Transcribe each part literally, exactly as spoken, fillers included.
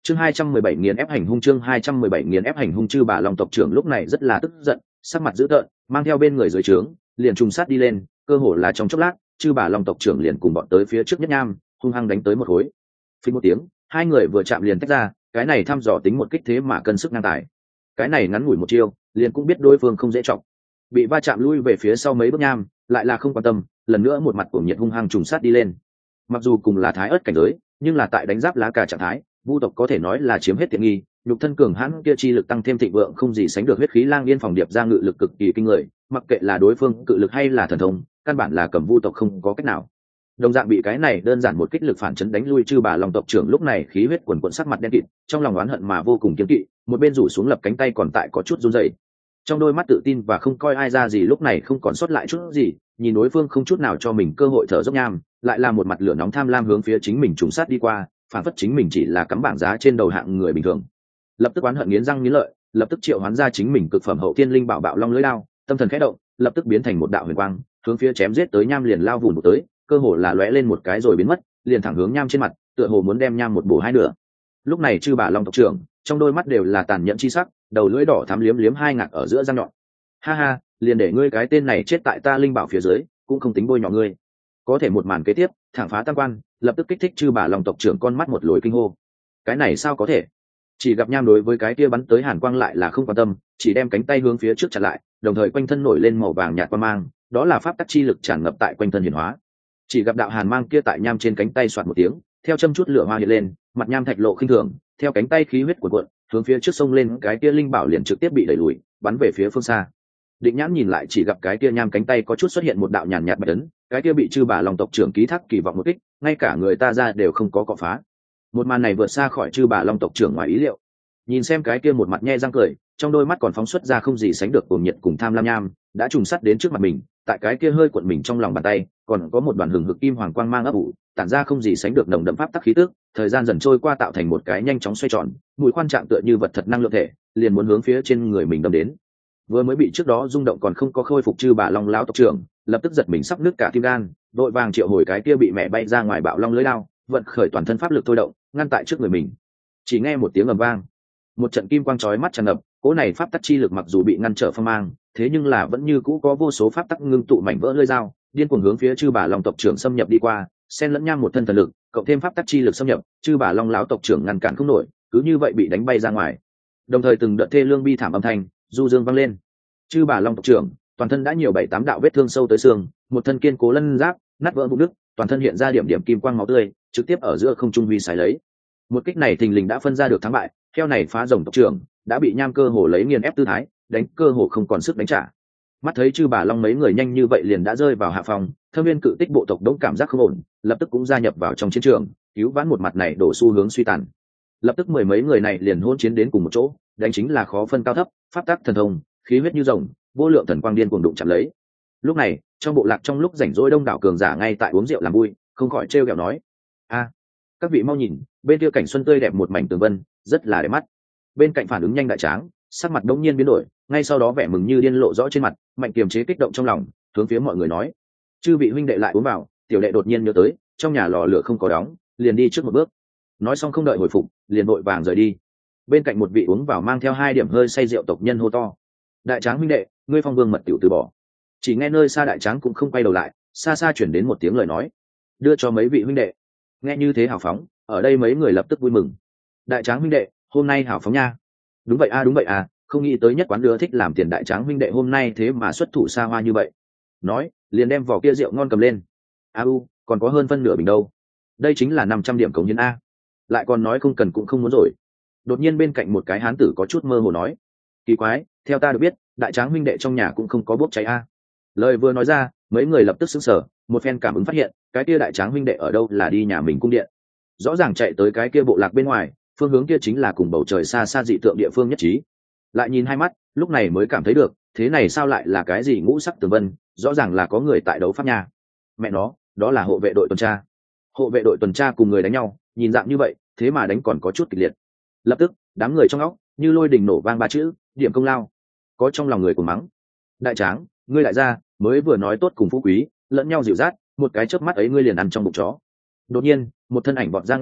chương hai trăm mười bảy nghiền ép hành hung chương hai trăm mười bảy nghiền ép hành hung chư bà long tộc trưởng lúc này rất là tức giận, sắc mặt dữ tợn, mang theo bên người dưới trướng liền trùng sát đi lên, cơ hồ là trong chốc lát chư bà long tộc trưởng liền cùng bọn tới phía trước nhất nham hung hăng đánh tới một khối. Phí một tiếng, hai người vừa chạm liền tách ra, cái này thăm dò tính một kích thế mà cân sức ngang tài. Cái này ngắn ngủi một chiêu liền cũng biết đối phương không dễ trọng, bị va chạm lui về phía sau mấy bước nham lại là không quan tâm, lần nữa một mặt của nhiệt hung hăng trùng sát đi lên. Mặc dù cùng là thái ớt cảnh giới, nhưng là tại đánh giáp lá cả trạng thái, vu tộc có thể nói là chiếm hết tiện nghi, nhục thân cường hãn kia chi lực tăng thêm thịnh vượng không gì sánh được huyết khí lang yên phòng điệp ra ngự lực cực kỳ kinh người, mặc kệ là đối phương cự lực hay là thần thông, căn bản là cầm vu tộc không có cách nào. Đồng dạng bị cái này đơn giản một kích lực phản chấn đánh lui chư bà long tộc trưởng lúc này khí huyết quần quần sắc mặt đen kịt, trong lòng oán hận mà vô cùng kiêng kỵ, một bên rủ xuống lập cánh tay còn tại có chút run rẩy. Trong đôi mắt tự tin và không coi ai ra gì lúc này không còn sót lại chút gì, nhìn đối phương không chút nào cho mình cơ hội thở dốc nham, lại là một mặt lửa nóng tham lam hướng phía chính mình trùng sát đi qua, phản phất chính mình chỉ là cắm bảng giá trên đầu hạng người bình thường. Lập tức oán hận nghiến răng nghiến lợi, lập tức triệu hoán ra chính mình cực phẩm hậu thiên linh bảo bạo long lưỡi đao, tâm thần khẽ động, lập tức biến thành một đạo huyền quang, hướng phía chém giết tới nham liền lao vụn tới, cơ hồ là lóe lên một cái rồi biến mất, liền thẳng hướng nham trên mặt, tựa hồ muốn đem nham một bổ hai nửa. Lúc này chư bà long tộc trưởng trong đôi mắt đều là tàn nhẫn chi sắc, đầu lưỡi đỏ thắm liếm liếm hai ngạc ở giữa răng nhọn. Ha ha, liền để ngươi cái tên này chết tại ta linh bảo phía dưới, cũng không tính bôi nhọ ngươi. Có thể một màn kế tiếp thẳng phá tam quan, lập tức kích thích chư bà long tộc trưởng con mắt một lồi kinh hô. Cái này sao có thể? Chỉ gặp nham đối với cái kia bắn tới hàn quang lại là không quan tâm, chỉ đem cánh tay hướng phía trước chặn lại, đồng thời quanh thân nổi lên màu vàng nhạt quang mang, đó là pháp tắc chi lực tràn ngập tại quanh thân hiển hóa. Chỉ gặp đạo hàn mang kia tại nham trên cánh tay xoạt một tiếng, theo châm chút lửa hoa hiện lên, mặt nham thạch lộ khinh thường, theo cánh tay khí huyết cuộn cuộn, hướng phía trước sông lên, cái kia linh bảo liền trực tiếp bị đẩy lùi, bắn về phía phương xa. Định nhãn nhìn lại chỉ gặp cái kia nham cánh tay có chút xuất hiện một đạo nhàn nhạt bạch ấn, cái kia bị chư bà long tộc trưởng ký thác kỳ vọng một kích, ngay cả người ta ra đều không có cọ phá. Một màn này vượt xa khỏi chư bà long tộc trưởng ngoài ý liệu. Nhìn xem cái kia một mặt nhe răng cười, trong đôi mắt còn phóng xuất ra không gì sánh được cuồng nhiệt cùng tham lam nham, đã trùng sắt đến trước mặt mình, tại cái kia hơi cuộn mình trong lòng bàn tay, còn có một đoàn hừng hực kim hoàng quang mang ấp ủ, tản ra không gì sánh được nồng đậm pháp tắc khí tức, thời gian dần trôi qua tạo thành một cái nhanh chóng xoay tròn, mũi khoan trạng tựa như vật thật năng lượng thể, liền muốn hướng phía trên người mình đâm đến. Vừa mới bị trước đó rung động còn không có khôi phục chư bà long lão tộc trưởng, lập tức giật mình sắp nứt cả tim gan, đội vàng triệu hồi cái kia bị mẹ bay ra ngoài bạo long lưới lao, vận khởi toàn thân pháp lực thôi động, ngăn tại trước người mình. Chỉ nghe một tiếng ầm vang, một trận kim quang chói mắt tràn ngập, cỗ này pháp tắc chi lực mặc dù bị ngăn trở phong mang, thế nhưng là vẫn như cũ có vô số pháp tắc ngưng tụ mảnh vỡ lưỡi dao, điên cuồng hướng phía chư bà long tộc trưởng xâm nhập đi qua, xen lẫn nham một thân thần lực, cộng thêm pháp tắc chi lực xâm nhập, chư bà long lão tộc trưởng ngăn cản không nổi, cứ như vậy bị đánh bay ra ngoài. Đồng thời từng đợt thê lương bi thảm âm thanh du dương vang lên. Chư bà long tộc trưởng toàn thân đã nhiều bảy tám đạo vết thương sâu tới xương, một thân kiên cố lân giáp nát vỡ vụn đứt, toàn thân hiện ra điểm điểm kim quang máu tươi, trực tiếp ở giữa không trung huy xài lấy. Một kích này thình lình đã phân ra được thắng bại, theo này phá rồng tộc trưởng đã bị nham cơ hồ lấy nghiền ép tư thái, đánh cơ hồ không còn sức đánh trả. Mắt thấy chư bà long mấy người nhanh như vậy liền đã rơi vào hạ phòng, Thâm Viên cự tích bộ tộc đống cảm giác không ổn, lập tức cũng gia nhập vào trong chiến trường, cứu vãn một mặt này đổ xu hướng suy tàn. Lập tức mười mấy người này liền hôn chiến đến cùng một chỗ, đánh chính là khó phân cao thấp, pháp tắc thần thông, khí huyết như rồng, vô lượng thần quang điên cuồng đụng chạm lấy. Lúc này trong bộ lạc trong lúc rảnh rỗi đông đảo cường giả ngay tại uống rượu làm vui, không khỏi trêu ghẹo nói: a các vị mau nhìn, bên kia cảnh xuân tươi đẹp một mảnh tường vân, rất là đẹp mắt. Bên cạnh phản ứng nhanh đại tráng, sắc mặt đống nhiên biến đổi, ngay sau đó vẻ mừng như điên lộ rõ trên mặt, mạnh kiềm chế kích động trong lòng, hướng phía mọi người nói: chư vị huynh đệ lại uống vào. Tiểu đệ đột nhiên nhớ tới trong nhà lò lửa không có đóng, liền đi trước một bước. Nói xong không đợi hồi phục, liền vội vàng rời đi. Bên cạnh một vị uống vào mang theo hai điểm hơi say rượu tộc nhân hô to: đại tráng huynh đệ, ngươi phong vương mật tiểu từ bỏ. Chỉ nghe nơi xa đại tráng cũng không quay đầu lại, xa xa chuyển đến một tiếng lời nói: đưa cho mấy vị huynh đệ. Nghe như thế hào phóng, ở đây mấy người lập tức vui mừng. đại tráng huynh đệ, hôm nay hào phóng nha. Đúng vậy a à, đúng vậy à, không nghĩ tới nhất quán đưa thích làm tiền đại tráng huynh đệ hôm nay thế mà xuất thủ xa hoa như vậy. Nói liền đem vỏ kia rượu ngon cầm lên. A u, còn có hơn phân nửa bình đâu. Đây chính là năm trăm điểm cống hiến a. Lại còn nói không cần cũng không muốn rồi. Đột nhiên bên cạnh một cái hán tử có chút mơ hồ nói: kỳ quái, theo ta được biết đại tráng huynh đệ trong nhà cũng không có bốc cháy a. Lời vừa nói ra, mấy người lập tức sững sờ, một phen cảm ứng phát hiện cái kia đại tráng huynh đệ ở đâu là đi nhà mình cung điện, rõ ràng chạy tới cái kia bộ lạc bên ngoài, phương hướng kia chính là cùng bầu trời xa xa dị tượng địa phương nhất trí. Lại nhìn hai mắt, lúc này mới cảm thấy được, thế này sao lại là cái gì ngũ sắc tường vân, rõ ràng là có người tại đấu pháp nha. Mẹ nó, đó là hộ vệ đội tuần tra. Hộ vệ đội tuần tra cùng người đánh nhau, nhìn dạng như vậy, thế mà đánh còn có chút kịch liệt. Lập tức, đám người trong óc như lôi đình nổ vang ba chữ, điểm công lao. Có trong lòng người cùng mắng: đại tráng, ngươi lại ra, mới vừa nói tốt cùng phú quý lẫn nhau dịu dắt, một cái chớp mắt ấy ngươi liền ăn trong bụng chó. Đột nhiên một thân ảnh vọt ra ngoài,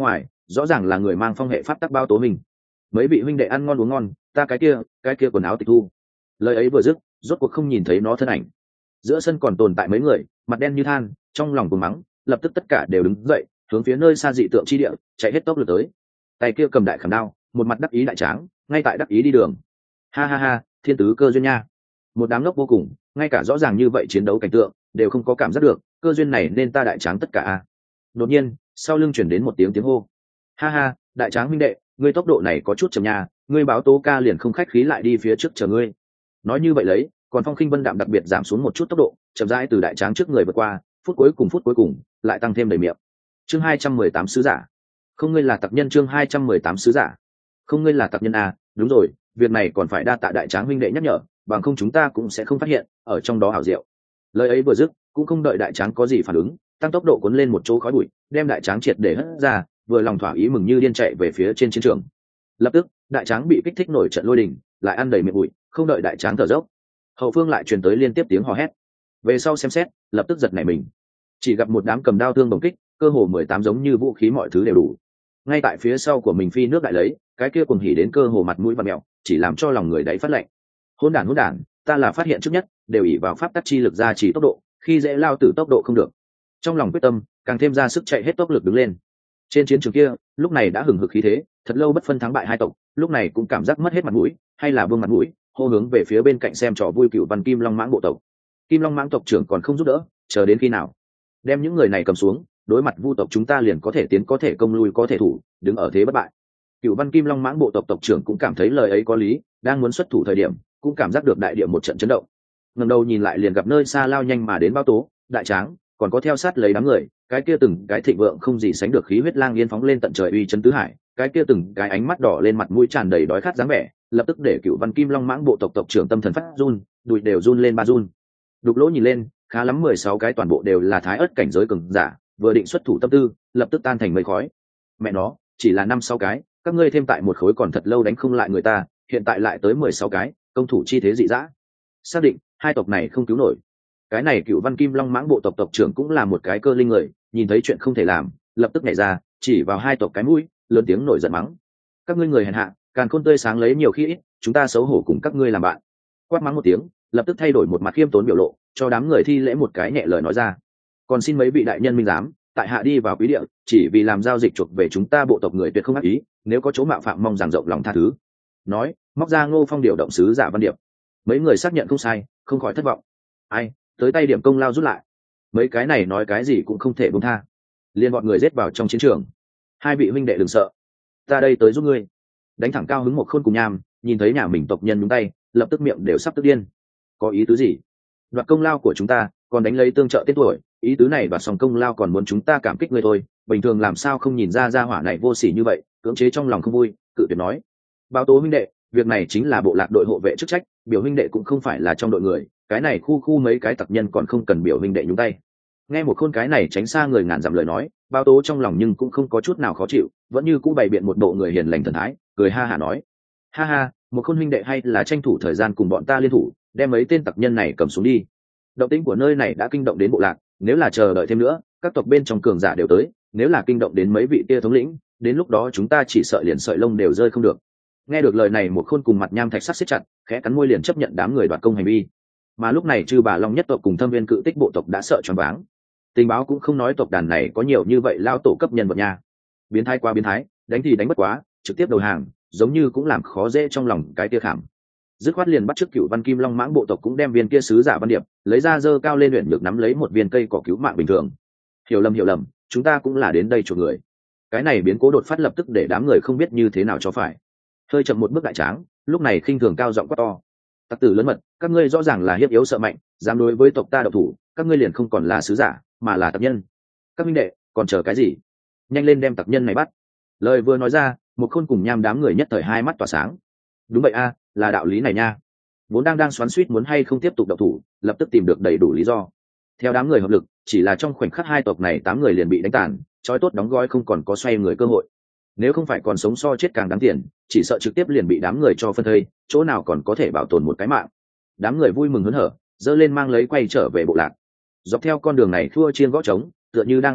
rõ ràng là người mang phong hệ pháp tắc bao tố mình. Mấy vị huynh đệ ăn ngon uống ngon, ta cái kia cái kia quần áo tịch thu. Lời ấy vừa dứt, rốt cuộc không nhìn thấy nó thân ảnh. Giữa sân còn tồn tại mấy người, mặt đen như than, trong lòng cuồng mắng, lập tức tất cả đều đứng dậy, hướng phía nơi xa dị tượng chi địa chạy hết tốc lực tới. Tay kia cầm đại khảm đao, một mặt đắc ý đại tráng, ngay tại đắc ý đi đường. Ha ha ha, thiên tứ cơ duyên nha. Một đám ngốc vô cùng, ngay cả rõ ràng như vậy chiến đấu cảnh tượng đều không có cảm giác được, cơ duyên này nên ta đại tráng tất cả a. Đột nhiên, sau lưng chuyển đến một tiếng tiếng hô. Ha ha, đại tráng huynh đệ, ngươi tốc độ này có chút chậm nha, ngươi báo tố ca liền không khách khí lại đi phía trước chờ ngươi. Nói như vậy lấy, còn Phong Khinh Vân Đạm đặc biệt giảm xuống một chút tốc độ, chậm rãi từ đại tráng trước người vượt qua, phút cuối cùng phút cuối cùng lại tăng thêm đầy miệng. Chương hai trăm mười tám sứ giả. Không ngươi là tặc nhân. Chương hai trăm mười tám sứ giả. Không ngươi là tặc nhân à, đúng rồi, việc này còn phải đa tạ đại tráng huynh đệ nhắc nhở, bằng không chúng ta cũng sẽ không phát hiện ở trong đó hảo diệu. Lời ấy vừa dứt, cũng không đợi đại tráng có gì phản ứng, tăng tốc độ cuốn lên một chỗ khói bụi, đem đại tráng triệt để hất ra, vừa lòng thỏa ý mừng như điên chạy về phía trên chiến trường. Lập tức, đại tráng bị kích thích nổi trận lôi đình, lại ăn đầy miệng bụi, không đợi đại tráng thở dốc, hậu phương lại truyền tới liên tiếp tiếng hò hét. Về sau xem xét, lập tức giật nảy mình, chỉ gặp một đám cầm đao thương bồng kích, cơ hồ mười tám giống như vũ khí mọi thứ đều đủ. Ngay tại phía sau của mình phi nước đại lấy, cái kia cùng hỉ đến cơ hồ mặt mũi và mẹo, chỉ làm cho lòng người đáy phát lạnh. Hỗn đản hỗn đản, ta là phát hiện trước nhất, đều ỷ vào pháp tắc chi lực gia trì tốc độ, khi dễ lao tử tốc độ không được. Trong lòng quyết tâm, càng thêm ra sức chạy hết tốc lực đứng lên. Trên chiến trường kia, lúc này đã hừng hực khí thế, thật lâu bất phân thắng bại hai tộc, lúc này cũng cảm giác mất hết mặt mũi, hay là buông mặt mũi, hô hướng về phía bên cạnh xem trò vui Cựu Văn Kim Long Mãng bộ tộc. Kim Long Mãng tộc trưởng còn không giúp đỡ, chờ đến khi nào? Đem những người này cầm xuống, đối mặt Vu tộc chúng ta liền có thể tiến có thể công lui có thể thủ, đứng ở thế bất bại. Cựu Văn Kim Long Mãng bộ tộc tộc trưởng cũng cảm thấy lời ấy có lý, đang muốn xuất thủ thời điểm, cũng cảm giác được đại địa một trận chấn động. Ngẩng đầu nhìn lại liền gặp nơi xa lao nhanh mà đến Bao Tố, Đại Tráng, còn có theo sát lấy đám người, cái kia từng cái thịnh vượng không gì sánh được khí huyết lang yên phóng lên tận trời uy chấn tứ hải, cái kia từng cái ánh mắt đỏ lên mặt mũi tràn đầy đói khát dáng vẻ, lập tức để Cựu Văn Kim Long Mãng bộ tộc tộc trưởng tâm thần phát run, đùi đều run lên ba run. Đục Lỗ nhìn lên, khá lắm mười sáu cái toàn bộ đều là thái ớt cảnh giới cường giả, vừa định xuất thủ tâm tư, lập tức tan thành mây khói. Mẹ nó, chỉ là năm sáu cái, các ngươi thêm tại một khối còn thật lâu đánh không lại người ta, hiện tại lại tới mười sáu cái, công thủ chi thế dị dã. Xác định, hai tộc này không cứu nổi. Cái này Cựu Văn Kim Long Mãng bộ tộc tộc trưởng cũng là một cái cơ linh người, nhìn thấy chuyện không thể làm, lập tức nhảy ra, chỉ vào hai tộc cái mũi, lớn tiếng nổi giận mắng: các ngươi người hèn hạ, càn khôn tươi sáng lấy nhiều khi ít, chúng ta xấu hổ cùng các ngươi làm bạn. Quát mắng một tiếng, lập tức thay đổi một mặt khiêm tốn biểu lộ, cho đám người thi lễ một cái nhẹ lời nói ra: còn xin mấy vị đại nhân minh giám, tại hạ đi vào quý địa, chỉ vì làm giao dịch chuộc về chúng ta bộ tộc người tuyệt không ác ý, nếu có chỗ mạo phạm mong rằng rộng lòng tha thứ. Nói, móc ra Ngô Phong điều động sứ giả Văn Điệp. Mấy người xác nhận không sai, không khỏi thất vọng. Ai, tới tay điểm công lao rút lại. Mấy cái này nói cái gì cũng không thể buông tha. Liên bọn người giết vào trong chiến trường. Hai vị huynh đệ đừng sợ, ta đây tới giúp ngươi. Đánh thẳng Cao Hứng một khôn cùng Nham, nhìn thấy nhà mình tộc nhân nhúng tay, lập tức miệng đều sắp tức điên. Có ý tứ gì? Đoạt công lao của chúng ta, còn đánh lấy tương trợ tên tuổi, ý tứ này đoạt xong công lao còn muốn chúng ta cảm kích ngươi thôi, bình thường làm sao không nhìn ra ra hỏa này vô sỉ như vậy, cưỡng chế trong lòng không vui, cự tuyệt nói: Báo Tố huynh đệ, việc này chính là bộ lạc đội hộ vệ chức trách, biểu huynh đệ cũng không phải là trong đội người, cái này khu khu mấy cái tặc nhân còn không cần biểu huynh đệ nhúng tay. Nghe một khôn cái này tránh xa người ngàn dặm lời nói, Báo Tố trong lòng nhưng cũng không có chút nào khó chịu, vẫn như cũ bày biện một bộ người hiền lành thần thái, cười ha hả nói: ha ha, một khôn huynh đệ hay là tranh thủ thời gian cùng bọn ta liên thủ, đem mấy tên tặc nhân này cầm xuống đi. Động tĩnh của nơi này đã kinh động đến bộ lạc, nếu là chờ đợi thêm nữa, các tộc bên trong cường giả đều tới, nếu là kinh động đến mấy vị tia thống lĩnh, đến lúc đó chúng ta chỉ sợ liền sợi lông đều rơi không được. Nghe được lời này, một khôn cùng mặt Nham thạch sắc siết chặt, khẽ cắn môi liền chấp nhận đám người đoạt công hành vi. Mà lúc này Chư Bà Long nhất tộc cùng Thâm Viên Cự Tích bộ tộc đã sợ choáng váng. Tình báo cũng không nói tộc đàn này có nhiều như vậy lao tổ cấp nhân vật nha. Biến thái qua biến thái, đánh thì đánh bất quá, trực tiếp đầu hàng, giống như cũng làm khó dễ trong lòng cái tia khảm. Dứt khoát liền bắt trước Cựu Văn Kim Long Mãng bộ tộc cũng đem viên kia sứ giả Văn Điệp lấy ra giơ cao lên luyện được nắm lấy một viên cây cỏ cứu mạng bình thường. Hiểu lầm hiểu lầm, chúng ta cũng là đến đây chuộc người. Cái này biến cố đột phát lập tức để đám người không biết như thế nào cho phải. Hơi chậm một bước Đại Tráng, lúc này khinh thường cao giọng quát to: tặc tử lớn mật, các ngươi rõ ràng là hiếp yếu sợ mạnh, dám đối với tộc ta độc thủ, các ngươi liền không còn là sứ giả mà là tặc nhân. Các minh đệ còn chờ cái gì, nhanh lên đem tặc nhân này bắt. Lời vừa nói ra, một khôn cùng Nham đám người nhất thời hai mắt tỏa sáng. Đúng vậy a, là đạo lý này nha. Vốn đang đang xoắn xuýt muốn hay không tiếp tục độc thủ, lập tức tìm được đầy đủ lý do. Theo đám người hợp lực, chỉ là trong khoảnh khắc hai tộc này tám người liền bị đánh tàn, trói tốt đóng gói không còn có xoay người cơ hội. Nếu không phải còn sống so chết càng đáng tiền, chỉ sợ trực tiếp liền bị đám người cho phân thây, chỗ nào còn có thể bảo tồn một cái mạng. Đám người vui mừng hớn hở, dơ lên mang lấy quay trở về bộ lạc. Dọc theo con đường này thua chiên gõ trống, tựa như đang ăn Tết,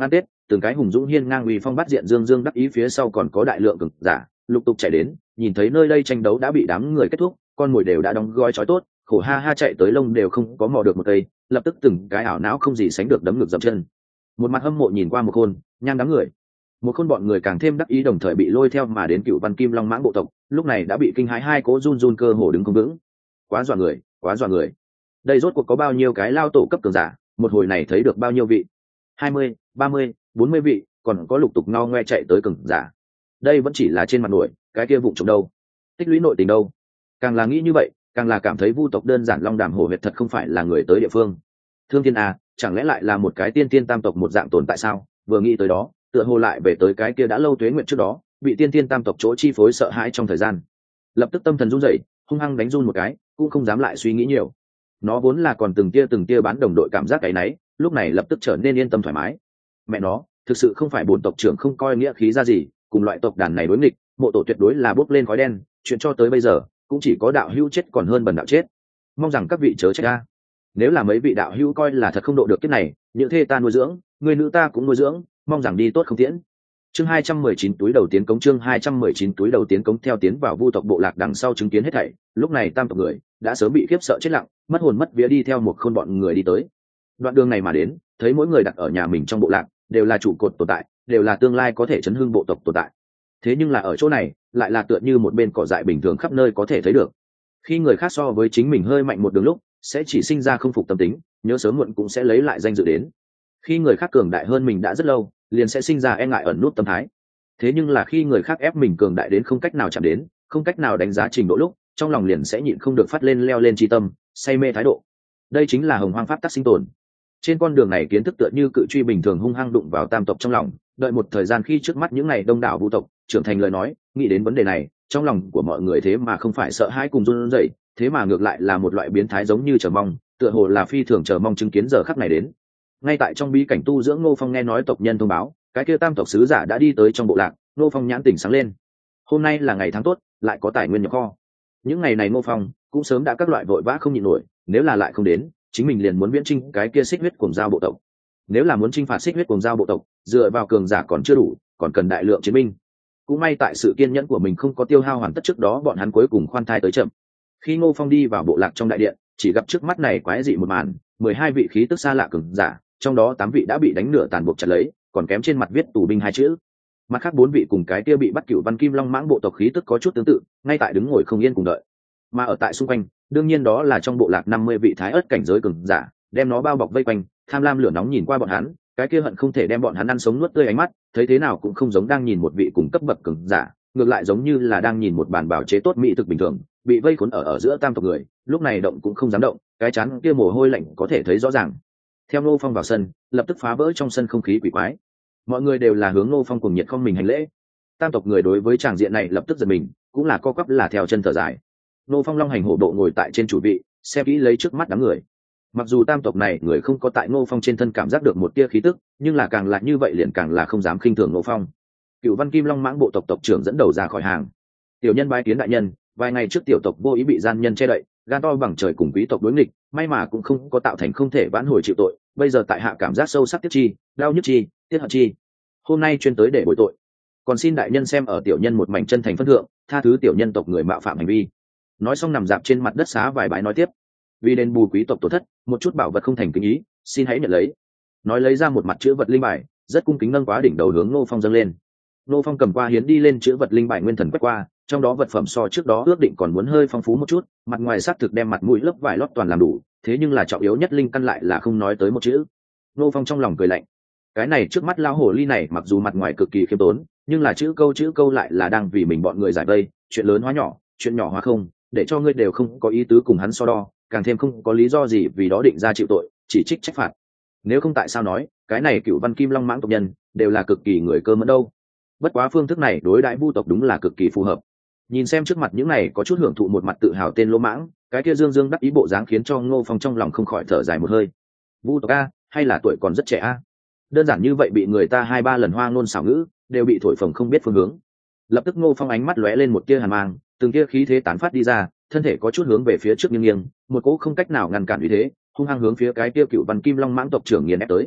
từng cái hùng dũng hiên ngang uy phong bắt diện dương dương đắc ý, phía sau còn có đại lượng cường giả lục tục chạy đến. Nhìn thấy nơi đây tranh đấu đã bị đám người kết thúc, con mồi đều đã đóng gói trói tốt, khổ ha ha chạy tới lông đều không có mò được một cây, lập tức từng cái ảo não không gì sánh được đấm ngực dậm chân. Một mặt hâm mộ nhìn qua một khôn nhang đám người, một khôn bọn người càng thêm đắc ý, đồng thời bị lôi theo mà đến Cựu Văn Kim Long mãng bộ tộc lúc này đã bị kinh hãi, hai cố run run cơ hồ đứng không vững. Quá dọa người, quá dọa người. Đây rốt cuộc có bao nhiêu cái lao tổ cấp cường giả, một hồi này thấy được bao nhiêu vị? Hai mươi, ba mươi, bốn mươi vị, còn có lục tục ngao ngoe chạy tới cường giả. Đây vẫn chỉ là trên mặt nổi, cái kia vụng trộm đâu, tích lũy nội tình đâu. Càng là nghĩ như vậy, càng là cảm thấy vu tộc đơn giản long đàm hổ huyệt thật không phải là người tới địa phương. Thương Thiên à, chẳng lẽ lại là một cái tiên tiên tam tộc một dạng tồn tại sao? Vừa nghĩ tới đó, tựa hồ lại về tới cái kia đã lâu tuế nguyện trước đó, bị tiên tiên tam tộc chỗ chi phối sợ hãi trong thời gian. Lập tức tâm thần run rẩy, hung hăng đánh run một cái, cũng không dám lại suy nghĩ nhiều. Nó vốn là còn từng tia từng tia bán đồng đội cảm giác cái nấy, lúc này lập tức trở nên yên tâm thoải mái. Mẹ nó, thực sự không phải bổn tộc trưởng không coi nghĩa khí ra gì, cùng loại tộc đàn này đối nghịch, mộ tổ tuyệt đối là bốc lên khói đen, chuyện cho tới bây giờ cũng chỉ có đạo hữu chết còn hơn bần đạo chết. Mong rằng các vị chớ trách ta. Nếu là mấy vị đạo hữu coi là thật không độ được kiếp này, những thê ta nuôi dưỡng, người nữ ta cũng nuôi dưỡng, mong rằng đi tốt không tiễn. Chương hai trăm mười chín túi đầu tiến cống chương hai trăm mười chín túi đầu tiến cống theo tiến vào vu tộc bộ lạc đằng sau chứng kiến hết thảy, lúc này tam tộc người đã sớm bị khiếp sợ chết lặng, mất hồn mất vía đi theo một khôn bọn người đi tới. Đoạn đường này mà đến, thấy mỗi người đặt ở nhà mình trong bộ lạc, đều là trụ cột tồn tại, đều là tương lai có thể chấn hưng bộ tộc tồn tại. Thế nhưng là ở chỗ này, lại là tựa như một bên cỏ dại bình thường khắp nơi có thể thấy được. Khi người khác so với chính mình hơi mạnh một đường lúc, sẽ chỉ sinh ra không phục tâm tính, nhớ sớm muộn cũng sẽ lấy lại danh dự đến. Khi người khác cường đại hơn mình đã rất lâu, liền sẽ sinh ra e ngại ẩn nút tâm thái. Thế nhưng là khi người khác ép mình cường đại đến không cách nào chạm đến, không cách nào đánh giá trình độ lúc, trong lòng liền sẽ nhịn không được phát lên leo lên chi tâm, say mê thái độ. Đây chính là hồng hoang pháp tắc sinh tồn. Trên con đường này kiến thức tựa như cự truy bình thường hung hăng đụng vào tam tộc trong lòng, đợi một thời gian khi trước mắt những ngày đông đảo vu tộc trưởng thành lời nói, nghĩ đến vấn đề này, trong lòng của mọi người thế mà không phải sợ hãi cùng run rẩy, thế mà ngược lại là một loại biến thái giống như chờ mong, tựa hồ là phi thường chờ mong chứng kiến giờ khắc này đến. Ngay tại trong bí cảnh tu dưỡng, Ngô Phong nghe nói tộc nhân thông báo, cái kia tam tộc sứ giả đã đi tới trong bộ lạc. Ngô Phong nhãn tỉnh sáng lên. Hôm nay là ngày tháng tốt, lại có tài nguyên nhập kho. Những ngày này Ngô Phong cũng sớm đã các loại vội vã không nhịn nổi, nếu là lại không đến, chính mình liền muốn viễn chinh cái kia xích huyết cuồng giao bộ tộc. Nếu là muốn chinh phạt xích huyết cuồng giao bộ tộc, dựa vào cường giả còn chưa đủ, còn cần đại lượng chiến binh. Cũng may tại sự kiên nhẫn của mình không có tiêu hao hoàn tất trước đó, bọn hắn cuối cùng khoan thai tới chậm. Khi Ngô Phong đi vào bộ lạc trong đại điện, chỉ gặp trước mắt này quái dị một màn, mười hai vị khí tức xa lạ cường giả, trong đó tám vị đã bị đánh nửa tàn buộc chặt lấy, còn kém trên mặt viết tù binh hai chữ. Mặt khác bốn vị cùng cái kia bị bắt Cựu Văn Kim Long mãng bộ tộc khí tức có chút tương tự, ngay tại đứng ngồi không yên cùng đợi. Mà ở tại xung quanh, đương nhiên đó là trong bộ lạc năm mươi vị thái ớt cảnh giới cường giả, đem nó bao bọc vây quanh, tham lam lửa nóng nhìn qua bọn hắn, cái kia hận không thể đem bọn hắn ăn sống nuốt tươi ánh mắt, thấy thế nào cũng không giống đang nhìn một vị cùng cấp bậc cường giả, ngược lại giống như là đang nhìn một bàn bảo chế tốt mỹ thực bình thường, bị vây khốn ở ở giữa tam tộc người, lúc này động cũng không dám động, cái chán kia mồ hôi lạnh có thể thấy rõ ràng. Theo Ngô Phong vào sân, lập tức phá vỡ trong sân không khí quỷ quái. Mọi người đều là hướng Ngô Phong cùng nhiệt không mình hành lễ. Tam tộc người đối với tràng diện này lập tức giật mình, cũng là co quắp là theo chân thở dài. Ngô Phong long hành hổ bộ ngồi tại trên chủ vị, xem kỹ lấy trước mắt đám người. Mặc dù tam tộc này người không có tại Ngô Phong trên thân cảm giác được một tia khí tức, nhưng là càng là như vậy liền càng là không dám khinh thường Ngô Phong. Cựu Văn Kim Long mãng bộ tộc tộc trưởng dẫn đầu ra khỏi hàng. Tiểu nhân bái kiến đại nhân, vài ngày trước tiểu tộc vô ý bị gian nhân che đậy, gan to bằng trời cùng quý tộc đối nghịch, may mà cũng không có tạo thành không thể vãn hồi chịu tội, bây giờ tại hạ cảm giác sâu sắc tiếc chi, đau nhức chi, tiếc hận chi. Hôm nay chuyên tới để bồi tội, còn xin đại nhân xem ở tiểu nhân một mảnh chân thành phân thượng, tha thứ tiểu nhân tộc người mạo phạm hành vi. Nói xong nằm dạp trên mặt đất xá vài bái nói tiếp, vì đền bù quý tộc tổn thất, một chút bảo vật không thành kính ý, xin hãy nhận lấy. Nói lấy ra một mặt chữ vật linh bài, rất cung kính nâng quá đỉnh đầu hướng Ngô Phong dâng lên. Ngô Phong cầm qua hiến đi lên chữ vật linh bài nguyên thần quét qua, trong đó vật phẩm so trước đó ước định còn muốn hơi phong phú một chút, mặt ngoài xác thực đem mặt mũi lớp vải lót toàn làm đủ, thế nhưng là trọng yếu nhất linh căn lại là không nói tới một chữ. Ngô Phong trong lòng cười lạnh, cái này trước mắt lao hổ ly này mặc dù mặt ngoài cực kỳ khiêm tốn, nhưng là chữ câu chữ câu lại là đang vì mình bọn người giải vây, chuyện lớn hóa nhỏ, chuyện nhỏ hóa không, để cho ngươi đều không có ý tứ cùng hắn so đo, càng thêm không có lý do gì vì đó định ra chịu tội, chỉ trích trách phạt. Nếu không tại sao nói cái này Cựu Văn Kim Long mãng tộc nhân đều là cực kỳ người cơ mẫn đâu. Bất quá phương thức này đối đãi vu tộc đúng là cực kỳ phù hợp. Nhìn xem trước mặt những này có chút hưởng thụ một mặt tự hào tên lỗ mãng, cái kia dương dương đắc ý bộ dáng khiến cho Ngô Phong trong lòng không khỏi thở dài một hơi. Vu tộc a, hay là tuổi còn rất trẻ a? Đơn giản như vậy bị người ta hai ba lần hoa ngôn xảo ngữ, đều bị thổi phồng không biết phương hướng. Lập tức Ngô Phong ánh mắt lóe lên một tia hàn mang, từng tia khí thế tán phát đi ra, thân thể có chút hướng về phía trước nghiêng nghiêng, một cỗ không cách nào ngăn cản uy thế, hung hăng hướng phía cái kia Cựu Văn Kim Long mãng tộc trưởng nghiền ép tới.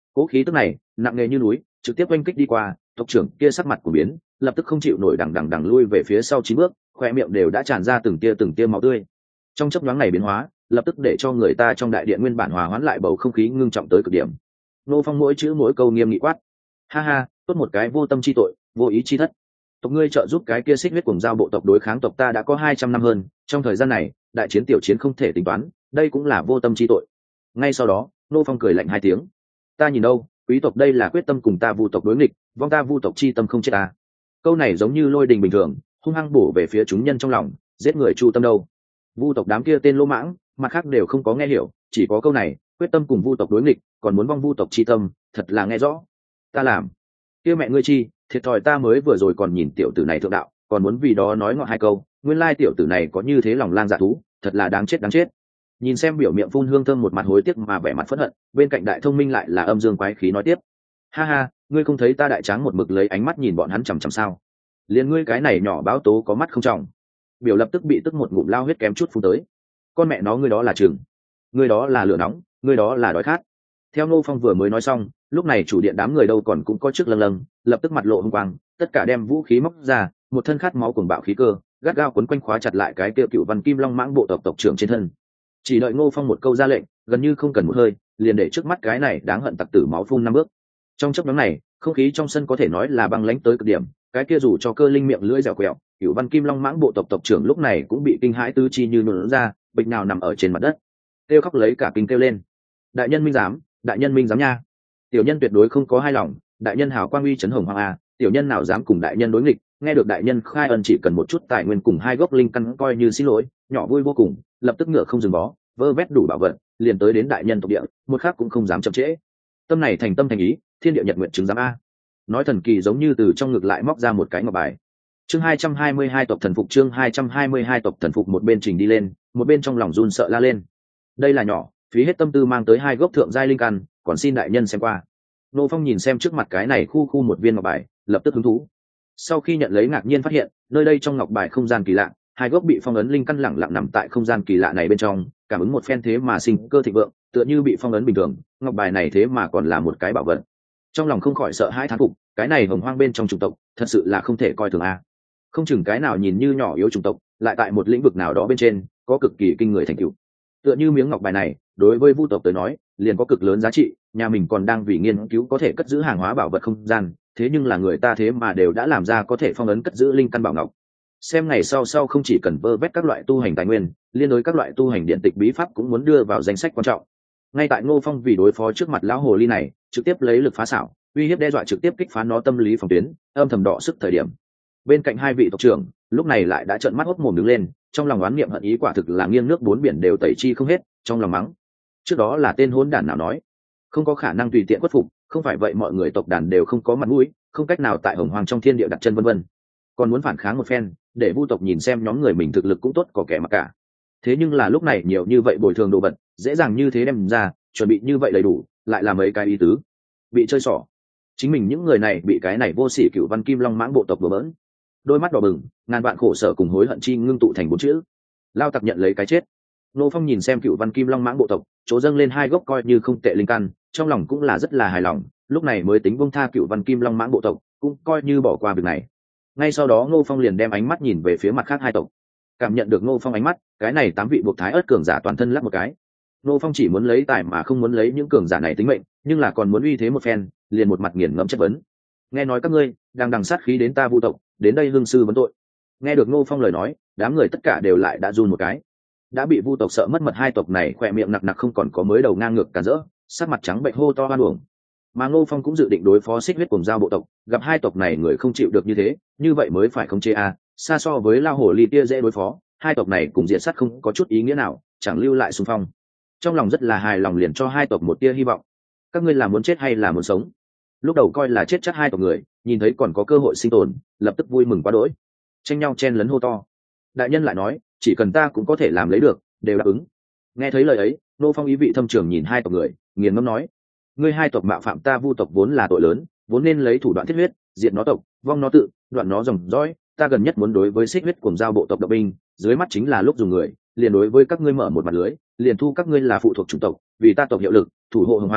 Cố khí tức này nặng nề như núi, trực tiếp oanh kích đi qua, tộc trưởng kia sắc mặt của biến, lập tức không chịu nổi, đằng đằng đằng lui về phía sau chín bước, khoe miệng đều đã tràn ra từng tia từng tia máu tươi. Trong chớp nhoáng này biến hóa, lập tức để cho người ta trong đại điện nguyên bản hòa hoãn lại bầu không khí ngưng trọng tới cực điểm. Nô Phong mỗi chữ mỗi câu nghiêm nghị quát: ha ha, tốt một cái vô tâm chi tội, vô ý chi thất. Tộc ngươi trợ giúp cái kia xích huyết cùng giao bộ tộc đối kháng tộc ta đã có hai trăm năm hơn, trong thời gian này đại chiến tiểu chiến không thể tính toán, đây cũng là vô tâm chi tội. Ngay sau đó Nô Phong cười lạnh hai tiếng: ta nhìn đâu, quý tộc đây là quyết tâm cùng ta vu tộc đối nghịch, vong ta vu tộc chi tâm không chết ta. Câu này giống như lôi đình bình thường, hung hăng bổ về phía chúng nhân trong lòng, giết người chu tâm đâu. Vu tộc đám kia tên lỗ mãng, mặt khác đều không có nghe hiểu, chỉ có câu này, quyết tâm cùng vu tộc đối nghịch, còn muốn vong vu tộc chi tâm, thật là nghe rõ. Ta làm kia mẹ ngươi chi, thiệt thòi ta mới vừa rồi còn nhìn tiểu tử này thượng đạo, còn muốn vì đó nói ngọt hai câu, nguyên lai tiểu tử này có như thế lòng lang dạ thú, thật là đáng chết đáng chết. Nhìn xem biểu miệng phun hương thơm một mặt hối tiếc mà vẻ mặt phẫn hận, bên cạnh đại thông minh lại là âm dương quái khí nói tiếp: ha ha, ngươi không thấy ta đại tráng một mực lấy ánh mắt nhìn bọn hắn chằm chằm sao? Liền ngươi cái này nhỏ báo tố có mắt không trọng. Biểu lập tức bị tức một ngụm lao huyết kém chút phun tới. Con mẹ nó, ngươi đó là chừng, ngươi đó là lửa nóng, ngươi đó là đói khát. Theo Ngô Phong vừa mới nói xong, lúc này chủ điện đám người đâu còn cũng có trước lâng lâng, lập tức mặt lộ hung quang, tất cả đem vũ khí móc ra, một thân khát máu cuồng bạo khí cơ, gắt gao quấn quanh khóa chặt lại cái kia cựu văn kim long mãng bộ tộc tộc trưởng trên thân. Chỉ đợi Ngô Phong một câu ra lệnh, gần như không cần một hơi, liền để trước mắt cái này đáng hận tặc tử máu phun năm bước. Trong chốc ngắn này, không khí trong sân có thể nói là băng lãnh tới cực điểm, cái kia dù cho cơ linh miệng lưỡi dẻo quẹo, cựu văn kim long mãng bộ tộc tộc trưởng lúc này cũng bị kinh hãi tứ chi như nổ ra, bịch nào nằm ở trên mặt đất, kêu khóc lấy cả kinh kêu lên: đại nhân minh giám, đại nhân minh giám nha, tiểu nhân tuyệt đối không có hai lòng, đại nhân hào quang uy chấn hồng hoàng a, tiểu nhân nào dám cùng đại nhân đối nghịch, nghe được đại nhân khai ân chỉ cần một chút tài nguyên cùng hai gốc linh căn coi như xin lỗi, nhỏ vui vô cùng, lập tức ngựa không dừng bó, vơ vét đủ bảo vật, liền tới đến đại nhân tộc địa, một khắc cũng không dám chậm trễ. Tâm này thành tâm thành ý, thiên địa nhật nguyện chứng giám a. Nói thần kỳ giống như từ trong ngực lại móc ra một cái ngọc bài. Chương hai trăm hai mươi hai tộc thần phục, chương hai trăm hai mươi hai tộc thần phục, một bên trình đi lên, một bên trong lòng run sợ la lên. Đây là nhỏ, phí hết tâm tư mang tới hai gốc thượng giai linh căn, còn xin đại nhân xem qua. Nô Phong nhìn xem trước mặt cái này khu khu một viên ngọc bài, lập tức hứng thú. Sau khi nhận lấy ngạc nhiên phát hiện, nơi đây trong ngọc bài không gian kỳ lạ, hai gốc bị phong ấn linh căn lẳng lặng nằm tại không gian kỳ lạ này bên trong, cảm ứng một phen thế mà sinh cơ thịnh vượng, tựa như bị phong ấn bình thường, ngọc bài này thế mà còn là một cái bảo vật. Trong lòng không khỏi sợ hãi thán phục, cái này hồng hoang bên trong chủng tộc, thật sự là không thể coi thường a. Không chừng cái nào nhìn như nhỏ yếu chủng tộc, lại tại một lĩnh vực nào đó bên trên, có cực kỳ kinh người thành tựu. Tựa như miếng ngọc bài này, đối với vu tộc tới nói, liền có cực lớn giá trị, nhà mình còn đang vì nghiên cứu có thể cất giữ hàng hóa bảo vật không gian, thế nhưng là người ta thế mà đều đã làm ra có thể phong ấn cất giữ linh căn bảo ngọc. Xem ngày sau sau không chỉ cần vơ vét các loại tu hành tài nguyên, liên đối các loại tu hành điện tịch bí pháp cũng muốn đưa vào danh sách quan trọng. Ngay tại Ngô Phong vì đối phó trước mặt lão hồ ly này, trực tiếp lấy lực phá xảo, uy hiếp đe dọa trực tiếp kích phá nó tâm lý phòng tuyến, âm thầm đọ sức thời điểm. Bên cạnh hai vị tộc trưởng, lúc này lại đã trợn mắt hốt mồm đứng lên, trong lòng oán niệm hận ý quả thực là nghiêng nước bốn biển đều tẩy chi không hết, trong lòng mắng. Trước đó là tên hỗn đản nào nói, không có khả năng tùy tiện khuất phục, không phải vậy mọi người tộc đàn đều không có mặt mũi, không cách nào tại hồng hoàng trong thiên địa đặt chân vân vân. Còn muốn phản kháng một phen, để vu tộc nhìn xem nhóm người mình thực lực cũng tốt có kẻ mặc cả. Thế nhưng là lúc này nhiều như vậy bồi thường đồ vật, dễ dàng như thế đem ra, chuẩn bị như vậy đầy đủ, lại là mấy cái ý tứ. Bị chơi xỏ. Chính mình những người này bị cái này vô sỉ cựu văn kim long mãng bộ tộc đùa bỡn. Đôi mắt đỏ bừng, ngàn vạn khổ sở cùng hối hận chi ngưng tụ thành bốn chữ. Lao tặc nhận lấy cái chết. Nô Phong nhìn xem cựu văn kim long mãng bộ tộc, chỗ dâng lên hai gốc coi như không tệ linh căn, trong lòng cũng là rất là hài lòng, lúc này mới tính buông tha cựu văn kim long mãng bộ tộc, cũng coi như bỏ qua việc này. Ngay sau đó Ngô Phong liền đem ánh mắt nhìn về phía mặt khác hai tộc. Cảm nhận được Ngô Phong ánh mắt, cái này tám vị buộc thái ớt cường giả toàn thân lắc một cái. Ngô Phong chỉ muốn lấy tài mà không muốn lấy những cường giả này tính mệnh, nhưng là còn muốn uy thế một phen, liền một mặt nghiền ngẫm chất vấn. Nghe nói các ngươi đang đằng sát khí đến ta vu tộc, đến đây hương sư vấn tội. Nghe được Ngô Phong lời nói, đám người tất cả đều lại đã run một cái. Đã bị vu tộc sợ mất mật hai tộc này khỏe miệng nặc nặc không còn có mới đầu ngang ngược cản rỡ, sắc mặt trắng bệnh hô to oan uổng. Mà Ngô Phong cũng dự định đối phó xích huyết cùng giao bộ tộc, gặp hai tộc này người không chịu được như thế, như vậy mới phải không chê a, xa so với lao hổ ly tia dễ đối phó, hai tộc này cùng diệt sát không có chút ý nghĩa nào, chẳng lưu lại xung phong. Trong lòng rất là hài lòng liền cho hai tộc một tia hy vọng. Các ngươi là muốn chết hay là muốn sống? Lúc đầu coi là chết chắc hai tộc người, nhìn thấy còn có cơ hội sinh tồn, lập tức vui mừng quá đỗi, tranh nhau chen lấn hô to. Đại nhân lại nói, chỉ cần ta cũng có thể làm lấy được, đều đáp ứng. Nghe thấy lời ấy, Ngô Phong ý vị thâm trường nhìn hai tộc người, nghiền ngẫm nói: ngươi hai tộc mạo phạm ta vu tộc vốn là tội lớn, vốn nên lấy thủ đoạn thiết huyết, diệt nó tộc, vong nó tự, đoạn nó dòng dõi. Ta gần nhất muốn đối với xích huyết cùng giao bộ tộc động binh, dưới mắt chính là lúc dùng người, liền đối với các ngươi mở một mặt lưới, liền thu các ngươi là phụ thuộc chủng tộc, vì ta tộc hiệu lực, thủ hộ hồng hoàng,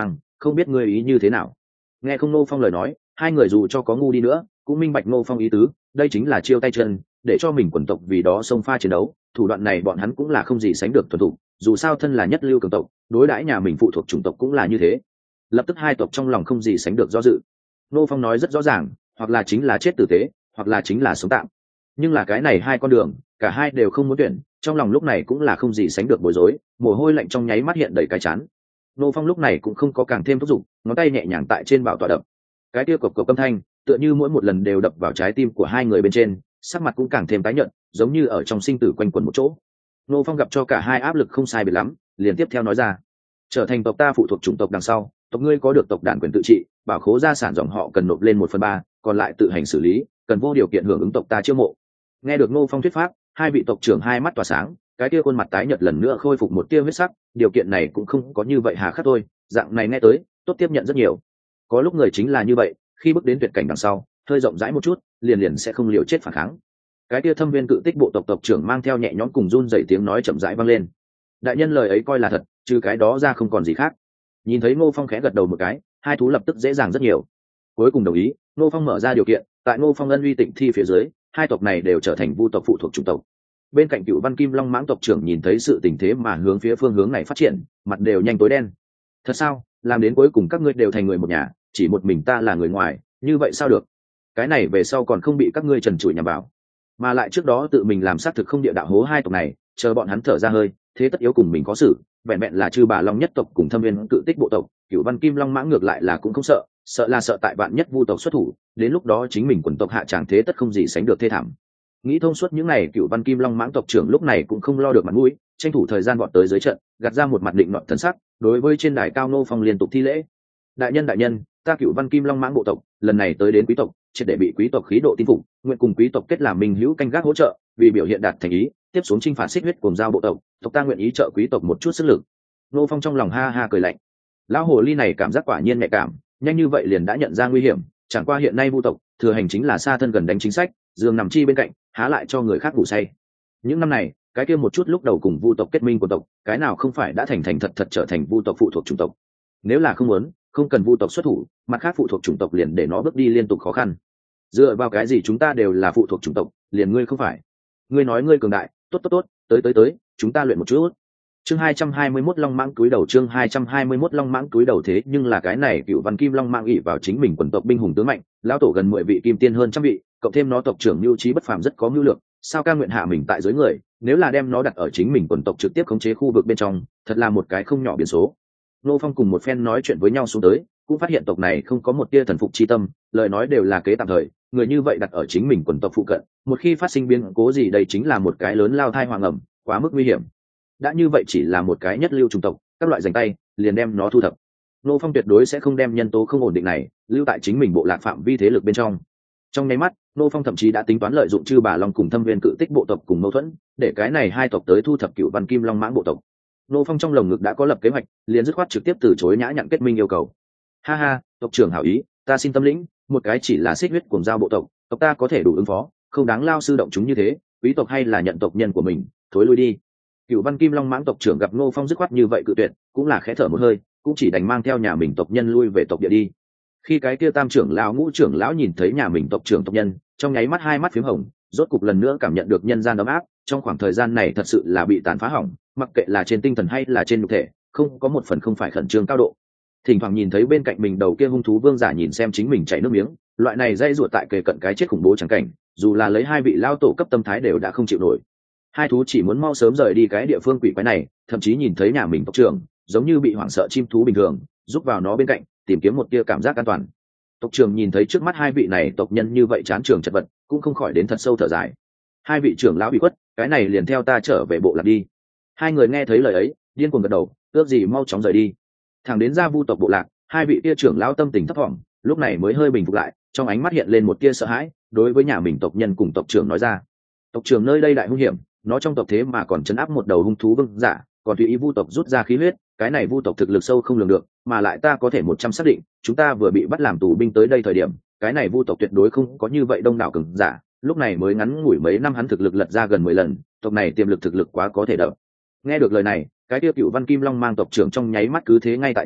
không biết ngươi ý như thế nào. Nghe không Ngô Phong lời nói, hai người dù cho có ngu đi nữa cũng minh bạch Ngô Phong ý tứ, đây chính là chiêu tay chân để cho mình quần tộc vì đó xông pha chiến đấu, thủ đoạn này bọn hắn cũng là không gì sánh được thuần thục, dù sao thân là nhất lưu cường tộc, đối đãi nhà mình phụ thuộc chủng tộc cũng là như thế. Lập tức hai tộc trong lòng không gì sánh được do dự. Ngô Phong nói rất rõ ràng, hoặc là chính là chết tử tế, hoặc là chính là sống tạm, nhưng là cái này hai con đường cả hai đều không muốn tuyển, trong lòng lúc này cũng là không gì sánh được bối rối, mồ hôi lạnh trong nháy mắt hiện đầy cái chán. Ngô Phong lúc này cũng không có càng thêm thúc giục, ngón tay nhẹ nhàng tại trên bảo tọa đập, cái kia cộc cộc âm thanh tựa như mỗi một lần đều đập vào trái tim của hai người bên trên, sắc mặt cũng càng thêm tái nhợt, giống như ở trong sinh tử quanh quẩn một chỗ. Ngô Phong gặp cho cả hai áp lực không sai biệt lắm, liền tiếp theo nói ra: trở thành tộc ta phụ thuộc chủng tộc đằng sau, tộc ngươi có được tộc đàn quyền tự trị, bảo khố gia sản dòng họ cần nộp lên một phần ba, còn lại tự hành xử lý, cần vô điều kiện hưởng ứng tộc ta chiêu mộ. Nghe được Ngô Phong thuyết pháp, hai vị tộc trưởng hai mắt tỏa sáng, cái kia khuôn mặt tái nhợt lần nữa khôi phục một tia huyết sắc. Điều kiện này cũng không có như vậy hà khắc thôi, dạng này nghe tới tốt tiếp nhận rất nhiều. Có lúc người chính là như vậy, khi bước đến tuyệt cảnh đằng sau, hơi rộng rãi một chút, liền liền sẽ không liều chết phản kháng. Cái kia Thâm Viên cự tích bộ tộc tộc trưởng mang theo nhẹ nhõm cùng run rẩy tiếng nói chậm rãi vang lên: đại nhân lời ấy coi là thật, trừ cái đó ra không còn gì khác. Nhìn thấy Ngô Phong khẽ gật đầu một cái, hai thú lập tức dễ dàng rất nhiều, cuối cùng đồng ý. Ngô Phong mở ra điều kiện, tại Ngô Phong ân uy tịnh thi phía dưới, hai tộc này đều trở thành vu tộc phụ thuộc chủng tộc. Bên cạnh Cựu Văn Kim Long Mãng tộc trưởng nhìn thấy sự tình thế mà hướng phía phương hướng này phát triển, mặt đều nhanh tối đen. Thật sao? Làm đến cuối cùng các ngươi đều thành người một nhà, chỉ một mình ta là người ngoài, như vậy sao được? Cái này về sau còn không bị các ngươi trần trụi nhằm vào, mà lại trước đó tự mình làm xác thực không địa đạo hố hai tộc này, chờ bọn hắn thở ra hơi, thế tất yếu cùng mình có xử. Vẹn vẹn là Chư Bà Long nhất tộc cùng Thâm Viên cự tích bộ tộc, Cựu Văn Kim Long Mãng ngược lại là cũng không sợ, sợ là sợ tại vạn nhất vu tộc xuất thủ, đến lúc đó chính mình quần tộc hạ tràng thế tất không gì sánh được thê thảm. Nghĩ thông suốt những này, Cựu Văn Kim Long Mãng tộc trưởng lúc này cũng không lo được mặt mũi, tranh thủ thời gian vọt tới dưới trận, gạt ra một mặt định nọt thần sắc, đối với trên đài cao Ngô Phong liên tục thi lễ: đại nhân đại nhân, ta Cựu Văn Kim Long Mãng bộ tộc lần này tới đến quý tộc, triệt để bị quý tộc khí độ tin phục, nguyện cùng quý tộc kết làm minh hữu canh gác hỗ trợ, vì biểu hiện đạt thành ý, tiếp xuống chinh phạt xích huyết cùng giao bộ tộc, tộc ta nguyện ý trợ quý tộc một chút sức lực. Ngô Phong trong lòng ha ha cười lạnh, lão hồ ly này cảm giác quả nhiên nhạy cảm, nhanh như vậy liền đã nhận ra nguy hiểm. Chẳng qua hiện nay vu tộc thừa hành chính là xa thân gần đánh chính sách, giường nằm chi bên cạnh, há lại cho người khác ngủ say. Những năm này cái kia một chút lúc đầu cùng vu tộc kết minh của tộc, cái nào không phải đã thành thành thật thật trở thành vu tộc phụ thuộc chủng tộc. Nếu là không muốn, không cần vu tộc xuất thủ, mặt khác phụ thuộc chủng tộc liền để nó bước đi liên tục khó khăn. Dựa vào cái gì chúng ta đều là phụ thuộc chủng tộc, liền ngươi không phải? Ngươi nói ngươi cường đại, tốt tốt tốt, tới tới tới, chúng ta luyện một chút. Chương hai trăm hai mươi mốt Long Mãng túi đầu, chương hai trăm hai mươi mốt Long Mãng túi đầu. Thế nhưng là cái này Cựu Văn Kim Long Mãng ỷ vào chính mình quần tộc binh hùng tướng mạnh, lão tổ gần mười vị kim tiên hơn trăm vị, cộng thêm nó tộc trưởng mưu trí bất phàm rất có mưu lược, sao ca nguyện hạ mình tại dưới người, nếu là đem nó đặt ở chính mình quần tộc trực tiếp khống chế khu vực bên trong, thật là một cái không nhỏ biến số. Ngô Phong cùng một phen nói chuyện với nhau xuống tới, cũng phát hiện tộc này không có một tia thần phục chi tâm, lời nói đều là kế tạm thời, người như vậy đặt ở chính mình quần tộc phụ cận, một khi phát sinh biến cố gì đây chính là một cái lớn lao thai hoàng ẩm, quá mức nguy hiểm. Đã như vậy chỉ là một cái nhất lưu chủng tộc, các loại giành tay liền đem nó thu thập. Ngô Phong tuyệt đối sẽ không đem nhân tố không ổn định này lưu tại chính mình bộ lạc phạm vi thế lực bên trong. Trong nháy mắt, Ngô Phong thậm chí đã tính toán lợi dụng Chư Bà Long cùng Thâm Viên cự tích bộ tộc cùng mâu thuẫn, để cái này hai tộc tới thu thập Cựu Văn Kim Long Mãng bộ tộc. Ngô Phong trong lồng ngực đã có lập kế hoạch, liền dứt khoát trực tiếp từ chối nhã nhặn kết minh yêu cầu. Ha ha, tộc trưởng hảo ý, ta xin tâm lĩnh, một cái chỉ là xích huyết cuồng giao bộ tộc, tộc ta có thể đủ ứng phó, không đáng lao sư động chúng như thế, quý tộc hay là nhận tộc nhân của mình, thối lui đi. Cựu Văn Kim Long Mãng tộc trưởng gặp Ngô Phong dứt khoát như vậy cự tuyệt, cũng là khẽ thở một hơi, cũng chỉ đành mang theo nhà mình tộc nhân lui về tộc địa đi. Khi cái kia tam trưởng lão ngũ trưởng lão nhìn thấy nhà mình tộc trưởng tộc nhân, trong nháy mắt hai mắt phím hồng, rốt cục lần nữa cảm nhận được nhân gian ấm áp. Trong khoảng thời gian này thật sự là bị tàn phá hỏng, mặc kệ là trên tinh thần hay là trên nhục thể, không có một phần không phải khẩn trương cao độ. Thỉnh thoảng nhìn thấy bên cạnh mình đầu kia hung thú vương giả nhìn xem chính mình chảy nước miếng, loại này dây ruột tại kề cận cái chết khủng bố chẳng cảnh, dù là lấy hai vị lao tổ cấp tâm thái đều đã không chịu nổi. Hai thú chỉ muốn mau sớm rời đi cái địa phương quỷ quái này, thậm chí nhìn thấy nhà mình tộc trưởng giống như bị hoảng sợ chim thú bình thường, giúp vào nó bên cạnh tìm kiếm một tia cảm giác an toàn. Tộc trưởng nhìn thấy trước mắt hai vị này tộc nhân như vậy chán trường chật vật, cũng không khỏi đến thật sâu thở dài. Hai vị trưởng lão bị khuất, cái này liền theo ta trở về bộ lạc đi. Hai người nghe thấy lời ấy, điên cuồng gật đầu, ước gì mau chóng rời đi. Thẳng đến ra vu tộc bộ lạc, hai vị tia trưởng lão tâm tình thấp thỏm, lúc này mới hơi bình phục lại, trong ánh mắt hiện lên một tia sợ hãi, đối với nhà mình tộc nhân cùng tộc trưởng nói ra: tộc trưởng nơi đây đại hung hiểm, nó trong tộc thế mà còn chấn áp một đầu hung thú vương giả, còn tùy ý vu tộc rút ra khí huyết, cái này vu tộc thực lực sâu không lường được, mà lại ta có thể một trăm xác định, chúng ta vừa bị bắt làm tù binh tới đây thời điểm, cái này vu tộc tuyệt đối không có như vậy đông đảo cường giả, lúc này mới ngắn ngủi mấy năm hắn thực lực lật ra gần mười lần, tộc này tiềm lực thực lực quá có thể đỡ. Nghe được lời này, cái tiêu Cựu Văn Kim Long mang tộc trưởng trong nháy mắt cứ thế ngay tại chỗ,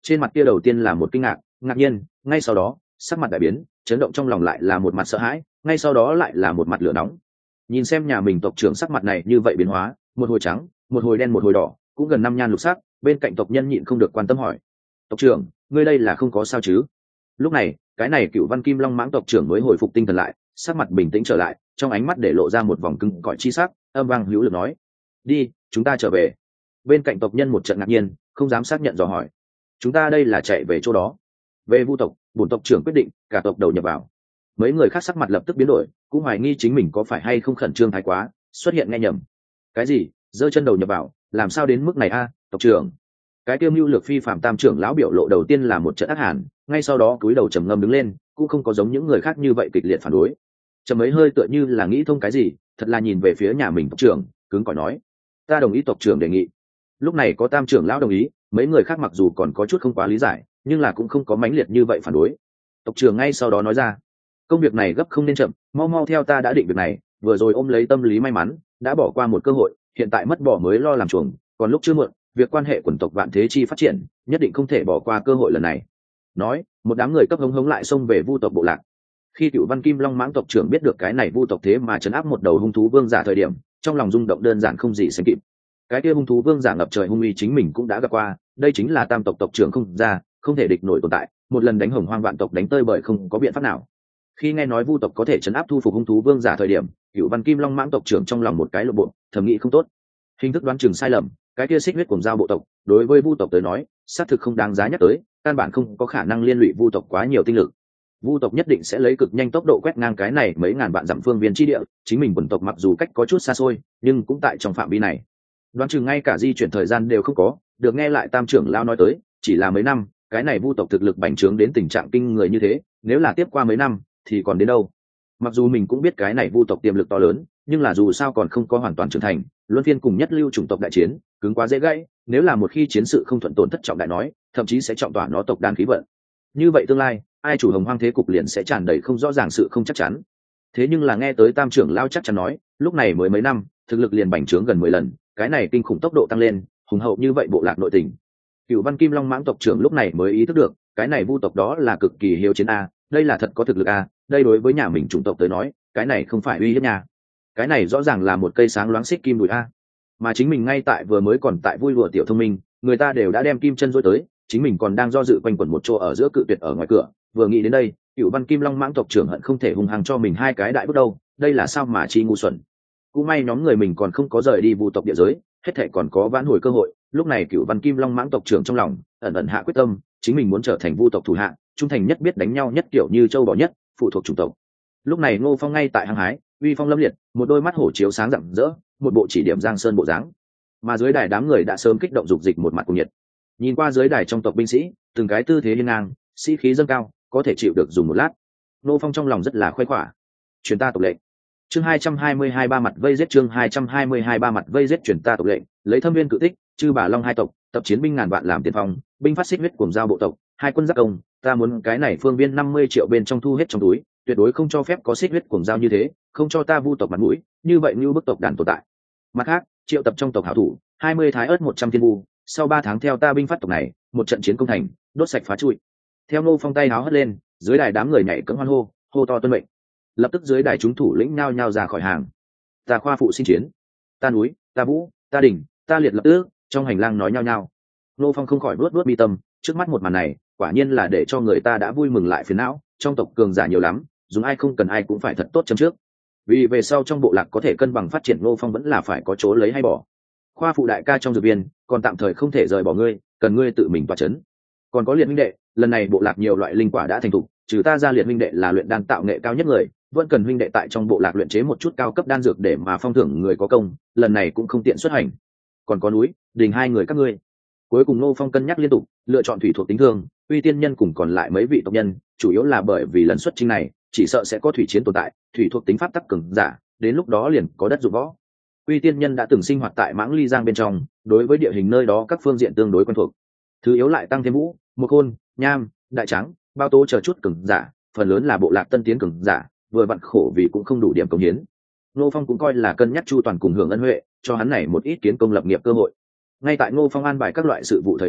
Trên mặt kia đầu tiên là một kinh ngạc, ngạc nhiên, ngay sau đó sắc mặt đại biến, chấn động trong lòng lại là một mặt sợ hãi, ngay sau đó lại là một mặt lửa nóng. Nhìn xem nhà mình tộc trưởng sắc mặt này như vậy biến hóa, một hồi trắng, một hồi đen, một hồi đỏ, cũng gần năm nhan lục sắc, bên cạnh tộc nhân nhịn không được quan tâm hỏi: tộc trưởng, ngươi đây là không có sao chứ? Lúc này cái này Cựu Văn Kim Long mãng tộc trưởng mới hồi phục tinh thần lại, sắc mặt bình tĩnh trở lại, trong ánh mắt để lộ ra một vòng cứng cỏi chi sắc, âm vang hữu lực nói: đi, chúng ta trở về. Bên cạnh tộc nhân một trận ngạc nhiên, không dám xác nhận dò hỏi: chúng ta đây là chạy về chỗ đó? Về Vu tộc, bổn tộc trưởng quyết định cả tộc đầu nhập vào. Mấy người khác sắc mặt lập tức biến đổi, cũng hoài nghi chính mình có phải hay không khẩn trương thái quá, xuất hiện nghe nhầm. Cái gì? Giơ chân đầu nhập vào? Làm sao đến mức này a, tộc trưởng? Cái tiêu mưu lược phi phạm tam trưởng lão biểu lộ đầu tiên là một trận ác hàn, ngay sau đó cúi đầu trầm ngâm đứng lên, cũng không có giống những người khác như vậy kịch liệt phản đối. Trầm mấy hơi tựa như là nghĩ thông cái gì, thật là nhìn về phía nhà mình tộc trưởng, cứng cỏi nói: ta đồng ý tộc trưởng đề nghị. Lúc này có tam trưởng lão đồng ý, mấy người khác mặc dù còn có chút không quá lý giải, nhưng là cũng không có mãnh liệt như vậy phản đối. Tộc trưởng ngay sau đó nói ra: công việc này gấp không nên chậm, mau mau theo ta đã định việc này, vừa rồi ôm lấy tâm lý may mắn, đã bỏ qua một cơ hội, hiện tại mất bỏ mới lo làm chuồng, còn lúc chưa muộn, việc quan hệ quần tộc Vạn Thế Chi phát triển, nhất định không thể bỏ qua cơ hội lần này. Nói, một đám người cấp hống hống lại xông về Vu tộc bộ lạc. Khi Cựu Văn Kim Long mãng tộc trưởng biết được cái này Vu tộc thế mà trấn áp một đầu hung thú vương giả thời điểm, trong lòng rung động đơn giản không gì sánh kịp. Cái kia hung thú vương giả ngập trời hung uy chính mình cũng đã gặp qua, đây chính là tam tộc tộc trưởng không ra, không thể địch nổi tồn tại, một lần đánh hồng hoang vạn tộc đánh tơi bởi không có biện pháp nào. Khi nghe nói Vu tộc có thể trấn áp thu phục hung thú vương giả thời điểm, Cựu Văn Kim Long mãng tộc trưởng trong lòng một cái lộ bộ, thầm nghĩ không tốt. Hình thức đoán chừng sai lầm, cái kia xích huyết cùng giao bộ tộc, đối với Vu tộc tới nói, xác thực không đáng giá nhắc tới, căn bản không có khả năng liên lụy Vu tộc quá nhiều tinh lực. Vu tộc nhất định sẽ lấy cực nhanh tốc độ quét ngang cái này mấy ngàn vạn dặm phương viên chi địa, chính mình quần tộc mặc dù cách có chút xa xôi, nhưng cũng tại trong phạm vi này. Đoán chừng ngay cả di chuyển thời gian đều không có, được nghe lại tam trưởng lao nói tới, chỉ là mấy năm, cái này Vu tộc thực lực bành trướng đến tình trạng kinh người như thế, nếu là tiếp qua mấy năm thì còn đến đâu. Mặc dù mình cũng biết cái này Vu tộc tiềm lực to lớn, nhưng là dù sao còn không có hoàn toàn trưởng thành, luân phiên cùng nhất lưu chủng tộc đại chiến, cứng quá dễ gãy, nếu là một khi chiến sự không thuận tổn thất trọng đại nói, thậm chí sẽ trọng tỏa nó tộc đan khí vận. Như vậy tương lai, ai chủ hồng hoang thế cục liền sẽ tràn đầy không rõ ràng sự không chắc chắn. Thế nhưng là nghe tới tam trưởng lao chắc chắn nói, lúc này mới mấy năm, thực lực liền bành trướng gần mười lần, cái này kinh khủng tốc độ tăng lên, hùng hậu như vậy bộ lạc nội tình. Cựu Văn Kim Long mãng tộc trưởng lúc này mới ý thức được, cái này Vu tộc đó là cực kỳ hiếu chiến a, đây là thật có thực lực a, đây đối với nhà mình chủng tộc tới nói, cái này không phải uy hiếp nhà. Cái này rõ ràng là một cây sáng loáng xích kim đùi a. Mà chính mình ngay tại vừa mới còn tại vui lụa tiểu thông minh, người ta đều đã đem kim chân dối tới, chính mình còn đang do dự quanh quẩn một chỗ ở giữa cự tuyệt ở ngoài cửa, vừa nghĩ đến đây, Cựu Văn Kim Long mãng tộc trưởng hận không thể hung hăng cho mình hai cái đại bước đâu, đây là sao mà chi ngu xuẩn. Cũng may nhóm người mình còn không có rời đi Vu tộc địa giới, hết thảy còn có vãn hồi cơ hội, lúc này Cựu Văn Kim Long mãng tộc trưởng trong lòng ẩn ẩn hạ quyết tâm, chính mình muốn trở thành Vu tộc thủ hạ, trung thành nhất, biết đánh nhau nhất, kiểu như châu bò nhất, phụ thuộc chủng tộc. Lúc này Ngô Phong ngay tại hăng hái, uy phong lâm liệt, một đôi mắt hổ chiếu sáng rạng rỡ, một bộ chỉ điểm giang sơn bộ dáng. Mà dưới đài đám người đã sớm kích động dục dịch một mặt cùng nhiệt. Nhìn qua dưới đài trong tộc binh sĩ, từng cái tư thế hiên ngang, sĩ khí dâng cao, có thể chịu được dùng một lát. Ngô Phong trong lòng rất là khoái khỏa. Truyền ta tộc lệnh. Chương hai trăm hai mươi hai ba mặt vây giết chương hai trăm hai mươi hai ba mặt vây giết truyền ta tộc lệnh, lấy Thâm Viên cự tích, chư bà long hai tộc, tập chiến binh ngàn vạn làm tiền phong, binh phát xích huyết cuồng giao bộ tộc, hai quân giác công, ta muốn cái này phương viên năm mươi triệu bên trong thu hết trong túi, tuyệt đối không cho phép có xích huyết cuồng giao như thế, không cho ta Vu tộc mặt mũi, như vậy như bức tộc đàn tồn tại. Mặt khác, triệu tập trong tộc hảo thủ, hai mươi thái ớt một trăm thiên vu, sau ba tháng theo ta binh phát tộc này, một trận chiến công thành, đốt sạch phá trụi. Theo Ngô Phong tay háo hất lên, dưới đài đám người nhảy cẫng hoan hô, hô to tuân mệnh. Lập tức dưới đài chúng thủ lĩnh nhao nhao ra khỏi hàng. Ta khoa phụ xin chiến, ta núi, ta vũ, ta đỉnh, ta liệt lập tức, trong hành lang nói nhao nhao. Ngô Phong không khỏi vuốt vuốt mi tâm, trước mắt một màn này, quả nhiên là để cho người ta đã vui mừng lại phiền não, trong tộc cường giả nhiều lắm, dùng ai không cần ai cũng phải thật tốt chấm trước. Vì về sau trong bộ lạc có thể cân bằng phát triển, Ngô Phong vẫn là phải có chỗ lấy hay bỏ. Khoa phụ đại ca trong dược viên, còn tạm thời không thể rời bỏ ngươi, cần ngươi tự mình tỏa chấn. Còn có liệt minh đệ, lần này bộ lạc nhiều loại linh quả đã thành thục, trừ ta ra liệt minh đệ là luyện đan tạo nghệ cao nhất người, vẫn cần huynh đệ tại trong bộ lạc luyện chế một chút cao cấp đan dược để mà phong thưởng người có công, lần này cũng không tiện xuất hành. Còn có núi, đình hai người các ngươi. Cuối cùng Ngô Phong cân nhắc liên tục, lựa chọn thủy thuộc tính thương, uy tiên nhân cùng còn lại mấy vị tộc nhân, chủ yếu là bởi vì lần xuất chinh này, chỉ sợ sẽ có thủy chiến tồn tại, thủy thuộc tính pháp tắc cường giả, đến lúc đó liền có đất dụng võ. Uy tiên nhân đã từng sinh hoạt tại Mãng Ly Giang bên trong, đối với địa hình nơi đó các phương diện tương đối quen thuộc. Thứ yếu lại tăng thêm vũ, một khôn, nham, đại trắng, bao tố chờ chút cường giả, phần lớn là bộ lạc tân tiến cường giả, vừa vặn khổ vì cũng không đủ điểm công hiến. Ngô Phong cũng coi là cân nhắc chu toàn cùng hưởng ân huệ, cho hắn này một ít kiến công lập nghiệp cơ hội. Ngay tại Ngô Phong an bài các loại sự vụ thời điểm,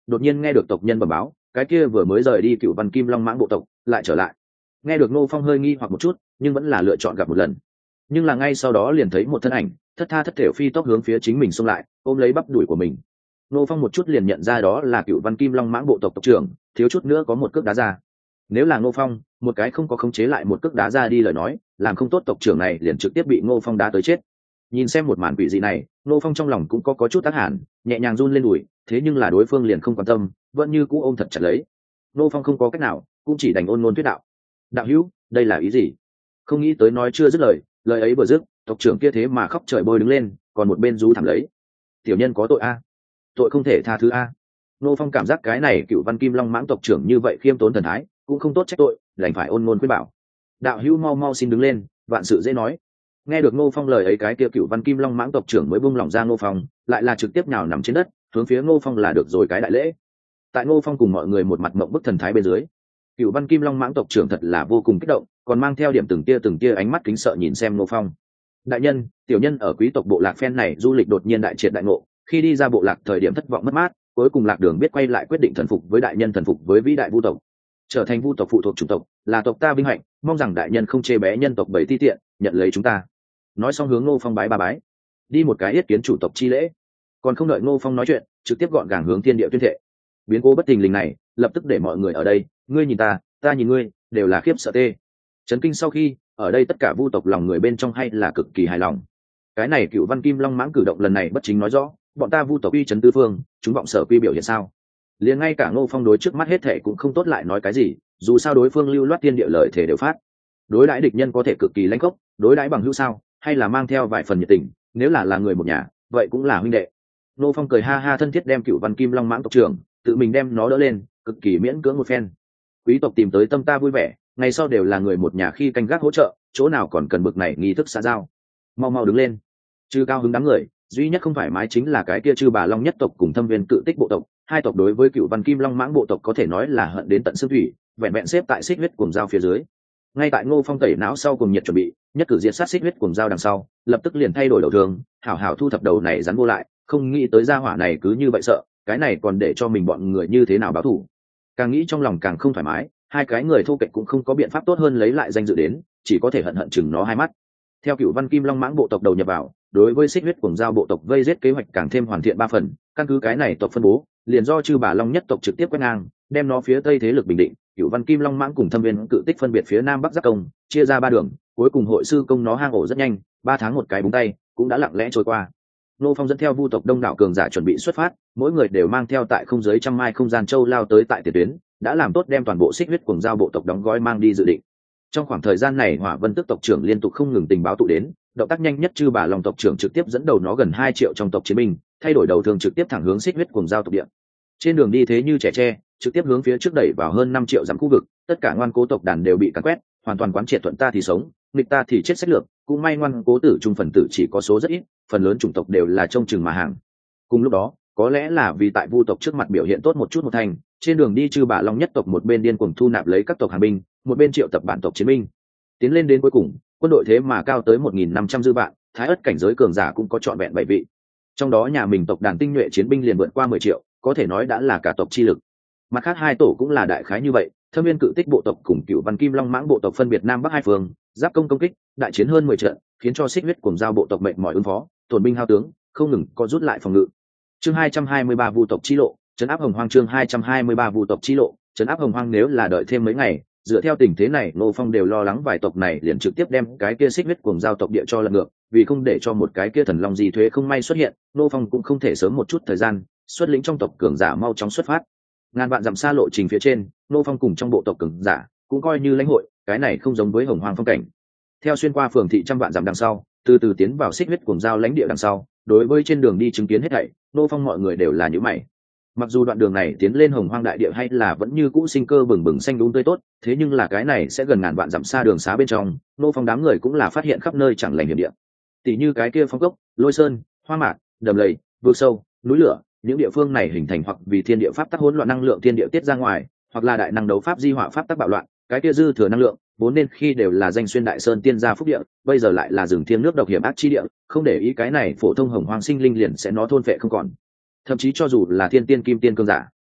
đột nhiên nghe được tộc nhân bẩm báo cái kia vừa mới rời đi cựu văn kim long mãng bộ tộc lại trở lại. Nghe được ngô phong hơi nghi hoặc một chút nhưng vẫn là lựa chọn gặp một lần. Nhưng là ngay sau đó liền thấy một thân ảnh thất tha thất thểu phi tốc hướng phía chính mình xông lại, ôm lấy bắp đùi của mình. Ngô phong một chút liền nhận ra đó là cựu văn kim long mãng bộ tộc tộc trưởng, thiếu chút nữa có một cước đá ra. Nếu là Ngô Phong, một cái không có khống chế lại một cước đá ra đi lời nói, làm không tốt tộc trưởng này liền trực tiếp bị Ngô Phong đá tới chết. Nhìn xem một màn quỷ dị này, Ngô Phong trong lòng cũng có có chút tác hẳn, nhẹ nhàng run lên đùi, thế nhưng là đối phương liền không quan tâm, vẫn như cũ ôm thật chặt lấy. Ngô Phong không có cách nào, cũng chỉ đành ôn ngôn thuyết đạo. Đạo hữu, đây là ý gì? Không nghĩ tới nói chưa dứt lời, lời ấy vừa dứt, tộc trưởng kia thế mà khóc trời bôi đứng lên, còn một bên rú thảm lấy. Tiểu nhân có tội a, tội không thể tha thứ a. Ngô Phong cảm giác cái này cựu văn kim long mãng tộc trưởng như vậy khiêm tốn thần thái, cũng không tốt trách tội, đành phải ôn ngôn khuyên bảo. Đạo hữu mau mau xin đứng lên, vạn sự dễ nói. Nghe được Ngô Phong lời ấy, cái kia cựu văn kim long mãng tộc trưởng mới buông lỏng ra Ngô Phong, lại là trực tiếp nhào nằm trên đất, hướng phía Ngô Phong là được rồi cái đại lễ. Tại Ngô Phong cùng mọi người một mặt mộng bức thần thái bên dưới, cựu văn kim long mãng tộc trưởng thật là vô cùng kích động, còn mang theo điểm từng tia từng tia ánh mắt kính sợ nhìn xem Ngô Phong. Đại nhân, tiểu nhân ở quý tộc bộ lạc phen này du lịch đột nhiên đại triệt đại ngộ, khi đi ra bộ lạc thời điểm thất vọng mất mát, cuối cùng lạc đường biết quay lại quyết định thần phục với đại nhân, thần phục với vĩ đại vu tộc, trở thành vu tộc phụ thuộc chủng tộc, là tộc ta vinh hạnh, mong rằng đại nhân không chê bé nhân tộc bảy ti tiện, nhận lấy chúng ta. Nói xong hướng Ngô Phong bái ba bái, đi một cái yết kiến chủ tộc chi lễ. Còn không đợi Ngô Phong nói chuyện, trực tiếp gọn gàng hướng thiên địa tuyên thệ. Biến cố bất thình lình này lập tức để mọi người ở đây, ngươi nhìn ta, ta nhìn ngươi, đều là khiếp sợ tê. Chấn kinh sau khi, ở đây tất cả vu tộc lòng người bên trong hay là cực kỳ hài lòng. Cái này cựu văn kim long mãng cử động lần này bất chính nói rõ, bọn ta vu tộc uy chấn tứ phương, chúng vọng sở quy biểu hiện sao? Liền ngay cả Ngô Phong đối trước mắt hết thể cũng không tốt lại nói cái gì, dù sao đối phương lưu loát thiên địa lời thể đều phát. Đối đãi địch nhân có thể cực kỳ lãnh khốc, đối đãi bằng hữu sao, hay là mang theo vài phần nhiệt tình, nếu là là người một nhà, vậy cũng là huynh đệ. Ngô Phong cười ha ha thân thiết đem cựu văn kim long mãng tộc trưởng, tự mình đem nó đỡ lên, cực kỳ miễn cưỡng một phen. Quý tộc tìm tới tâm ta vui vẻ, ngày sau đều là người một nhà khi canh gác hỗ trợ, chỗ nào còn cần bực này nghi thức xã giao. Mau mau đứng lên. Chư cao hứng đám người, duy nhất không thoải mái chính là cái kia Chư Bà Long nhất tộc cùng Thâm Viên Cự Tích bộ tộc, hai tộc đối với cựu văn kim long mãng bộ tộc có thể nói là hận đến tận xương thủy, vẹn vẹn xếp tại xích huyết cuồng dao phía dưới. Ngay tại Ngô Phong tẩy não sau cùng nhiệt chuẩn bị, nhất cử diệt sát xích huyết cuồng dao đằng sau, lập tức liền thay đổi đầu thường, hảo hảo thu thập đầu này rắn vô lại, không nghĩ tới gia hỏa này cứ như vậy sợ, cái này còn để cho mình bọn người như thế nào báo thù. Càng nghĩ trong lòng càng không thoải mái, hai cái người thô kệch cũng không có biện pháp tốt hơn lấy lại danh dự đến, chỉ có thể hận hận chừng nó hai mắt. Theo cựu văn kim long mãng bộ tộc đầu nhập vào, đối với xích huyết cuồng dao bộ tộc vây giết kế hoạch càng thêm hoàn thiện ba phần, căn cứ cái này tộc phân bố, liền do Chư Bà Long nhất tộc trực tiếp quét ngang, đem nó phía tây thế lực bình định, cựu văn kim long mãng cùng Thâm Viên Cự Tích phân biệt phía nam bắc giáp công, chia ra ba đường, cuối cùng hội sư công nó hang ổ rất nhanh, ba tháng một cái búng tay, cũng đã lặng lẽ trôi qua. Ngô Phong dẫn theo vu tộc đông đảo cường giả chuẩn bị xuất phát, mỗi người đều mang theo tại không dưới trăm mai không gian châu lao tới tại tiền tuyến, đã làm tốt đem toàn bộ xích huyết cuồng dao bộ tộc đóng gói mang đi dự định. Trong khoảng thời gian này, Hỏa Vân Tước tộc trưởng liên tục không ngừng tình báo tụ đến, động tác nhanh nhất Chư Bà Long tộc trưởng trực tiếp dẫn đầu nó gần hai triệu trong tộc chiến binh, thay đổi đầu thường trực tiếp thẳng hướng xích huyết cuồng dao tộc địa. Trên đường đi thế như trẻ tre, trực tiếp hướng phía trước đẩy vào hơn năm triệu dặm khu vực, tất cả ngoan cố tộc đàn đều bị càn quét, hoàn toàn quán triệt thuận ta thì sống, nghịch ta thì chết sách lược, cũng may ngoan cố tử trung phần tử chỉ có số rất ít, phần lớn chủng tộc đều là trông chừng mà hàng. Cùng lúc đó, có lẽ là vì tại vu tộc trước mặt biểu hiện tốt một chút một thành, trên đường đi Chư Bà Long nhất tộc một bên điên cuồng thu nạp lấy các tộc hàng binh, một bên triệu tập bản tộc chiến binh. Tiến lên đến cuối cùng, quân đội thế mà cao tới một nghìn năm trăm dư vạn, thái ất cảnh giới cường giả cũng có trọn vẹn bảy vị. Trong đó nhà mình tộc đàn tinh nhuệ chiến binh liền vượt qua mười triệu, có thể nói đã là cả tộc chi lực. Mặt khác hai tổ cũng là đại khái như vậy, Thâm Viên Cự Tích bộ tộc cùng Cựu Văn Kim Long Mãng bộ tộc phân biệt nam bắc hai phương, giáp công công kích, đại chiến hơn mười trận, khiến cho xích huyết cuồng dao bộ tộc mệt mỏi ứng phó, tổn binh hao tướng, không ngừng có rút lại phòng ngự. Chương hai trăm hai mươi ba vu tộc chi lộ, trấn áp hồng hoang. Chương hai trăm hai mươi ba vu tộc chi lộ, trấn áp hồng hoang. Nếu là đợi thêm mấy ngày, dựa theo tình thế này, Ngô Phong đều lo lắng vài tộc này liền trực tiếp đem cái kia xích huyết cuồng dao tộc địa cho lật ngược, vì không để cho một cái kia thần long gì thuế không may xuất hiện, Ngô Phong cũng không thể sớm một chút thời gian, xuất lĩnh trong tộc cường giả mau chóng xuất phát. Ngàn vạn dặm xa lộ trình phía trên, Ngô Phong cùng trong bộ tộc cường giả cũng coi như lãnh hội, cái này không giống với hồng hoang phong cảnh. Theo xuyên qua phường thị trăm vạn dặm đằng sau, từ từ tiến vào xích huyết cuồng dao lãnh địa đằng sau, đối với trên đường đi chứng kiến hết thảy, Ngô Phong mọi người đều là như mày. Mặc dù đoạn đường này tiến lên hồng hoang đại địa hay là vẫn như cũ sinh cơ bừng bừng xanh đúng tươi tốt, thế nhưng là cái này sẽ gần ngàn vạn dặm xa đường xá bên trong, Ngô Phong đám người cũng là phát hiện khắp nơi chẳng lành hiểm địa. Tỷ như cái kia phong cốc, lôi sơn, hoa mạc, đầm lầy, vực sâu, núi lửa, những địa phương này hình thành hoặc vì thiên địa pháp tắc hỗn loạn năng lượng thiên địa tiết ra ngoài, hoặc là đại năng đấu pháp di hỏa pháp tắc bạo loạn, cái kia dư thừa năng lượng vốn nên khi đều là danh xuyên đại sơn tiên gia phúc địa, bây giờ lại là rừng thiêng nước độc hiểm ác chi địa, không để ý cái này phổ thông hồng hoang sinh linh liền sẽ nó thôn phệ không còn. Thậm chí cho dù là thiên tiên kim tiên cương giả,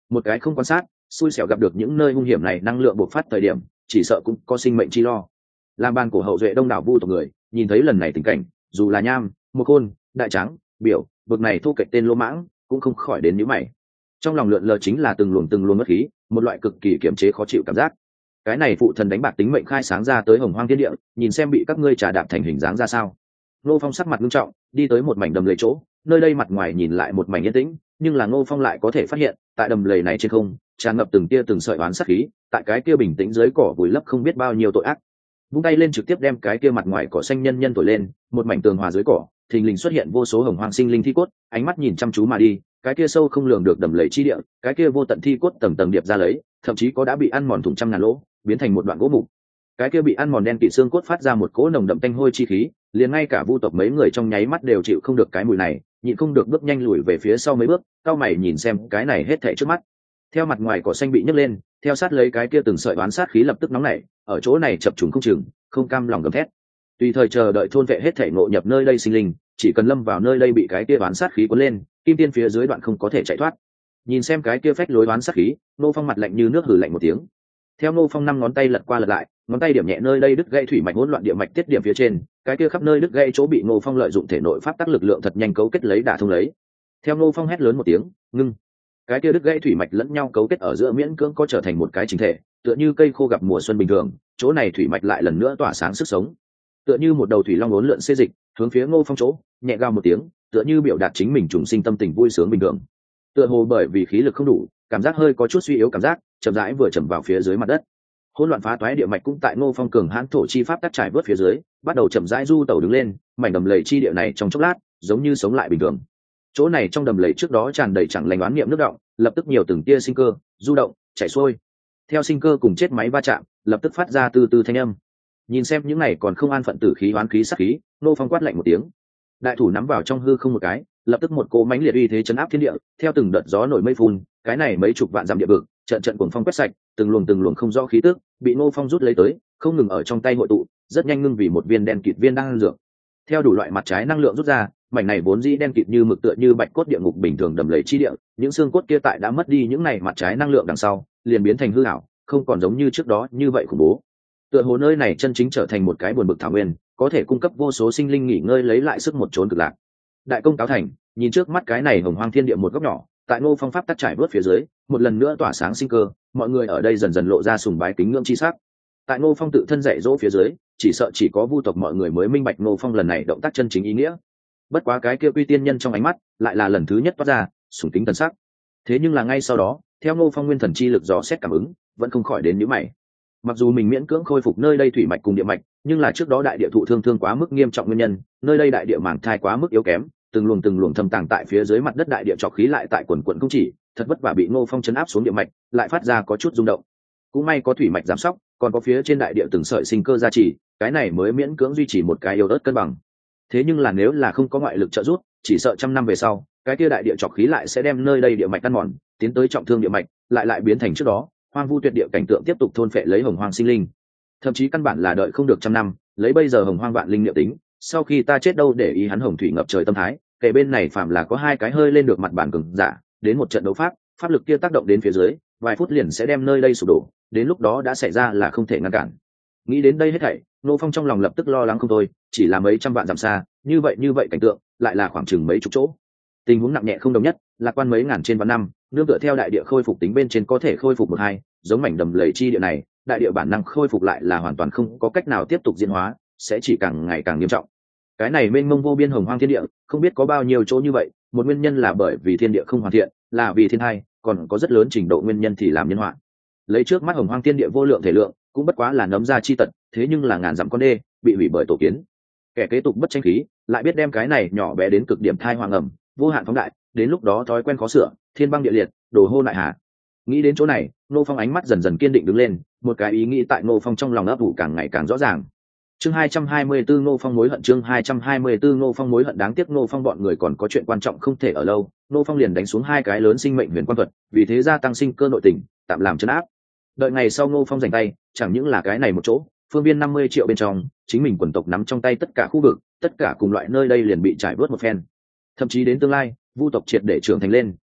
một cái không quan sát xui xẻo gặp được những nơi hung hiểm này năng lượng bộc phát thời điểm chỉ sợ cũng có sinh mệnh chi lo. Làm bàn cổ hậu duệ đông đảo vu tộc người nhìn thấy lần này tình cảnh, dù là nham một khôn đại trắng biểu bực này thu cạnh tên lô mãng cũng không khỏi đến nhíu mày. Trong lòng lượn lờ chính là từng luồng từng luồng mất khí, một loại cực kỳ kiềm chế khó chịu cảm giác. Cái này phụ thần đánh bạc tính mệnh khai sáng ra tới hồng hoang thiên địa, nhìn xem bị các ngươi trà đạp thành hình dáng ra sao. Ngô Phong sắc mặt nghiêm trọng, đi tới một mảnh đầm lầy chỗ, nơi đây mặt ngoài nhìn lại một mảnh yên tĩnh, nhưng là Ngô Phong lại có thể phát hiện, tại đầm lầy này trên không, tràn ngập từng tia từng sợi oán sát khí, tại cái kia bình tĩnh dưới cỏ vùi lấp không biết bao nhiêu tội ác. Vung tay lên trực tiếp đem cái kia mặt ngoài cỏ xanh nhân nhân thổi lên, một mảnh tường hòa dưới cỏ, thình lình xuất hiện vô số hồng hoang sinh linh thi cốt, ánh mắt nhìn chăm chú mà đi, cái kia sâu không lường được đầm lầy chi địa, cái kia vô tận thi cốt tầng tầng điệp ra lấy, thậm chí có đã bị ăn mòn thủng trăm ngàn lỗ, biến thành một đoạn gỗ mục. Cái kia bị ăn mòn đen kịt xương cốt phát ra một cỗ nồng đậm tanh hôi chi khí, liền ngay cả vu tộc mấy người trong nháy mắt đều chịu không được cái mùi này, nhịn không được bước nhanh lùi về phía sau mấy bước, cao mày nhìn xem cái này hết thảy trước mắt. Theo mặt ngoài cỏ xanh bị nhấc lên, theo sát lấy cái kia từng sợi oán sát khí lập tức nóng nảy, ở chỗ này chập trùng không chừng, không cam lòng gầm thét. Tùy thời chờ đợi thôn vệ hết thảy ngộ nhập nơi đây sinh linh, chỉ cần lâm vào nơi đây bị cái kia oán sát khí cuốn lên, kim tiên phía dưới đoạn không có thể chạy thoát. Nhìn xem cái kia phách lối oán sát khí, Nô Phong mặt lạnh như nước hừ lạnh một tiếng. Theo Nô Phong năm ngón tay lật qua lật lại, ngón tay điểm nhẹ nơi đây đứt gãy thủy mạch hỗn loạn địa mạch tiết điểm phía trên, cái kia khắp nơi đứt gãy chỗ bị Nô Phong lợi dụng thể nội pháp tắc lực lượng thật nhanh cấu kết lấy đả thông lấy. Theo Nô Phong hét lớn một tiếng, ngưng. Cái kia đứt gãy thủy mạch lẫn nhau cấu kết ở giữa miễn cưỡng có trở thành một cái chính thể, tựa như cây khô gặp mùa xuân bình thường, chỗ này thủy mạch lại lần nữa tỏa sáng sức sống. Tựa như một đầu thủy long uốn lượn xê dịch, hướng phía Ngô Phong chỗ, nhẹ gào một tiếng, tựa như biểu đạt chính mình trùng sinh tâm tình vui sướng bình thường. Tựa hồ bởi vì khí lực không đủ, cảm giác hơi có chút suy yếu cảm giác, chậm rãi vừa chầm vào phía dưới mặt đất. Hỗn loạn phá toái địa mạch cũng tại Ngô Phong cường hãn thổ chi pháp tắc trải vớt phía dưới, bắt đầu chậm rãi du tẩu đứng lên, mảnh đầm lầy chi địa này trong chốc lát, giống như sống lại bình thường. Chỗ này trong đầm lầy trước đó tràn đầy chẳng lành oán niệm nước động, lập tức nhiều từng tia sinh cơ, du động, chảy xuôi. Theo sinh cơ cùng chết máy va chạm, lập tức phát ra từ từ thanh âm. Nhìn xem những này còn không an phận tử khí oán khí sát khí, Ngô Phong quát lạnh một tiếng. Đại thủ nắm vào trong hư không một cái, lập tức một cỗ mãnh liệt uy thế chấn áp thiên địa, theo từng đợt gió nổi mây phun, cái này mấy chục vạn dặm địa vực, trận trận cuồng phong quét sạch, từng luồng từng luồng không rõ khí tức, bị Ngô Phong rút lấy tới, không ngừng ở trong tay hội tụ, rất nhanh ngưng vì một viên đen kịt viên đang dược. Theo đủ loại mặt trái năng lượng rút ra, mảnh này vốn dĩ đen kịt như mực tựa như bạch cốt địa ngục bình thường đầm lầy chi địa, những xương cốt kia tại đã mất đi những này mặt trái năng lượng đằng sau, liền biến thành hư ảo, không còn giống như trước đó như vậy khủng bố. Tựa hồ nơi này chân chính trở thành một cái buồn bực thảo nguyên, có thể cung cấp vô số sinh linh nghỉ ngơi lấy lại sức một chốn cực lạc. Đại công cáo thành, nhìn trước mắt cái này hồng hoang thiên địa một góc nhỏ, tại Ngô Phong pháp tắc trải vớt phía dưới, một lần nữa tỏa sáng sinh cơ, mọi người ở đây dần dần lộ ra sùng bái kính ngưỡng chi sắc. Tại Ngô Phong tự thân dạy dỗ phía dưới, chỉ sợ chỉ có vu tộc mọi người mới minh bạch Ngô Phong lần này động tác chân chính ý nghĩa. Bất quá cái kia quy tiên nhân trong ánh mắt, lại là lần thứ nhất toát ra sùng kính thần sắc. Thế nhưng là ngay sau đó, theo Ngô Phong nguyên thần chi lực dò xét cảm ứng, vẫn không khỏi đến nhíu mày. Mặc dù mình miễn cưỡng khôi phục nơi đây thủy mạch cùng địa mạch, nhưng là trước đó đại địa thụ thương thương quá mức nghiêm trọng nguyên nhân, nơi đây đại địa màng thai quá mức yếu kém, từng luồng từng luồng thâm tàng tại phía dưới mặt đất đại địa trọc khí lại tại quần quần không chỉ, thật vất vả bị Ngô Phong chấn áp xuống địa mạch, lại phát ra có chút rung động. Cũng may có thủy mạch giám sóc, còn có phía trên đại địa từng sợi sinh cơ gia trì, cái này mới miễn cưỡng duy trì một cái yếu ớt cân bằng. Thế nhưng là nếu là không có ngoại lực trợ giúp, chỉ sợ trăm năm về sau, cái kia đại địa trọc khí lại sẽ đem nơi đây địa mạch căn mòn, tiến tới trọng thương địa mạch, lại lại biến thành trước đó hoang vu tuyệt địa cảnh tượng tiếp tục thôn phệ lấy hồng hoang sinh linh. Thậm chí căn bản là đợi không được trăm năm, lấy bây giờ hồng hoang vạn linh niệm tính, sau khi ta chết đâu để ý hắn hồng thủy ngập trời tâm thái, kể bên này phạm là có hai cái hơi lên được mặt bản cường giả, đến một trận đấu pháp, pháp lực kia tác động đến phía dưới, vài phút liền sẽ đem nơi đây sụp đổ, đến lúc đó đã xảy ra là không thể ngăn cản. Nghĩ đến đây hết thảy, Ngô Phong trong lòng lập tức lo lắng không thôi, chỉ là mấy trăm vạn dặm xa, như vậy như vậy cảnh tượng, lại là khoảng chừng mấy chục chỗ. Tình huống nặng nhẹ không đồng nhất, lạc quan mấy ngàn trên vạn năm, nương tựa theo đại địa khôi phục tính bên trên có thể khôi phục một hai, giống mảnh đầm lầy chi địa này, đại địa bản năng khôi phục lại là hoàn toàn không có cách nào tiếp tục diễn hóa, sẽ chỉ càng ngày càng nghiêm trọng. Cái này mênh mông vô biên hồng hoang thiên địa, không biết có bao nhiêu chỗ như vậy, một nguyên nhân là bởi vì thiên địa không hoàn thiện, là vì thiên hai, còn có rất lớn trình độ nguyên nhân thì làm nhân họa. Lấy trước mắt hồng hoang thiên địa vô lượng thể lượng, cũng bất quá là nấm ra chi tật, thế nhưng là ngàn dặm con đê, bị hủy bởi tổ kiến. Kẻ kế tục bất tranh khí, lại biết đem cái này nhỏ bé đến cực điểm thai hoàng ẩm, vô hạn phóng đại, đến lúc đó thói quen khó sửa, thiên băng địa liệt, đồ hô lại hà. Nghĩ đến chỗ này, Ngô Phong ánh mắt dần dần kiên định đứng lên, một cái ý nghĩ tại Ngô Phong trong lòng ấp ủ càng ngày càng rõ ràng. Chương hai trăm hai mươi tư Ngô Phong mối hận chương hai trăm hai mươi tư Ngô Phong mối hận đáng tiếc Ngô Phong bọn người còn có chuyện quan trọng không thể ở lâu, Ngô Phong liền đánh xuống hai cái lớn sinh mệnh huyền quan thuật, vì thế gia tăng sinh cơ nội tình, tạm làm trấn áp. Đợi ngày sau Ngô Phong giành tay, chẳng những là cái này một chỗ, phương viên năm mươi triệu bên trong, chính mình quần tộc nắm trong tay tất cả khu vực, tất cả cùng loại nơi đây liền bị trải vớt một phen. Thậm chí đến tương lai, vu tộc triệt để trưởng thành lên,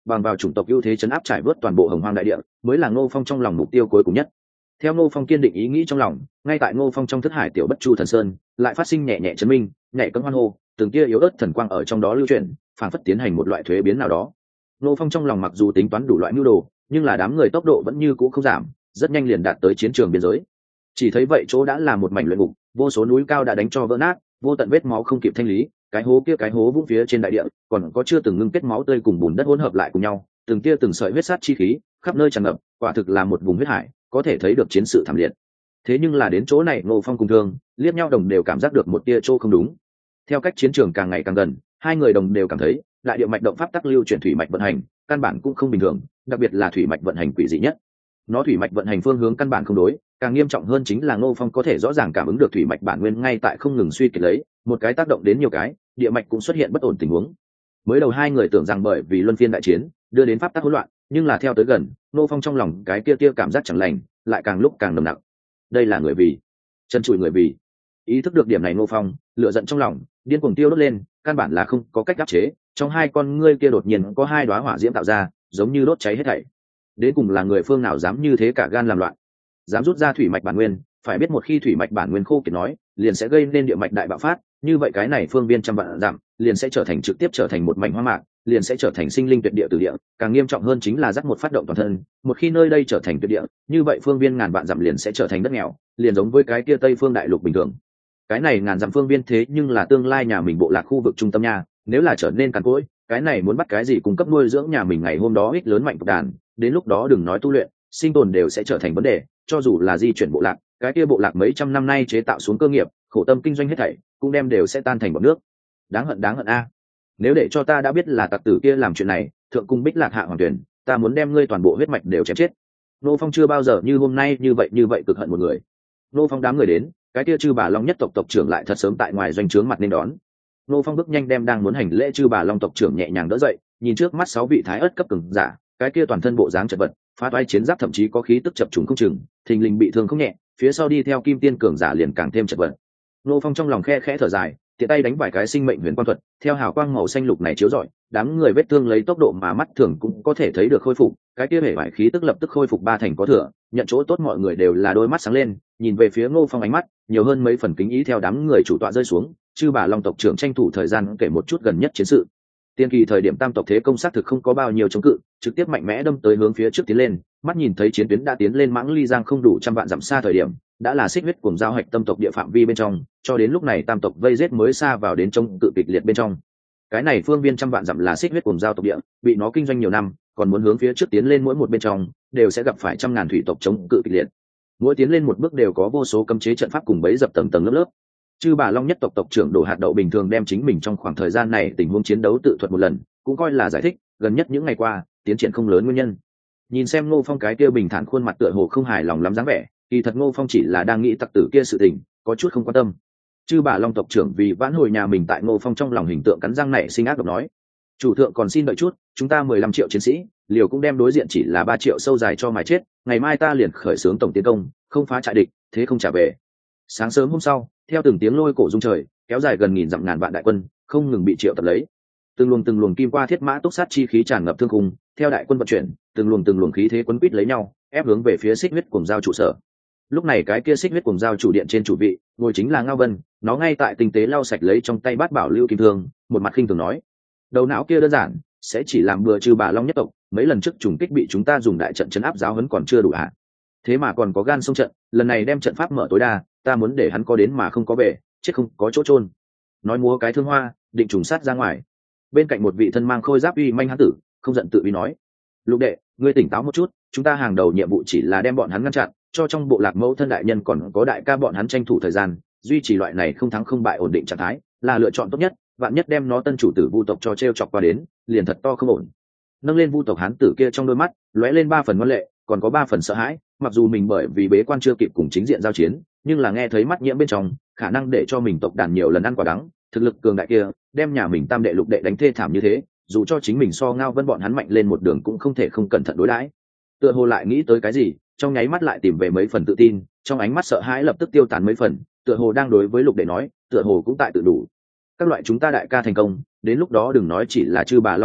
bằng vào chủng tộc ưu thế chấn áp trải vớt toàn bộ hồng hoang đại địa mới là Ngô Phong trong lòng mục tiêu cuối cùng nhất. Theo Ngô Phong kiên định ý nghĩ trong lòng, ngay tại Ngô Phong trong thức hải tiểu bất chu thần sơn lại phát sinh nhẹ nhẹ chấn minh, nhảy cấm hoan hô, từng kia yếu ớt thần quang ở trong đó lưu chuyển, phản phất tiến hành một loại thuế biến nào đó. Ngô Phong trong lòng mặc dù tính toán đủ loại mưu đồ, nhưng là đám người tốc độ vẫn như cũ không giảm, rất nhanh liền đạt tới chiến trường biên giới. Chỉ thấy vậy chỗ đã là một mảnh luyện ngục, vô số núi cao đã đánh cho vỡ nát, vô tận vết máu không kịp thanh lý, cái hố kia cái hố vũng phía trên đại địa, còn có chưa từng ngưng kết máu tươi cùng bùn đất hỗn hợp lại cùng nhau, từng tia từng sợi huyết sát chi khí, khắp nơi tràn ngập, quả thực là một vùng huyết hải, có thể thấy được chiến sự thảm liệt. Thế nhưng là đến chỗ này Ngô Phong cùng Thương liếc nhau đồng đều cảm giác được một tia chỗ không đúng. Theo cách chiến trường càng ngày càng gần, hai người đồng đều cảm thấy đại địa mạch động pháp tắc lưu chuyển thủy mạch vận hành, căn bản cũng không bình thường, đặc biệt là thủy mạch vận hành quỷ dị nhất. Nó thủy mạch vận hành phương hướng căn bản không đối, càng nghiêm trọng hơn chính là Ngô Phong có thể rõ ràng cảm ứng được thủy mạch bản nguyên ngay tại không ngừng suy kiệt lấy, một cái tác động đến nhiều cái, địa mạch cũng xuất hiện bất ổn tình huống. Mới đầu hai người tưởng rằng bởi vì luân phiên đại chiến đưa đến pháp tắc hỗn loạn, nhưng là theo tới gần, Ngô Phong trong lòng cái kia kia cảm giác chẳng lành lại càng lúc càng nồng nặng. Đây là người vì chân chùi người vì. Ý thức được điểm này Ngô Phong lửa giận trong lòng điên cuồng tiêu đốt lên, căn bản là không có cách áp chế, trong hai con ngươi kia đột nhiên có hai đóa hỏa diễm tạo ra, giống như đốt cháy hết thảy. Đến cùng là người phương nào dám như thế cả gan làm loạn, dám rút ra thủy mạch bản nguyên, phải biết một khi thủy mạch bản nguyên khô kiệt nói, liền sẽ gây nên địa mạch đại bạo phát, như vậy cái này phương viên trăm vạn dặm liền sẽ trở thành trực tiếp trở thành một mảnh hoang mạc, liền sẽ trở thành sinh linh tuyệt địa tử địa, càng nghiêm trọng hơn chính là dắt một phát động toàn thân, một khi nơi đây trở thành tuyệt địa, như vậy phương viên ngàn vạn dặm liền sẽ trở thành đất nghèo, liền giống với cái kia Tây Phương đại lục bình thường. Cái này ngàn dặm phương viên thế nhưng là tương lai nhà mình bộ lạc khu vực trung tâm nha, nếu là trở nên cằn cỗi, cái này muốn bắt cái gì cung cấp nuôi dưỡng nhà mình ngày hôm đó ít lớn mạnh tộc đàn, đến lúc đó đừng nói tu luyện, sinh tồn đều sẽ trở thành vấn đề, cho dù là di chuyển bộ lạc, cái kia bộ lạc mấy trăm năm nay chế tạo xuống cơ nghiệp, khổ tâm kinh doanh hết thảy, cũng đem đều sẽ tan thành bọt nước. Đáng hận đáng hận a. Nếu để cho ta đã biết là tặc tử kia làm chuyện này, thượng cung Bích Lạc hạ hoàng tuyển, ta muốn đem ngươi toàn bộ huyết mạch đều chém chết. Nô Phong chưa bao giờ như hôm nay như vậy như vậy cực hận một người. Nô Phong đám người đến, cái kia chư bà long nhất tộc tộc trưởng lại thật sớm tại ngoài doanh trướng mặt nên đón. Nô Phong bước nhanh đem đang muốn hành lễ chư bà long tộc trưởng nhẹ nhàng đỡ dậy, nhìn trước mắt sáu vị thái ớt cấp cường giả, cái kia toàn thân bộ dáng chật vật, phá toái chiến giáp thậm chí có khí tức chập trùng không chừng, thình lình bị thương không nhẹ, phía sau đi theo kim tiên cường giả liền càng thêm chật vật. Nô Phong trong lòng khe khẽ thở dài, tiện tay đánh vài cái sinh mệnh huyền quang thuật, theo hào quang màu xanh lục này chiếu rọi, đám người vết thương lấy tốc độ mà mắt thường cũng có thể thấy được khôi phục, cái kia hể vải khí tức lập tức khôi phục ba thành có thừa, nhận chỗ tốt mọi người đều là đôi mắt sáng lên, nhìn về phía Ngô Phong ánh mắt nhiều hơn mấy phần kính ý. Theo đám người chủ tọa rơi xuống, chư bà long tộc trưởng tranh thủ thời gian kể một chút gần nhất chiến sự. Tiên kỳ thời điểm tam tộc thế công sát thực không có bao nhiêu chống cự, trực tiếp mạnh mẽ đâm tới hướng phía trước tiến lên, mắt nhìn thấy chiến tuyến đã tiến lên mãng ly giang không đủ trăm vạn dặm xa thời điểm, đã là xích huyết cùng giao hạch tâm tộc địa phạm vi bên trong, cho đến lúc này tam tộc vây giết mới xa vào đến chống cự kịch liệt bên trong. Cái này phương viên trăm vạn dặm là xích huyết cùng giao tộc địa, bị nó kinh doanh nhiều năm, còn muốn hướng phía trước tiến lên mỗi một bên trong, đều sẽ gặp phải trăm ngàn thủy tộc chống cự kịch liệt. Mỗi tiến lên một bước đều có vô số cấm chế trận pháp cùng bẫy dập tầng tầng lớp lớp. Chư bà long nhất tộc tộc trưởng Đồ Hạt Đậu bình thường đem chính mình trong khoảng thời gian này tình huống chiến đấu tự thuật một lần, cũng coi là giải thích gần nhất những ngày qua tiến triển không lớn nguyên nhân. Nhìn xem Ngô Phong cái kia bình thản khuôn mặt tựa hồ không hài lòng lắm dáng vẻ, kỳ thật Ngô Phong chỉ là đang nghĩ tặc tử kia sự tình, có chút không quan tâm. Chư bà long tộc trưởng vì vãn hồi nhà mình tại Ngô Phong trong lòng hình tượng cắn răng này sinh ác độc nói: chủ thượng còn xin đợi chút, chúng ta mười lăm triệu chiến sĩ, liều cũng đem đối diện chỉ là ba triệu sâu dài cho mài chết, ngày mai ta liền khởi xướng tổng tiến công, không phá trại địch, thế không trả về. Sáng sớm hôm sau, theo từng tiếng lôi cổ rung trời, kéo dài gần nghìn dặm ngàn vạn đại quân không ngừng bị triệu tập lấy, từng luồng từng luồng kim qua thiết mã túc sát chi khí tràn ngập thương khung, theo đại quân vận chuyển, từng luồng từng luồng khí thế quấn quýt lấy nhau, ép hướng về phía xích huyết cuồng giao trụ sở. Lúc này cái kia xích huyết cuồng giao chủ điện trên chủ vị ngồi chính là Ngao Vân, nó ngay tại tinh tế lau sạch lấy trong tay bát bảo lưu kim thương, một mặt khinh thường nói: đầu não kia đơn giản, sẽ chỉ làm bừa trừ bà long nhất tộc, mấy lần trước trùng kích bị chúng ta dùng đại trận chấn áp giáo huấn còn chưa đủ hả? Thế mà còn có gan xông trận, lần này đem trận pháp mở tối đa, ta muốn để hắn có đến mà không có về, chết không có chỗ chôn. Nói múa cái thương hoa, định trùng sát ra ngoài. Bên cạnh một vị thân mang khôi giáp uy manh hán tử không giận tự uy nói: lục đệ, ngươi tỉnh táo một chút, chúng ta hàng đầu nhiệm vụ chỉ là đem bọn hắn ngăn chặn, cho trong bộ lạc mẫu thân đại nhân còn có đại ca bọn hắn tranh thủ thời gian, duy trì loại này không thắng không bại ổn định trạng thái là lựa chọn tốt nhất, vạn nhất đem nó tân chủ tử vu tộc cho treo chọc qua đến, liền thật to không ổn. Nâng lên vu tộc hán tử kia trong đôi mắt lóe lên ba phần ngoan lệ, còn có ba phần sợ hãi, mặc dù mình bởi vì bế quan chưa kịp cùng chính diện giao chiến, nhưng là nghe thấy mắt nhiễm bên trong khả năng để cho mình tộc đàn nhiều lần ăn quả đắng, thực lực cường đại kia đem nhà mình tam đệ lục đệ đánh thê thảm như thế, dù cho chính mình so Ngao Vân bọn hắn mạnh lên một đường cũng không thể không cẩn thận đối đãi. Tựa hồ lại nghĩ tới cái gì, trong nháy mắt lại tìm về mấy phần tự tin, trong ánh mắt sợ hãi lập tức tiêu tán mấy phần, tựa hồ đang đối với lục đệ nói, tựa hồ cũng tại tự đủ. Các loại chúng ta đại ca thành công, đến lúc đó đừng nói chỉ là chư bà long nhất tộc,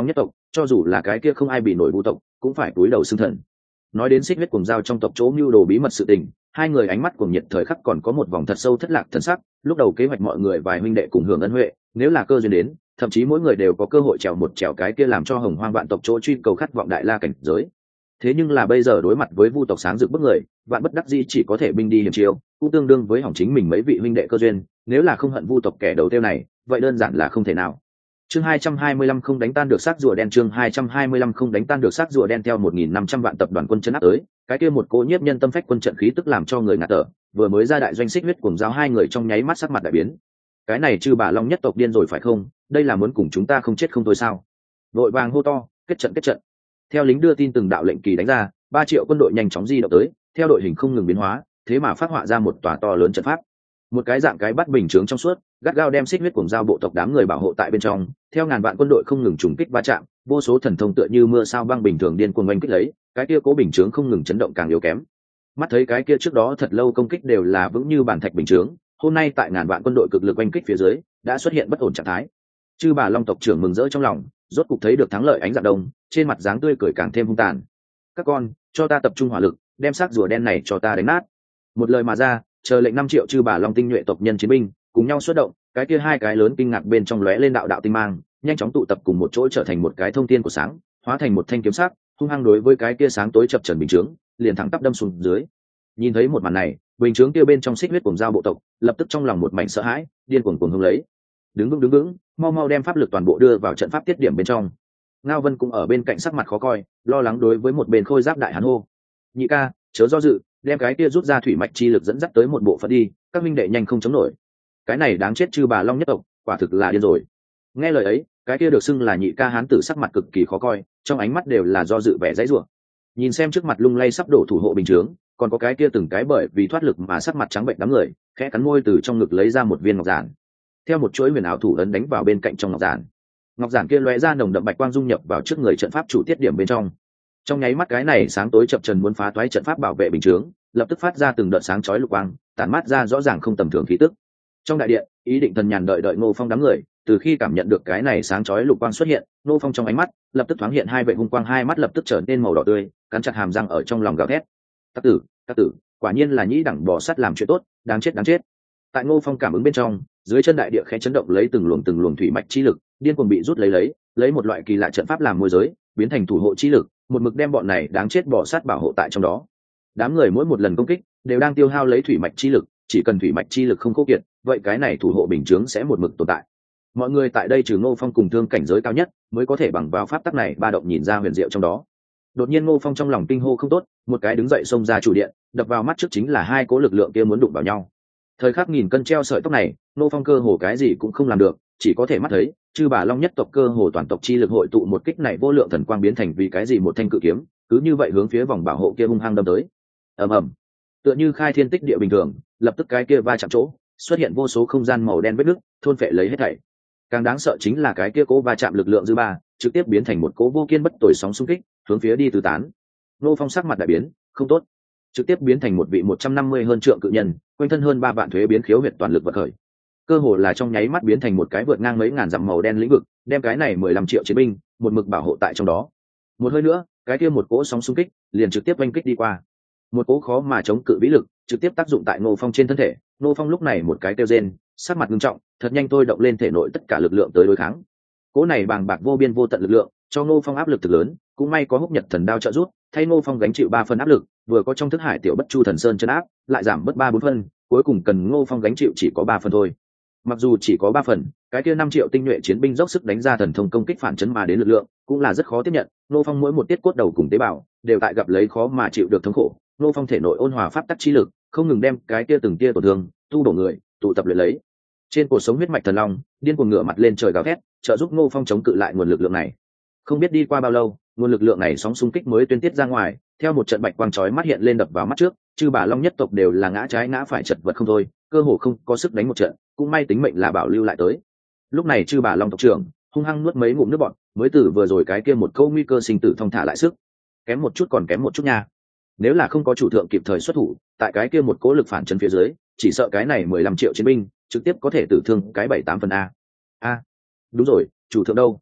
cho dù là cái kia không ai bị nổi vu tộc cũng phải cúi đầu xưng thần. Nói đến xích huyết cuồng giao trong tộc chỗ mưu đồ bí mật sự tình, hai người ánh mắt cuồng nhiệt thời khắc còn có một vòng thật sâu thất lạc thân sắc. Lúc đầu kế hoạch mọi người vài huynh đệ cùng hưởng ân huệ, nếu là cơ duyên đến, thậm chí mỗi người đều có cơ hội trèo một trèo cái kia làm cho hồng hoang vạn tộc chỗ truy cầu khát vọng đại la cảnh giới. Thế nhưng là bây giờ đối mặt với vu tộc sáng rực bức người, vạn bất đắc dĩ chỉ có thể binh đi hiểm chiêu, cũng tương đương với hỏng chính mình mấy vị huynh đệ cơ duyên. Nếu là không hận vu tộc kẻ đầu tiêu này, vậy đơn giản là không thể nào. Chương hai trăm hai mươi lăm không đánh tan được xác rùa đen. Chương hai trăm hai mươi lăm không đánh tan được xác rùa đen. Theo một nghìn năm trăm vạn tập đoàn quân chân áp tới, cái kia một cỗ nhiếp nhân tâm phách quân trận khí tức làm cho người ngạt thở. Vừa mới ra đại doanh xích huyết cuồng giao hai người trong nháy mắt sắc mặt đại biến. Cái này chư bà long nhất tộc điên rồi phải không? Đây là muốn cùng chúng ta không chết không thôi sao? Vội vàng hô to, kết trận kết trận. Theo lính đưa tin từng đạo lệnh kỳ đánh ra, ba triệu quân đội nhanh chóng di động tới, theo đội hình không ngừng biến hóa, thế mà phát họa ra một tòa to lớn trận pháp. Một cái dạng cái bắt bình chướng trong suốt, gắt gao đem xích huyết cuồng giao bộ tộc đám người bảo hộ tại bên trong. Theo ngàn vạn quân đội không ngừng trùng kích va chạm, vô số thần thông tựa như mưa sao băng bình thường điên cuồng oanh kích lấy, cái kia cố bình chướng không ngừng chấn động càng yếu kém. Mắt thấy cái kia trước đó thật lâu công kích đều là vững như bản thạch bình chướng, hôm nay tại ngàn vạn quân đội cực lực oanh kích phía dưới, đã xuất hiện bất ổn trạng thái. Chư bà long tộc trưởng mừng rỡ trong lòng, rốt cục thấy được thắng lợi ánh dạng đông, trên mặt dáng tươi cười càng thêm hung tàn. Các con, cho ta tập trung hỏa lực, đem xác rùa đen này cho ta đánh nát. Một lời mà ra, chờ lệnh năm triệu chư bà long tinh nhuệ tộc nhân chiến binh cùng nhau xuất động, cái kia hai cái lớn kinh ngạc bên trong lóe lên đạo đạo tinh mang, nhanh chóng tụ tập cùng một chỗ trở thành một cái thông thiên của sáng, hóa thành một thanh kiếm sắc, hung hăng đối với cái kia sáng tối chập chờn bình chướng, liền thẳng tắp đâm xuống dưới. Nhìn thấy một màn này, bình chướng kia bên trong xích huyết cuồng giao bộ tộc, lập tức trong lòng một mảnh sợ hãi, điên cuồng cuồng hung lấy. Đứng vững đứng vững, mau mau đem pháp lực toàn bộ đưa vào trận pháp tiết điểm bên trong. Ngao Vân cũng ở bên cạnh sắc mặt khó coi, lo lắng đối với một bên khôi giáp đại hán hô: "Nhị ca, chớ do dự, đem cái kia rút ra thủy mạch chi lực dẫn dắt tới một bộ phận đi, các minh đệ nhanh không chống nổi. Cái này đáng chết chư bà long nhất tộc, quả thực là điên rồi." Nghe lời ấy, cái kia được xưng là nhị ca hán tử sắc mặt cực kỳ khó coi, trong ánh mắt đều là do dự vẻ dãy rủa. Nhìn xem trước mặt lung lay sắp đổ thủ hộ bình chướng, còn có cái kia từng cái bởi vì thoát lực mà sắc mặt trắng bệnh đám người, khẽ cắn môi từ trong ngực lấy ra một viên ngọc giản. Theo một chuỗi huyền ảo thủ ấn đánh vào bên cạnh trong ngọc giản. Ngọc giản kia lóe ra nồng đậm bạch quang dung nhập vào trước người trận pháp chủ tiết điểm bên trong. Trong nháy mắt cái này sáng tối chập chờn muốn phá toái trận pháp bảo vệ bình chướng, lập tức phát ra từng đợt sáng chói lục quang, tản mát ra rõ ràng không tầm thường khí tức. Trong đại điện, ý định thần nhàn đợi đợi Ngô Phong đám người, từ khi cảm nhận được cái này sáng chói lục quang xuất hiện, Ngô Phong trong ánh mắt lập tức thoáng hiện hai vệ hung quang, hai mắt lập tức trở nên màu đỏ tươi, cắn chặt hàm răng ở trong lòng gào thét: "Tắc tử, tắc tử, quả nhiên là nhĩ đẳng bò sắt làm chuyện tốt, đáng chết đáng chết." Tại Ngô Phong cảm ứng bên trong, dưới chân đại địa khẽ chấn động lấy từng luồng từng luồng thủy mạch chi lực, điên cuồng bị rút lấy lấy, lấy một loại kỳ lạ trận pháp làm môi giới, biến thành thủ hộ chi lực, một mực đem bọn này đáng chết bò sát bảo hộ tại trong đó. Đám người mỗi một lần công kích đều đang tiêu hao lấy thủy mạch chi lực, chỉ cần thủy mạch chi lực không khô kiệt, vậy cái này thủ hộ bình chướng sẽ một mực tồn tại. Mọi người tại đây trừ Ngô Phong cùng thương cảnh giới cao nhất, mới có thể bằng vào pháp tắc này ba động nhìn ra huyền diệu trong đó. Đột nhiên Ngô Phong trong lòng kinh hô không tốt, một cái đứng dậy xông ra chủ điện, đập vào mắt trước chính là hai cố lực lượng kia muốn đụng vào nhau. Thời khắc nghìn cân treo sợi tóc này, Ngô Phong cơ hồ cái gì cũng không làm được, chỉ có thể mắt thấy chư bà long nhất tộc cơ hồ toàn tộc chi lực hội tụ một kích này vô lượng thần quang biến thành vì cái gì một thanh cự kiếm, cứ như vậy hướng phía vòng bảo hộ kia hung hăng đâm tới. Ầm ầm, tựa như khai thiên tích địa bình thường, lập tức cái kia va chạm chỗ xuất hiện vô số không gian màu đen vết nứt, thôn phệ lấy hết thảy. Càng đáng sợ chính là cái kia cố va chạm lực lượng dư ba, trực tiếp biến thành một cố vô kiên bất tồi sóng xung kích, hướng phía đi tứ tán. Ngô Phong sắc mặt đại biến, không tốt, trực tiếp biến thành một vị một trăm năm mươi hơn trượng cự nhân, quanh thân hơn ba vạn thuế biến khiếu huyệt toàn lực vật khởi. Cơ hồ là trong nháy mắt biến thành một cái vượt ngang mấy ngàn dặm màu đen lĩnh vực, đem cái này mười lăm triệu chiến binh một mực bảo hộ tại trong đó. Một hơi nữa, cái kia một cỗ sóng xung kích liền trực tiếp oanh kích đi qua. Một cỗ khó mà chống cự vĩ lực trực tiếp tác dụng tại Ngô Phong trên thân thể. Ngô Phong lúc này một cái kêu rên, sắc mặt nghiêm trọng, thật nhanh tôi động lên thể nội tất cả lực lượng tới đối kháng. Cỗ này bàng bạc vô biên vô tận lực lượng, cho Ngô Phong áp lực thực lớn, cũng may có Húc Nhật Thần Đao trợ giúp, thay Ngô Phong gánh chịu ba phần áp lực, vừa có trong thức hải tiểu bất chu thần sơn chân áp, lại giảm bớt ba bốn phân, cuối cùng cần Ngô Phong gánh chịu chỉ có ba phần thôi. Mặc dù chỉ có ba phần, cái kia năm triệu tinh nhuệ chiến binh dốc sức đánh ra thần thông công kích phản chấn mà đến lực lượng, cũng là rất khó tiếp nhận. Ngô Phong mỗi một tiết cốt đầu cùng tế bào đều tại gặp lấy khó mà chịu được thống khổ. Ngô Phong thể nội ôn hòa pháp tắc chi lực, không ngừng đem cái kia từng tia tổn thương, tu bổ người, tụ tập luyện lấy. Trên cuộc sống huyết mạch thần long, điên cuồng ngửa mặt lên trời gào thét, trợ giúp Ngô Phong chống cự lại nguồn lực lượng này. Không biết đi qua bao lâu, nguồn lực lượng này sóng xung kích mới tuyên tiết ra ngoài, theo một trận bạch quang chói mắt hiện lên đập vào mắt trước, chư bà long nhất tộc đều là ngã trái ngã phải chật vật không thôi, cơ hồ không có sức đánh một trận, cũng may tính mệnh là bảo lưu lại tới. Lúc này chư bà long tộc trưởng hung hăng nuốt mấy ngụm nước bọt, mới từ vừa rồi cái kia một câu nguy cơ sinh tử thong thả lại sức. Kém một chút còn kém một chút nha. Nếu là không có chủ thượng kịp thời xuất thủ, tại cái kia một cố lực phản chấn phía dưới, chỉ sợ cái này mười lăm triệu chiến binh trực tiếp có thể tử thương cái bảy tám phần a. A, đúng rồi, chủ thượng đâu?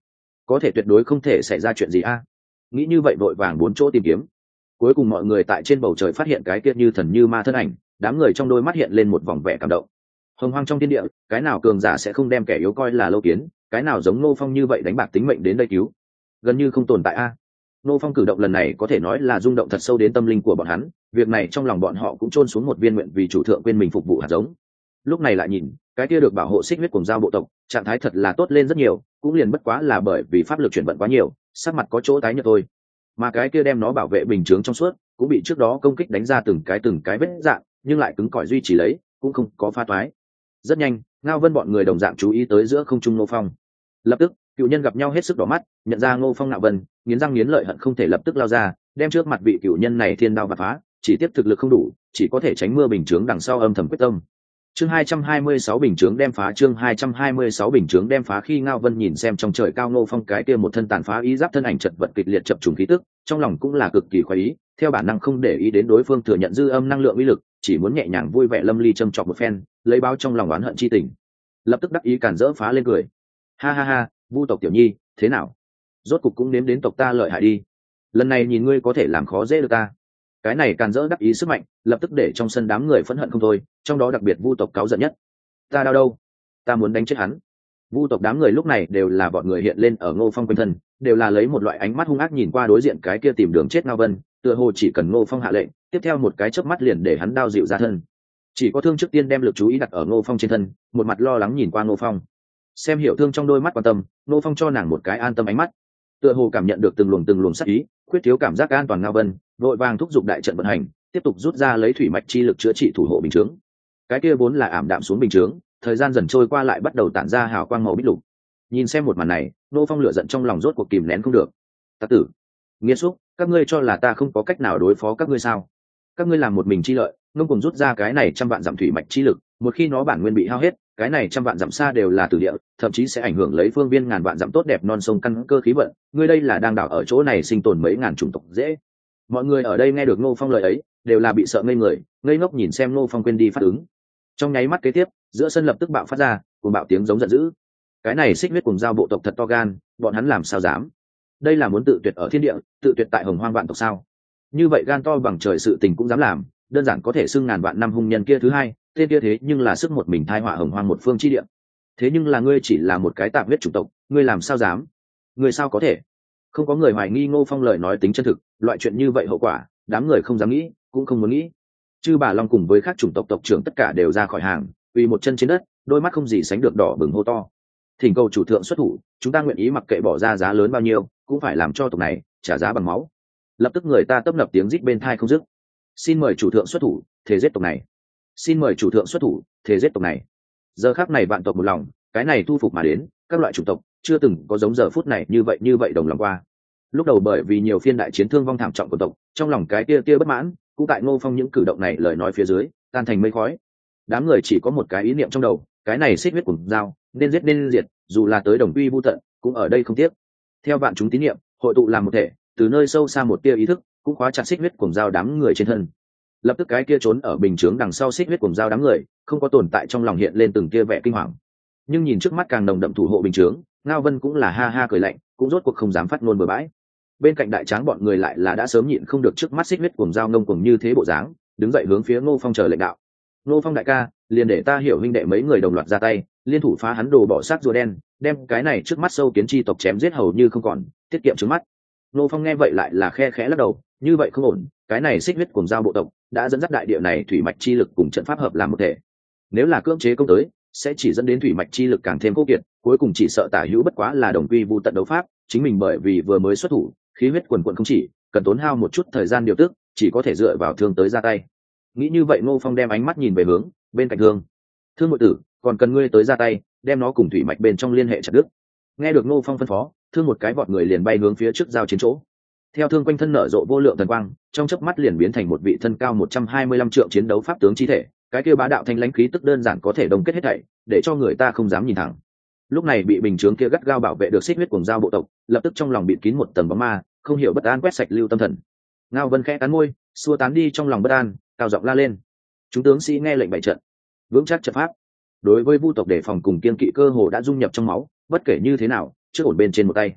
có thể tuyệt đối không thể xảy ra chuyện gì a. Nghĩ như vậy vội vàng bốn chỗ tìm kiếm. Cuối cùng mọi người tại trên bầu trời phát hiện cái kia như thần như ma thân ảnh, đám người trong đôi mắt hiện lên một vòng vẻ cảm động. Hồng hoang trong thiên địa, cái nào cường giả sẽ không đem kẻ yếu coi là lâu kiến, cái nào giống Ngô Phong như vậy đánh bạc tính mệnh đến đây cứu, gần như không tồn tại a. Ngô Phong cử động lần này có thể nói là rung động thật sâu đến tâm linh của bọn hắn, việc này trong lòng bọn họ cũng chôn xuống một viên nguyện vì chủ thượng quên mình phục vụ hạt giống. Lúc này lại nhìn, cái kia được bảo hộ xích huyết cùng giao bộ tộc, trạng thái thật là tốt lên rất nhiều, cũng liền bất quá là bởi vì pháp lực chuyển vận quá nhiều, sắc mặt có chỗ tái nhợt thôi. Mà cái kia đem nó bảo vệ bình chướng trong suốt, cũng bị trước đó công kích đánh ra từng cái từng cái vết dạng, nhưng lại cứng cỏi duy trì lấy, cũng không có pha toái. Rất nhanh, Ngao Vân bọn người đồng dạng chú ý tới giữa không trung Ngô Phong. Lập tức, cựu nhân gặp nhau hết sức đỏ mắt, nhận ra Ngô Phong Ngạo Vân, nghiến răng nghiến lợi hận không thể lập tức lao ra, đem trước mặt vị cựu nhân này thiên đao bạt phá, chỉ tiếp thực lực không đủ, chỉ có thể tránh mưa bình chướng đằng sau âm thầm quyết tâm. Chương hai trăm hai mươi sáu bình chướng đem phá, chương hai trăm hai mươi sáu bình chướng đem phá. Khi Ngao Vân nhìn xem trong trời cao Ngô Phong cái kia một thân tàn phá ý giáp thân ảnh chật vật kịch liệt chập trùng khí tức, trong lòng cũng là cực kỳ khoái ý, theo bản năng không để ý đến đối phương thừa nhận dư âm năng lượng uy lực, chỉ muốn nhẹ nhàng vui vẻ lâm ly châm chọc một phen, lấy báo trong lòng oán hận chi tình. Lập tức đắc ý càn rỡ phá lên cười. Ha ha ha, Vu tộc tiểu nhi, thế nào? Rốt cục cũng nếm đến tộc ta lợi hại đi. Lần này nhìn ngươi có thể làm khó dễ được ta. Cái này càn rỡ đắc ý sức mạnh, lập tức để trong sân đám người phẫn hận không thôi, trong đó đặc biệt Vu tộc cáu giận nhất. Ta đau đâu? Ta muốn đánh chết hắn. Vu tộc đám người lúc này đều là bọn người hiện lên ở Ngô Phong quanh thân, đều là lấy một loại ánh mắt hung ác nhìn qua đối diện cái kia tìm đường chết Ngao Vân, tựa hồ chỉ cần Ngô Phong hạ lệnh, tiếp theo một cái chớp mắt liền để hắn đao dịu ra thân. Chỉ có Thương trước tiên đem lực chú ý đặt ở Ngô Phong trên thân, một mặt lo lắng nhìn qua Ngô Phong. Xem hiểu Thương trong đôi mắt quan tâm, Ngô Phong cho nàng một cái an tâm ánh mắt, tựa hồ cảm nhận được từng luồng từng luồng sát ý, khuyết thiếu cảm giác an toàn Ngao Vân, vội vàng thúc giục đại trận vận hành, tiếp tục rút ra lấy thủy mạch chi lực chữa trị thủ hộ bình chướng. Cái kia vốn là ảm đạm xuống bình chướng, thời gian dần trôi qua lại bắt đầu tản ra hào quang màu bích lục. Nhìn xem một màn này, Ngô Phong lửa giận trong lòng rốt cuộc kìm nén không được. Tặc tử, nghiệt xúc, các ngươi cho là ta không có cách nào đối phó các ngươi sao? Các ngươi làm một mình chi lợi, ngông cùng rút ra cái này trăm vạn dặm thủy mạch chi lực, một khi nó bản nguyên bị hao hết, cái này trăm vạn dặm xa đều là tử địa, thậm chí sẽ ảnh hưởng lấy phương viên ngàn vạn dặm tốt đẹp non sông căn cơ khí vận. Ngươi đây là đang đảo ở chỗ này sinh tồn mấy ngàn chủng tộc dễ. Mọi người ở đây nghe được Ngô Phong lời ấy, đều là bị sợ ngây người, ngây ngốc nhìn xem Ngô Phong quên đi phát ứng. Trong nháy mắt kế tiếp, giữa sân lập tức bạo phát ra, cùng bạo tiếng giống giận dữ. Cái này xích huyết cùng giao bộ tộc thật to gan, bọn hắn làm sao dám? Đây là muốn tự tuyệt ở thiên địa, tự tuyệt tại hồng hoang vạn tộc sao? Như vậy gan to bằng trời sự tình cũng dám làm, đơn giản có thể xưng ngàn vạn năm hung nhân kia thứ hai, tên kia thế nhưng là sức một mình thai họa hồng hoang một phương chi địa. Thế nhưng là ngươi chỉ là một cái tạp huyết chủng tộc, ngươi làm sao dám? Ngươi sao có thể? Không có người hoài nghi Ngô Phong lời nói tính chân thực, loại chuyện như vậy hậu quả, đám người không dám nghĩ, cũng không muốn nghĩ. Chư Bà Long cùng với các chủng tộc tộc trưởng tất cả đều ra khỏi hàng, quỳ một chân trên đất, đôi mắt không gì sánh được đỏ bừng hô to. Thỉnh cầu chủ thượng xuất thủ, chúng ta nguyện ý mặc kệ bỏ ra giá lớn bao nhiêu, cũng phải làm cho tộc này trả giá bằng máu. Lập tức người ta tấp nập tiếng rít bên thai không dứt. Xin mời chủ thượng xuất thủ, thế giết tộc này. Xin mời chủ thượng xuất thủ, thế giết tộc này. Giờ khắc này vạn tộc một lòng, cái này thu phục mà đến, các loại chủng tộc chưa từng có giống giờ phút này như vậy như vậy đồng lòng qua. Lúc đầu bởi vì nhiều phiên đại chiến thương vong thảm trọng của tộc, trong lòng cái kia kia bất mãn, cũng tại Ngô Phong những cử động này lời nói phía dưới, tan thành mây khói. Đám người chỉ có một cái ý niệm trong đầu, cái này xích huyết cùng dao, nên giết nên diệt, dù là tới đồng quy vu tận, cũng ở đây không tiếc. Theo vạn chúng tín niệm, hội tụ làm một thể, từ nơi sâu xa một tia ý thức, cũng khóa chặt xích huyết cùng dao đám người trên thân. Lập tức cái kia trốn ở bình chướng đằng sau xích huyết cùng dao đám người, không có tồn tại trong lòng hiện lên từng tia vẻ kinh hoàng. Nhưng nhìn trước mắt càng nồng đậm thủ hộ bình chướng, Ngao Vân cũng là ha ha cười lạnh, cũng rốt cuộc không dám phát ngôn bừa bãi. Bên cạnh đại tráng bọn người lại là đã sớm nhịn không được trước mắt xích huyết cùng dao ngông cuồng như thế bộ dáng, đứng dậy hướng phía Ngô Phong chờ lệnh đạo. Ngô Phong đại ca, liền để ta hiểu huynh đệ mấy người đồng loạt ra tay, liên thủ phá hắn đồ bỏ xác rùa đen, đem cái này trước mắt sâu kiến chi tộc chém giết hầu như không còn, tiết kiệm trước mắt. Ngô Phong nghe vậy lại là khe khẽ lắc đầu, như vậy không ổn, cái này xích huyết cùng dao bộ tộc đã dẫn dắt đại địa này thủy mạch chi lực cùng trận pháp hợp làm một thể. Nếu là cưỡng chế công tới, sẽ chỉ dẫn đến thủy mạch chi lực càng thêm khô kiệt, cuối cùng chỉ sợ tả hữu bất quá là đồng quy vu tận đấu pháp, chính mình bởi vì vừa mới xuất thủ, khí huyết quần quần không chỉ, cần tốn hao một chút thời gian điều tức, chỉ có thể dựa vào thương tới ra tay. Nghĩ như vậy Ngô Phong đem ánh mắt nhìn về hướng bên cạnh thương. Thương muội tử, còn cần ngươi tới ra tay, đem nó cùng thủy mạch bên trong liên hệ chặt đứt. Nghe được Ngô Phong phân phó, thương một cái vọt người liền bay hướng phía trước giao chiến chỗ. Theo thương quanh thân nở rộ vô lượng thần quang, trong chớp mắt liền biến thành một vị thân cao một trăm hai mươi lăm trượng chiến đấu pháp tướng chi thể, cái kia bá đạo thanh lãnh khí tức đơn giản có thể đồng kết hết thảy, để cho người ta không dám nhìn thẳng. Lúc này bị bình chướng kia gắt gao bảo vệ được xích huyết cuồng dao bộ tộc, lập tức trong lòng bị kín một tầng bóng ma, không hiểu bất an quét sạch lưu tâm thần. Ngao Vân khẽ cắn môi, xua tán đi trong lòng bất an, cao giọng la lên. Chúng tướng sĩ nghe lệnh bày trận, vững chắc trận pháp. Đối với vu tộc đề phòng cùng kiên kỵ cơ hồ đã dung nhập trong máu, bất kể như thế nào, trước ổn bên trên một tay.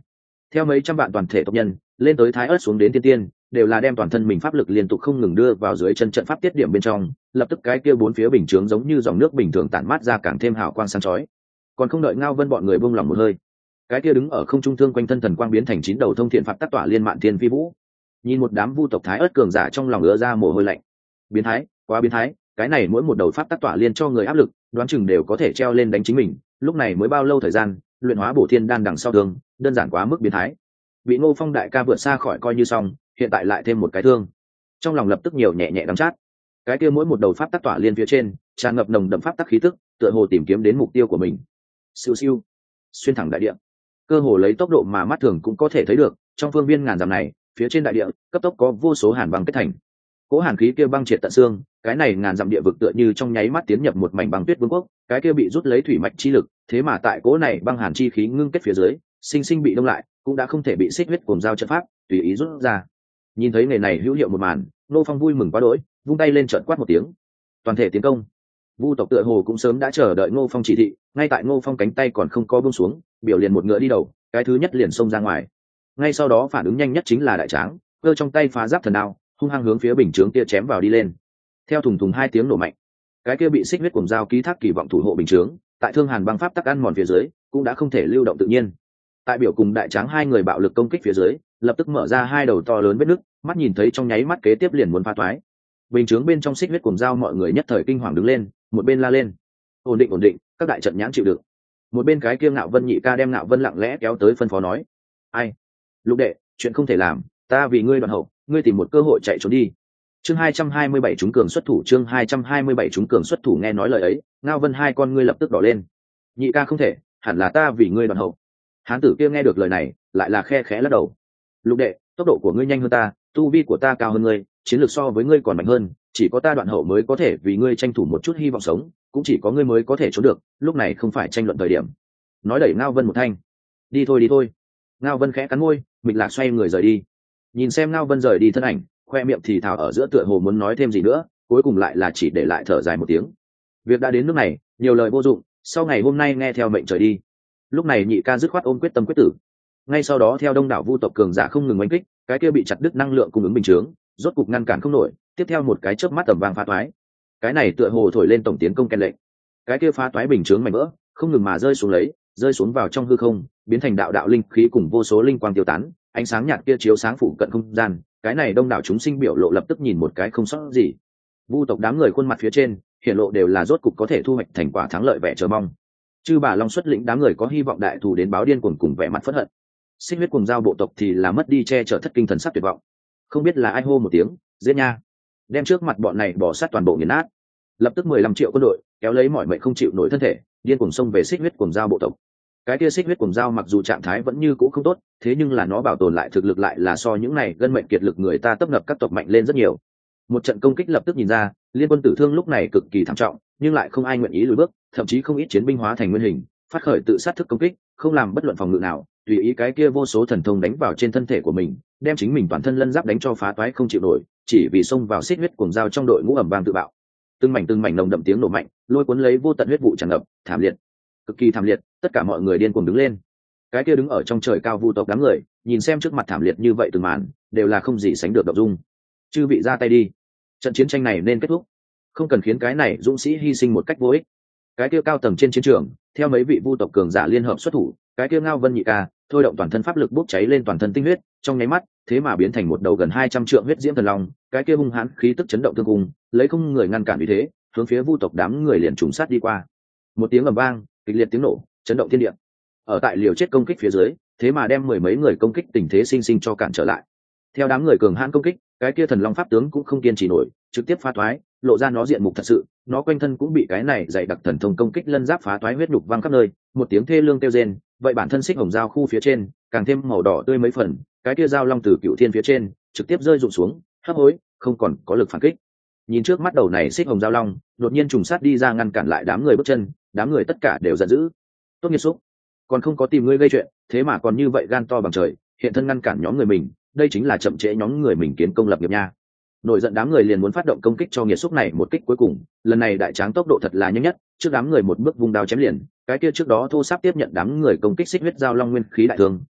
theo mấy trăm vạn toàn thể tộc nhân lên tới thái ớt xuống đến tiên tiên, đều là đem toàn thân mình pháp lực liên tục không ngừng đưa vào dưới chân trận pháp tiết điểm bên trong, lập tức cái kia bốn phía bình chướng giống như dòng nước bình thường tản mát ra càng thêm hào quang sáng chói. Còn không đợi Ngao Vân bọn người buông lòng một hơi, cái kia đứng ở không trung thương quanh thân thần quang biến thành chín đầu thông thiện pháp tác tỏa liên mạn thiên phi vũ. Nhìn một đám vu tộc thái ớt cường giả trong lòng ứa ra mồ hôi lạnh. Biến thái, quá biến thái, cái này mỗi một đầu pháp tác tỏa liên cho người áp lực, đoán chừng đều có thể treo lên đánh chính mình. Lúc này mới bao lâu thời gian, luyện hóa bổ thiên đan đằng sau thương, đơn giản quá mức biến thái. Bị Ngô Phong đại ca vượt xa khỏi coi như xong, hiện tại lại thêm một cái thương, trong lòng lập tức nhiều nhẹ nhẹ đắng chát. Cái kia mỗi một đầu pháp tác tỏa liên phía trên tràn ngập nồng đậm pháp tác khí tức, tựa hồ tìm kiếm đến mục tiêu của mình. Siêu siêu, xuyên thẳng đại địa, cơ hồ lấy tốc độ mà mắt thường cũng có thể thấy được, trong phương viên ngàn dặm này, phía trên đại địa cấp tốc có vô số hàn băng kết thành. Cỗ hàn khí kia băng triệt tận xương, cái này ngàn dặm địa vực tựa như trong nháy mắt tiến nhập một mảnh băng tuyết vương quốc, cái kia bị rút lấy thủy mạch chi lực, thế mà tại cỗ này băng hàn chi khí ngưng kết phía dưới, sinh sinh bị đông lại, cũng đã không thể bị xích huyết cuồng dao trận pháp tùy ý rút ra. Nhìn thấy nghề này hữu hiệu một màn, Ngô Phong vui mừng quá đỗi, vung tay lên trợn quát một tiếng, toàn thể tiến công. Vu tộc tựa hồ cũng sớm đã chờ đợi Ngô Phong chỉ thị, ngay tại Ngô Phong cánh tay còn không có buông xuống, biểu liền một ngựa đi đầu, cái thứ nhất liền xông ra ngoài. Ngay sau đó phản ứng nhanh nhất chính là đại tráng, cơ trong tay phá giáp thần đao, hung hăng hướng phía bình chướng kia chém vào đi lên. Theo thùng thùng hai tiếng nổ mạnh, cái kia bị xích huyết cuồng dao ký thác kỳ vọng thủ hộ bình chướng, tại thương hàn băng pháp tắc ăn mòn phía dưới, cũng đã không thể lưu động tự nhiên. Tại biểu cùng đại tráng hai người bạo lực công kích phía dưới, lập tức mở ra hai đầu to lớn vết nứt, mắt nhìn thấy trong nháy mắt kế tiếp liền muốn phá toái. Bình chướng bên trong xích huyết cuồng dao mọi người nhất thời kinh hoàng đứng lên, một bên la lên: ổn định ổn định, các đại trận nhãn chịu đựng. Một bên cái kia Ngạo Vân nhị ca đem Ngạo Vân lặng lẽ kéo tới phân phó nói: ai, Lục đệ, chuyện không thể làm, ta vì ngươi đoạn hậu, ngươi tìm một cơ hội chạy trốn đi. Chương hai trăm hai mươi bảy chúng cường xuất thủ, chương hai trăm hai mươi bảy chúng cường xuất thủ. Nghe nói lời ấy, Ngao Vân hai con ngươi lập tức đỏ lên. Nhị ca không thể, hẳn là ta vì ngươi đoạn hậu. Hán tử kia nghe được lời này, lại là khe khẽ lắc đầu. Lục đệ, tốc độ của ngươi nhanh hơn ta, tu vi của ta cao hơn ngươi, chiến lược so với ngươi còn mạnh hơn, chỉ có ta đoạn hậu mới có thể vì ngươi tranh thủ một chút hy vọng sống, cũng chỉ có ngươi mới có thể trốn được, lúc này không phải tranh luận thời điểm. Nói đẩy Ngao Vân một thanh. Đi thôi đi thôi. Ngao Vân khẽ cắn môi, mịch lạc xoay người rời đi. Nhìn xem Ngao Vân rời đi thân ảnh, khoe miệng thì thào ở giữa tựa hồ muốn nói thêm gì nữa, cuối cùng lại là chỉ để lại thở dài một tiếng. Việc đã đến nước này, nhiều lời vô dụng, sau ngày hôm nay nghe theo mệnh trời đi. Lúc này nhị ca dứt khoát ôm quyết tâm quyết tử. Ngay sau đó theo đông đảo vu tộc cường giả không ngừng oanh kích, cái kia bị chặt đứt năng lượng cung ứng bình chướng, rốt cục ngăn cản không nổi, tiếp theo một cái chớp mắt tầm vang phá toái. Cái này tựa hồ thổi lên tổng tiến công kèn lệnh. Cái kia phá toái bình chướng mảnh vỡ, không ngừng mà rơi xuống lấy, rơi xuống vào trong hư không, biến thành đạo đạo linh khí cùng vô số linh quang tiêu tán, ánh sáng nhạt kia chiếu sáng phủ cận không gian, cái này đông đảo chúng sinh biểu lộ lập tức nhìn một cái không sót gì. Vu tộc đám người khuôn mặt phía trên, hiện lộ đều là rốt cục có thể thu hoạch thành quả thắng lợi vẻ chờ mong. Chư Bà Long xuất lĩnh đám người có hy vọng đại thù đến báo điên cuồng cùng vẻ mặt phẫn hận. Xích huyết cuồng giao bộ tộc thì là mất đi che chở thất kinh thần sắc tuyệt vọng. Không biết là ai hô một tiếng, giết nha, đem trước mặt bọn này bỏ sát toàn bộ nghiền nát. Lập tức mười lăm triệu quân đội kéo lấy mọi mệnh không chịu nổi thân thể, điên cuồng xông về xích huyết cuồng giao bộ tộc. Cái kia xích huyết cuồng giao mặc dù trạng thái vẫn như cũ không tốt, thế nhưng là nó bảo tồn lại thực lực lại là so những này gân mệnh kiệt lực người ta tấp nập các tộc mạnh lên rất nhiều. Một trận công kích lập tức nhìn ra, liên quân tử thương lúc này cực kỳ thảm trọng, nhưng lại không ai nguyện ý lùi bước, thậm chí không ít chiến binh hóa thành nguyên hình, phát khởi tự sát thức công kích, không làm bất luận phòng ngự nào, tùy ý cái kia vô số thần thông đánh vào trên thân thể của mình, đem chính mình toàn thân lân giáp đánh cho phá toái không chịu nổi, chỉ vì xông vào xích huyết cuồng giao trong đội ngũ ầm vang tự bạo. Từng mảnh từng mảnh nồng đậm tiếng nổ mạnh, lôi cuốn lấy vô tận huyết vụ tràn ngập, thảm liệt, cực kỳ thảm liệt, tất cả mọi người điên cuồng đứng lên. Cái kia đứng ở trong trời cao vu tộc đám người, nhìn xem trước mặt thảm liệt như vậy từng màn, đều là không gì sánh được động dung. Chư vị ra tay đi, trận chiến tranh này nên kết thúc, không cần khiến cái này dũng sĩ hy sinh một cách vô ích. Cái kia cao tầng trên chiến trường, theo mấy vị vu tộc cường giả liên hợp xuất thủ, cái kia Ngao Vân nhị ca thôi động toàn thân pháp lực bốc cháy lên toàn thân tinh huyết, trong nháy mắt, thế mà biến thành một đầu gần hai trăm trượng huyết diễm thần long, cái kia hung hãn khí tức chấn động thương cung, lấy không người ngăn cản uy thế, hướng phía vu tộc đám người liền trùng sát đi qua. Một tiếng ầm vang, kịch liệt tiếng nổ, chấn động thiên địa. Ở tại liều chết công kích phía dưới, thế mà đem mười mấy người công kích tình thế sinh sinh cho cản trở lại. Theo đám người cường hãn công kích, cái kia thần long pháp tướng cũng không kiên trì nổi, trực tiếp phá toái, lộ ra nó diện mục thật sự, nó quanh thân cũng bị cái này dày đặc thần thông công kích lân giáp phá toái huyết nhục văng khắp nơi, một tiếng thê lương kêu rên, vậy bản thân xích hồng dao khu phía trên, càng thêm màu đỏ tươi mấy phần, cái kia dao long từ cựu thiên phía trên, trực tiếp rơi rụng xuống, hấp hối, không còn có lực phản kích. Nhìn trước mắt đầu này xích hồng dao long, đột nhiên trùng sát đi ra ngăn cản lại đám người bước chân, đám người tất cả đều giận dữ. Tốt nghiệt xúc, còn không có tìm ngươi gây chuyện, thế mà còn như vậy gan to bằng trời, hiện thân ngăn cản nhóm người mình, đây chính là chậm trễ nhóm người mình kiến công lập nghiệp nha. Nổi giận đám người liền muốn phát động công kích cho nghiệt xúc này một kích cuối cùng, lần này đại tráng tốc độ thật là nhanh nhất, trước đám người một bước vung đao chém liền, cái kia trước đó thô sáp tiếp nhận đám người công kích xích huyết giao long nguyên khí đại thương,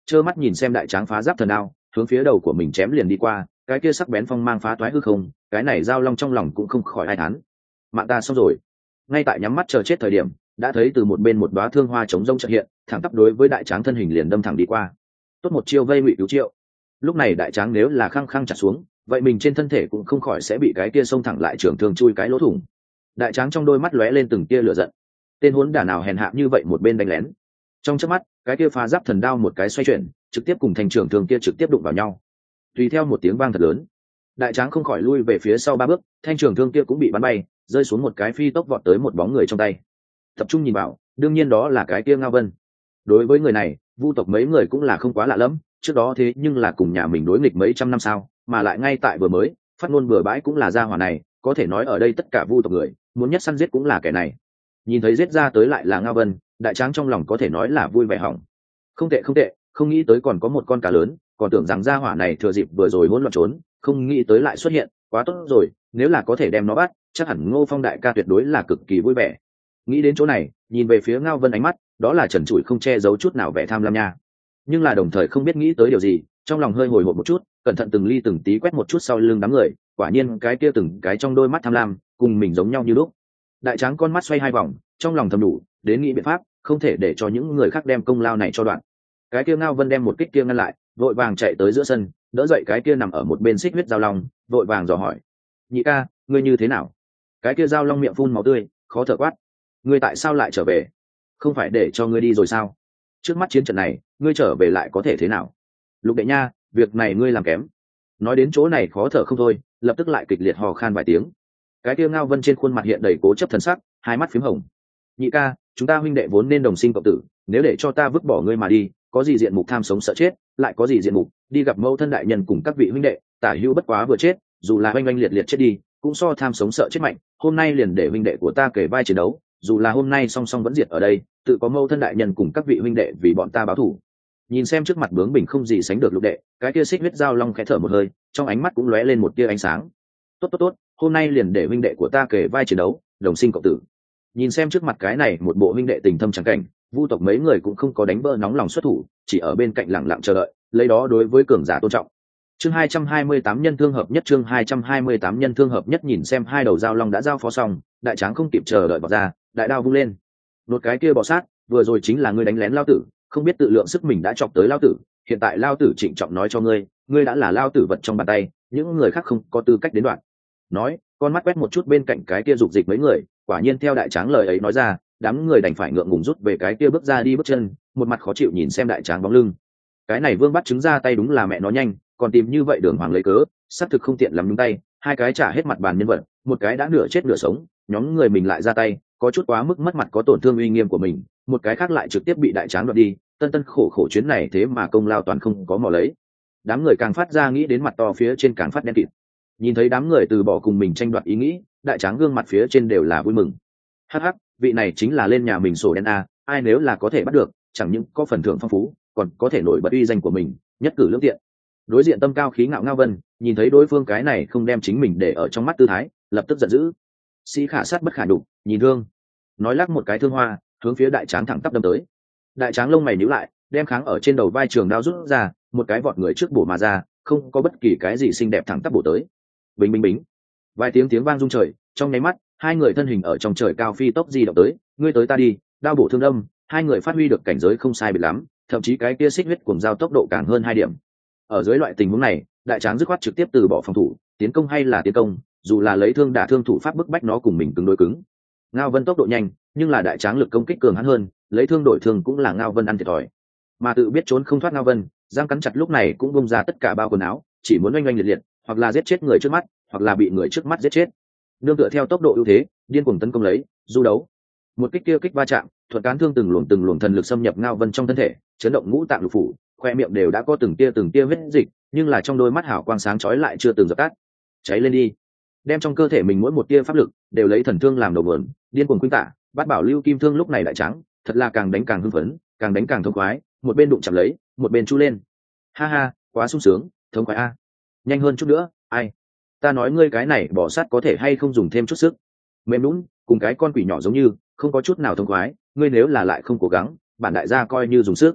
trơ mắt nhìn xem đại tráng phá giáp thần đao hướng phía đầu của mình chém liền đi qua, cái kia sắc bén phong mang phá toái hư không, cái này giao long trong lòng cũng không khỏi ai thán. Mạng ta xong rồi. Ngay tại nhắm mắt chờ chết thời điểm, đã thấy từ một bên một đóa thương hoa chống rông chợt hiện, thẳng tắp đối với đại tráng thân hình liền đâm thẳng đi qua. Tốt một chiêu vây ngụy cứu triệu. Lúc này đại tráng nếu là khăng khăng chặt xuống, vậy mình trên thân thể cũng không khỏi sẽ bị cái kia xông thẳng lại trường thương chui cái lỗ thủng. Đại tráng trong đôi mắt lóe lên từng tia lửa giận. Tên hỗn đản nào hèn hạ như vậy một bên đánh lén. Trong chớp mắt, cái kia phá giáp thần đao một cái xoay chuyển, trực tiếp cùng thành trường thương kia trực tiếp đụng vào nhau. Tùy theo một tiếng vang thật lớn, đại tráng không khỏi lui về phía sau ba bước, thanh trường thương kia cũng bị bắn bay, rơi xuống một cái phi tốc vọt tới một bóng người trong tay. Tập trung nhìn vào, đương nhiên đó là cái kia Ngao Vân. Đối với người này, vu tộc mấy người cũng là không quá lạ lẫm, trước đó thế nhưng là cùng nhà mình đối nghịch mấy trăm năm sao, mà lại ngay tại vừa mới, phát ngôn bừa bãi cũng là gia hỏa này, có thể nói ở đây tất cả vu tộc người, muốn nhất săn giết cũng là kẻ này. Nhìn thấy giết ra tới lại là Ngao Vân, đại tráng trong lòng có thể nói là vui vẻ hỏng. Không tệ không tệ, không nghĩ tới còn có một con cá lớn, còn tưởng rằng gia hỏa này thừa dịp vừa rồi hỗn loạn trốn, không nghĩ tới lại xuất hiện, quá tốt rồi, nếu là có thể đem nó bắt, chắc hẳn Ngô Phong đại ca tuyệt đối là cực kỳ vui vẻ. Nghĩ đến chỗ này, nhìn về phía Ngao Vân ánh mắt, đó là trần trụi không che giấu chút nào vẻ tham lam nha. Nhưng là đồng thời không biết nghĩ tới điều gì, trong lòng hơi hồi hộp một chút, cẩn thận từng ly từng tí quét một chút sau lưng đám người, quả nhiên cái kia từng cái trong đôi mắt tham lam, cùng mình giống nhau như lúc. Đại tráng con mắt xoay hai vòng, trong lòng thầm đủ, đến nghĩ biện pháp, không thể để cho những người khác đem công lao này cho đoạn. Cái kia Ngao Vân đem một kích kia ngăn lại, vội vàng chạy tới giữa sân, đỡ dậy cái kia nằm ở một bên xích huyết giao long, vội vàng dò hỏi: nhị ca, ngươi như thế nào? Cái kia giao long miệng phun máu tươi, khó thở quát: ngươi tại sao lại trở về? Không phải để cho ngươi đi rồi sao? Trước mắt chiến trận này, ngươi trở về lại có thể thế nào? Lục đệ nha, việc này ngươi làm kém. Nói đến chỗ này khó thở không thôi, lập tức lại kịch liệt hò khan vài tiếng. Cái kia Ngao Vân trên khuôn mặt hiện đầy cố chấp thần sắc, hai mắt phím hồng. Nhị ca, chúng ta huynh đệ vốn nên đồng sinh cộng tử, nếu để cho ta vứt bỏ ngươi mà đi, có gì diện mục tham sống sợ chết, lại có gì diện mục đi gặp mẫu thân đại nhân cùng các vị huynh đệ, tả hữu bất quá vừa chết, dù là oanh oanh liệt liệt chết đi, cũng so tham sống sợ chết mạnh. Hôm nay liền để huynh đệ của ta kể vai chiến đấu, dù là hôm nay song song vẫn diệt ở đây, tự có mẫu thân đại nhân cùng các vị huynh đệ vì bọn ta báo thù. Nhìn xem trước mặt bướng bỉnh không gì sánh được lục đệ, cái kia xích huyết giao long khẽ thở một hơi, trong ánh mắt cũng lóe lên một tia ánh sáng. Tốt tốt tốt, hôm nay liền để huynh đệ của ta kể vai chiến đấu, đồng sinh cộng tử. Nhìn xem trước mặt cái này một bộ huynh đệ tình thâm chẳng cảnh, vu tộc mấy người cũng không có đánh bơ nóng lòng xuất thủ, chỉ ở bên cạnh lặng lặng chờ đợi, lấy đó đối với cường giả tôn trọng. Chương hai trăm hai mươi tám nhân thương hợp nhất, chương hai trăm hai mươi tám nhân thương hợp nhất. Nhìn xem hai đầu giao long đã giao phó xong, đại tráng không kịp chờ đợi bỏ ra, đại đao vung lên. Nốt cái kia bò sát, vừa rồi chính là ngươi đánh lén lao tử, không biết tự lượng sức mình đã chọc tới lao tử, hiện tại lao tử trịnh trọng nói cho ngươi, ngươi đã là lao tử vật trong bàn tay, những người khác không có tư cách đến đoạn. Nói, con mắt quét một chút bên cạnh cái kia dục dịch mấy người, quả nhiên theo đại tráng lời ấy nói ra, đám người đành phải ngượng ngùng rút về cái kia bước ra đi bước chân, một mặt khó chịu nhìn xem đại tráng bóng lưng. Cái này Vương bắt trứng ra tay đúng là mẹ nó nhanh, còn tìm như vậy đường hoàng lấy cớ, xác thực không tiện lắm nhúng tay, hai cái trả hết mặt bàn nhân vật, một cái đã nửa chết nửa sống, nhóm người mình lại ra tay, có chút quá mức mất mặt có tổn thương uy nghiêm của mình, một cái khác lại trực tiếp bị đại tráng đoạt đi, tân tân khổ khổ chuyến này thế mà công lao toàn không có mò lấy. Đám người càng phát ra nghĩ đến mặt to phía trên càng phát đen kịt. Nhìn thấy đám người từ bỏ cùng mình tranh đoạt ý nghĩ, đại tráng gương mặt phía trên đều là vui mừng. Hắc hắc, vị này chính là lên nhà mình sổ đen a, ai nếu là có thể bắt được, chẳng những có phần thưởng phong phú, còn có thể nổi bật uy danh của mình, nhất cử lưỡng tiện. Đối diện tâm cao khí ngạo Ngao Vân, nhìn thấy đối phương cái này không đem chính mình để ở trong mắt tư thái, lập tức giận dữ. Sĩ khả sát bất khả đục, nhìn thương. Nói lắc một cái thương hoa, hướng phía đại tráng thẳng tắp đâm tới. Đại tráng lông mày nhíu lại, đem kháng ở trên đầu vai trường đao rút ra, một cái vọt người trước bổ mà ra, không có bất kỳ cái gì xinh đẹp thẳng tắp bổ tới. Bình bình bình. Vài tiếng tiếng vang rung trời, trong nháy mắt, hai người thân hình ở trong trời cao phi tốc di động tới, ngươi tới ta đi, đao bổ thương đâm, hai người phát huy được cảnh giới không sai biệt lắm, thậm chí cái kia xích huyết cuồng giao tốc độ càng hơn hai điểm. Ở dưới loại tình huống này, đại tráng dứt khoát trực tiếp từ bỏ phòng thủ, tiến công hay là tiến công, dù là lấy thương đả thương thủ pháp bức bách nó cùng mình cứng đối cứng. Ngao Vân tốc độ nhanh, nhưng là đại tráng lực công kích cường hãn hơn, lấy thương đổi thương cũng là Ngao Vân ăn thiệt thòi. Mà tự biết trốn không thoát Ngao Vân, giang cắn chặt lúc này cũng bung ra tất cả bao quần áo, chỉ muốn oanh oanh liệt liệt, hoặc là giết chết người trước mắt, hoặc là bị người trước mắt giết chết. Nương tựa theo tốc độ ưu thế, điên cuồng tấn công lấy, du đấu. Một kích kia kích va chạm, thuật cán thương từng luồng từng luồng thần lực xâm nhập Ngao Vân trong thân thể, chấn động ngũ tạng lục phủ, khoe miệng đều đã có từng tia từng tia huyết dịch, nhưng là trong đôi mắt hào quang sáng chói lại chưa từng dập tắt. Cháy lên đi, đem trong cơ thể mình mỗi một tia pháp lực đều lấy thần thương làm đầu vườn, điên cuồng khuynh tả. Bát bảo lưu kim thương lúc này đại trắng, thật là càng đánh càng hưng phấn, càng đánh càng thông khoái, một bên đụng chạm lấy, một bên chu lên. Ha ha, quá sung sướng, thông khoái a. Nhanh hơn chút nữa, ai? Ta nói ngươi cái này bỏ sát có thể hay không dùng thêm chút sức. Mềm nhũn, cùng cái con quỷ nhỏ giống như, không có chút nào thông khoái, ngươi nếu là lại không cố gắng, bản đại gia coi như dùng sức.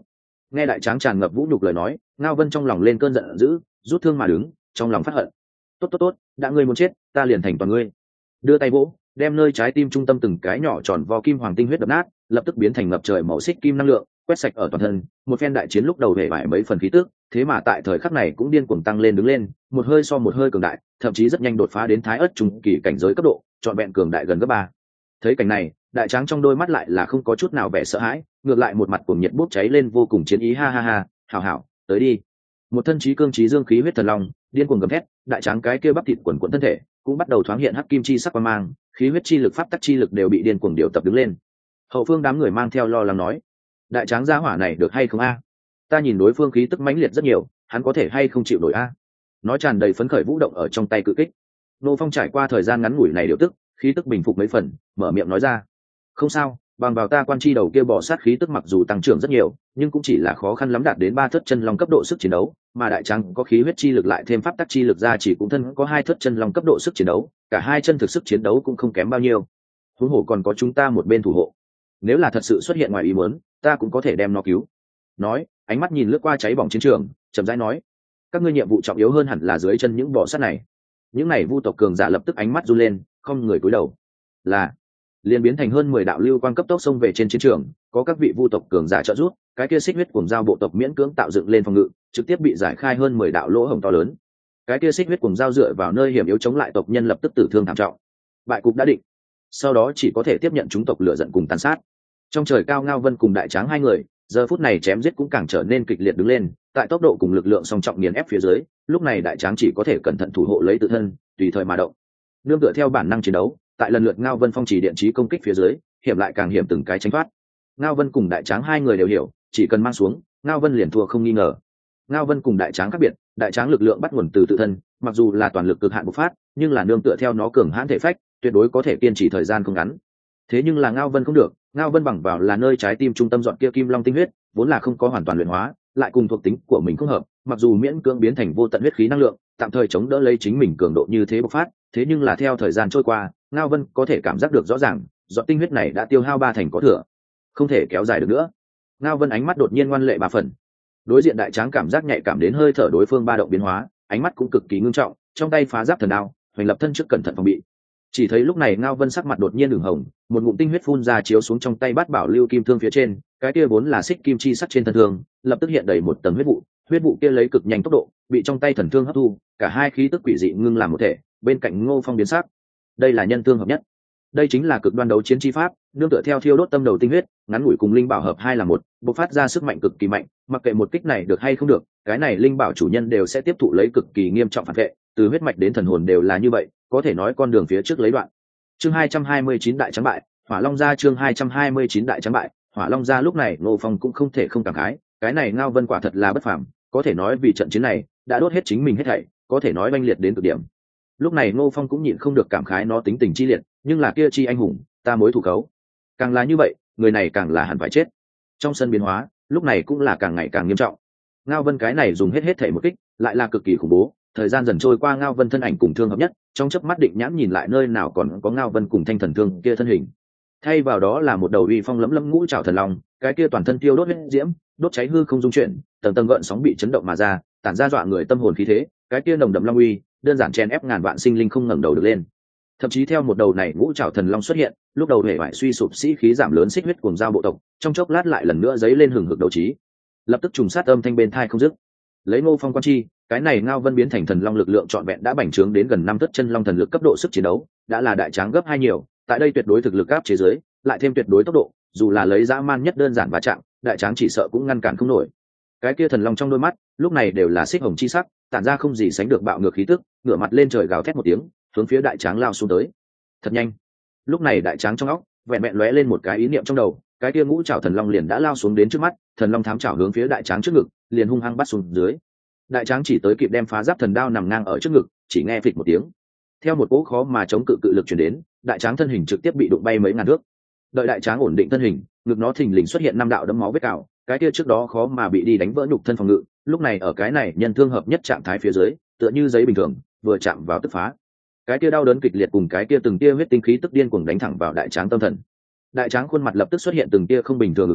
Nghe đại tráng tràn ngập vũ nhục lời nói, Ngao Vân trong lòng lên cơn giận dữ, rút thương mà đứng, trong lòng phát hận. Tốt tốt tốt, đã ngươi muốn chết, ta liền thành toàn ngươi. Đưa tay vỗ, đem nơi trái tim trung tâm từng cái nhỏ tròn vo kim hoàng tinh huyết đập nát, lập tức biến thành ngập trời màu xích kim năng lượng, quét sạch ở toàn thân. Một phen đại chiến lúc đầu hề bại mấy phần khí tức, thế mà tại thời khắc này cũng điên cuồng tăng lên đứng lên, một hơi so một hơi cường đại, thậm chí rất nhanh đột phá đến thái ớt trung kỳ cảnh giới cấp độ, trọn vẹn cường đại gần gấp ba. Thấy cảnh này, đại tráng trong đôi mắt lại là không có chút nào vẻ sợ hãi, ngược lại một mặt cuồng nhiệt bốc cháy lên vô cùng chiến ý. Ha ha ha, hảo hảo, tới đi. Một thân trí cương trí dương khí huyết thần long điên cuồng gầm thét, đại tráng cái kia bắp thịt quần quần thân thể cũng bắt đầu thoáng hiện hắc kim chi sắc quang mang, khí huyết chi lực pháp tắc chi lực đều bị điên cuồng điều tập đứng lên. Hậu phương đám người mang theo lo lắng nói, đại tráng gia hỏa này được hay không a? Ta nhìn đối phương khí tức mãnh liệt rất nhiều, hắn có thể hay không chịu nổi a? Nói tràn đầy phấn khởi vũ động ở trong tay cự kích. Nô Phong trải qua thời gian ngắn ngủi này điều tức, khí tức bình phục mấy phần, mở miệng nói ra, không sao, bằng vào ta quan chi đầu kia bỏ sát khí tức mặc dù tăng trưởng rất nhiều, nhưng cũng chỉ là khó khăn lắm đạt đến ba thất chân long cấp độ sức chiến đấu, mà đại tráng có khí huyết chi lực lại thêm pháp tắc chi lực ra chỉ cũng thân có hai thất chân long cấp độ sức chiến đấu, cả hai chân thực sức chiến đấu cũng không kém bao nhiêu. Huống hồ còn có chúng ta một bên thủ hộ, nếu là thật sự xuất hiện ngoài ý muốn, ta cũng có thể đem nó cứu. Nói, ánh mắt nhìn lướt qua cháy bỏng chiến trường, chậm rãi nói, các ngươi nhiệm vụ trọng yếu hơn hẳn là dưới chân những bò sát này. Những này vu tộc cường giả lập tức ánh mắt run lên, không người cúi đầu. Là liền biến thành hơn mười đạo lưu quang cấp tốc xông về trên chiến trường, có các vị vu tộc cường giả trợ giúp, cái kia xích huyết cuồng dao bộ tộc miễn cưỡng tạo dựng lên phòng ngự, trực tiếp bị giải khai hơn mười đạo lỗ hổng to lớn. Cái kia xích huyết cuồng dao dựa vào nơi hiểm yếu chống lại tộc nhân lập tức tử thương thảm trọng. Bại cục đã định, sau đó chỉ có thể tiếp nhận chúng tộc lửa giận cùng tàn sát. Trong trời cao Ngao Vân cùng đại tráng hai người, giờ phút này chém giết cũng càng trở nên kịch liệt đứng lên, tại tốc độ cùng lực lượng song trọng nghiền ép phía dưới, lúc này đại tráng chỉ có thể cẩn thận thủ hộ lấy tự thân, tùy thời mà động. Nương tựa theo bản năng chiến đấu, tại lần lượt Ngao Vân phong chỉ điện trí công kích phía dưới, hiểm lại càng hiểm từng cái tránh thoát. Ngao Vân cùng đại tráng hai người đều hiểu, chỉ cần mang xuống, Ngao Vân liền thua không nghi ngờ. Ngao Vân cùng đại tráng khác biệt, đại tráng lực lượng bắt nguồn từ tự thân, mặc dù là toàn lực cực hạn bộc phát, nhưng là nương tựa theo nó cường hãn thể phách, tuyệt đối có thể kiên trì thời gian không ngắn. Thế nhưng là Ngao Vân không được, Ngao Vân bằng vào là nơi trái tim trung tâm dọn kia kim long tinh huyết, vốn là không có hoàn toàn luyện hóa, lại cùng thuộc tính của mình không hợp, mặc dù miễn cưỡng biến thành vô tận huyết khí năng lượng, tạm thời chống đỡ lấy chính mình cường độ như thế bộc phát, thế nhưng là theo thời gian trôi qua, Ngao Vân có thể cảm giác được rõ ràng, dọn tinh huyết này đã tiêu hao ba thành có thừa, không thể kéo dài được nữa. Ngao Vân ánh mắt đột nhiên ngoan lệ ba phần. Đối diện đại tráng cảm giác nhạy cảm đến hơi thở đối phương ba động biến hóa, ánh mắt cũng cực kỳ ngưng trọng, trong tay phá giáp thần đao, hoành lập thân trước cẩn thận phòng bị. Chỉ thấy lúc này Ngao Vân sắc mặt đột nhiên ửng hồng, một ngụm tinh huyết phun ra chiếu xuống trong tay bát bảo lưu kim thương phía trên, cái kia vốn là xích kim chi sắt trên thân thương, lập tức hiện đầy một tầng huyết vụ, huyết vụ kia lấy cực nhanh tốc độ, bị trong tay thần thương hấp thu, cả hai khí tức quỷ dị ngưng làm một thể, bên cạnh Ngô Phong biến sắc. Đây là nhân thương hợp nhất. Đây chính là cực đoan đấu chiến chi pháp, nương tựa theo thiêu đốt tâm đầu tinh huyết, ngắn ngủi cùng linh bảo hợp hai là một, bộc phát ra sức mạnh cực kỳ mạnh, mặc kệ một kích này được hay không được, cái này linh bảo chủ nhân đều sẽ tiếp thụ lấy cực kỳ nghiêm trọng phản vệ, từ huyết mạch đến thần hồn đều là như vậy, có thể nói con đường phía trước lấy đoạn. Chương hai trăm hai mươi chín đại trắng bại, Hỏa Long gia. Chương hai trăm hai mươi chín đại trắng bại, Hỏa Long gia. Lúc này Ngô Phong cũng không thể không cảm khái, cái này Ngao Vân quả thật là bất phàm, có thể nói vì trận chiến này đã đốt hết chính mình hết thảy, có thể nói oanh liệt đến cực điểm. Lúc này Ngô Phong cũng nhịn không được cảm khái nó tính tình chi liệt, nhưng là kia chi anh hùng, ta mối thủ cấu. Càng là như vậy, người này càng là hẳn phải chết. Trong sân biến hóa, lúc này cũng là càng ngày càng nghiêm trọng. Ngao Vân cái này dùng hết hết thảy một kích, lại là cực kỳ khủng bố. Thời gian dần trôi qua, Ngao Vân thân ảnh cùng thương hợp nhất, trong chớp mắt định nhãn nhìn lại nơi nào còn có Ngao Vân cùng thanh thần thương kia thân hình. Thay vào đó là một đầu uy phong lẫm lẫm ngũ trảo thần long, cái kia toàn thân tiêu đốt huyết diễm, đốt cháy hư không dung chuyển, tầng tầng gợn sóng bị chấn động mà ra, tản ra dọa người tâm hồn khí thế, cái kia nồng đậm long uy, đơn giản chen ép ngàn vạn sinh linh không ngẩng đầu được lên. Thậm chí theo một đầu này ngũ trảo thần long xuất hiện, lúc đầu hề bại suy sụp sĩ khí giảm lớn xích huyết cuồng dao bộ tộc, trong chốc lát lại lần nữa dấy lên hừng hực đấu trí. Lập tức trùng sát âm thanh bên thai không dứt. Lấy Ngô Phong quan chi, cái này Ngao Vân biến thành thần long lực lượng trọn vẹn đã bành trướng đến gần năm thất chân long thần lực cấp độ sức chiến đấu, đã là đại tráng gấp hai nhiều, tại đây tuyệt đối thực lực áp chế giới, lại thêm tuyệt đối tốc độ, dù là lấy dã man nhất đơn giản va chạm, đại tráng chỉ sợ cũng ngăn cản không nổi. Cái kia thần long trong đôi mắt, lúc này đều là xích hồng chi sắc, tản ra không gì sánh được bạo ngược khí tức, ngửa mặt lên trời gào thét một tiếng, hướng phía đại tráng lao xuống tới. Thật nhanh. Lúc này đại tráng trong óc, vẹn vẹn lóe lên một cái ý niệm trong đầu, cái kia ngũ trảo thần long liền đã lao xuống đến trước mắt, thần long thám trảo hướng phía đại tráng trước ngực, liền hung hăng bắt xuống dưới. Đại tráng chỉ tới kịp đem phá giáp thần đao nằm ngang ở trước ngực, chỉ nghe phịch một tiếng, theo một cỗ khó mà chống cự cự lực truyền đến, đại tráng thân hình trực tiếp bị đụng bay mấy ngàn thước. Đợi đại tráng ổn định thân hình, ngực nó thình lình xuất hiện năm đạo đấm máu vết cào, cái kia trước đó khó mà bị đi đánh vỡ nhục thân phòng ngự, lúc này ở cái này nhân thương hợp nhất trạng thái phía dưới, tựa như giấy bình thường, vừa chạm vào tức phá. Cái kia đau đớn kịch liệt cùng cái kia từng tia huyết tinh khí tức điên cuồng đánh thẳng vào đại tráng tâm thần. Đại tráng khuôn mặt lập tức xuất hiện từng tia không bình thường ửng hồng,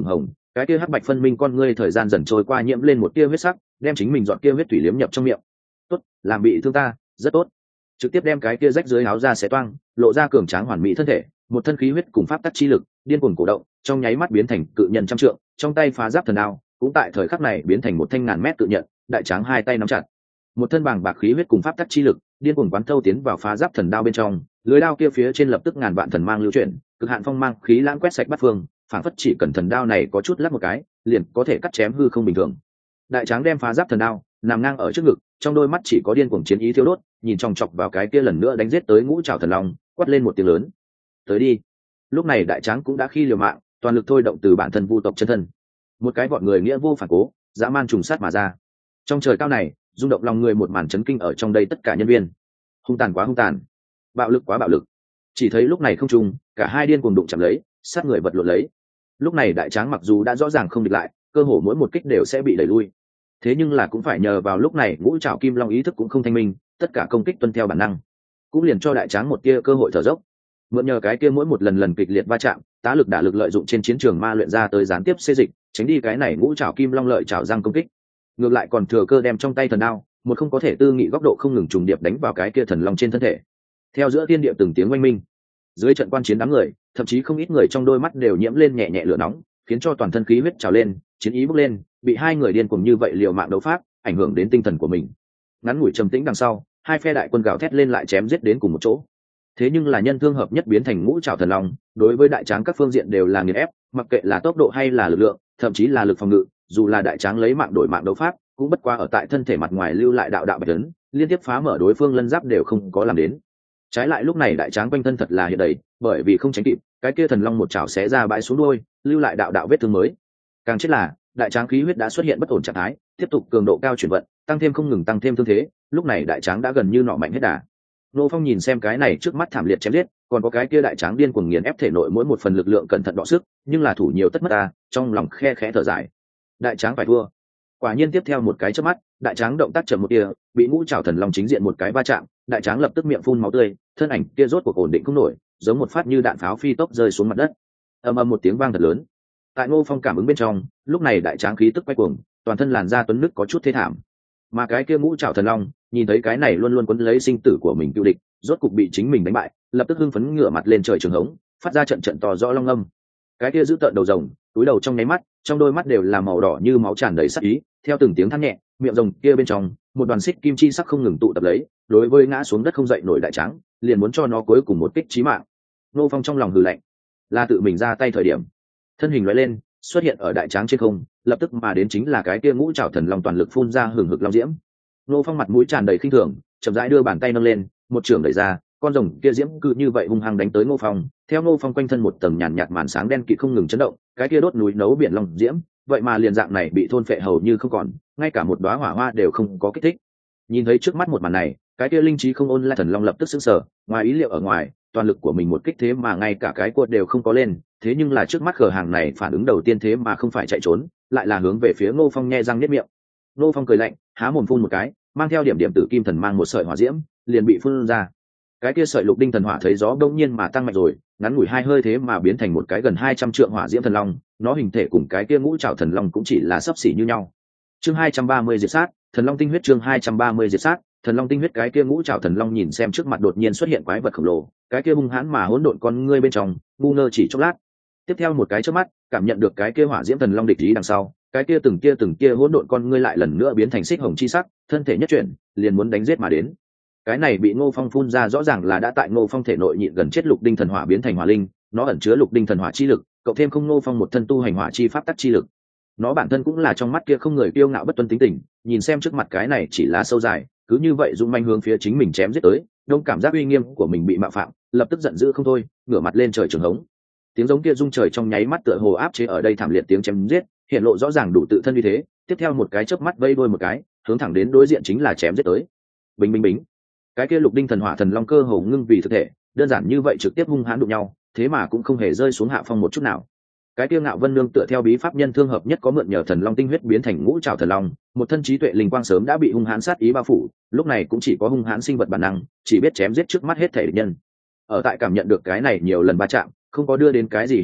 cái kia hắc bạch phân minh con ngươi thời gian dần trôi qua nhiễm lên một tia huyết sắc, đem chính mình dọn kia huyết thủy liếm nhập trong miệng. Tốt, làm bị thương ta, rất tốt. Trực tiếp đem cái kia rách dưới áo ra xé toang, lộ ra cường tráng hoàn mỹ thân thể, một thân khí huyết cùng pháp tắc chi lực, điên cuồng cổ động, trong nháy mắt biến thành cự nhân trăm trượng, trong tay phá giáp thần đao, cũng tại thời khắc này biến thành một thanh ngàn mét cự nhận, đại tráng hai tay nắm chặt. Một thân bàng bạc khí huyết cùng pháp tắc chi lực, điên cuồng quán thâu tiến vào phá giáp thần đao bên trong, lưới đao kia phía trên lập tức ngàn vạn thần mang lưu chuyển, cực hạn phong mang khí lãng quét sạch bát phương, phản phất chỉ cần thần đao này có chút lắc một cái, liền có thể cắt chém hư không bình thường. Đại tráng đem phá giáp thần đao nằm ngang ở trước ngực, trong đôi mắt chỉ có điên cuồng chiến ý thiêu đốt, nhìn chòng chọc vào cái kia lần nữa đánh giết tới ngũ trảo thần long, quát lên một tiếng lớn. Tới đi. Lúc này đại tráng cũng đã khi liều mạng, toàn lực thôi động từ bản thân vu tộc chân thân, một cái bọn người nghĩa vô phản cố, dã man trùng sát mà ra. Trong trời cao này, rung động lòng người một màn chấn kinh ở trong đây tất cả nhân viên. Hung tàn quá hung tàn, bạo lực quá bạo lực. Chỉ thấy lúc này không trung, cả hai điên cuồng đụng chạm lấy, sát người vật lộn lấy. Lúc này đại tráng mặc dù đã rõ ràng không địch lại, cơ hồ mỗi một kích đều sẽ bị đẩy lui. Thế nhưng là cũng phải nhờ vào lúc này ngũ trảo kim long ý thức cũng không thanh minh, tất cả công kích tuân theo bản năng, cũng liền cho đại tráng một tia cơ hội thở dốc. Mượn nhờ cái kia mỗi một lần lần kịch liệt va chạm, tá lực đả lực lợi dụng trên chiến trường ma luyện ra tới gián tiếp xê dịch, tránh đi cái này ngũ trảo kim long lợi trảo răng công kích. Ngược lại còn thừa cơ đem trong tay thần đao, một không có thể tư nghị góc độ không ngừng trùng điệp đánh vào cái kia thần long trên thân thể. Theo giữa thiên địa từng tiếng oanh minh, dưới trận quan chiến đám người, thậm chí không ít người trong đôi mắt đều nhiễm lên nhẹ nhẹ lửa nóng, khiến cho toàn thân khí huyết trào lên, chiến ý bốc lên, bị hai người điên cuồng như vậy liều mạng đấu pháp, ảnh hưởng đến tinh thần của mình. Ngắn ngủi trầm tĩnh đằng sau, hai phe đại quân gào thét lên lại chém giết đến cùng một chỗ. Thế nhưng là nhân thương hợp nhất biến thành ngũ trảo thần long, đối với đại tráng các phương diện đều là nghiền ép, mặc kệ là tốc độ hay là lực lượng, thậm chí là lực phòng ngự, dù là đại tráng lấy mạng đổi mạng đấu pháp, cũng bất quá ở tại thân thể mặt ngoài lưu lại đạo đạo bạch ấn, liên tiếp phá mở đối phương lân giáp đều không có làm đến. Trái lại lúc này đại tráng quanh thân thật là hiện đầy, bởi vì không tránh kịp, cái kia thần long một chảo xé ra bãi xuống đuôi, lưu lại đạo đạo vết thương mới. Càng chết là, đại tráng khí huyết đã xuất hiện bất ổn trạng thái, tiếp tục cường độ cao chuyển vận, tăng thêm không ngừng tăng thêm thương thế, lúc này đại tráng đã gần như nọ mạnh hết đà. Nô Phong nhìn xem cái này trước mắt thảm liệt chém giết, còn có cái kia đại tráng điên cuồng nghiền ép thể nội mỗi một phần lực lượng cẩn thận đọ sức, nhưng là thủ nhiều tất mất ta, trong lòng khe khẽ thở dài. Đại tráng phải thua. Quả nhiên tiếp theo một cái chớp mắt, đại tráng động tác chậm một tia, bị ngũ trảo thần long chính diện một cái va chạm, đại tráng lập tức miệng phun máu tươi, thân ảnh kia rốt cuộc ổn định không nổi, giống một phát như đạn pháo phi tốc rơi xuống mặt đất. Ầm ầm một tiếng vang thật lớn. Tại Ngô Phong cảm ứng bên trong, lúc này đại tráng khí tức quay cuồng, toàn thân làn da tuấn nứt có chút thê thảm. Mà cái kia ngũ trảo thần long, nhìn thấy cái này luôn luôn quấn lấy sinh tử của mình cựu địch, rốt cục bị chính mình đánh bại, lập tức hưng phấn ngửa mặt lên trời trường hống, phát ra trận trận to rõ long âm. Cái kia giữ tợn đầu rồng, túi đầu trong nháy mắt, trong đôi mắt đều là màu đỏ như máu tràn đầy sắc ý, theo từng tiếng than nhẹ, miệng rồng kia bên trong, một đoàn xích kim chi sắc không ngừng tụ tập lấy, đối với ngã xuống đất không dậy nổi đại tráng, liền muốn cho nó cuối cùng một kích chí mạng. Ngô Phong trong lòng hừ lạnh, là tự mình ra tay thời điểm. Thân hình lóe lên, xuất hiện ở đại tráng trên không, lập tức mà đến chính là cái kia ngũ trảo thần long toàn lực phun ra hừng hực long diễm. Ngô Phong mặt mũi tràn đầy khinh thường, chậm rãi đưa bàn tay nâng lên, một trường đẩy ra, con rồng kia diễm cứ như vậy hung hăng đánh tới Ngô Phong. Theo Ngô Phong quanh thân một tầng nhàn nhạt màn sáng đen kịt không ngừng chấn động, cái kia đốt núi nấu biển long diễm, vậy mà liền dạng này bị thôn phệ hầu như không còn, ngay cả một đóa hỏa hoa đều không có kích thích. Nhìn thấy trước mắt một màn này, cái kia linh trí không ôn lại thần long lập tức sững sờ, ngoài ý liệu ở ngoài, toàn lực của mình một kích thế mà ngay cả cái cuột đều không có lên, thế nhưng là trước mắt khờ hàng này phản ứng đầu tiên thế mà không phải chạy trốn, lại là hướng về phía Ngô Phong nhe răng niết miệng. Ngô Phong cười lạnh, há mồm phun một cái, mang theo điểm điểm tử kim thần mang một sợi hỏa diễm, liền bị phun ra. Cái kia sợi lục đinh thần hỏa thấy gió đông nhiên mà tăng mạnh rồi, ngắn ngủi hai hơi thế mà biến thành một cái gần hai trăm trượng hỏa diễm thần long, nó hình thể cùng cái kia ngũ trảo thần long cũng chỉ là xấp xỉ như nhau. Chương hai trăm ba mươi diệt sát, thần long tinh huyết chương hai trăm ba mươi diệt sát, thần long tinh huyết cái kia ngũ trảo thần long nhìn xem trước mặt đột nhiên xuất hiện quái vật khổng lồ, cái kia hung hãn mà hỗn độn con ngươi bên trong, ngu ngơ chỉ chốc lát. Tiếp theo một cái chớp mắt, cảm nhận được cái kia hỏa diễm thần long địch ý đằng sau, cái kia từng kia từng kia hỗn độn con ngươi lại lần nữa biến thành xích hồng chi sắc, thân thể nhất chuyển, liền muốn đánh giết mà đến. Cái này bị Ngô Phong phun ra rõ ràng là đã tại Ngô Phong thể nội nhịn gần chết lục đinh thần hỏa biến thành hỏa linh, nó ẩn chứa lục đinh thần hỏa chi lực, cộng thêm không Ngô Phong một thân tu hành hỏa chi pháp tắc chi lực. Nó bản thân cũng là trong mắt kia không người kiêu ngạo bất tuân tính tình, nhìn xem trước mặt cái này chỉ là sâu dài, cứ như vậy dũng manh hướng phía chính mình chém giết tới, đông cảm giác uy nghiêm của mình bị mạo phạm, lập tức giận dữ không thôi, ngửa mặt lên trời trường hống. Tiếng giống kia rung trời trong nháy mắt tựa hồ áp chế ở đây thảm liệt tiếng chém giết, hiện lộ rõ ràng đủ tự thân như thế, tiếp theo một cái chớp mắt vây đuôi một cái, hướng thẳng đến đối diện chính là chém giết tới. Bình bình bình. Cái kia lục đinh thần hỏa thần long cơ hồ ngưng vì thực thể, đơn giản như vậy trực tiếp hung hãn đụng nhau, thế mà cũng không hề rơi xuống hạ phong một chút nào. Cái kia Ngạo Vân Nương tựa theo bí pháp nhân thương hợp nhất có mượn nhờ thần long tinh huyết biến thành ngũ trảo thần long, một thân trí tuệ linh quang sớm đã bị hung hãn sát ý bao phủ, lúc này cũng chỉ có hung hãn sinh vật bản năng, chỉ biết chém giết trước mắt hết thể địch nhân. Ở tại cảm nhận được cái này nhiều lần va chạm, không có đưa đến cái gì hiệu dụng,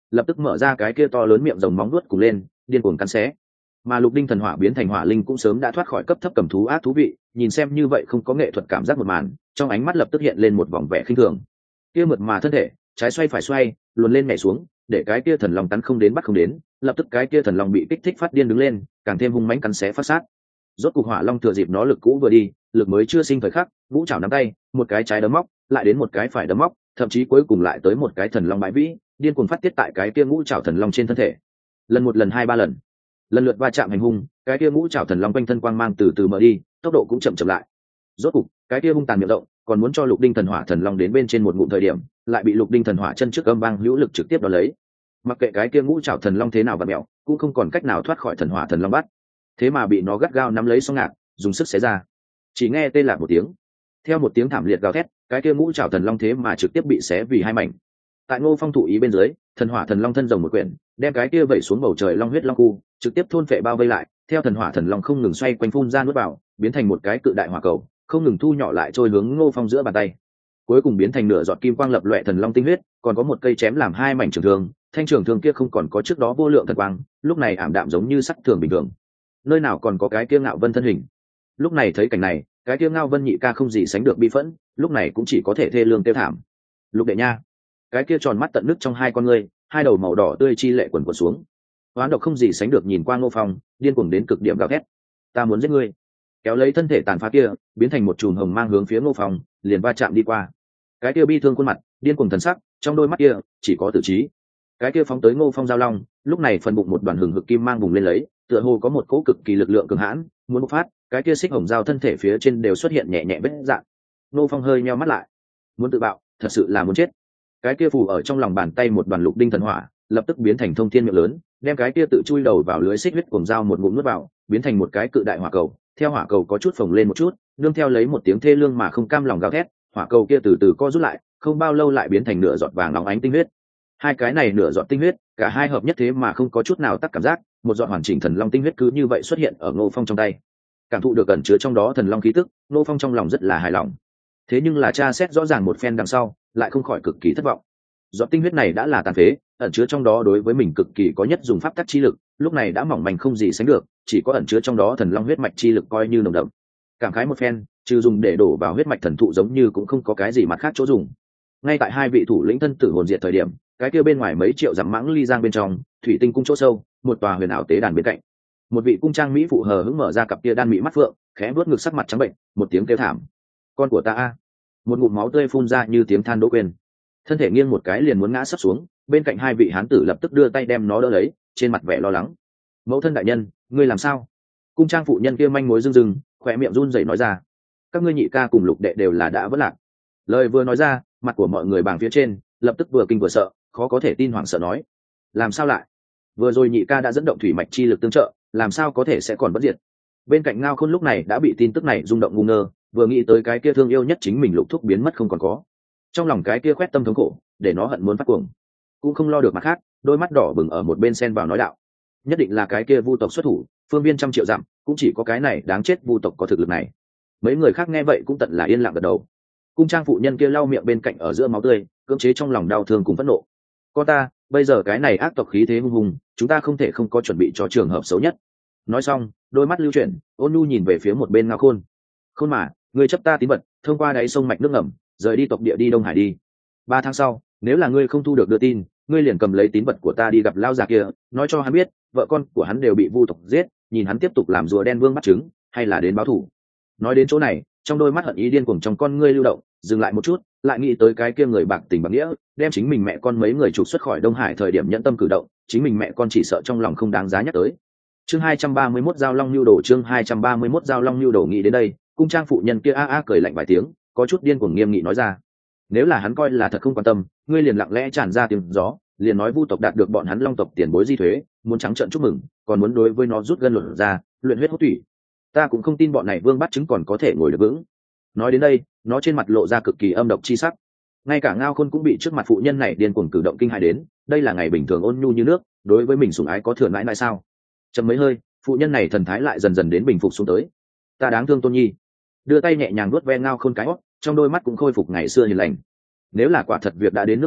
lập tức mở ra cái kia to lớn miệng rồng móng nuốt cùng lên điên cuồng cắn xé. Mà lục đinh thần hỏa biến thành hỏa linh cũng sớm đã thoát khỏi cấp thấp cầm thú ác thú vị, nhìn xem như vậy không có nghệ thuật cảm giác một màn, trong ánh mắt lập tức hiện lên một vòng vẻ khinh thường. Kia mượt mà thân thể trái xoay phải xoay, luồn lên nhảy xuống, để cái kia thần long tấn không đến bắt không đến, lập tức cái kia thần long bị kích thích phát điên đứng lên, càng thêm hung mãnh cắn xé phát sát. Rốt cục hỏa long thừa dịp nó lực cũ vừa đi, lực mới chưa sinh thời khắc, vũ chảo nắm tay, một cái trái đấm móc, lại đến một cái phải đấm móc, thậm chí cuối cùng lại tới một cái thần long bãi vĩ, điên cuồng phát tiết tại cái kia ngũ chảo thần long trên thân thể. Lần một lần hai ba lần, lần lượt va chạm hành hung, cái kia ngũ chảo thần long quanh thân quang mang từ từ mở đi, tốc độ cũng chậm chậm lại. Rốt cục cái kia hung tàn miệng rộng, còn muốn cho lục đinh thần hỏa thần long đến bên trên một ngụm thời điểm, lại bị lục đinh thần hỏa chân trước âm vang hữu lực trực tiếp đón lấy. Mặc kệ cái kia ngũ trảo thần long thế nào vặn mẹo, cũng không còn cách nào thoát khỏi thần hỏa thần long bắt, thế mà bị nó gắt gao nắm lấy song ngạc, dùng sức xé ra. Chỉ nghe tê lạc một tiếng, theo một tiếng thảm liệt gào thét, cái kia ngũ trảo thần long thế mà trực tiếp bị xé vì hai mảnh. Tại Ngô Phong thụ ý bên dưới, thần hỏa thần long thân rồng một quyển, đem cái kia vẩy xuống bầu trời long huyết long khu trực tiếp thôn phệ bao vây lại, theo thần hỏa thần long không ngừng xoay quanh phun ra nuốt vào, biến thành một cái cự đại hỏa cầu, không ngừng thu nhỏ lại trôi hướng Ngô Phong giữa bàn tay, cuối cùng biến thành nửa giọt kim quang lập loè thần long tinh huyết, còn có một cây chém làm hai mảnh trường thương, thanh trường thương kia không còn có trước đó vô lượng thần quang, lúc này ảm đạm giống như sắc thường bình thường. Nơi nào còn có cái kia Ngạo Vân thân hình. Lúc này thấy cảnh này, cái kia Ngao Vân nhị ca không gì sánh được bi phẫn, lúc này cũng chỉ có thể thê lương tiêu thảm. Lục đệ nha, cái kia tròn mắt tận nước trong hai con ngươi, hai đầu màu đỏ tươi chi lệ quần quần xuống. Hoán độc không gì sánh được nhìn qua Ngô Phong, điên cuồng đến cực điểm gào thét: "Ta muốn giết ngươi!" Kéo lấy thân thể tàn phá kia, biến thành một chùm hồng mang hướng phía Ngô Phong, liền va chạm đi qua. Cái kia bi thương khuôn mặt, điên cuồng thần sắc, trong đôi mắt kia chỉ có tử trí. Cái kia phóng tới Ngô Phong giao long, lúc này phần bụng một đoàn hừng hực kim mang bùng lên lấy, tựa hồ có một cỗ cực kỳ lực lượng cường hãn, muốn bộc phát, cái kia xích hồng giao thân thể phía trên đều xuất hiện nhẹ nhẹ vết dạng. Ngô Phong hơi nheo mắt lại, muốn tự bạo, thật sự là muốn chết. Cái kia phù ở trong lòng bàn tay một đoàn lục đinh thần hỏa, lập tức biến thành thông thiên miệng lớn, đem cái kia tự chui đầu vào lưới xích huyết cuồng dao một ngụm nuốt vào, biến thành một cái cự đại hỏa cầu. Theo hỏa cầu có chút phồng lên một chút, nương theo lấy một tiếng thê lương mà không cam lòng gào thét, hỏa cầu kia từ từ co rút lại, không bao lâu lại biến thành nửa giọt vàng óng ánh tinh huyết. Hai cái này nửa giọt tinh huyết, cả hai hợp nhất thế mà không có chút nào tắc cảm giác, một giọt hoàn chỉnh thần long tinh huyết cứ như vậy xuất hiện ở Ngô Phong trong tay. Cảm thụ được ẩn chứa trong đó thần long khí tức, Ngô Phong trong lòng rất là hài lòng. Thế nhưng là tra xét rõ ràng một phen đằng sau, lại không khỏi cực kỳ thất vọng. Giọt tinh huyết này đã là tàn phế, ẩn chứa trong đó đối với mình cực kỳ có nhất dùng pháp tắc chi lực, lúc này đã mỏng manh không gì sánh được, chỉ có ẩn chứa trong đó thần long huyết mạch chi lực coi như nồng đậm. Cảm khái một phen, trừ dùng để đổ vào huyết mạch thần thụ giống như cũng không có cái gì mặt khác chỗ dùng. Ngay tại hai vị thủ lĩnh thân tử hồn diệt thời điểm, cái kia bên ngoài mấy triệu dặm mãng ly giang bên trong, thủy tinh cung chỗ sâu, một tòa huyền ảo tế đàn bên cạnh, một vị cung trang mỹ phụ hờ hững mở ra cặp kia đan mỹ mắt phượng, khẽ vuốt ngực sắc mặt trắng bệnh, một tiếng kêu thảm: "Con của ta a!" Một ngụm máu tươi phun ra như tiếng than đỗ quên, thân thể nghiêng một cái liền muốn ngã sấp xuống, bên cạnh hai vị hán tử lập tức đưa tay đem nó đỡ lấy, trên mặt vẻ lo lắng: "Mẫu thân đại nhân, ngươi làm sao?" Cung trang phụ nhân kia manh mối rưng rưng, khỏe miệng run rẩy nói ra: "Các ngươi nhị ca cùng lục đệ đều là đã vỡ lạc." Lời vừa nói ra, mặt của mọi người bàng phía trên lập tức vừa kinh vừa sợ, khó có thể tin hoảng sợ nói: "Làm sao lại? Vừa rồi nhị ca đã dẫn động thủy mạch chi lực tương trợ, làm sao có thể sẽ còn bất diệt?" Bên cạnh Ngao Khôn lúc này đã bị tin tức này rung động ngu ngơ, vừa nghĩ tới cái kia thương yêu nhất chính mình lục thúc biến mất không còn có, trong lòng cái kia khoét tâm thống khổ, để nó hận muốn phát cuồng, cũng không lo được mặt khác, đôi mắt đỏ bừng ở một bên xen vào nói đạo: "Nhất định là cái kia vu tộc xuất thủ, phương viên trăm triệu dặm, cũng chỉ có cái này đáng chết vu tộc có thực lực này." Mấy người khác nghe vậy cũng tận là yên lặng gật đầu. Cung trang phụ nhân kia lau miệng bên cạnh ở giữa máu tươi, cưỡng chế trong lòng đau thương cùng phẫn nộ: "Con ta, bây giờ cái này ác tộc khí thế hung hùng, chúng ta không thể không có chuẩn bị cho trường hợp xấu nhất." Nói xong, đôi mắt lưu chuyển, ôn nhu nhìn về phía một bên Ngao Khôn: "Khôn mà, ngươi chấp ta tín vật, thông qua đáy sông mạch nước ngầm, rời đi tộc địa đi Đông Hải đi. Ba tháng sau, nếu là ngươi không thu được đưa tin, ngươi liền cầm lấy tín vật của ta đi gặp lao già kia, nói cho hắn biết, vợ con của hắn đều bị vu tộc giết, nhìn hắn tiếp tục làm rùa đen vương bắt trứng, hay là đến báo thù." Nói đến chỗ này, trong đôi mắt hận ý điên cuồng trong con ngươi lưu động, dừng lại một chút, lại nghĩ tới cái kia người bạc tình bạc nghĩa, đem chính mình mẹ con mấy người trục xuất khỏi Đông Hải thời điểm nhẫn tâm cử động, chính mình mẹ con chỉ sợ trong lòng không đáng giá nhắc tới. Chương hai trăm ba mươi mốt Giao Long Nưu Đồ, chương hai trăm ba mươi mốt Giao Long Nưu Đồ. Nghĩ đến đây, cung trang phụ nhân kia a a cười lạnh vài tiếng, có chút điên cuồng nghiêm nghị nói ra: "Nếu là hắn coi là thật không quan tâm, ngươi liền lặng lẽ tràn ra tiếng gió, liền nói vu tộc đạt được bọn hắn Long tộc tiền bối di thuế, muốn trắng trợn chúc mừng, còn muốn đối với nó rút gân luận ra, luyện huyết hút thủy. Ta cũng không tin bọn này vương bắt trứng còn có thể ngồi được vững." Nói đến đây, nó trên mặt lộ ra cực kỳ âm độc chi sắc. Ngay cả Ngao Khôn cũng bị trước mặt phụ nhân này điên cuồng cử động kinh hãi đến, đây là ngày bình thường ôn nhu như nước, đối với mình sủng ái có thừa mãi mãi sao? Chậm mấy hơi, phụ nhân này thần thái lại dần dần đến bình phục xuống tới. "Ta đáng thương Tôn Nhi." Đưa tay nhẹ nhàng vuốt ve Ngao Khôn cái hót, trong đôi mắt cũng khôi phục ngày xưa hiền lành. Nếu là quả thật việc đã đến nước này,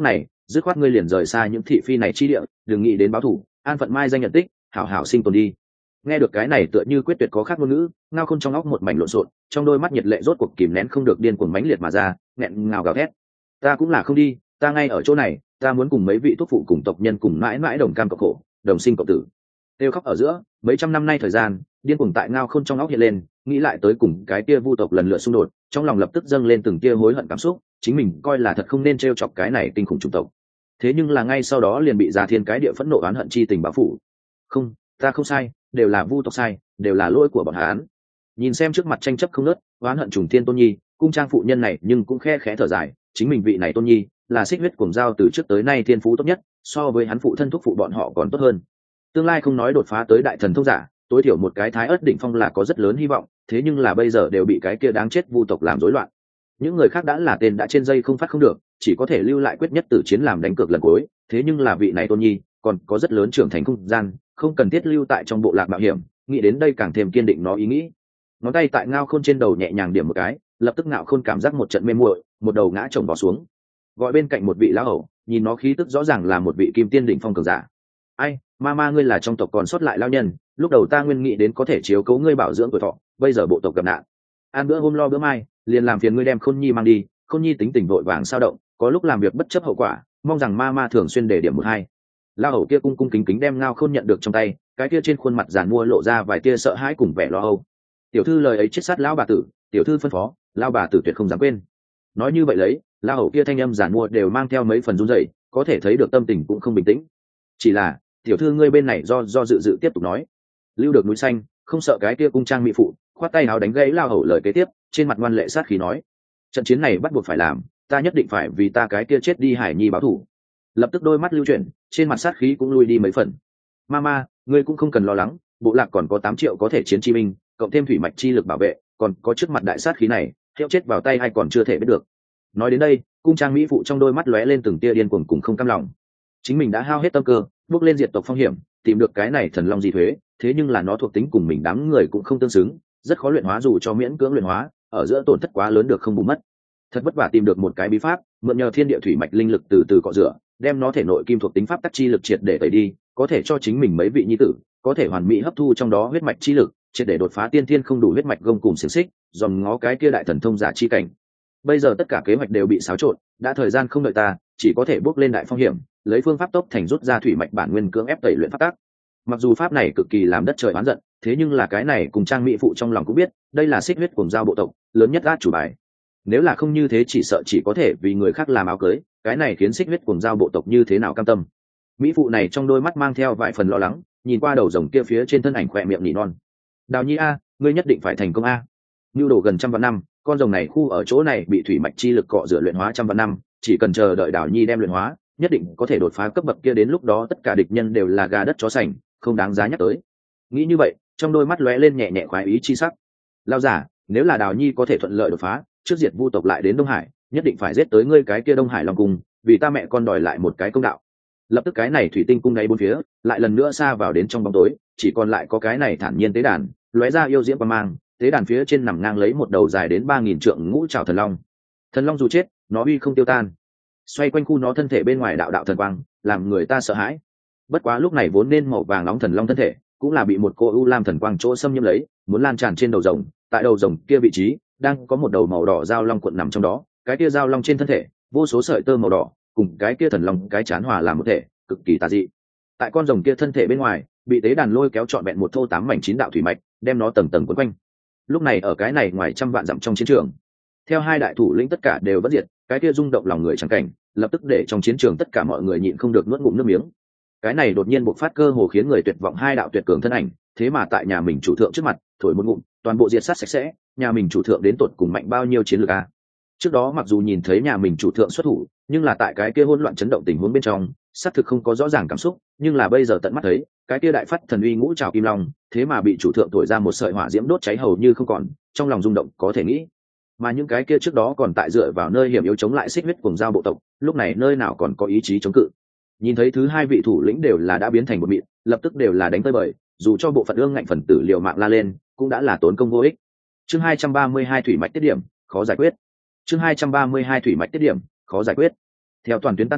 dứt khoát ngươi liền rời xa những thị phi này chi địa, đừng nghĩ đến báo thù, an phận mai danh nhận tích, hảo hảo sinh tồn đi. Nghe được cái này tựa như quyết tuyệt có khác ngôn ngữ, Ngao Khôn trong óc một mảnh lộn xộn, trong đôi mắt nhiệt lệ rốt cuộc kìm nén không được điên cuồng mãnh liệt mà ra, nghẹn ngào gào thét. Ta cũng là không đi, ta ngay ở chỗ này, ta muốn cùng mấy vị thúc phụ cùng tộc nhân cùng mãi mãi đồng cam cộng khổ, đồng sinh cộng tử. Tiêu khóc ở giữa, mấy trăm năm nay thời gian, điên cuồng tại Ngao Khôn trong óc hiện lên, nghĩ lại tới cùng cái kia vu tộc lần lượt xung đột, trong lòng lập tức dâng lên từng tia hối hận cảm xúc, chính mình coi là thật không nên trêu chọc cái này kinh khủng chủng tộc. Thế nhưng là ngay sau đó liền bị Già Thiên cái địa phẫn nộ oán hận chi tình báo phủ. Không, ta không sai, đều là vu tộc sai, đều là lỗi của bọn hắn. Nhìn xem trước mặt tranh chấp không nớt, oán hận trùng thiên tôn nhi, cung trang phụ nhân này nhưng cũng khe khẽ thở dài, chính mình vị này tôn nhi là xích huyết cuồng giao từ trước tới nay thiên phú tốt nhất, so với hắn phụ thân thúc phụ bọn họ còn tốt hơn. Tương lai không nói đột phá tới đại thần thông giả, tối thiểu một cái thái ớt đỉnh phong là có rất lớn hy vọng, thế nhưng là bây giờ đều bị cái kia đáng chết vu tộc làm rối loạn. Những người khác đã là tên đã trên dây không phát không được, chỉ có thể lưu lại quyết nhất tử chiến làm đánh cược lần cuối, thế nhưng là vị này tôn nhi còn có rất lớn trưởng thành không gian, không cần thiết lưu tại trong bộ lạc mạo hiểm, nghĩ đến đây càng thêm kiên định nó ý nghĩ. Ngón tay tại Ngao Khôn trên đầu nhẹ nhàng điểm một cái, lập tức Ngao Khôn cảm giác một trận mê muội, một đầu ngã chồng vào xuống. Gọi bên cạnh một vị lão hầu, nhìn nó khí tức rõ ràng là một vị kim tiên đỉnh phong cường giả. Ai, ma ma ngươi là trong tộc còn sót lại lao nhân, lúc đầu ta nguyên nghĩ đến có thể chiếu cố ngươi bảo dưỡng tuổi thọ, bây giờ bộ tộc gặp nạn, ăn bữa hôm lo bữa mai, liền làm phiền ngươi đem Khôn Nhi mang đi. Khôn Nhi tính tình vội vàng sao động, có lúc làm việc bất chấp hậu quả, mong rằng ma ma thường xuyên để điểm một hai. Lao hầu kia cung cung kính kính đem Ngao Khôn nhận được trong tay, cái kia trên khuôn mặt giàn mua lộ ra vài tia sợ hãi cùng vẻ lo âu. Tiểu thư lời ấy chết sát lão bà tử, tiểu thư phân phó, lão bà tử tuyệt không dám quên. Nói như vậy lấy, lao hầu kia thanh âm giàn mua đều mang theo mấy phần run rẩy, có thể thấy được tâm tình cũng không bình tĩnh. Chỉ là tiểu thư ngươi bên này do do dự dự tiếp tục nói, lưu được núi xanh, không sợ cái kia cung trang mỹ phụ, khoát tay áo đánh gãy lao hầu lời kế tiếp, trên mặt ngoan lệ sát khí nói, trận chiến này bắt buộc phải làm, ta nhất định phải vì ta cái kia chết đi hải nhi báo thù. Lập tức đôi mắt lưu chuyển, trên mặt sát khí cũng lui đi mấy phần. Mama, ngươi cũng không cần lo lắng, bộ lạc còn có tám triệu có thể chiến chi binh, cộng thêm thủy mạch chi lực bảo vệ, còn có trước mặt đại sát khí này, hiệu chết vào tay hay còn chưa thể biết được. Nói đến đây, cung trang mỹ phụ trong đôi mắt lóe lên từng tia điên cuồng cùng không cam lòng. Chính mình đã hao hết tâm cơ, bước lên diệt tộc phong hiểm, tìm được cái này thần long di thuế, thế nhưng là nó thuộc tính cùng mình đám người cũng không tương xứng, rất khó luyện hóa, dù cho miễn cưỡng luyện hóa, ở giữa tổn thất quá lớn được không bù mất. Thật vất vả tìm được một cái bí pháp, mượn nhờ thiên địa thủy mạch linh lực từ từ cọ rửa, đem nó thể nội kim thuộc tính pháp tắc chi lực triệt để tẩy đi, có thể cho chính mình mấy vị nhi tử có thể hoàn mỹ hấp thu trong đó huyết mạch chi lực, triệt để đột phá tiên thiên không đủ huyết mạch gông cùng xiềng xích, dòm ngó cái kia đại thần thông giả chi cảnh. Bây giờ tất cả kế hoạch đều bị xáo trộn, đã thời gian không đợi ta, chỉ có thể bước lên đại phong hiểm, lấy phương pháp tốc thành rút ra thủy mạch bản nguyên cưỡng ép tẩy luyện pháp tắc. Mặc dù pháp này cực kỳ làm đất trời oán giận, thế nhưng là cái này cùng trang mỹ phụ trong lòng cũng biết, đây là xích huyết cuồng giao bộ tộc lớn nhất át chủ bài. Nếu là không như thế chỉ sợ chỉ có thể vì người khác làm áo cưới, cái này khiến xích huyết cuồng giao bộ tộc như thế nào cam tâm. Mỹ phụ này trong đôi mắt mang theo vài phần lo lắng, nhìn qua đầu rồng kia phía trên thân ảnh khỏe miệng nỉ non, Đào Nhi a, ngươi nhất định phải thành công a. Nưu đồ gần trăm vạn năm, con rồng này khu ở chỗ này bị thủy mạch chi lực cọ rửa luyện hóa trăm vạn năm, chỉ cần chờ đợi Đào Nhi đem luyện hóa, nhất định có thể đột phá cấp bậc kia, đến lúc đó tất cả địch nhân đều là gà đất chó sành, không đáng giá nhắc tới. Nghĩ như vậy, trong đôi mắt lóe lên nhẹ nhẹ khoái ý chi sắc. Lao giả, nếu là Đào Nhi có thể thuận lợi đột phá, trước diệt vu tộc lại đến Đông Hải, nhất định phải giết tới ngươi cái kia Đông Hải Long cung, vì ta mẹ con đòi lại một cái công đạo. Lập tức cái này thủy tinh cung đáy bốn phía lại lần nữa xa vào đến trong bóng tối, chỉ còn lại có cái này thản nhiên tế đàn lóe ra yêu diễm qua mang, tế đàn phía trên nằm ngang lấy một đầu dài đến ba nghìn trượng ngũ trảo thần long. Thần long dù chết, nó uy không tiêu tan, xoay quanh khu nó thân thể bên ngoài đạo đạo thần quang, làm người ta sợ hãi. Bất quá lúc này vốn nên màu vàng nóng thần long thân thể cũng là bị một cô u lam thần quang chỗ xâm nhiễm lấy, muốn lan tràn trên đầu rồng. Tại đầu rồng kia vị trí đang có một đầu màu đỏ dao long cuộn nằm trong đó, cái kia dao long trên thân thể vô số sợi tơ màu đỏ cùng cái kia thần long cái chán hòa làm một thể, cực kỳ tà dị. Tại con rồng kia thân thể bên ngoài bị tế đàn lôi kéo trọn vẹn một thô tám mảnh chín đạo thủy mạch, đem nó tầng tầng quấn quanh. Lúc này ở cái này ngoài trăm vạn dặm trong chiến trường, theo hai đại thủ lĩnh tất cả đều bất diệt, cái kia rung động lòng người chẳng cảnh, lập tức để trong chiến trường tất cả mọi người nhịn không được nuốt ngụm nước miếng. Cái này đột nhiên bộc phát cơ hồ khiến người tuyệt vọng hai đạo tuyệt cường thân ảnh, thế mà tại nhà mình chủ thượng trước mặt thổi một ngụm, toàn bộ diệt sát sạch sẽ, nhà mình chủ thượng đến tột cùng mạnh bao nhiêu chiến lược a. Trước đó mặc dù nhìn thấy nhà mình chủ thượng xuất thủ, nhưng là tại cái kia hỗn loạn chấn động tình huống bên trong, xác thực không có rõ ràng cảm xúc, nhưng là bây giờ tận mắt thấy, cái kia đại phát thần uy ngũ trảo kim long, thế mà bị chủ thượng thổi ra một sợi hỏa diễm đốt cháy hầu như không còn, trong lòng rung động có thể nghĩ. Mà những cái kia trước đó còn tại dựa vào nơi hiểm yếu chống lại xích huyết cuồng giao bộ tộc, lúc này nơi nào còn có ý chí chống cự. Nhìn thấy thứ hai vị thủ lĩnh đều là đã biến thành một mịn, lập tức đều là đánh tới bời, dù cho bộ phận ương ngạnh phần tử liều mạng la lên, cũng đã là tốn công vô ích. Chương hai trăm ba mươi hai thủy mạch tiết điểm, khó giải quyết. Chương hai trăm ba mươi hai thủy mạch tiết điểm, khó giải quyết. Theo toàn tuyến tan tác,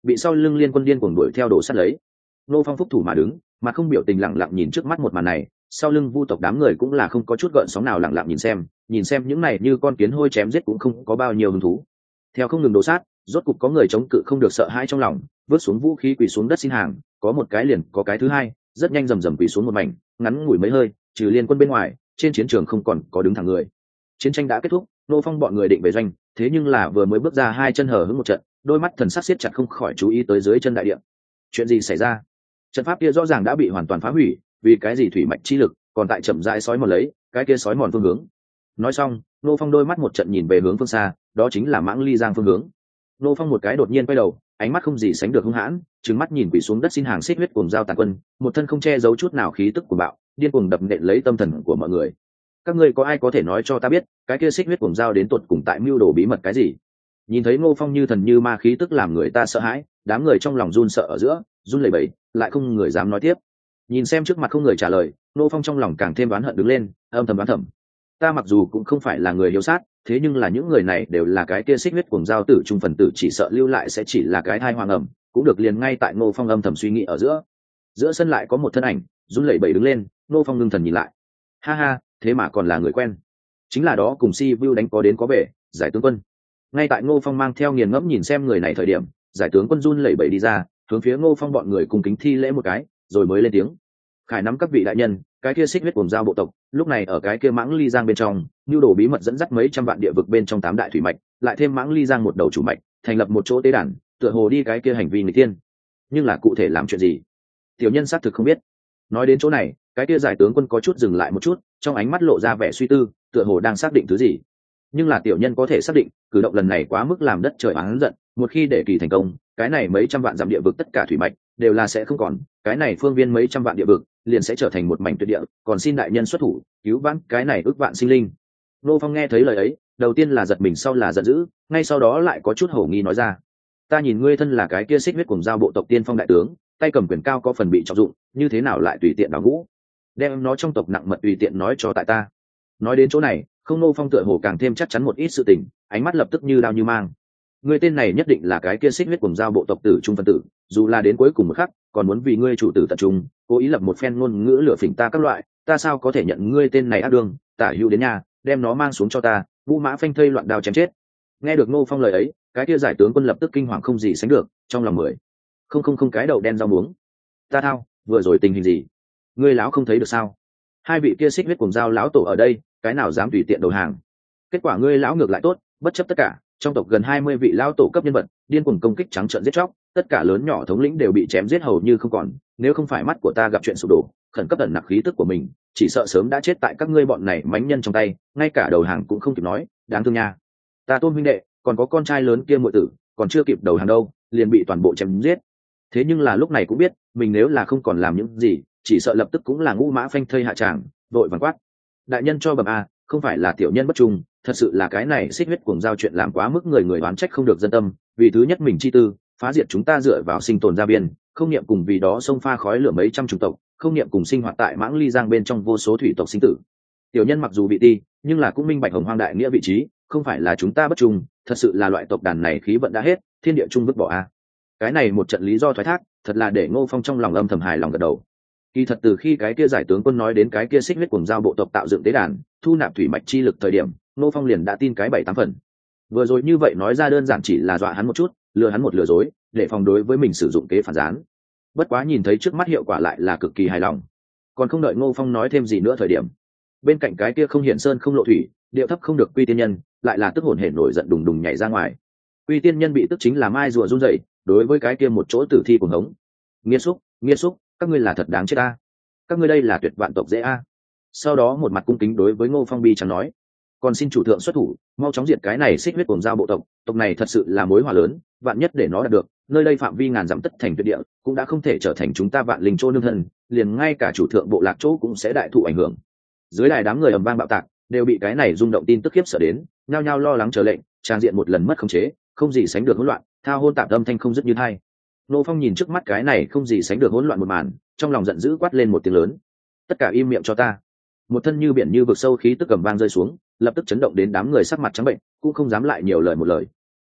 bị sau lưng liên quân điên cuồng đuổi theo đổ sát lấy. Ngô Phong phúc thủ mà đứng, mà không biểu tình lặng lặng nhìn trước mắt một màn này, sau lưng vu tộc đám người cũng là không có chút gợn sóng nào, lặng lặng nhìn xem, nhìn xem những này như con kiến hôi chém giết cũng không có bao nhiêu hứng thú. Theo không ngừng đổ sát, rốt cục có người chống cự không được sợ hãi trong lòng, vứt xuống vũ khí quỳ xuống đất xin hàng, có một cái liền có cái thứ hai, rất nhanh rầm rầm quỳ xuống một mảnh, ngắn ngủi mấy hơi, trừ liên quân bên ngoài, trên chiến trường không còn có đứng thẳng người. Chiến tranh đã kết thúc, Ngô Phong bọn người định về doanh, thế nhưng là vừa mới bước ra hai chân hở hững một trận, đôi mắt thần sắc siết chặt không khỏi chú ý tới dưới chân đại địa. Chuyện gì xảy ra? Trận pháp kia rõ ràng đã bị hoàn toàn phá hủy, vì cái gì thủy mạch chi lực còn tại chậm rãi sói mòn lấy cái kia sói mòn phương hướng. Nói xong, Ngô Phong đôi mắt một trận nhìn về hướng phương xa, đó chính là Mãng Ly Giang phương hướng. Ngô Phong một cái đột nhiên quay đầu, ánh mắt không gì sánh được hung hãn, trừng mắt nhìn quỳ xuống đất xin hàng xích huyết cuồng giao tàn quân, một thân không che giấu chút nào khí tức của bạo, điên cuồng đập nện lấy tâm thần của mọi người. Các ngươi có ai có thể nói cho ta biết, cái kia xích huyết cuồng giao đến tột cùng tại mưu đồ bí mật cái gì? Nhìn thấy Ngô Phong như thần như ma khí tức làm người ta sợ hãi, đám người trong lòng run sợ ở giữa, run lẩy bẩy, lại không người dám nói tiếp. Nhìn xem trước mặt không người trả lời, Ngô Phong trong lòng càng thêm oán hận đứng lên, âm thầm đoán thầm. Ta mặc dù cũng không phải là người hiếu sát, thế nhưng là những người này đều là cái kia xích huyết cuồng giao tử trung phần tử, chỉ sợ lưu lại sẽ chỉ là cái thai hoang ẩm, cũng được. Liền ngay tại Ngô Phong âm thầm suy nghĩ ở giữa, giữa sân lại có một thân ảnh run lẩy bẩy đứng lên. Ngô Phong ngưng thần nhìn lại, ha ha, thế mà còn là người quen, chính là đó cùng Si Vu đánh có đến có về, Giải tướng quân. Ngay tại Ngô Phong mang theo nghiền ngẫm nhìn xem người này thời điểm, Giải tướng quân run lẩy bẩy đi ra, hướng phía Ngô Phong bọn người cùng kính thi lễ một cái, rồi mới lên tiếng. Khải nắm các vị đại nhân, cái kia xích huyết cuồng giao bộ tộc lúc này ở cái kia Mãng Ly Giang bên trong, nhu đồ bí mật dẫn dắt mấy trăm vạn địa vực bên trong tám đại thủy mạch, lại thêm Mãng Ly Giang một đầu chủ mạch, thành lập một chỗ tế đàn, tựa hồ đi cái kia hành vi người tiên. Nhưng là cụ thể làm chuyện gì, tiểu nhân xác thực không biết. Nói đến chỗ này, cái kia Giải tướng quân có chút dừng lại một chút, trong ánh mắt lộ ra vẻ suy tư, tựa hồ đang xác định thứ gì. Nhưng là tiểu nhân có thể xác định, cử động lần này quá mức làm đất trời oán giận, một khi để kỳ thành công, cái này mấy trăm vạn dặm địa vực tất cả thủy mạch đều là sẽ không còn, cái này phương viên mấy trăm vạn địa vực liền sẽ trở thành một mảnh tuyệt địa, còn xin đại nhân xuất thủ cứu vãn cái này ước vạn sinh linh. Nô Phong nghe thấy lời ấy, đầu tiên là giật mình, sau là giận dữ, ngay sau đó lại có chút hổ nghi nói ra: ta nhìn ngươi thân là cái kia xích huyết cuồng giao bộ tộc tiên phong đại tướng, tay cầm quyền cao có phần bị trọng dụng, như thế nào lại tùy tiện đào ngũ, đem nó trong tộc nặng mật tùy tiện nói cho tại ta. Nói đến chỗ này, không Nô Phong tựa hồ càng thêm chắc chắn một ít sự tình, ánh mắt lập tức như đao như mang. Ngươi tên này nhất định là cái kia xích huyết cuồng giao bộ tộc tử trung phân tử, dù là đến cuối cùng một khắc còn muốn vì ngươi chủ tử tận trung, cố ý lập một phen ngôn ngữ lửa phỉnh ta các loại, ta sao có thể nhận ngươi tên này ác đương. Tả hữu đến nhà, đem nó mang xuống cho ta, vũ mã phanh thây loạn đao chém chết. Nghe được Ngô Phong lời ấy, cái kia Giải tướng quân lập tức kinh hoàng không gì sánh được, trong lòng mười không không không cái đầu đen rau muống. Ta thao, vừa rồi tình hình gì, ngươi lão không thấy được sao? Hai vị kia xích huyết cuồng giao lão tổ ở đây, cái nào dám tùy tiện đầu hàng? Kết quả ngươi lão ngược lại tốt, bất chấp tất cả, trong tộc gần hai mươi vị lão tổ cấp nhân vật điên cuồng công kích trắng trợn giết chóc, tất cả lớn nhỏ thống lĩnh đều bị chém giết hầu như không còn. Nếu không phải mắt của ta gặp chuyện sụp đổ, khẩn cấp ẩn nặc khí tức của mình, chỉ sợ sớm đã chết tại các ngươi bọn này mánh nhân trong tay, ngay cả đầu hàng cũng không kịp nói, đáng thương nha. Ta Tôn huynh đệ, còn có con trai lớn kia muội tử, còn chưa kịp đầu hàng đâu, liền bị toàn bộ chém giết. Thế nhưng là lúc này cũng biết, mình nếu là không còn làm những gì, chỉ sợ lập tức cũng là ngũ mã phanh thây hạ tràng, vội vàng quát: đại nhân cho bẩm a, không phải là tiểu nhân bất trung, thật sự là cái này xích huyết cuồng giao chuyện làm quá mức, người người oán trách không được dân tâm, vì thứ nhất mình chi tư, phá diệt chúng ta dựa vào sinh tồn gia biên, không niệm cùng vì đó xông pha khói lửa mấy trăm chủng tộc, không niệm cùng sinh hoạt tại Mãng Ly Giang bên trong vô số thủy tộc sinh tử. Tiểu nhân mặc dù bị ti, nhưng là cũng minh bạch hồng hoang đại nghĩa vị trí, không phải là chúng ta bất trung, thật sự là loại tộc đàn này khí vận đã hết, thiên địa trung vứt bỏ a. Cái này một trận lý do thoái thác, thật là để Ngô Phong trong lòng âm thầm hài lòng gật đầu. Kỳ thật từ khi cái kia Giải tướng quân nói đến cái kia xích huyết cuồng giao bộ tộc tạo dựng tế đàn, thu nạp thủy mạch chi lực thời điểm, Ngô Phong liền đã tin cái bảy tám phần. Vừa rồi như vậy nói ra đơn giản chỉ là dọa hắn một chút, lừa hắn một lừa dối, để phòng đối với mình sử dụng kế phản gián. Bất quá nhìn thấy trước mắt hiệu quả lại là cực kỳ hài lòng. Còn không đợi Ngô Phong nói thêm gì nữa thời điểm, bên cạnh cái kia không hiển sơn không lộ thủy, điệu thấp không được Quy Tiên Nhân, lại là tức hồn hển nổi giận đùng đùng nhảy ra ngoài. Quy Tiên Nhân bị tức chính là mai rùa run rẩy, đối với cái kia một chỗ tử thi cuồng hống: nghiệt xúc, nghiệt xúc, các ngươi là thật đáng chết a, các ngươi đây là tuyệt vạn tộc dễ a. Sau đó một mặt cung kính đối với Ngô Phong bi chẳng nói: còn xin chủ thượng xuất thủ, mau chóng diệt cái này xích huyết cuồng giao bộ tộc, tộc này thật sự là mối họa lớn, vạn nhất để nó đạt được, nơi đây phạm vi ngàn dặm tất thành tuyệt địa, cũng đã không thể trở thành chúng ta vạn linh chỗ nương thân, liền ngay cả chủ thượng bộ lạc chỗ cũng sẽ đại thụ ảnh hưởng. Dưới đài đám người ầm vang bạo tạc, đều bị cái này rung động tin tức khiếp sợ đến, nhao nhao lo lắng chờ lệnh, trang diện một lần mất khống chế, không gì sánh được hỗn loạn, thao hôn tạp âm thanh không dứt như hai. Ngô Phong nhìn trước mắt cái này không gì sánh được hỗn loạn một màn, trong lòng giận dữ quát lên một tiếng lớn: tất cả im miệng cho ta. Một thân như biển như vực sâu khí tức cầm vang rơi xuống, lập tức chấn động đến đám người sắc mặt trắng bệnh, cũng không dám lại nhiều lời một lời.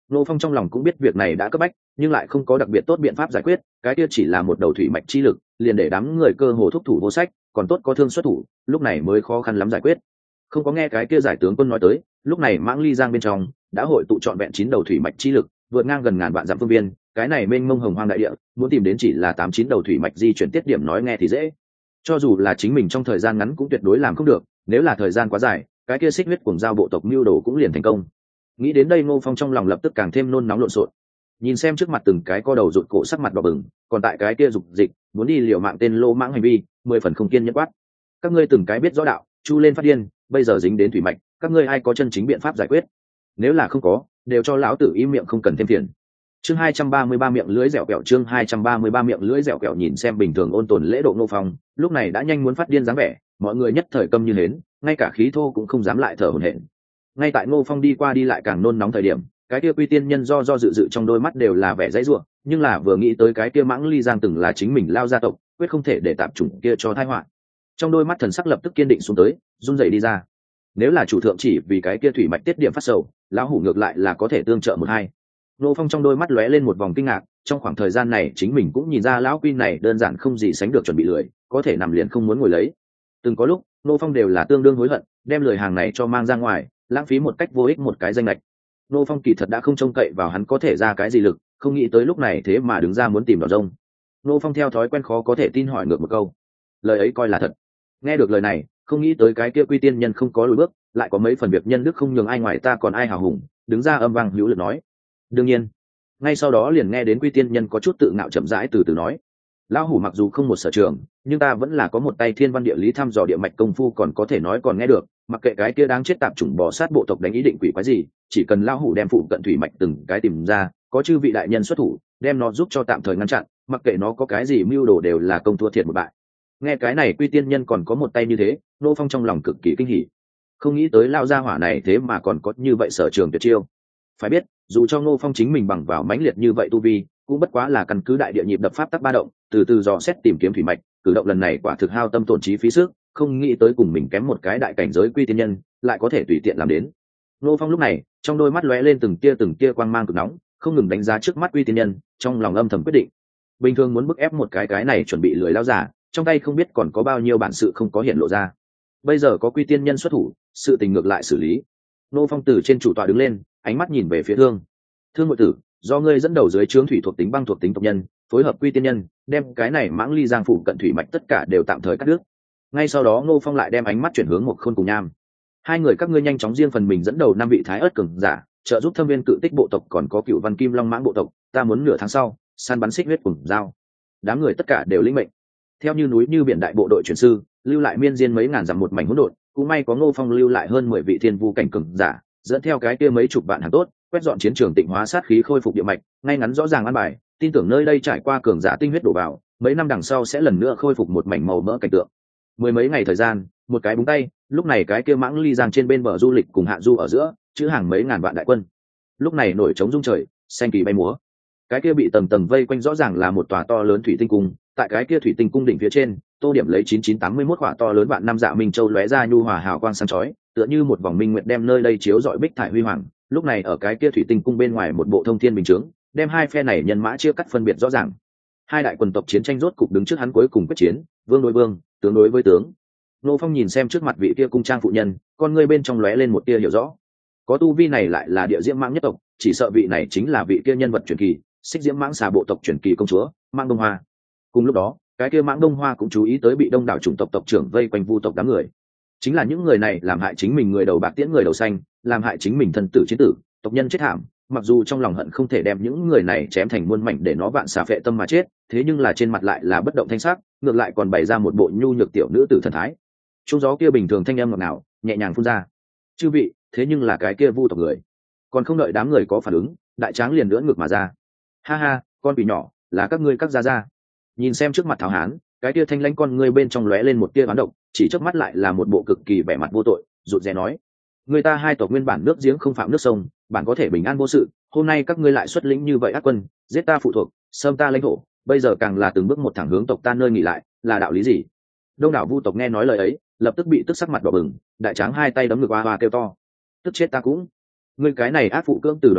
Ngô Phong trong lòng cũng biết việc này đã cấp bách, nhưng lại không có đặc biệt tốt biện pháp giải quyết, cái kia chỉ là một đầu thủy mạch chi lực, liền để đám người cơ hồ thúc thủ vô sách, còn tốt có thương xuất thủ, lúc này mới khó khăn lắm giải quyết. Không có nghe cái kia giải tướng quân nói tới, lúc này Mãng Ly Giang bên trong đã hội tụ trọn vẹn chín đầu thủy mạch chi lực, vượt ngang gần ngàn vạn dặm phương viên, cái này mênh mông hồng hoang đại địa, muốn tìm đến chỉ là tám chín đầu thủy mạch di chuyển tiết điểm nói nghe thì dễ. Cho dù là chính mình trong thời gian ngắn cũng tuyệt đối làm không được, nếu là thời gian quá dài, cái kia xích huyết cuồng giao bộ tộc mưu đồ cũng liền thành công. Nghĩ đến đây Ngô Phong trong lòng lập tức càng thêm nôn nóng lộn xộn. Nhìn xem trước mặt từng cái co đầu rụt cổ sắc mặt đỏ bừng, còn tại cái kia dục dịch muốn đi liều mạng tên lô mãng hành vi, mười phần không kiên nhẫn quát. Các ngươi từng cái biết rõ đạo, chu lên phát điên, bây giờ dính đến thủy mạch, các ngươi ai có chân chính biện pháp giải quyết? Nếu là không có, đều cho lão tử im miệng không cần thêm phiền. Chương hai trăm ba mươi ba miệng lưỡi dẻo kẹo, chương hai trăm ba mươi ba miệng lưỡi dẻo kẹo. Nhìn xem bình thường ôn tồn lễ độ Ngô Phong, lúc này đã nhanh muốn phát điên dáng vẻ, mọi người nhất thời câm như hến, ngay cả khí thô cũng không dám lại thở hổn hển. Ngay tại Ngô Phong đi qua đi lại càng nôn nóng thời điểm, cái kia Quy Tiên Nhân do do dự dự trong đôi mắt đều là vẻ dãy rủa, nhưng là vừa nghĩ tới cái kia Mãng Ly Giang từng là chính mình lao gia tộc, quyết không thể để tạp chủng kia cho tai họa. Trong đôi mắt thần sắc lập tức kiên định xuống tới, run rẩy đi ra. Nếu là chủ thượng chỉ vì cái kia thủy mạch tiết điểm phát sầu, lão hủ ngược lại là có thể tương trợ một hai. Ngô Phong trong đôi mắt lóe lên một vòng kinh ngạc, trong khoảng thời gian này chính mình cũng nhìn ra lão Quy này đơn giản không gì sánh được chuẩn bị lười, có thể nằm liền không muốn ngồi lấy. Từng có lúc, Ngô Phong đều là tương đương hối hận, đem lời hàng này cho mang ra ngoài, lãng phí một cách vô ích một cái danh lệch. Ngô Phong kỳ thật đã không trông cậy vào hắn có thể ra cái gì lực, không nghĩ tới lúc này thế mà đứng ra muốn tìm đòn rông. Ngô Phong theo thói quen khó có thể tin hỏi ngược một câu, lời ấy coi là thật. Nghe được lời này, không nghĩ tới cái kia Quy Tiên Nhân không có lùi bước, lại có mấy phần việc nhân đức không nhường ai ngoài ta còn ai hào hùng, đứng ra âm vang hữu lực nói. Đương nhiên. Ngay sau đó liền nghe đến Quy Tiên Nhân có chút tự ngạo chậm rãi từ từ nói, lão hủ mặc dù không một sở trường, nhưng ta vẫn là có một tay thiên văn địa lý thăm dò địa mạch công phu, còn có thể nói còn nghe được, mặc kệ cái kia đáng chết tạp chủng bò sát bộ tộc đánh ý định quỷ quái gì, chỉ cần lão hủ đem phụ cận thủy mạch từng cái tìm ra, có chư vị đại nhân xuất thủ, đem nó giúp cho tạm thời ngăn chặn, mặc kệ nó có cái gì mưu đồ đều là công thua thiệt một bại. Nghe cái này Quy Tiên Nhân còn có một tay như thế, Ngô Phong trong lòng cực kỳ kinh hỉ. Không nghĩ tới lao gia hỏa này thế mà còn có như vậy sở trường tuyệt chiêu. Phải biết, dù cho Ngô Phong chính mình bằng vào mãnh liệt như vậy tu vi, cũng bất quá là căn cứ đại địa nhịp đập pháp tắc ba động, từ từ dò xét tìm kiếm thủy mạch, cử động lần này quả thực hao tâm tổn trí phí sức, không nghĩ tới cùng mình kém một cái đại cảnh giới Quy Tiên Nhân, lại có thể tùy tiện làm đến. Ngô Phong lúc này, trong đôi mắt lóe lên từng tia từng tia quang mang cực nóng, không ngừng đánh giá trước mắt Quy Tiên Nhân, trong lòng âm thầm quyết định. Bình thường muốn bức ép một cái cái này chuẩn bị lười lao giả, trong tay không biết còn có bao nhiêu bản sự không có hiện lộ ra. Bây giờ có Quy Tiên Nhân xuất thủ, sự tình ngược lại xử lý. Ngô Phong từ trên chủ tọa đứng lên, ánh mắt nhìn về phía Thương. Thương ngụy tử, do ngươi dẫn đầu dưới trướng thủy thuộc tính băng thuộc tính tộc nhân, phối hợp Quy Tiên Nhân, đem cái này Mãng Ly Giang phủ cận thủy mạch tất cả đều tạm thời cắt đứt. Ngay sau đó Ngô Phong lại đem ánh mắt chuyển hướng một Khôn cùng Nham. Hai người các ngươi nhanh chóng riêng phần mình dẫn đầu năm vị thái ớt cường giả, trợ giúp Thâm Viên Cự Tích bộ tộc còn có Cựu Văn Kim Long Mãng bộ tộc, ta muốn nửa tháng sau săn bắn xích huyết cùng dao. Đám người tất cả đều lĩnh mệnh. Theo như núi như biển đại bộ đội chuyển sư, lưu lại miên diên mấy ngàn dặm một mảnh hỗn độn, cũng may có Ngô Phong lưu lại hơn mười vị thiên vu cảnh cường giả, dẫn theo cái kia mấy chục vạn hàng tốt, quét dọn chiến trường tịnh hóa sát khí khôi phục địa mạch, ngay ngắn rõ ràng an bài, tin tưởng nơi đây trải qua cường giả tinh huyết đổ vào, mấy năm đằng sau sẽ lần nữa khôi phục một mảnh màu mỡ cảnh tượng. Mười mấy ngày thời gian, một cái búng tay, lúc này cái kia Mãng Ly Giang trên bên bờ du lịch cùng hạ du ở giữa, chữ hàng mấy ngàn vạn đại quân. Lúc này nổi trống rung trời, xanh kỳ bay múa. Cái kia bị tầng tầng vây quanh rõ ràng là một tòa to lớn thủy tinh cung, tại cái kia thủy tinh cung đỉnh phía trên, tô điểm lấy chín chín tám mươi mốt quả to lớn vạn năm dạ minh châu lóe ra nhu hòa hào quang sáng chói, tựa như một vòng minh nguyệt đem nơi đây chiếu rọi bích thải huy hoàng. Lúc này ở cái kia thủy tinh cung bên ngoài một bộ thông thiên bình chướng, đem hai phe này nhân mã chia cắt phân biệt rõ ràng. Hai đại quần tộc chiến tranh rốt cục đứng trước hắn cuối cùng quyết chiến, vương đối vương, tướng đối với tướng. Ngô Phong nhìn xem trước mặt vị kia cung trang phụ nhân, con ngươi bên trong lóe lên một tia hiểu rõ. Có tu vi này lại là địa diễm mãng nhất tộc, chỉ sợ vị này chính là vị kia nhân vật truyền kỳ, xích diễm mãng xà bộ tộc truyền kỳ công chúa, Mãng Đông Hoa. Cùng lúc đó, cái kia Mãng Đông Hoa cũng chú ý tới bị đông đảo chủng tộc tộc trưởng vây quanh vu tộc đám người. Chính là những người này làm hại chính mình người đầu bạc tiễn người đầu xanh, làm hại chính mình thân tử chiến tử, tộc nhân chết thảm. Mặc dù trong lòng hận không thể đem những người này chém thành muôn mảnh để nó vạn xà phệ tâm mà chết, thế nhưng là trên mặt lại là bất động thanh sắc, ngược lại còn bày ra một bộ nhu nhược tiểu nữ tử thần thái. Trung gió kia bình thường thanh âm ngọt ngào, nhẹ nhàng phun ra. Chư vị, thế nhưng là cái kia vu tộc người. Còn không đợi đám người có phản ứng, đại tráng liền lưỡn ngược mà ra. Ha ha, con quỷ nhỏ, là các ngươi các gia gia. Nhìn xem trước mặt Thảo Hán, cái kia thanh lãnh con ngươi bên trong lóe lên một tia oán độc, chỉ chớp mắt lại là một bộ cực kỳ vẻ mặt vô tội, rụt rè nói: người ta hai tộc nguyên bản nước giếng không phạm nước sông, bản có thể bình an vô sự, hôm nay các ngươi lại xuất lĩnh như vậy ác quân, giết ta phụ thuộc, xâm ta lãnh thổ, bây giờ càng là từng bước một thẳng hướng tộc ta nơi nghỉ lại, là đạo lý gì? Đông đảo vu tộc nghe nói lời ấy, lập tức bị tức sắc mặt đỏ bừng, đại tráng hai tay đấm ngực oa oa kêu to: tức chết ta cũng! Ngươi cái này ác phụ cưỡng từ đoạt lý,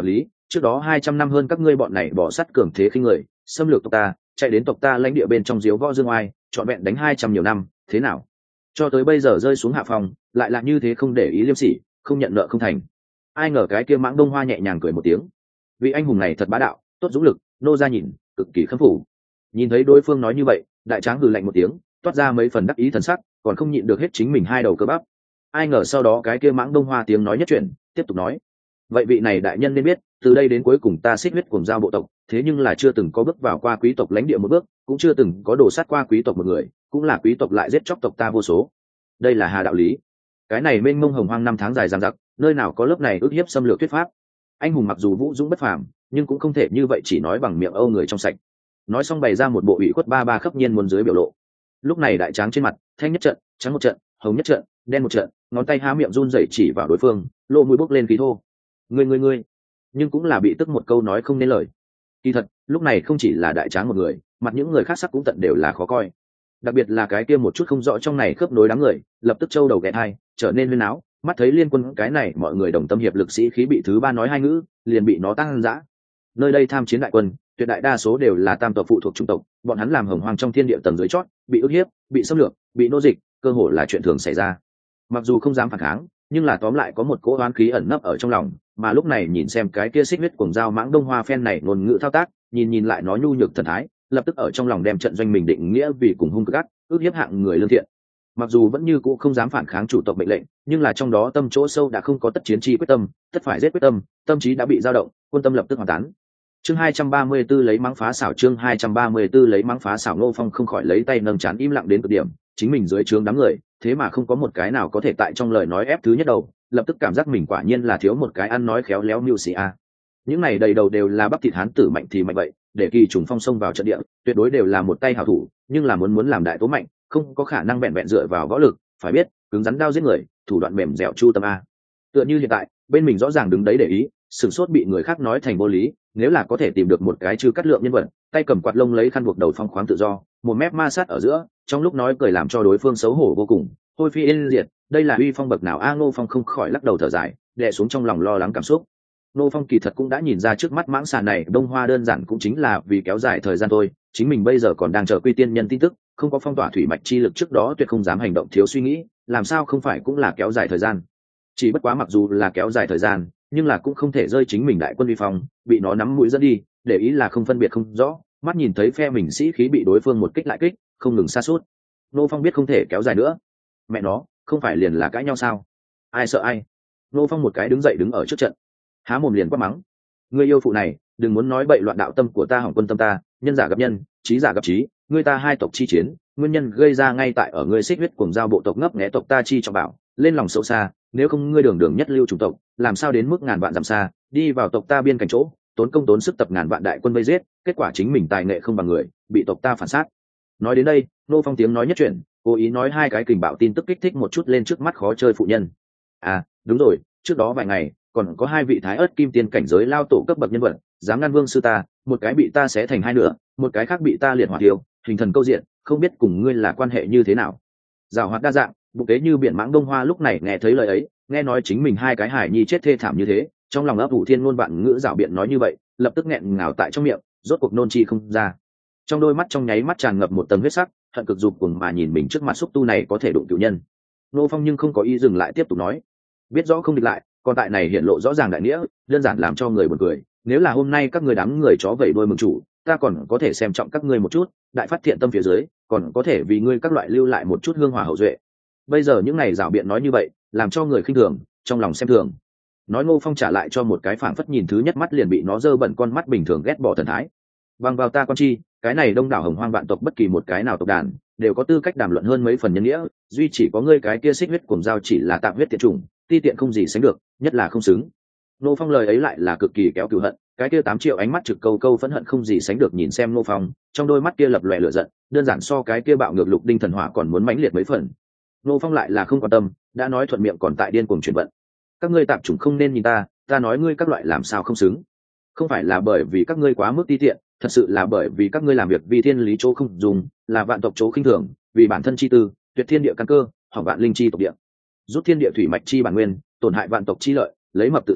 trước đó hai trăm năm hơn các ngươi bọn này bỏ sắt cường thế khinh người, xâm lược tộc ta, chạy đến tộc ta lãnh địa bên trong diếu võ dương oai, trọn vẹn đánh hai trăm nhiều năm, thế nào? Cho tới bây giờ rơi xuống hạ phòng, lại là như thế không để ý liêm sỉ, không nhận nợ không thành. Ai ngờ cái kia Mãng Đông Hoa nhẹ nhàng cười một tiếng. Vị anh hùng này thật bá đạo, tốt dũng lực, nô ra nhìn, cực kỳ khâm phục. Nhìn thấy đối phương nói như vậy, đại tráng hừ lạnh một tiếng, toát ra mấy phần đắc ý thần sắc, còn không nhịn được hết chính mình hai đầu cơ bắp. Ai ngờ sau đó cái kia Mãng Đông Hoa tiếng nói nhất chuyển, tiếp tục nói: vậy vị này đại nhân nên biết, từ đây đến cuối cùng ta xích huyết cuồng giao bộ tộc, thế nhưng là chưa từng có bước vào qua quý tộc lãnh địa một bước, cũng chưa từng có đổ sát qua quý tộc một người, cũng là quý tộc lại giết chóc tộc ta vô số. Đây là hà đạo lý. Cái này mênh mông hồng hoang năm tháng dài dằng dặc, nơi nào có lớp này ức hiếp xâm lược thuyết pháp. Anh hùng mặc dù vũ dũng bất phàm, nhưng cũng không thể như vậy chỉ nói bằng miệng âu người trong sạch. Nói xong bày ra một bộ ủy khuất ba ba khắp nhiên muốn dưới biểu lộ. Lúc này đại tráng trên mặt thanh nhất trận, trắng một trận, hồng nhất trận, đen một trận, ngón tay há miệng run rẩy chỉ vào đối phương, lộ mũi bốc lên khí thô. Ngươi ngươi ngươi, nhưng cũng là bị tức một câu nói không nên lời. Kỳ thật lúc này không chỉ là đại tráng một người, mặt những người khác sắc cũng tận đều là khó coi. Đặc biệt là cái kia một chút không rõ trong này khớp nối đám người, lập tức trâu đầu ghé thai, trở nên huyên áo. Mắt thấy liên quân cái này mọi người đồng tâm hiệp lực sĩ khí bị thứ ba nói hai ngữ, liền bị nó tăng dã. Nơi đây tham chiến đại quân, tuyệt đại đa số đều là tam tộc phụ thuộc trung tộc, bọn hắn làm hồng hoang trong thiên địa tầng dưới chót, bị ức hiếp, bị xâm lược, bị nô dịch, cơ hội là chuyện thường xảy ra. Mặc dù không dám phản kháng, nhưng là tóm lại có một cỗ oán khí ẩn nấp ở trong lòng, mà lúc này nhìn xem cái kia xích huyết cuồng dao Mãng Đông Hoa phen này ngôn ngữ thao tác, nhìn nhìn lại nó nhu nhược thần thái, lập tức ở trong lòng đem trận doanh mình định nghĩa vì cùng hung cực ác, ước hiếp hạng người lương thiện. Mặc dù vẫn như cũ không dám phản kháng chủ tộc mệnh lệnh, nhưng là trong đó tâm chỗ sâu đã không có tất chiến chi quyết tâm, tất phải giết quyết tâm, tâm trí đã bị dao động, quân tâm lập tức hoàn tán. Chương hai trăm ba mươi tư lấy mắng phá xảo chương hai trăm ba mươi tư lấy mắng phá xảo Ngô Phong không khỏi lấy tay nâng chán im lặng đến cực điểm, chính mình dưới trướng đám người, thế mà không có một cái nào có thể tại trong lời nói ép thứ nhất đầu, lập tức cảm giác mình quả nhiên là thiếu một cái ăn nói khéo léo mưu sĩ a. Những này đầy đầu đều là bắp thịt hán tử mạnh thì mạnh vậy, để Kỳ Trùng Phong xông vào trận địa, tuyệt đối đều là một tay hảo thủ, nhưng là muốn muốn làm đại tố mạnh, không có khả năng vẹn vẹn dựa vào võ lực, phải biết, cứng rắn đao giết người, thủ đoạn mềm dẻo chu tâm a. Tựa như hiện tại, bên mình rõ ràng đứng đấy để ý, sửng sốt bị người khác nói thành vô lý, nếu là có thể tìm được một cái chư cắt lượng nhân vật, tay cầm quạt lông lấy khăn buộc đầu phong khoáng tự do, một mép ma sát ở giữa, trong lúc nói cười làm cho đối phương xấu hổ vô cùng, hôi phi yên diệt, đây là uy phong bậc nào a. Ngô Phong không khỏi lắc đầu thở dài, đè xuống trong lòng lo lắng cảm xúc. Ngô Phong kỳ thật cũng đã nhìn ra trước mắt mãng xà này Đông Hoa đơn giản cũng chính là vì kéo dài thời gian thôi, chính mình bây giờ còn đang chờ quy tiên nhân tin tức, không có phong tỏa thủy mạch chi lực trước đó tuyệt không dám hành động thiếu suy nghĩ, làm sao không phải cũng là kéo dài thời gian. Chỉ bất quá mặc dù là kéo dài thời gian, nhưng là cũng không thể rơi chính mình đại quân uy phong, bị nó nắm mũi dẫn đi, để ý là không phân biệt không rõ, mắt nhìn thấy phe mình sĩ khí bị đối phương một kích lại kích, không ngừng sa sút. Ngô Phong biết không thể kéo dài nữa. Mẹ nó, không phải liền là cãi nhau sao? Ai sợ ai? Ngô Phong một cái đứng dậy đứng ở trước trận, há mồm liền quát mắng: ngươi yêu phụ này, đừng muốn nói bậy loạn đạo tâm của ta hỏng quân tâm ta, nhân giả gặp nhân, trí giả gặp trí, ngươi ta hai tộc chi chiến, nguyên nhân gây ra ngay tại ở ngươi xích huyết cuồng giao bộ tộc ngấp nghé tộc ta chi trọng bảo, lên lòng xấu xa, nếu không ngươi đường đường nhất lưu chủng tộc, làm sao đến mức ngàn vạn dặm xa, đi vào tộc ta biên cảnh chỗ, tốn công tốn sức tập ngàn vạn đại quân vây giết, kết quả chính mình tài nghệ không bằng người, bị tộc ta phản sát. Nói đến đây, Ngô Phong tiếng nói nhất chuyển, cố ý nói hai cái kình bạo tin tức kích thích một chút lên trước mắt khó chơi phụ nhân. À, đúng rồi, trước đó vài ngày, còn có hai vị thái ớt kim tiên cảnh giới lao tổ cấp bậc nhân vật, dám ngăn vương sư ta, một cái bị ta xé thành hai nửa, một cái khác bị ta liệt hỏa tiêu, hình thần câu diện, không biết cùng ngươi là quan hệ như thế nào. Giảo hoạt đa dạng, bụng kế như biển Mãng Đông Hoa lúc này nghe thấy lời ấy, nghe nói chính mình hai cái hải nhi chết thê thảm như thế, trong lòng ấp ủ thiên ngôn vạn ngữ giảo biện nói như vậy, lập tức nghẹn ngào tại trong miệng, rốt cuộc nôn chi không ra. Trong đôi mắt trong nháy mắt tràn ngập một tầng huyết sắc, hận cực dục cùng mà nhìn mình trước mặt xúc tu này có thể đụng cửu nhân. Ngô Phong nhưng không có ý dừng lại tiếp tục nói, biết rõ không địch lại, còn tại này hiện lộ rõ ràng đại nghĩa, đơn giản làm cho người buồn cười. Nếu là hôm nay các người đám người chó vẩy đuôi mừng chủ, ta còn có thể xem trọng các ngươi một chút, đại phát thiện tâm phía dưới, còn có thể vì ngươi các loại lưu lại một chút hương hỏa hậu duệ. Bây giờ những này rảo biện nói như vậy, làm cho người khinh thường, trong lòng xem thường. Nói Ngô Phong trả lại cho một cái phảng phất nhìn thứ nhất mắt liền bị nó dơ bẩn con mắt bình thường ghét bỏ thần thái. Bằng vào ta quan chi, cái này đông đảo hồng hoang vạn tộc bất kỳ một cái nào tộc đàn đều có tư cách đàm luận hơn mấy phần nhân nghĩa, duy chỉ có ngươi cái kia xích huyết cuồng giao chỉ là tạm huyết tiện chủng, ti tiện không gì sánh được, nhất là không xứng. Ngô Phong lời ấy lại là cực kỳ kéo cừu hận, cái kia tám triệu ánh mắt trực câu câu phẫn hận không gì sánh được nhìn xem Ngô Phong, trong đôi mắt kia lập lòe lửa giận, đơn giản so cái kia bạo ngược lục đinh thần hỏa còn muốn mãnh liệt mấy phần. Ngô Phong lại là không quan tâm, đã nói thuận miệng còn tại điên cuồng chuyển vận. Các ngươi tạp chủng không nên nhìn ta, ta nói ngươi các loại làm sao không xứng. Không phải là bởi vì các ngươi quá mức ti tiện, thật sự là bởi vì các ngươi làm việc vì thiên lý chỗ không dùng, là vạn tộc chỗ khinh thường, vì bản thân chi tư, tuyệt thiên địa căn cơ, hỏng vạn linh chi tộc địa. Rút thiên địa thủy mạch chi bản nguyên, tổn hại vạn tộc chi lợi, lấy mập tự thân,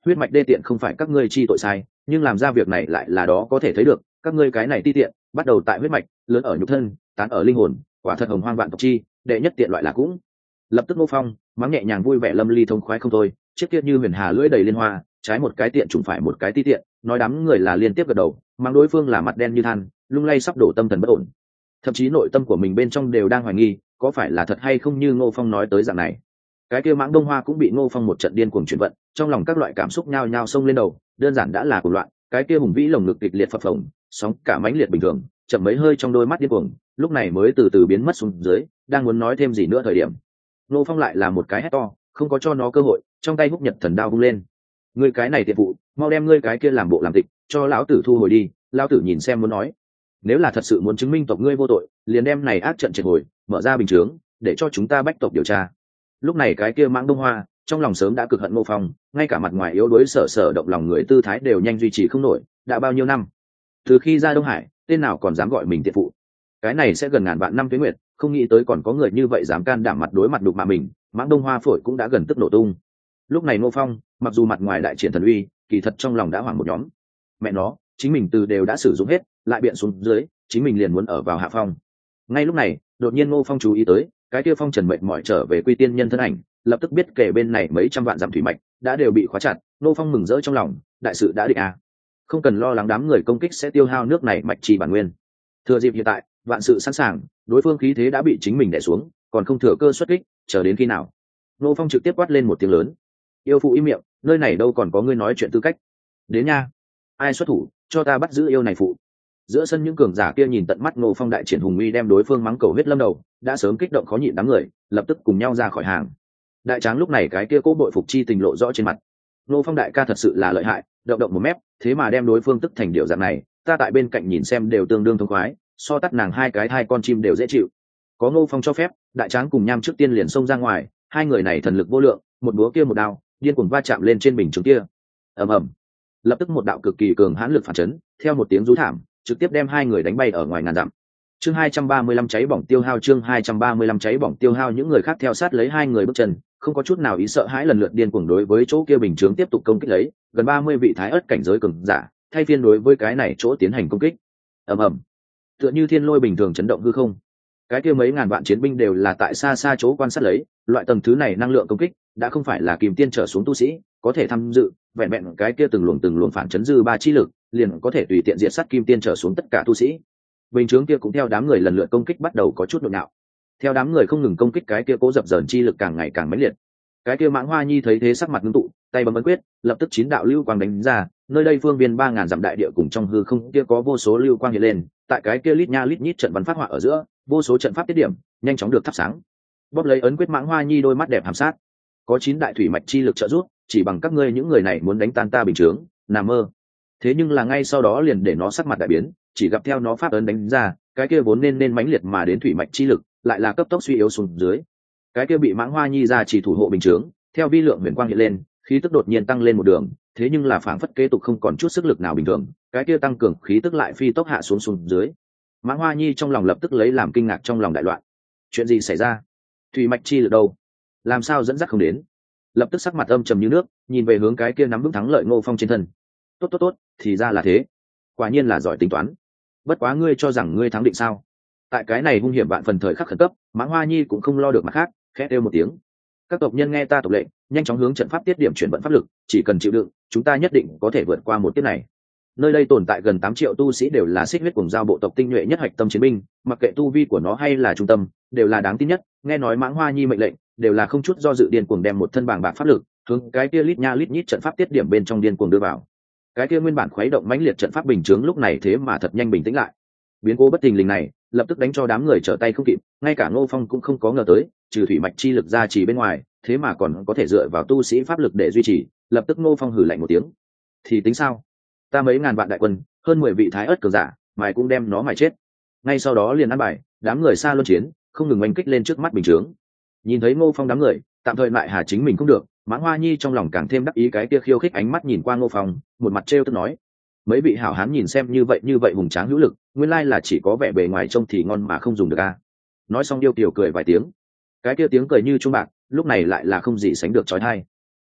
huyết mạch đê tiện không phải các ngươi chi tội sai, nhưng làm ra việc này lại là đó có thể thấy được các ngươi cái này ti tiện, bắt đầu tại huyết mạch, lớn ở nhục thân, tán ở linh hồn, quả thật hồng hoang vạn tộc chi đệ nhất tiện loại là cũng. Lập tức Ngô Phong mắng nhẹ nhàng vui vẻ lâm ly thông khoái không thôi, chiếc kia như huyền hà lưỡi đầy liên hoa, trái một cái tiện trùng phải một cái ti tiện, nói đám người là liên tiếp gật đầu, mắng đối phương là mặt đen như than, lung lay sắp đổ tâm thần bất ổn. Thậm chí nội tâm của mình bên trong đều đang hoài nghi, có phải là thật hay không như Ngô Phong nói tới dạng này. Cái kia mãng đông hoa cũng bị Ngô Phong một trận điên cuồng chuyển vận, trong lòng các loại cảm xúc nhao nhao xông lên đầu, đơn giản đã là cuồng loạn, cái kia hùng vĩ lồng ngực kịch liệt phập phồng, sóng cả mãnh liệt bình thường, chậm mấy hơi trong đôi mắt điên cuồng, lúc này mới từ từ biến mất xuống dưới, đang muốn nói thêm gì nữa thời điểm, Ngô Phong lại là một cái hét to, không có cho nó cơ hội, trong tay húc nhật thần đao vung lên. Ngươi cái này tiện phụ, mau đem ngươi cái kia làm bộ làm tịch, cho lão tử thu hồi đi. Lão tử nhìn xem muốn nói, nếu là thật sự muốn chứng minh tộc ngươi vô tội, liền đem này ác trận triệt hồi, mở ra bình chướng, để cho chúng ta bách tộc điều tra. Lúc này cái kia mãng đông hoa trong lòng sớm đã cực hận Ngô Phong, ngay cả mặt ngoài yếu đuối sở sở động lòng người tư thái đều nhanh duy trì không nổi. Đã bao nhiêu năm, từ khi ra Đông Hải, tên nào còn dám gọi mình tiện phụ? Cái này sẽ gần ngàn vạn năm tuế nguyệt, không nghĩ tới còn có người như vậy dám can đảm mặt đối mặt đục mạ mình. Mãng đông hoa phổi cũng đã gần tức nổ tung. Lúc này Ngô Phong mặc dù mặt ngoài đại triển thần uy, kỳ thật trong lòng đã hoảng một nhóm. Mẹ nó, chính mình từ đều đã sử dụng hết, lại biện xuống dưới, chính mình liền muốn ở vào hạ phong. Ngay lúc này, đột nhiên Ngô Phong chú ý tới, cái kia phong trần mệt mỏi trở về quy tiên nhân thân ảnh, lập tức biết kể bên này mấy trăm vạn dặm thủy mạch đã đều bị khóa chặt. Ngô Phong mừng rỡ trong lòng, đại sự đã định à, không cần lo lắng đám người công kích sẽ tiêu hao nước này mạch trì bản nguyên. Thừa dịp hiện tại, vạn sự sẵn sàng, đối phương khí thế đã bị chính mình đè xuống, còn không thừa cơ xuất kích, chờ đến khi nào? Ngô Phong trực tiếp quát lên một tiếng lớn. Yêu phụ im miệng, nơi này đâu còn có ngươi nói chuyện tư cách. Đến nha, ai xuất thủ, cho ta bắt giữ yêu này phụ. Giữa sân những cường giả kia nhìn tận mắt Ngô Phong đại triển hùng uy đem đối phương mắng cầu huyết lâm đầu, đã sớm kích động khó nhịn đám người, lập tức cùng nhau ra khỏi hàng. Đại tráng lúc này cái kia cố bội phục chi tình lộ rõ trên mặt. Ngô Phong đại ca thật sự là lợi hại, động động một mép, thế mà đem đối phương tức thành điệu dạng này, ta tại bên cạnh nhìn xem đều tương đương thông khoái, so tắt nàng hai cái hai con chim đều dễ chịu. Có Ngô Phong cho phép, đại tráng cùng nham trước tiên liền xông ra ngoài, hai người này thần lực vô lượng, một búa kia một đao, điên cuồng va chạm lên trên bình chướng kia. Ầm ầm, lập tức một đạo cực kỳ cường hãn lực phản chấn, theo một tiếng rú thảm, trực tiếp đem hai người đánh bay ở ngoài ngàn dặm. Chương hai trăm ba mươi lăm cháy bỏng tiêu hao, chương hai trăm ba mươi lăm cháy bỏng tiêu hao, những người khác theo sát lấy hai người bước chân, không có chút nào ý sợ hãi lần lượt điên cuồng đối với chỗ kia bình chướng tiếp tục công kích lấy, gần ba mươi vị thái ớt cảnh giới cường giả, thay phiên đối với cái này chỗ tiến hành công kích. Ầm ầm, tựa như thiên lôi bình thường chấn động hư không. Cái kia mấy ngàn vạn chiến binh đều là tại xa xa chỗ quan sát lấy, loại tầng thứ này năng lượng công kích đã không phải là kìm tiên trở xuống tu sĩ có thể tham dự, vẹn vẹn cái kia từng luồng từng luồng phản chấn dư ba chi lực liền có thể tùy tiện diệt sát kim tiên trở xuống tất cả tu sĩ. Bình chướng kia cũng theo đám người lần lượt công kích bắt đầu có chút nhộn nhạo, theo đám người không ngừng công kích cái kia cố dập dờn chi lực càng ngày càng mãnh liệt. Cái kia mãng hoa nhi thấy thế sắc mặt ngưng tụ, tay bấm ấn quyết, lập tức chín đạo lưu quang đánh ra, nơi đây phương viên ba ngàn dặm đại địa cùng trong hư không kia có vô số lưu quang hiện lên, tại cái kia lít nha lít nhít trận văn phát họa ở giữa, vô số trận pháp tiết điểm nhanh chóng được thắp sáng. Bóp lấy ấn quyết mãng hoa nhi đôi mắt đẹp hàm sát, có chín đại thủy mạch chi lực trợ giúp, chỉ bằng các ngươi những người này muốn đánh tan ta bình chướng, nằm mơ. Thế nhưng là ngay sau đó liền để nó sắc mặt đại biến, chỉ gặp theo nó pháp ấn đánh ra, cái kia vốn nên nên mãnh liệt mà đến thủy mạch chi lực lại là cấp tốc suy yếu xuống dưới. Cái kia bị mãng hoa nhi ra chỉ thủ hộ bình chướng, theo vi lượng huyền quang hiện lên, khí tức đột nhiên tăng lên một đường, thế nhưng là phảng phất kế tục không còn chút sức lực nào bình thường, cái kia tăng cường khí tức lại phi tốc hạ xuống xuống dưới. Mãng hoa nhi trong lòng lập tức lấy làm kinh ngạc trong lòng đại loạn. Chuyện gì xảy ra? Thủy mạch chi lực đâu? Làm sao dẫn dắt không đến? Lập tức sắc mặt âm trầm như nước, nhìn về hướng cái kia nắm vững thắng lợi Ngô Phong trên thân. Tốt tốt tốt, thì ra là thế, quả nhiên là giỏi tính toán. Bất quá ngươi cho rằng ngươi thắng định sao? Tại cái này hung hiểm vạn phần thời khắc khẩn cấp, mãng hoa nhi cũng không lo được mặt khác, khẽ kêu một tiếng. Các tộc nhân nghe ta tộc lệnh, nhanh chóng hướng trận pháp tiết điểm chuyển vận pháp lực, chỉ cần chịu đựng, chúng ta nhất định có thể vượt qua một tiết này. Nơi đây tồn tại gần tám triệu tu sĩ đều là xích huyết cùng giao bộ tộc tinh nhuệ nhất hạch tâm chiến binh, mặc kệ tu vi của nó hay là trung tâm, đều là đáng tin nhất. Nghe nói mãng hoa nhi mệnh lệnh, đều là không chút do dự điên cuồng đem một thân bàng bạc pháp lực hướng cái kia lít nha lít nhít trận pháp tiết điểm bên trong điên cuồng đưa vào. Cái kia nguyên bản khuấy động mãnh liệt trận pháp bình chướng lúc này thế mà thật nhanh bình tĩnh lại. Biến cố bất thình lình này lập tức đánh cho đám người trở tay không kịp, ngay cả Ngô Phong cũng không có ngờ tới, trừ thủy mạch chi lực ra chỉ bên ngoài, thế mà còn có thể dựa vào tu sĩ pháp lực để duy trì. Lập tức Ngô Phong hử lạnh một tiếng, thì tính sao? Ta mấy ngàn vạn đại quân, hơn mười vị thái ớt cường giả, mày cũng đem nó mày chết. Ngay sau đó liền ăn bài, đám người xa luân chiến, không ngừng oanh kích lên trước mắt bình chướng. Nhìn thấy Ngô Phong đám người tạm thời lại hà chính mình cũng được, mãng hoa nhi trong lòng càng thêm đắc ý, cái kia khiêu khích ánh mắt nhìn qua Ngô Phong, một mặt trêu tức nói: mấy vị hảo hán nhìn xem như vậy như vậy hùng tráng hữu lực, nguyên lai là chỉ có vẻ bề ngoài trông thì ngon mà không dùng được a. Nói xong điêu kiều cười vài tiếng, cái kia tiếng cười như trung bạc, lúc này lại là không gì sánh được trói tai.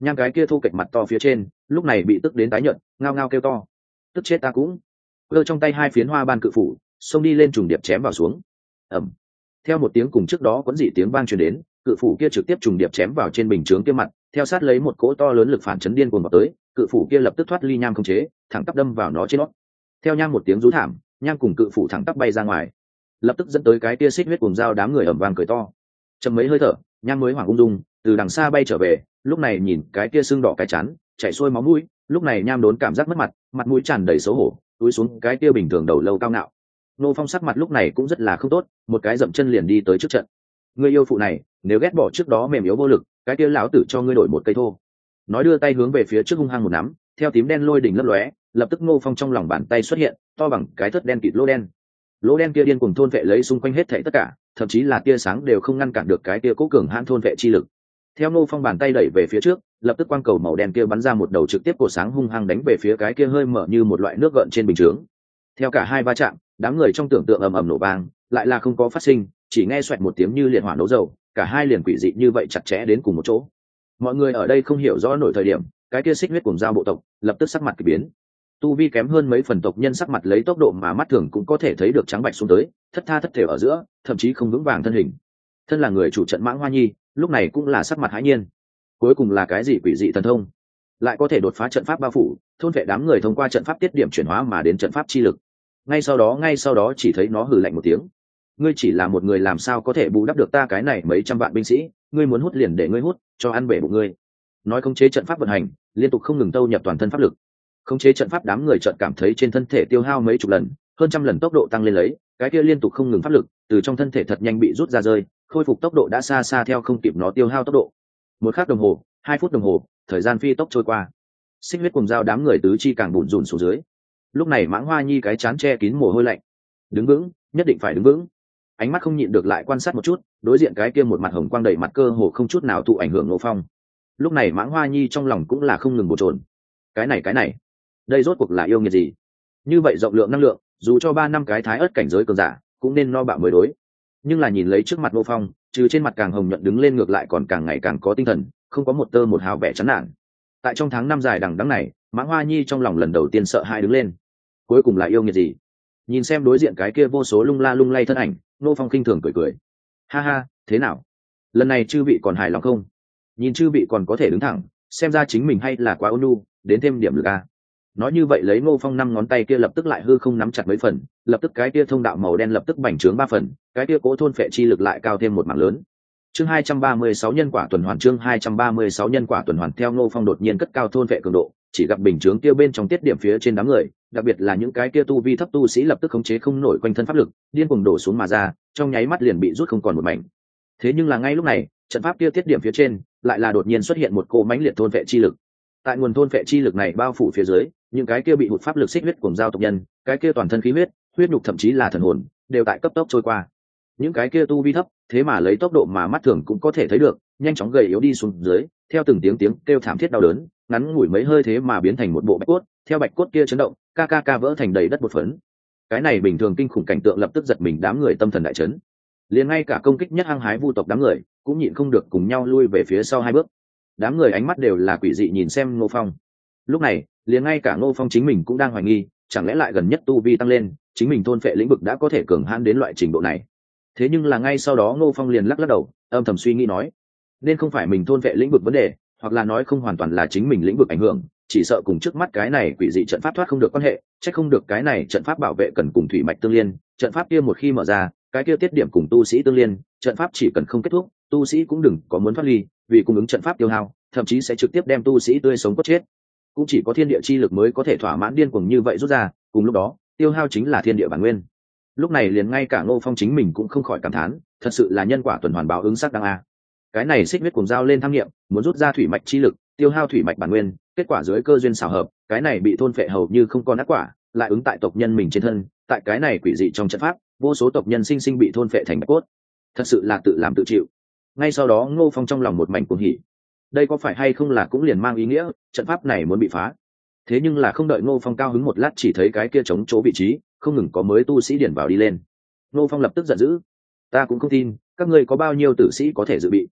Nham cái kia thu kệch mặt to phía trên lúc này bị tức đến tái nhợt, ngao ngao kêu to, tức chết ta cũng. Cơ trong tay hai phiến hoa ban cự phủ xông đi lên trùng điệp chém vào xuống. Ầm. Theo một tiếng cùng trước đó cuốn dị tiếng vang truyền đến, cự phủ kia trực tiếp trùng điệp chém vào trên bình chướng kia mặt, theo sát lấy một cỗ to lớn lực phản chấn điên cuồng vào tới, cự phủ kia lập tức thoát ly nham không chế, thẳng tắp đâm vào nó trên nó. Theo nham một tiếng rú thảm, nham cùng cự phủ thẳng tắp bay ra ngoài, lập tức dẫn tới cái kia xích huyết cùng dao đám người ầm vang cười to. Chầm mấy hơi thở, nham mới hoảng ung dung từ đằng xa bay trở về, lúc này nhìn cái kia sưng đỏ cái chán chảy xuôi máu mũi, lúc này nham đốn cảm giác mất mặt, mặt mũi tràn đầy xấu hổ, túi xuống cái kia bình thường đầu lâu cao ngạo. Nô Phong sắc mặt lúc này cũng rất là không tốt, một cái dậm chân liền đi tới trước trận. Người yêu phụ này, nếu ghét bỏ trước đó mềm yếu vô lực, cái kia lão tử cho ngươi đổi một cây thô. Nói đưa tay hướng về phía trước hung hăng một nắm, theo tím đen lôi đỉnh lấp lóe, lập tức Ngô Phong trong lòng bàn tay xuất hiện, to bằng cái thớt đen kịt lỗ đen. Lỗ đen kia điên cuồng thôn vệ lấy xung quanh hết thảy tất cả, thậm chí là tia sáng đều không ngăn cản được cái kia cố cường hãn thôn vệ chi lực. Theo Ngô Phong bàn tay đẩy về phía trước, lập tức quang cầu màu đen kia bắn ra một đầu trực tiếp cổ sáng hung hăng đánh về phía cái kia hơi mở như một loại nước gợn trên bình chướng. Theo cả hai va chạm, đám người trong tưởng tượng ầm ầm nổ vang, lại là không có phát sinh, chỉ nghe xoẹt một tiếng như liệt hỏa nấu dầu, cả hai liền quỷ dị như vậy chặt chẽ đến cùng một chỗ. Mọi người ở đây không hiểu rõ nổi thời điểm, cái kia xích huyết cùng giao bộ tộc lập tức sắc mặt kỳ biến. Tu vi kém hơn mấy phần tộc nhân sắc mặt lấy tốc độ mà mắt thường cũng có thể thấy được trắng bạch xuống tới, thất tha thất thể ở giữa, thậm chí không vững vàng thân hình. Thân là người chủ trận Mãng Hoa Nhi, lúc này cũng là sắc mặt hãi nhiên. Cuối cùng là cái gì quỷ dị thần thông, lại có thể đột phá trận pháp bao phủ, thôn vệ đám người thông qua trận pháp tiết điểm chuyển hóa mà đến trận pháp chi lực. Ngay sau đó, ngay sau đó chỉ thấy nó hừ lạnh một tiếng. Ngươi chỉ là một người làm sao có thể bù đắp được ta cái này mấy trăm vạn binh sĩ, ngươi muốn hút liền để ngươi hút, cho ăn bể bụng ngươi. Nói khống chế trận pháp vận hành, liên tục không ngừng tâu nhập toàn thân pháp lực. Khống chế trận pháp đám người chợt cảm thấy trên thân thể tiêu hao mấy chục lần, hơn trăm lần tốc độ tăng lên lấy, cái kia liên tục không ngừng pháp lực từ trong thân thể thật nhanh bị rút ra rơi, khôi phục tốc độ đã xa xa theo không kịp nó tiêu hao tốc độ. Một khắc đồng hồ, hai phút đồng hồ, thời gian phi tốc trôi qua. Xích huyết cùng dao đám người tứ chi càng bủn rủn xuống dưới. Lúc này Mãng Hoa Nhi cái chán che kín mồ hôi lạnh. Đứng vững, nhất định phải đứng vững. Ánh mắt không nhịn được lại quan sát một chút, đối diện cái kia một mặt hồng quang đầy mặt cơ hồ không chút nào thụ ảnh hưởng Ngô Phong. Lúc này Mãng Hoa Nhi trong lòng cũng là không ngừng bồn chồn. Cái này cái này, đây rốt cuộc là yêu nghiệt gì? Như vậy rộng lượng năng lượng, dù cho ba năm cái thái ớt cảnh giới cường giả, cũng nên no bạo mới đối. Nhưng là nhìn lấy trước mặt Ngô Phong, trừ trên mặt càng hồng nhuận đứng lên ngược lại còn càng ngày càng có tinh thần, không có một tơ một hào vẻ chán nản. Tại trong tháng năm dài đằng đẵng này, Mãng Hoa Nhi trong lòng lần đầu tiên sợ hãi đứng lên. Cuối cùng là yêu nghiệt gì? Nhìn xem đối diện cái kia vô số lung la lung lay thân ảnh, Ngô Phong khinh thường cười cười. Ha ha, thế nào? Lần này chư vị còn hài lòng không? Nhìn chư vị còn có thể đứng thẳng, xem ra chính mình hay là quá ôn nhu, đến thêm điểm lực a. Nói như vậy lấy Ngô Phong năm ngón tay kia lập tức lại hư không nắm chặt mấy phần, lập tức cái kia thông đạo màu đen lập tức bành trướng ba phần, cái kia cố thôn phệ chi lực lại cao thêm một mảng lớn. Chương hai trăm ba mươi sáu nhân quả tuần hoàn, chương hai trăm ba mươi sáu nhân quả tuần hoàn. Theo Ngô Phong đột nhiên cất cao thôn phệ cường độ, chỉ gặp bình chướng kia bên trong tiết điểm phía trên đám người, đặc biệt là những cái kia tu vi thấp tu sĩ lập tức khống chế không nổi quanh thân pháp lực, điên cuồng đổ xuống mà ra, trong nháy mắt liền bị rút không còn một mảnh. Thế nhưng là ngay lúc này, trận pháp kia tiết điểm phía trên lại là đột nhiên xuất hiện một cỗ mãnh liệt thôn phệ chi lực. Tại nguồn thôn phệ chi lực này bao phủ phía dưới, những cái kia bị hụt pháp lực xích huyết cùng giao tộc nhân, cái kia toàn thân khí huyết, huyết nhục thậm chí là thần hồn, đều tại cấp tốc trôi qua. Những cái kia tu vi thấp, thế mà lấy tốc độ mà mắt thường cũng có thể thấy được, nhanh chóng gầy yếu đi xuống dưới, theo từng tiếng tiếng kêu thảm thiết đau đớn, ngắn ngủi mấy hơi thế mà biến thành một bộ bạch cốt, theo bạch cốt kia chấn động, ca ca ca vỡ thành đầy đất bột phấn. Cái này bình thường kinh khủng cảnh tượng lập tức giật mình đám người tâm thần đại chấn. Liền ngay cả công kích nhất hăng hái vu tộc đám người, cũng nhịn không được cùng nhau lui về phía sau hai bước. Đám người ánh mắt đều là quỷ dị nhìn xem Ngô Phong. Lúc này, liền ngay cả Ngô Phong chính mình cũng đang hoài nghi, chẳng lẽ lại gần nhất tu vi tăng lên, chính mình thôn phệ lĩnh vực đã có thể cường hãn đến loại trình độ này. Thế nhưng là ngay sau đó Ngô Phong liền lắc lắc đầu, âm thầm suy nghĩ nói, nên không phải mình thôn phệ lĩnh vực vấn đề, hoặc là nói không hoàn toàn là chính mình lĩnh vực ảnh hưởng, chỉ sợ cùng trước mắt cái này quỷ dị trận pháp thoát không được quan hệ, chắc không được cái này trận pháp bảo vệ cần cùng thủy mạch tương liên, trận pháp kia một khi mở ra, cái kia tiết điểm cùng tu sĩ tương liên, trận pháp chỉ cần không kết thúc, tu sĩ cũng đừng có muốn thoát ly, vì cung ứng trận pháp tiêu hao, thậm chí sẽ trực tiếp đem tu sĩ tươi sống cốt chết. Cũng chỉ có thiên địa chi lực mới có thể thỏa mãn điên cuồng như vậy rút ra, cùng lúc đó, tiêu hao chính là thiên địa bản nguyên. Lúc này liền ngay cả Ngô Phong chính mình cũng không khỏi cảm thán, thật sự là nhân quả tuần hoàn báo ứng sắc đáng a. Cái này xích huyết cùng dao lên tham nghiệm, muốn rút ra thủy mạch chi lực, tiêu hao thủy mạch bản nguyên, kết quả dưới cơ duyên xảo hợp, cái này bị thôn phệ hầu như không còn ác quả, lại ứng tại tộc nhân mình trên thân, tại cái này quỷ dị trong trận pháp, vô số tộc nhân sinh sinh bị thôn phệ thành bạch cốt. Thật sự là tự làm tự chịu. Ngay sau đó Ngô Phong trong lòng một mảnh cuồng hỉ. Đây có phải hay không là cũng liền mang ý nghĩa trận pháp này muốn bị phá. Thế nhưng là không đợi Ngô Phong cao hứng một lát, chỉ thấy cái kia trống chỗ vị trí không ngừng có mới tu sĩ điền vào đi lên. Ngô Phong lập tức giận dữ, ta cũng không tin các ngươi có bao nhiêu tử sĩ có thể dự bị,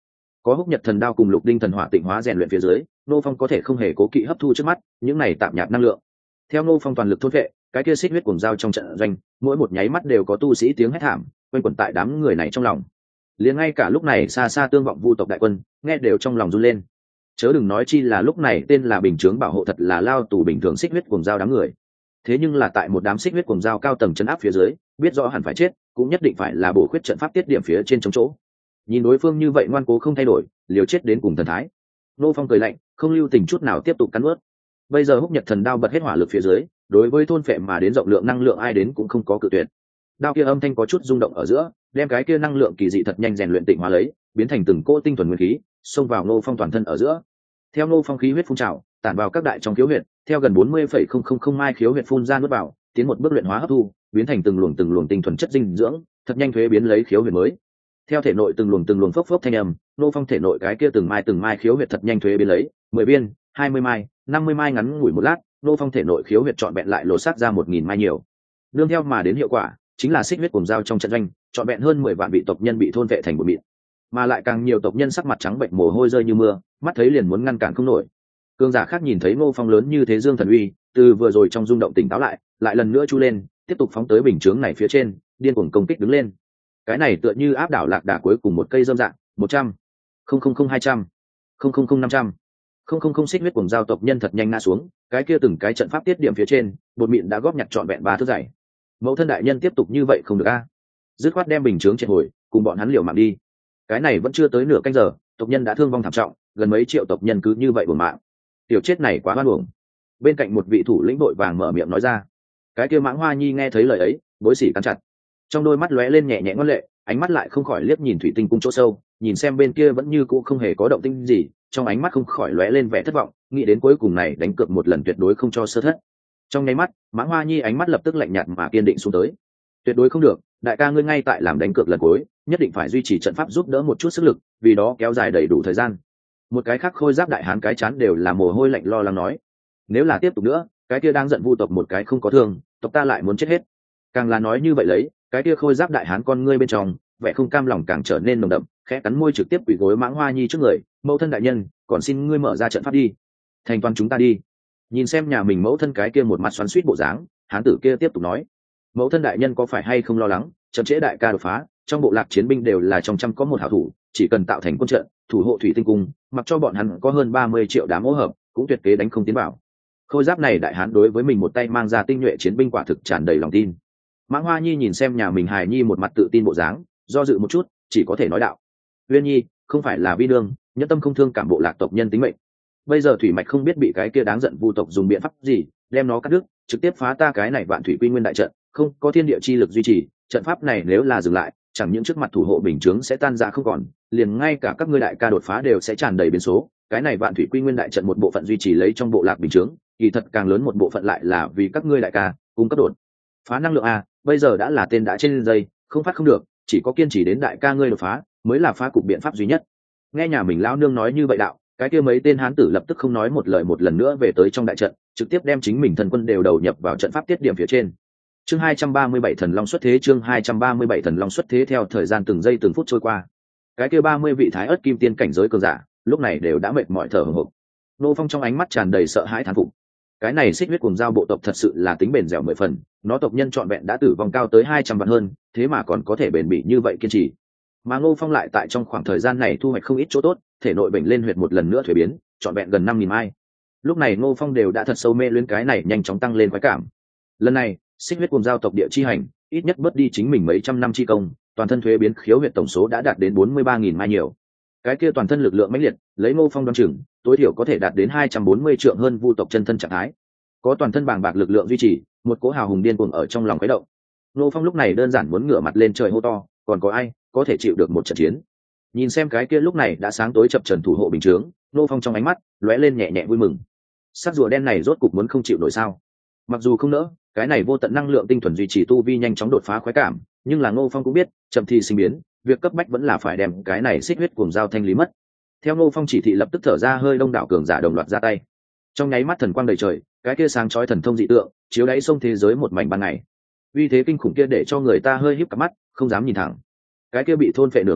có húc nhật thần đao cùng lục đinh thần hỏa tịnh hóa rèn luyện phía dưới, Ngô Phong có thể không hề cố kỵ hấp thu trước mắt những này tạm nhạt năng lượng. Theo Ngô Phong toàn lực thôn vệ, cái kia xích huyết cuồng dao trong trận doanh, mỗi một nháy mắt đều có tu sĩ tiếng hét thảm quanh quẩn tại đám người này trong lòng. Liền ngay cả lúc này xa xa tương vọng vu tộc đại quân, nghe đều trong lòng run lên. Chớ đừng nói chi là lúc này tên là bình chướng bảo hộ thật là lao tù bình thường xích huyết cuồng dao đám người. Thế nhưng là tại một đám xích huyết cuồng dao cao tầng chấn áp phía dưới, biết rõ hẳn phải chết, cũng nhất định phải là bổ khuyết trận pháp tiết điểm phía trên chống chỗ. Nhìn đối phương như vậy ngoan cố không thay đổi, liều chết đến cùng thần thái. Ngô Phong cười lạnh, không lưu tình chút nào tiếp tục cắn nuốt. Bây giờ húc nhật thần đao bật hết hỏa lực phía dưới, đối với thôn phệ mà đến rộng lượng năng lượng ai đến cũng không có cự tuyệt. Đao kia âm thanh có chút rung động ở giữa, đem cái kia năng lượng kỳ dị thật nhanh rèn luyện tịnh hóa lấy, biến thành từng cỗ tinh thuần nguyên khí, xông vào Ngô Phong toàn thân ở giữa. Theo Ngô Phong khí huyết phun trào, tản vào các đại trong khiếu huyệt, theo gần bốn mươi phẩy không không không mai khiếu huyệt phun ra nuốt vào, tiến một bước luyện hóa hấp thu, biến thành từng luồng từng luồng tinh thuần chất dinh dưỡng, thật nhanh thuế biến lấy khiếu huyệt mới. Theo thể nội từng luồng từng luồng phốc phốc thanh âm, Ngô Phong thể nội cái kia từng mai từng mai khiếu huyệt thật nhanh thuế biến lấy, mười viên, hai mươi mai, năm mươi mai ngắn ngủi một lát, Ngô Phong thể nội khiếu huyệt trọn vẹn lại lột xác ra một nghìn mai nhiều. Nương theo mà đến hiệu quả, chính là xích huyết cuồng dao trong trận doanh, trọn vẹn hơn mười vạn vị tộc nhân bị thôn vệ thành một mịn, mà lại càng nhiều tộc nhân sắc mặt trắng bệnh mồ hôi rơi như mưa, mắt thấy liền muốn ngăn cản không nổi. Cường giả khác nhìn thấy Ngô Phong lớn như thế dương thần uy, từ vừa rồi trong rung động tỉnh táo lại, lại lần nữa chu lên, tiếp tục phóng tới bình chướng này phía trên, điên cuồng công kích đứng lên. Cái này tựa như áp đảo lạc đà cuối cùng một cây dâm dạng, một trăm, không không không hai trăm, không không không năm trăm, không không không xích huyết cuồng dao tộc nhân thật nhanh ngã xuống, cái kia từng cái trận pháp tiết điểm phía trên, bột mịn đã góp nhặt trọn vẹn ba thước dày. Mẫu thân đại nhân tiếp tục như vậy không được a. Dứt khoát đem bình chướng triệt hồi, cùng bọn hắn liều mạng đi. Cái này vẫn chưa tới nửa canh giờ, tộc nhân đã thương vong thảm trọng, gần mấy triệu tộc nhân cứ như vậy buồn mạng. Tiểu chết này quá oan uổng. Bên cạnh một vị thủ lĩnh đội vàng mở miệng nói ra. Cái kia Mãng Hoa Nhi nghe thấy lời ấy, bối sỉ cắn chặt. Trong đôi mắt lóe lên nhẹ nhẹ ngoan lệ, ánh mắt lại không khỏi liếc nhìn thủy tinh cung chỗ sâu, nhìn xem bên kia vẫn như cũ không hề có động tĩnh gì, trong ánh mắt không khỏi lóe lên vẻ thất vọng, nghĩ đến cuối cùng này đánh cược một lần tuyệt đối không cho sơ thất. Trong nháy mắt, Mãng Hoa Nhi ánh mắt lập tức lạnh nhạt mà kiên định xuống tới. Tuyệt đối không được, đại ca ngươi ngay tại làm đánh cược lần cuối, nhất định phải duy trì trận pháp giúp đỡ một chút sức lực, vì đó kéo dài đầy đủ thời gian. Một cái khác khôi giáp đại hán cái chán đều là mồ hôi lạnh lo lắng nói, nếu là tiếp tục nữa, cái kia đang giận vu tộc một cái không có thương, tộc ta lại muốn chết hết. Càng là nói như vậy lấy, cái kia khôi giáp đại hán con ngươi bên trong, vẻ không cam lòng càng trở nên nồng đậm, khẽ cắn môi trực tiếp quỳ gối Mãng Hoa Nhi trước người, mẫu thân đại nhân, còn xin ngươi mở ra trận pháp đi, thành toàn chúng ta đi. Nhìn xem nhà mình mẫu thân cái kia một mặt xoắn xuýt bộ dáng, hán tử kia tiếp tục nói, mẫu thân đại nhân có phải hay không lo lắng, chậm trễ đại ca đột phá, trong bộ lạc chiến binh đều là trong trăm có một hảo thủ, chỉ cần tạo thành quân trận, thủ hộ thủy tinh cung, mặc cho bọn hắn có hơn ba mươi triệu đám hỗ hợp, cũng tuyệt kế đánh không tiến vào. Khôi giáp này đại hán đối với mình một tay mang ra tinh nhuệ chiến binh quả thực tràn đầy lòng tin. Mãng Hoa Nhi nhìn xem nhà mình hài nhi một mặt tự tin bộ dáng, do dự một chút, chỉ có thể nói đạo, Uyên Nhi, không phải là vi nương, nhẫn tâm không thương cảm bộ lạc tộc nhân tính mệnh. Bây giờ thủy mạch không biết bị cái kia đáng giận vu tộc dùng biện pháp gì, đem nó cắt đứt, trực tiếp phá ta cái này vạn thủy quy nguyên đại trận, không có thiên địa chi lực duy trì, trận pháp này nếu là dừng lại, chẳng những trước mặt thủ hộ bình chướng sẽ tan ra không còn, liền ngay cả các ngươi đại ca đột phá đều sẽ tràn đầy biến số. Cái này vạn thủy quy nguyên đại trận một bộ phận duy trì lấy trong bộ lạc bình chướng, kỳ thật càng lớn một bộ phận lại là vì các ngươi đại ca cung cấp đột phá năng lượng a. Bây giờ đã là tên đã trên dây, không phát không được, chỉ có kiên trì đến đại ca ngươi đột phá mới là phá cục biện pháp duy nhất. Nghe nhà mình lão nương nói như vậy đạo, cái kia mấy tên hán tử lập tức không nói một lời một lần nữa về tới trong đại trận, trực tiếp đem chính mình thần quân đều đầu nhập vào trận pháp tiết điểm phía trên. Chương hai trăm ba mươi bảy thần long xuất thế, chương hai trăm ba mươi bảy thần long xuất thế. Theo thời gian từng giây từng phút trôi qua, cái kia ba mươi vị thái ớt kim tiên cảnh giới cường giả lúc này đều đã mệt mỏi thở hổn hển. Ngô Phong trong ánh mắt tràn đầy sợ hãi thán phục. Cái này xích huyết cuồng dao bộ tộc thật sự là tính bền dẻo mười phần, nó tộc nhân trọn vẹn đã tử vong cao tới hai trăm vạn hơn, thế mà còn có thể bền bỉ như vậy kiên trì. Mà Ngô Phong lại tại trong khoảng thời gian này thu hoạch không ít chỗ tốt, thể nội bệnh lên huyệt một lần nữa thuế biến, trọn vẹn gần năm nghìn mai. Lúc này Ngô Phong đều đã thật sâu mê luyến cái này nhanh chóng tăng lên khoái cảm. Lần này, xích huyết cuồng dao tộc địa chi hành, ít nhất bớt đi chính mình mấy trăm năm chi công, toàn thân thuế biến khiếu huyệt tổng số đã đạt đến bốn mươi ba nghìn mai nhiều. Cái kia toàn thân lực lượng mãnh liệt, lấy Ngô Phong đoán chừng, tối thiểu có thể đạt đến hai trăm bốn mươi trượng hơn vu tộc chân thân trạng thái. Có toàn thân bàng bạc lực lượng duy trì, một cỗ hào hùng điên cuồng ở trong lòng khuấy động. Ngô Phong lúc này đơn giản muốn ngửa mặt lên trời hô to, còn có ai có thể chịu được một trận chiến? Nhìn xem cái kia lúc này đã sáng tối chập trần thủ hộ bình chướng, Ngô Phong trong ánh mắt lóe lên nhẹ nhẹ vui mừng. Sắc rùa đen này rốt cục muốn không chịu nổi sao? Mặc dù không nỡ, cái này vô tận năng lượng tinh thuần duy trì tu vi nhanh chóng đột phá khoái cảm, nhưng là Ngô Phong cũng biết, chậm thì sinh biến, việc cấp bách vẫn là phải đem cái này xích huyết cuồng dao thanh lý mất. Theo Ngô Phong chỉ thị lập tức thở ra hơi, đông đảo cường giả đồng loạt ra tay. Trong nháy mắt thần quang đầy trời, cái kia sáng chói thần thông dị tượng, chiếu đáy sông thế giới một mảnh ban ngày. Uy thế kinh khủng kia để cho người ta hơi híp cặp mắt, không dám nhìn thẳng. Cái kia bị thôn phệ nửa ngày,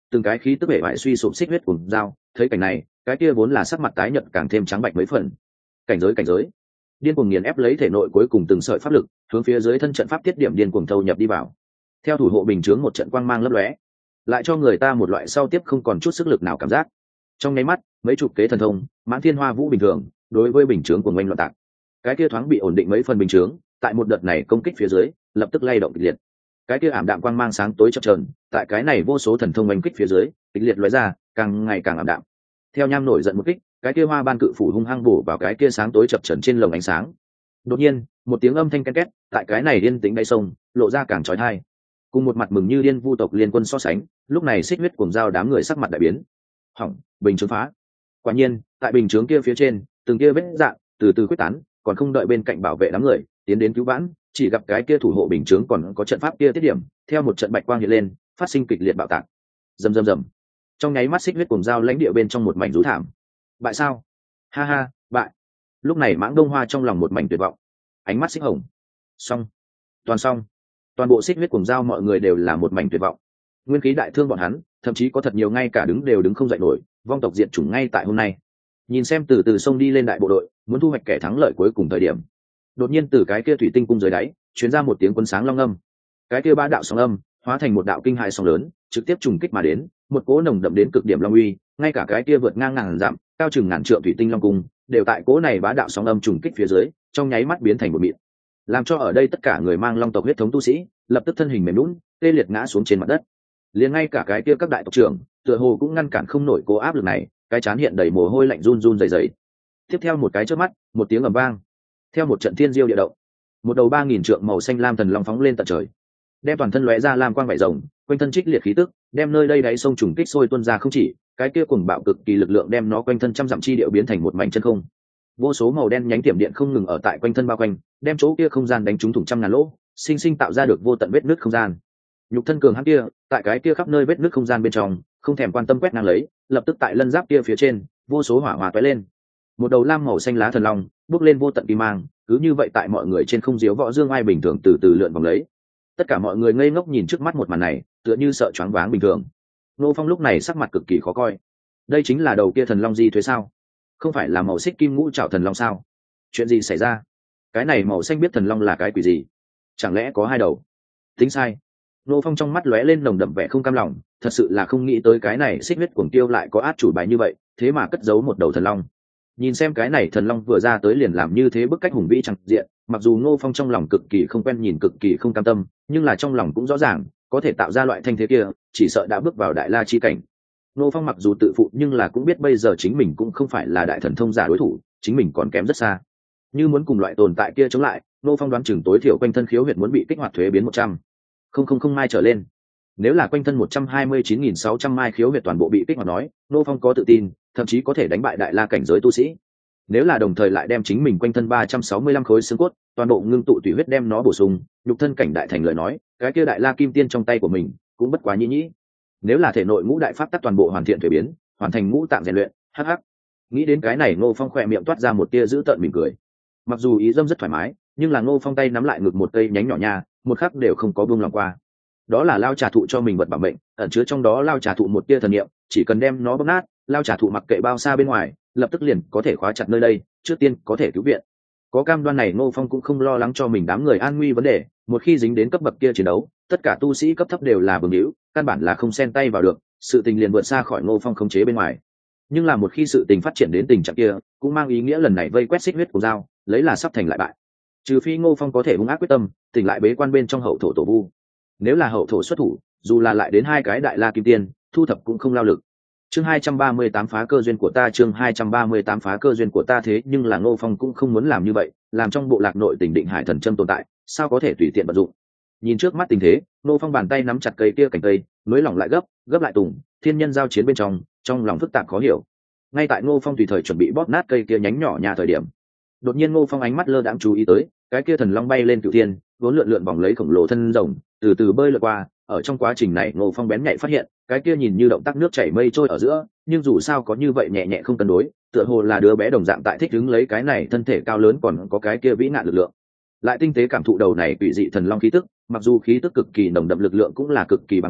từng cái khí tức bể bại suy sụp xích huyết cùng dao thấy cảnh này, cái kia vốn là sắc mặt tái nhợt càng thêm trắng bạch mấy phần. Cảnh giới cảnh giới điên cuồng nghiền ép lấy thể nội cuối cùng từng sợi pháp lực, hướng phía dưới thân trận pháp tiết điểm điên cuồng thâu nhập đi vào. Theo thủ hộ bình chướng một trận quang mang lấp lóe, lại cho người ta một loại sau tiếp không còn chút sức lực nào cảm giác. Trong nháy mắt, mấy chục kế thần thông, mãn thiên hoa vũ bình thường, đối với bình chướng của ngoanh loạn tạc. Cái kia thoáng bị ổn định mấy phần bình chướng, tại một đợt này công kích phía dưới, lập tức lay động kịch liệt. Cái kia ảm đạm quang mang sáng tối chập chờn, tại cái này vô số thần thông oanh kích phía dưới, kịch liệt lóe ra, càng ngày càng ảm đạm. Theo nham nổi giận một kích, cái kia hoa ban cự phủ hung hăng bổ vào cái kia sáng tối chập chờn trên lồng ánh sáng. Đột nhiên, một tiếng âm thanh ken két, tại cái này điên tĩnh đáy sông, lộ ra càng chói tai. Cùng một mặt mừng như điên vu tộc liên quân so sánh, lúc này xích huyết cuồng dao đám người sắc mặt đại biến. Hỏng, bình chướng phá. Quả nhiên, tại bình chướng kia phía trên, từng kia vết rạn từ từ quyết tán, còn không đợi bên cạnh bảo vệ đám người tiến đến cứu vãn, chỉ gặp cái kia thủ hộ bình chướng còn có trận pháp kia tiết điểm, theo một trận bạch quang hiện lên, phát sinh kịch liệt bạo tạc. Rầm rầm rầm. Trong nháy mắt xích huyết cuồng dao lãnh địa bên trong một mảnh rú thảm. Bại sao? Ha ha, bại. Lúc này Mãng Đông Hoa trong lòng một mảnh tuyệt vọng. Ánh mắt xích hồng. Xong. Toàn xong. Toàn bộ xích huyết cuồng dao mọi người đều là một mảnh tuyệt vọng. Nguyên khí đại thương bọn hắn, thậm chí có thật nhiều ngay cả đứng đều đứng không dậy nổi, vong tộc diệt chủng ngay tại hôm nay. Nhìn xem từ từ sông đi lên đại bộ đội, muốn thu hoạch kẻ thắng lợi cuối cùng thời điểm. Đột nhiên từ cái kia thủy tinh cung dưới đáy, truyền ra một tiếng quân sáng long âm. Cái kia ba đạo sóng âm, hóa thành một đạo kinh hại sóng lớn, trực tiếp trùng kích mà đến, một cỗ nồng đậm đến cực điểm long uy, ngay cả cái kia vượt ngang ngàn dặm, cao chừng ngàn trượng thủy tinh long cung, đều tại cỗ này bá đạo sóng âm trùng kích phía dưới, trong nháy mắt biến thành một mịn. Làm cho ở đây tất cả người mang long tộc huyết thống tu sĩ, lập tức thân hình mềm nhũn, tê liệt ngã xuống trên mặt đất. Liền ngay cả cái kia các đại tộc trưởng, tựa hồ cũng ngăn cản không nổi cố áp lực này, cái chán hiện đầy mồ hôi lạnh run run rẩy rẩy. Tiếp theo một cái chớp mắt, một tiếng ầm vang, theo một trận thiên diêu địa động, một đầu ba nghìn trượng màu xanh lam thần long phóng lên tận trời, đem toàn thân lóe ra lam quang vảy rồng, quanh thân trích liệt khí tức, đem nơi đây đáy sông trùng kích sôi tuôn ra không chỉ, cái kia cuồng bạo cực kỳ lực lượng đem nó quanh thân trăm dặm chi điệu biến thành một mảnh chân không. Vô số màu đen nhánh tiệm điện không ngừng ở tại quanh thân bao quanh, đem chỗ kia không gian đánh trúng thủng trăm ngàn lỗ, sinh sinh tạo ra được vô tận vết nứt không gian. Nhục thân cường hãn kia, tại cái kia khắp nơi vết nứt không gian bên trong, không thèm quan tâm quét ngang lấy, lập tức tại lân giáp kia phía trên, vô số hỏa hòa tóe lên. Một đầu lam màu xanh lá thần long, bước lên vô tận kim mang, cứ như vậy tại mọi người trên không diếu võ dương ai bình thường từ từ lượn vòng lấy. Tất cả mọi người ngây ngốc nhìn trước mắt một màn này, tựa như sợ choáng váng bình thường. Nô Phong lúc này sắc mặt cực kỳ khó coi. Đây chính là đầu kia thần long di thuế sao? Không phải là màu xích kim ngũ trảo thần long sao? Chuyện gì xảy ra? Cái này màu xanh biết thần long là cái quỷ gì? Chẳng lẽ có hai đầu? Tính sai. Nô Phong trong mắt lóe lên nồng đậm vẻ không cam lòng, thật sự là không nghĩ tới cái này xích huyết cuồng tiêu lại có át chủ bài như vậy, thế mà cất giấu một đầu thần long. Nhìn xem cái này thần long vừa ra tới liền làm như thế bức cách hùng vĩ chẳng diện, mặc dù Ngô Phong trong lòng cực kỳ không quen nhìn cực kỳ không cam tâm, nhưng là trong lòng cũng rõ ràng, có thể tạo ra loại thanh thế kia, chỉ sợ đã bước vào đại la chi cảnh. Ngô Phong mặc dù tự phụ nhưng là cũng biết bây giờ chính mình cũng không phải là đại thần thông giả đối thủ, chính mình còn kém rất xa. Như muốn cùng loại tồn tại kia chống lại, Ngô Phong đoán chừng tối thiểu quanh thân khiếu huyệt muốn bị kích hoạt thuế biến một trăm không không không mai trở lên. Nếu là quanh thân một trăm hai mươi chín nghìn sáu trăm mai khiếu huyệt toàn bộ bị kích hoạt nói, Ngô Phong có tự tin, thậm chí có thể đánh bại đại la cảnh giới tu sĩ. Nếu là đồng thời lại đem chính mình quanh thân ba trăm sáu mươi lăm khối xương cốt, toàn bộ ngưng tụ tùy huyết đem nó bổ sung, nhục thân cảnh đại thành lời nói, cái kia đại la kim tiên trong tay của mình cũng bất quá nhĩ nhĩ. Nếu là thể nội ngũ đại pháp tắc toàn bộ hoàn thiện thuế biến, hoàn thành ngũ tạng rèn luyện, hắc hắc. Nghĩ đến cái này Ngô Phong khỏe miệng toát ra một tia dữ tợn mỉm cười. Mặc dù ý dâm rất thoải mái, nhưng là Ngô Phong tay nắm lại ngực một cây nhánh nhỏ nha, một khắc đều không có buông lòng qua. Đó là lao trà thụ cho mình vật bảo mệnh, ẩn chứa trong đó lao trà thụ một tia thần niệm, chỉ cần đem nó bóp nát, lao trà thụ mặc kệ bao xa bên ngoài, lập tức liền có thể khóa chặt nơi đây, trước tiên có thể cứu viện. Có cam đoan này Ngô Phong cũng không lo lắng cho mình đám người an nguy vấn đề, một khi dính đến cấp bậc kia chiến đấu, tất cả tu sĩ cấp thấp đều là bừng hữu, căn bản là không xen tay vào được, sự tình liền vượt xa khỏi Ngô Phong khống chế bên ngoài. Nhưng là một khi sự tình phát triển đến tình trạng kia, cũng mang ý nghĩa lần này vây quét xích huyết của dao, lấy là sắp thành lại bại. Trừ phi Ngô Phong có thể hung ác quyết tâm, tỉnh lại bế quan bên trong hậu thổ tổ vu. Nếu là hậu thổ xuất thủ, dù là lại đến hai cái đại la kim tiên, thu thập cũng không lao lực. Chương hai trăm ba mươi tám phá cơ duyên của ta, chương hai trăm ba mươi tám phá cơ duyên của ta thế nhưng là Ngô Phong cũng không muốn làm như vậy, làm trong bộ lạc nội tình Định Hải thần châm tồn tại, sao có thể tùy tiện vận dụng. Nhìn trước mắt tình thế, Ngô Phong bàn tay nắm chặt cây kia cành cây, nối lỏng lại gấp, gấp lại tùng, thiên nhân giao chiến bên trong, trong lòng phức tạp khó hiểu. Ngay tại Ngô Phong tùy thời chuẩn bị bóp nát cây kia nhánh nhỏ nhà thời điểm, đột nhiên Ngô Phong ánh mắt lơ đãng chú ý tới, cái kia thần long bay lên cửu thiên, vốn lượn lượn vòng lấy khổng lồ thân rồng, từ từ bơi lượn qua. Ở trong quá trình này Ngô Phong bén nhạy phát hiện, cái kia nhìn như động tác nước chảy mây trôi ở giữa, nhưng dù sao có như vậy nhẹ nhẹ không cân đối, tựa hồ là đứa bé đồng dạng tại thích ứng lấy cái này thân thể cao lớn còn có cái kia vĩ nạn lực lượng. Lại tinh tế cảm thụ đầu này quỷ dị thần long khí tức, mặc dù khí tức cực kỳ nồng đậm lực lượng cũng là cực kỳ bằng bạc,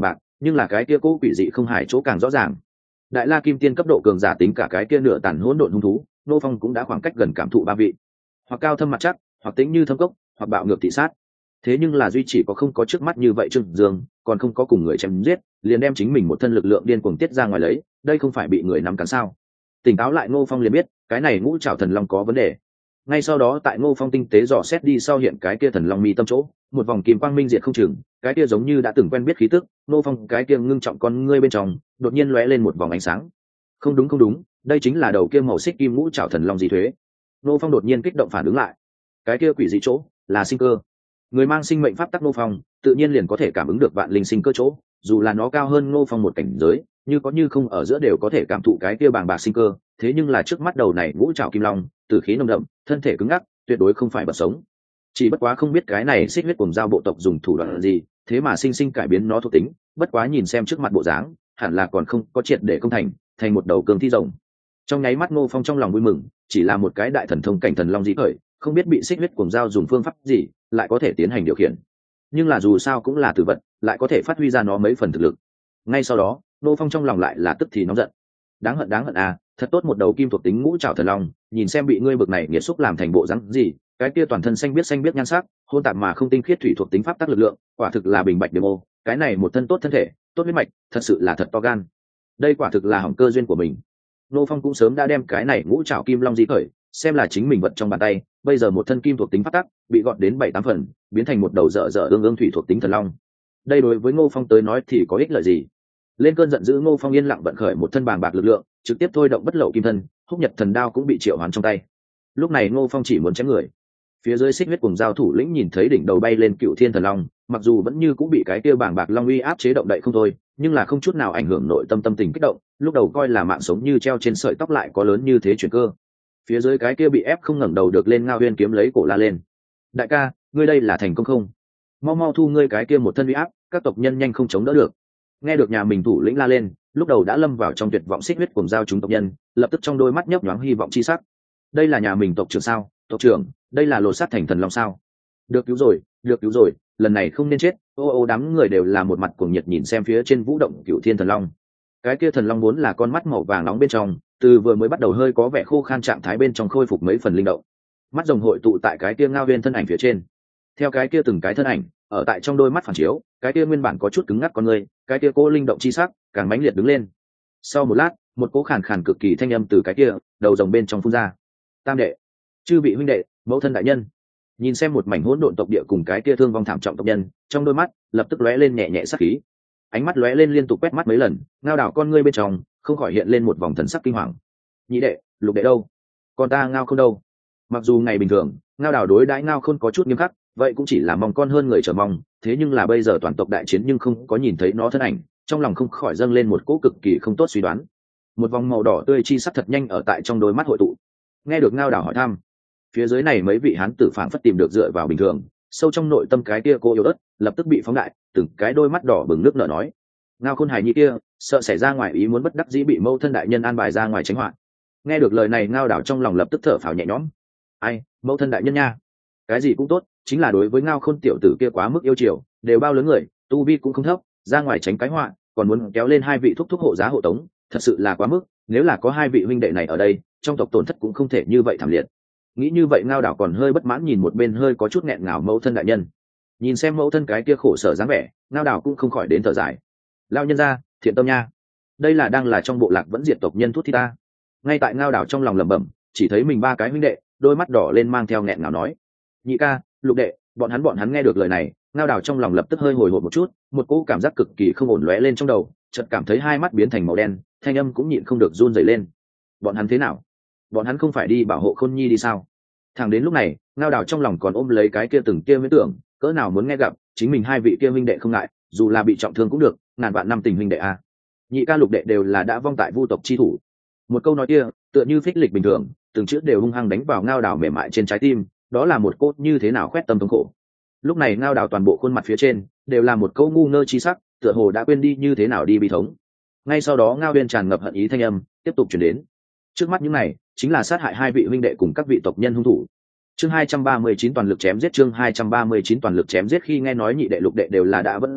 nhưng là cái kia cố quỷ dị không hài chỗ càng rõ ràng. Đại la kim tiên cấp độ cường giả tính cả cái kia nửa tàn hỗn độn hung thú, Ngô Phong cũng đã khoảng cách gần cảm thụ ba vị, hoặc cao thâm mặt chắc, hoặc tĩnh như thâm cốc, hoặc bạo ngược thị sát. Thế nhưng là duy chỉ có không có trước mắt như vậy Trương Dương, còn không có cùng người chém giết, liền đem chính mình một thân lực lượng điên cuồng tiết ra ngoài lấy, đây không phải bị người nắm cắn sao? Tỉnh táo lại Ngô Phong liền biết, cái này ngũ trảo thần long có vấn đề. Ngay sau đó tại Ngô Phong tinh tế dò xét đi sau hiện cái kia thần long mi tâm chỗ, một vòng kim quang minh diệt không chừng, cái kia giống như đã từng quen biết khí tức, Ngô Phong cái kia ngưng trọng con ngươi bên trong, đột nhiên lóe lên một vòng ánh sáng. Không đúng không đúng, đây chính là đầu kia màu xích kim ngũ trảo thần long gì thuế. Ngô Phong đột nhiên kích động phản ứng lại. Cái kia quỷ dị chỗ, là sinh cơ. Người mang sinh mệnh pháp tắc Ngô Phong, tự nhiên liền có thể cảm ứng được vạn linh sinh cơ chỗ, dù là nó cao hơn Ngô Phong một cảnh giới, như có như không ở giữa đều có thể cảm thụ cái kia bàng bạc sinh cơ, thế nhưng là trước mắt đầu này ngũ trảo kim long, tử khí nồng đậm, thân thể cứng ngắc, tuyệt đối không phải bật sống. Chỉ bất quá không biết cái này xích huyết cùng giao bộ tộc dùng thủ đoạn gì, thế mà sinh sinh cải biến nó thuộc tính, bất quá nhìn xem trước mặt bộ dáng, hẳn là còn không có triệt để công thành, thành một đầu cường thi rồng. Trong nháy mắt Ngô Phong trong lòng vui mừng, chỉ là một cái đại thần thông cảnh thần long dĩ khởi, không biết bị xích huyết cùng giao dùng phương pháp gì, lại có thể tiến hành điều khiển. Nhưng là dù sao cũng là tử vật, lại có thể phát huy ra nó mấy phần thực lực. Ngay sau đó, Ngô Phong trong lòng lại là tức thì nóng giận. Đáng hận đáng hận à, thật tốt một đầu kim thuộc tính ngũ trảo thần long, nhìn xem bị ngươi bực này nghiệt xúc làm thành bộ dáng gì, cái kia toàn thân xanh biết xanh biết nhan sắc, hôn tạp mà không tinh khiết thủy thuộc tính pháp tắc lực lượng, quả thực là bình bạch điểm ô, cái này một thân tốt thân thể, tốt huyết mạch, thật sự là thật to gan. Đây quả thực là hỏng cơ duyên của mình. Ngô Phong cũng sớm đã đem cái này ngũ trảo kim long dĩ khởi, xem là chính mình vật trong bàn tay, bây giờ một thân kim thuộc tính pháp tắc bị gọt đến bảy tám phần, biến thành một đầu dở dở ương ương thủy thuộc tính thần long. Đây đối với Ngô Phong tới nói thì có ích lợi gì? Lên cơn giận dữ Ngô Phong yên lặng vận khởi một thân bàng bạc lực lượng, trực tiếp thôi động bất lậu kim thân, húc nhật thần đao cũng bị triệu hoán trong tay. Lúc này Ngô Phong chỉ muốn chém người. Phía dưới xích huyết cùng giao thủ lĩnh nhìn thấy đỉnh đầu bay lên cựu thiên thần long, mặc dù vẫn như cũng bị cái kia bàng bạc long uy áp chế động đậy không thôi, nhưng là không chút nào ảnh hưởng nội tâm tâm tình kích động, lúc đầu coi là mạng sống như treo trên sợi tóc lại có lớn như thế chuyển cơ. Phía dưới cái kia bị ép không ngẩng đầu được lên Ngao Huyên kiếm lấy cổ la lên. Đại ca, ngươi đây là thành công không? Mau mau thu ngươi cái kia một thân uy áp, các tộc nhân nhanh không chống đỡ được. Nghe được nhà mình thủ lĩnh la lên, lúc đầu đã lâm vào trong tuyệt vọng xích huyết cùng giao chúng tộc nhân, lập tức trong đôi mắt nhấp nhoáng hy vọng chi sắc. Đây là nhà mình tộc trưởng sao? Tộc trưởng, đây là lột xác thành thần long sao? Được cứu rồi, được cứu rồi, lần này không nên chết. Ô ô đám người đều là một mặt cuồng nhiệt nhìn xem phía trên vũ động cửu thiên thần long. Cái kia thần long vốn là con mắt màu vàng nóng bên trong, từ vừa mới bắt đầu hơi có vẻ khô khan trạng thái bên trong khôi phục mấy phần linh động. Mắt rồng hội tụ tại cái kia Ngao Huyên thân ảnh phía trên. Theo cái kia từng cái thân ảnh ở tại trong đôi mắt phản chiếu, cái kia nguyên bản có chút cứng ngắc con người, cái kia cố linh động chi sắc càng mãnh liệt đứng lên. Sau một lát, một cỗ khàn khàn cực kỳ thanh âm từ cái kia đầu rồng bên trong phun ra. Tam đệ, chư vị huynh đệ, mẫu thân đại nhân. Nhìn xem một mảnh hỗn độn tộc địa cùng cái kia thương vong thảm trọng tộc nhân, trong đôi mắt lập tức lóe lên nhẹ nhẹ sắc khí. Ánh mắt lóe lên liên tục quét mắt mấy lần, Ngao đảo con ngươi bên trong không khỏi hiện lên một vòng thần sắc kinh hoàng. Nhị đệ, lục đệ đâu? Còn ta Ngao Khôn đâu? Mặc dù ngày bình thường Ngao đảo đối đãi Ngao Khôn có chút nghiêm khắc, vậy cũng chỉ là mong con hơn người chờ mong, thế nhưng là bây giờ toàn tộc đại chiến nhưng không có nhìn thấy nó thân ảnh, trong lòng không khỏi dâng lên một cỗ cực kỳ không tốt suy đoán. Một vòng màu đỏ tươi chi sắc thật nhanh ở tại trong đôi mắt hội tụ. Nghe được Ngao đảo hỏi thăm, phía dưới này mấy vị hán tử phảng phất tìm được dựa vào bình thường, sâu trong nội tâm cái kia cô yếu ớt lập tức bị phóng đại, từng cái đôi mắt đỏ bừng nước nở nói: Ngao Khôn hài nhi kia sợ xảy ra ngoài ý muốn bất đắc dĩ bị mâu thân đại nhân an bài ra ngoài tránh họa. Nghe được lời này Ngao đảo trong lòng lập tức thở phào nhẹ nhõm. Ai, mâu thân đại nhân nha, cái gì cũng tốt, chính là đối với Ngao Khôn tiểu tử kia quá mức yêu chiều, đều bao lớn người, tu vi cũng không thấp, ra ngoài tránh cái họa, còn muốn kéo lên hai vị thúc thúc hộ giá hộ tống, thật sự là quá mức. Nếu là có hai vị huynh đệ này ở đây, trong tộc tổn thất cũng không thể như vậy thảm liệt. Nghĩ như vậy Ngao đảo còn hơi bất mãn nhìn một bên hơi có chút nghẹn ngào mẫu thân đại nhân. Nhìn xem mẫu thân cái kia khổ sở dáng vẻ, Ngao đảo cũng không khỏi đến thở dài. Lao nhân gia, thiện tâm nha, đây là đang là trong bộ lạc vẫn diệt tộc nhân thuốc thi ta. Ngay tại Ngao đảo trong lòng lẩm bẩm, chỉ thấy mình ba cái huynh đệ đôi mắt đỏ lên mang theo nghẹn ngào nói: Nhị ca, lục đệ, bọn hắn bọn hắn nghe được lời này, Ngao đảo trong lòng lập tức hơi hồi hộp một chút, một cỗ cảm giác cực kỳ không ổn lóe lên trong đầu, chợt cảm thấy hai mắt biến thành màu đen, thanh âm cũng nhịn không được run rẩy lên. Bọn hắn thế nào? Bọn hắn không phải đi bảo hộ Khôn Nhi đi sao? Thẳng đến lúc này, Ngao đảo trong lòng còn ôm lấy cái kia từng kia huyễn tưởng, cỡ nào muốn nghe gặp chính mình hai vị kia huynh đệ không ngại, dù là bị trọng thương cũng được, ngàn vạn năm tình huynh đệ a. Nhị ca lục đệ đều là đã vong tại vu tộc chi thủ. Một câu nói kia tựa như phích lịch bình thường, từng chữ đều hung hăng đánh vào Ngao đảo mềm mại trên trái tim, đó là một cốt như thế nào khoét tâm thống khổ. Lúc này Ngao đảo toàn bộ khuôn mặt phía trên đều là một câu ngu ngơ chi sắc, tựa hồ đã quên đi như thế nào đi bi thống. Ngay sau đó Ngao Huyên tràn ngập hận ý thanh âm tiếp tục truyền đến. Trước mắt những này chính là sát hại hai vị huynh đệ cùng các vị tộc nhân hung thủ. Chương hai trăm ba mươi chín toàn lực chém giết chương hai trăm ba mươi chín toàn lực chém giết khi nghe nói nhị đệ lục đệ đều là đã vẫn diệt,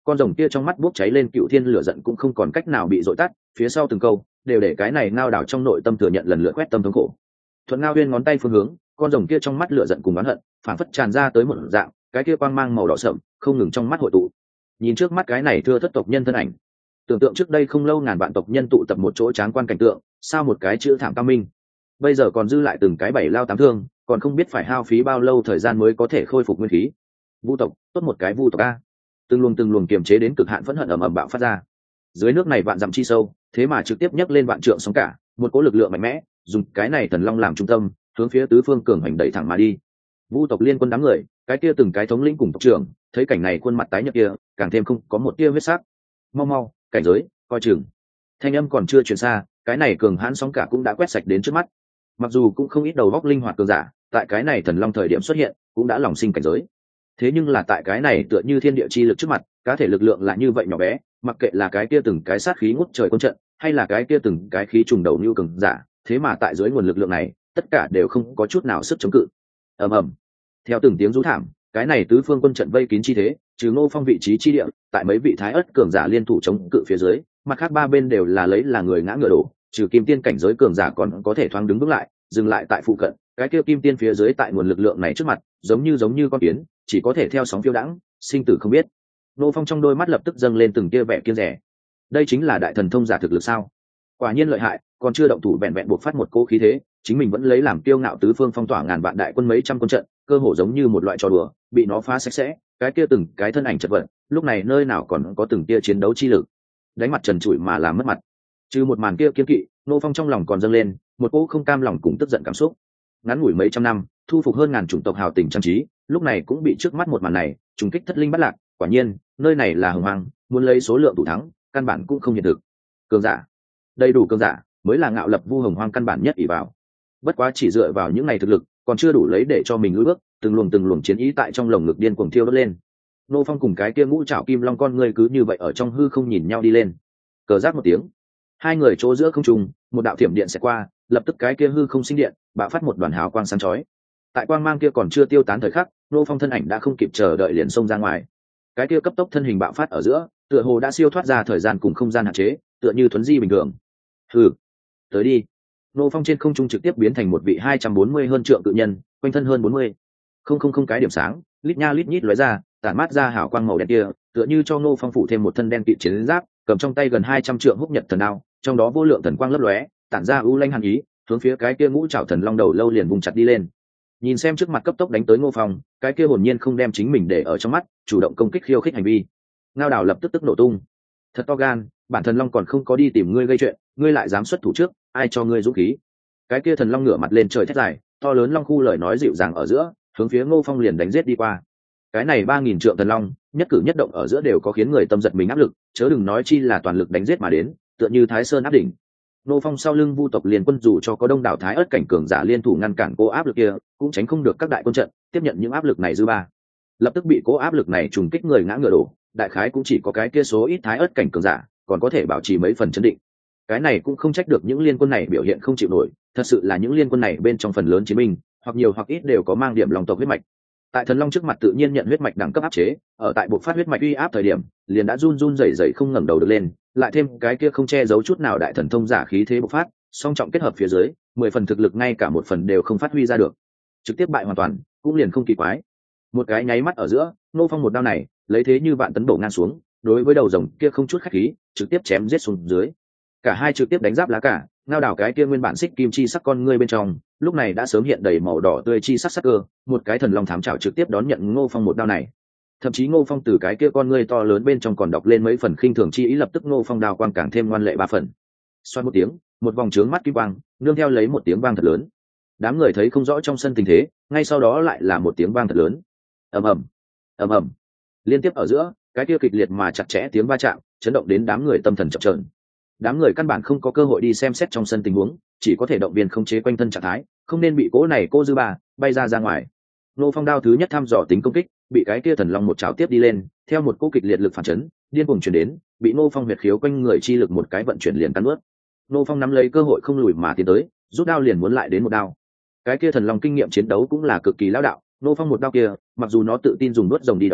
con rồng kia trong mắt bốc cháy lên cựu thiên lửa giận cũng không còn cách nào bị dội tắt, phía sau từng câu đều để cái này ngao đảo trong nội tâm thừa nhận lần lượt quét tâm thống khổ. Thuận Ngao Huyên ngón tay phương hướng, con rồng kia trong mắt lửa giận cùng oán hận phản phất tràn ra tới một dạng, cái kia quang mang màu đỏ sậm không ngừng trong mắt hội tụ. Nhìn trước mắt cái này thưa thất tộc nhân thân ảnh, tưởng tượng trước đây không lâu ngàn vạn tộc nhân tụ tập một chỗ tráng quan cảnh tượng, sao một cái chữ thảm cao minh, bây giờ còn dư lại từng cái bảy lao tám thương, còn không biết phải hao phí bao lâu thời gian mới có thể khôi phục nguyên khí. Vu tộc, tốt một cái vu tộc a! Từng luồng từng luồng kiềm chế đến cực hạn phẫn hận ầm ầm bạo phát ra. Dưới nước này vạn dặm chi sâu, thế mà trực tiếp nhấc lên vạn trượng sóng cả, một cỗ lực lượng mạnh mẽ, dùng cái này thần long làm trung tâm, hướng phía tứ phương cường hành đẩy thẳng mà đi. Vu tộc liên quân đám người, cái kia từng cái thống lĩnh cùng tộc trưởng, thấy cảnh này khuôn mặt tái nhợt kia, càng thêm không có một tia huyết sắc. Mau mau, cảnh giới, coi chừng. Thanh âm còn chưa truyền xa, cái này cường hãn sóng cả cũng đã quét sạch đến trước mắt. Mặc dù cũng không ít đầu góc linh hoạt cường giả, tại cái này thần long thời điểm xuất hiện, cũng đã lòng sinh cảnh giới. Thế nhưng là tại cái này tựa như thiên địa chi lực trước mặt, cá thể lực lượng lại như vậy nhỏ bé, mặc kệ là cái kia từng cái sát khí ngút trời quân trận, hay là cái kia từng cái khí trùng đầu như cường giả, thế mà tại dưới nguồn lực lượng này, tất cả đều không có chút nào sức chống cự. Ầm ầm. Theo từng tiếng rú thảm, cái này tứ phương quân trận vây kín chi thế, trừ Ngô Phong vị trí chi địa, tại mấy vị thái ất cường giả liên thủ chống cự phía dưới, mặt khác ba bên đều là lấy là người ngã ngựa đổ, trừ kim tiên cảnh giới cường giả còn có thể thoáng đứng bước lại, dừng lại tại phụ cận, cái kia kim tiên phía dưới tại nguồn lực lượng này trước mặt, giống như giống như con kiến, chỉ có thể theo sóng phiêu đãng, sinh tử không biết. Ngô Phong trong đôi mắt lập tức dâng lên từng tia vẻ kiêng dè. Đây chính là đại thần thông giả thực lực sao? Quả nhiên lợi hại, còn chưa động thủ vẹn vẹn buộc phát một cỗ khí thế, chính mình vẫn lấy làm kiêu ngạo tứ phương phong tỏa ngàn vạn đại quân mấy trăm quân trận, cơ hồ giống như một loại trò đùa, bị nó phá sạch sẽ, cái kia từng cái thân ảnh chật vật, lúc này nơi nào còn có từng tia chiến đấu chi lực. Đánh mặt trần trụi mà làm mất mặt. Trừ một màn kia kiên kỵ, Ngô Phong trong lòng còn dâng lên một cỗ không cam lòng cùng tức giận cảm xúc. Ngắn ngủi mấy trăm năm, thu phục hơn ngàn chủng tộc hào tình trang trí, lúc này cũng bị trước mắt một màn này trùng kích thất linh bắt lạc. Quả nhiên nơi này là hồng hoang, muốn lấy số lượng thủ thắng căn bản cũng không hiện thực. Cường giả, đầy đủ cường giả mới là ngạo lập vu hồng hoang căn bản nhất ỷ vào. Bất quá chỉ dựa vào những ngày thực lực còn chưa đủ lấy để cho mình lùi bước, từng luồng từng luồng chiến ý tại trong lồng ngực điên cuồng thiêu đốt lên. Ngô Phong cùng cái kia ngũ trảo kim long con người cứ như vậy ở trong hư không nhìn nhau đi lên. Cờ giác một tiếng, hai người chỗ giữa không trung, một đạo thiểm điện sẽ qua, lập tức cái kia hư không sinh điện bạo phát một đoàn hào quang sáng chói. Tại quang mang kia còn chưa tiêu tán thời khắc, Ngô Phong thân ảnh đã không kịp chờ đợi liền xông ra ngoài. Cái kia cấp tốc thân hình bạo phát ở giữa, tựa hồ đã siêu thoát ra thời gian cùng không gian hạn chế, tựa như thuấn di bình thường. Hừ, tới đi. Ngô Phong trên không trung trực tiếp biến thành một vị hai trăm bốn mươi hơn trượng cự nhân, quanh thân hơn bốn mươi. Không không không cái điểm sáng, lít nha lít nhít lóe ra, tản mát ra hào quang màu đen kia, tựa như cho Ngô Phong phủ thêm một thân đen kịt chiến giáp, cầm trong tay gần hai trăm trượng húc nhật thần đao, trong đó vô lượng thần quang lấp lóe, tản ra u lanh hàn ý, hướng phía cái kia ngũ trảo thần long đầu lâu liền vùng chặt đi lên. Nhìn xem trước mặt cấp tốc đánh tới Ngô Phong, cái kia hồn nhiên không đem chính mình để ở trong mắt, chủ động công kích khiêu khích hành vi. Ngao Đào lập tức tức nổ tung. Thật to gan, bản thần long còn không có đi tìm ngươi gây chuyện, ngươi lại dám xuất thủ trước, ai cho ngươi dũng khí? Cái kia thần long ngửa mặt lên trời thét dài, to lớn long khu lời nói dịu dàng ở giữa, hướng phía Ngô Phong liền đánh giết đi qua. Cái này ba nghìn trượng thần long, nhất cử nhất động ở giữa đều có khiến người tâm giật mình áp lực, chớ đừng nói chi là toàn lực đánh giết mà đến, tựa như Thái Sơn áp đỉnh. Ngô Phong sau lưng vu tộc liền quân dù cho có đông đảo thái ớt cảnh cường giả liên thủ ngăn cản cô áp lực kia, cũng tránh không được các đại quân trận tiếp nhận những áp lực này dư ba. Lập tức bị cố áp lực này trùng kích người ngã ngựa đổ, đại khái cũng chỉ có cái kia số ít thái ớt cảnh cường giả còn có thể bảo trì mấy phần chấn định. Cái này cũng không trách được những liên quân này biểu hiện không chịu nổi, thật sự là những liên quân này bên trong phần lớn chiến binh, hoặc nhiều hoặc ít đều có mang điểm lòng tộc huyết mạch. Tại thần long trước mặt tự nhiên nhận huyết mạch đẳng cấp áp chế, ở tại bộ phát huyết mạch uy áp thời điểm, liền đã run run rẩy rẩy không ngẩng đầu được lên, lại thêm cái kia không che giấu chút nào đại thần thông giả khí thế bộc phát, song trọng kết hợp phía dưới, mười phần thực lực ngay cả một phần đều không phát huy ra được, trực tiếp bại hoàn toàn, cũng liền không kỳ quái. Một cái nháy mắt ở giữa, Ngô Phong một đao này, lấy thế như vạn tấn đổ ngang xuống, đối với đầu rồng kia không chút khách khí, trực tiếp chém giết xuống dưới. Cả hai trực tiếp đánh giáp lá cả, Ngao Đảo cái kia nguyên bản xích kim chi sắc con ngươi bên trong, lúc này đã sớm hiện đầy màu đỏ tươi chi sắc sắc cơ, một cái thần long thám trảo trực tiếp đón nhận Ngô Phong một đao này. Thậm chí Ngô Phong từ cái kia con ngươi to lớn bên trong còn đọc lên mấy phần khinh thường chi ý, lập tức Ngô Phong đao quang càng thêm ngoan lệ ba phần. Xoát một tiếng, một vòng trướng mắt kim quang, nương theo lấy một tiếng vang thật lớn. Đám người thấy không rõ trong sân tình thế, ngay sau đó lại là một tiếng vang thật lớn. Ầm ầm, ầm ầm. Liên tiếp ở giữa, cái kia kịch liệt mà chặt chẽ tiếng va chạm, chấn động đến đám người tâm thần chập chờn. Đám người căn bản không có cơ hội đi xem xét trong sân tình huống, chỉ có thể động viên khống chế quanh thân trạng thái, không nên bị cỗ này cô dư ba bay ra ra ngoài. Ngô Phong đao thứ nhất thăm dò tính công kích, bị cái kia thần long một chảo tiếp đi lên, theo một cỗ kịch liệt lực phản chấn, điên cuồng truyền đến, bị Ngô Phong huyệt khiếu quanh người chi lực một cái vận chuyển liền cắn nuốt. Ngô Phong nắm lấy cơ hội không lùi mà tiến tới, rút đao liền muốn lại đến một đao. Cái kia thần long kinh nghiệm chiến đấu cũng là cực kỳ lão đạo, Ngô Phong một đao kia, mặc dù nó tự tin dùng nuốt rồng đi đón,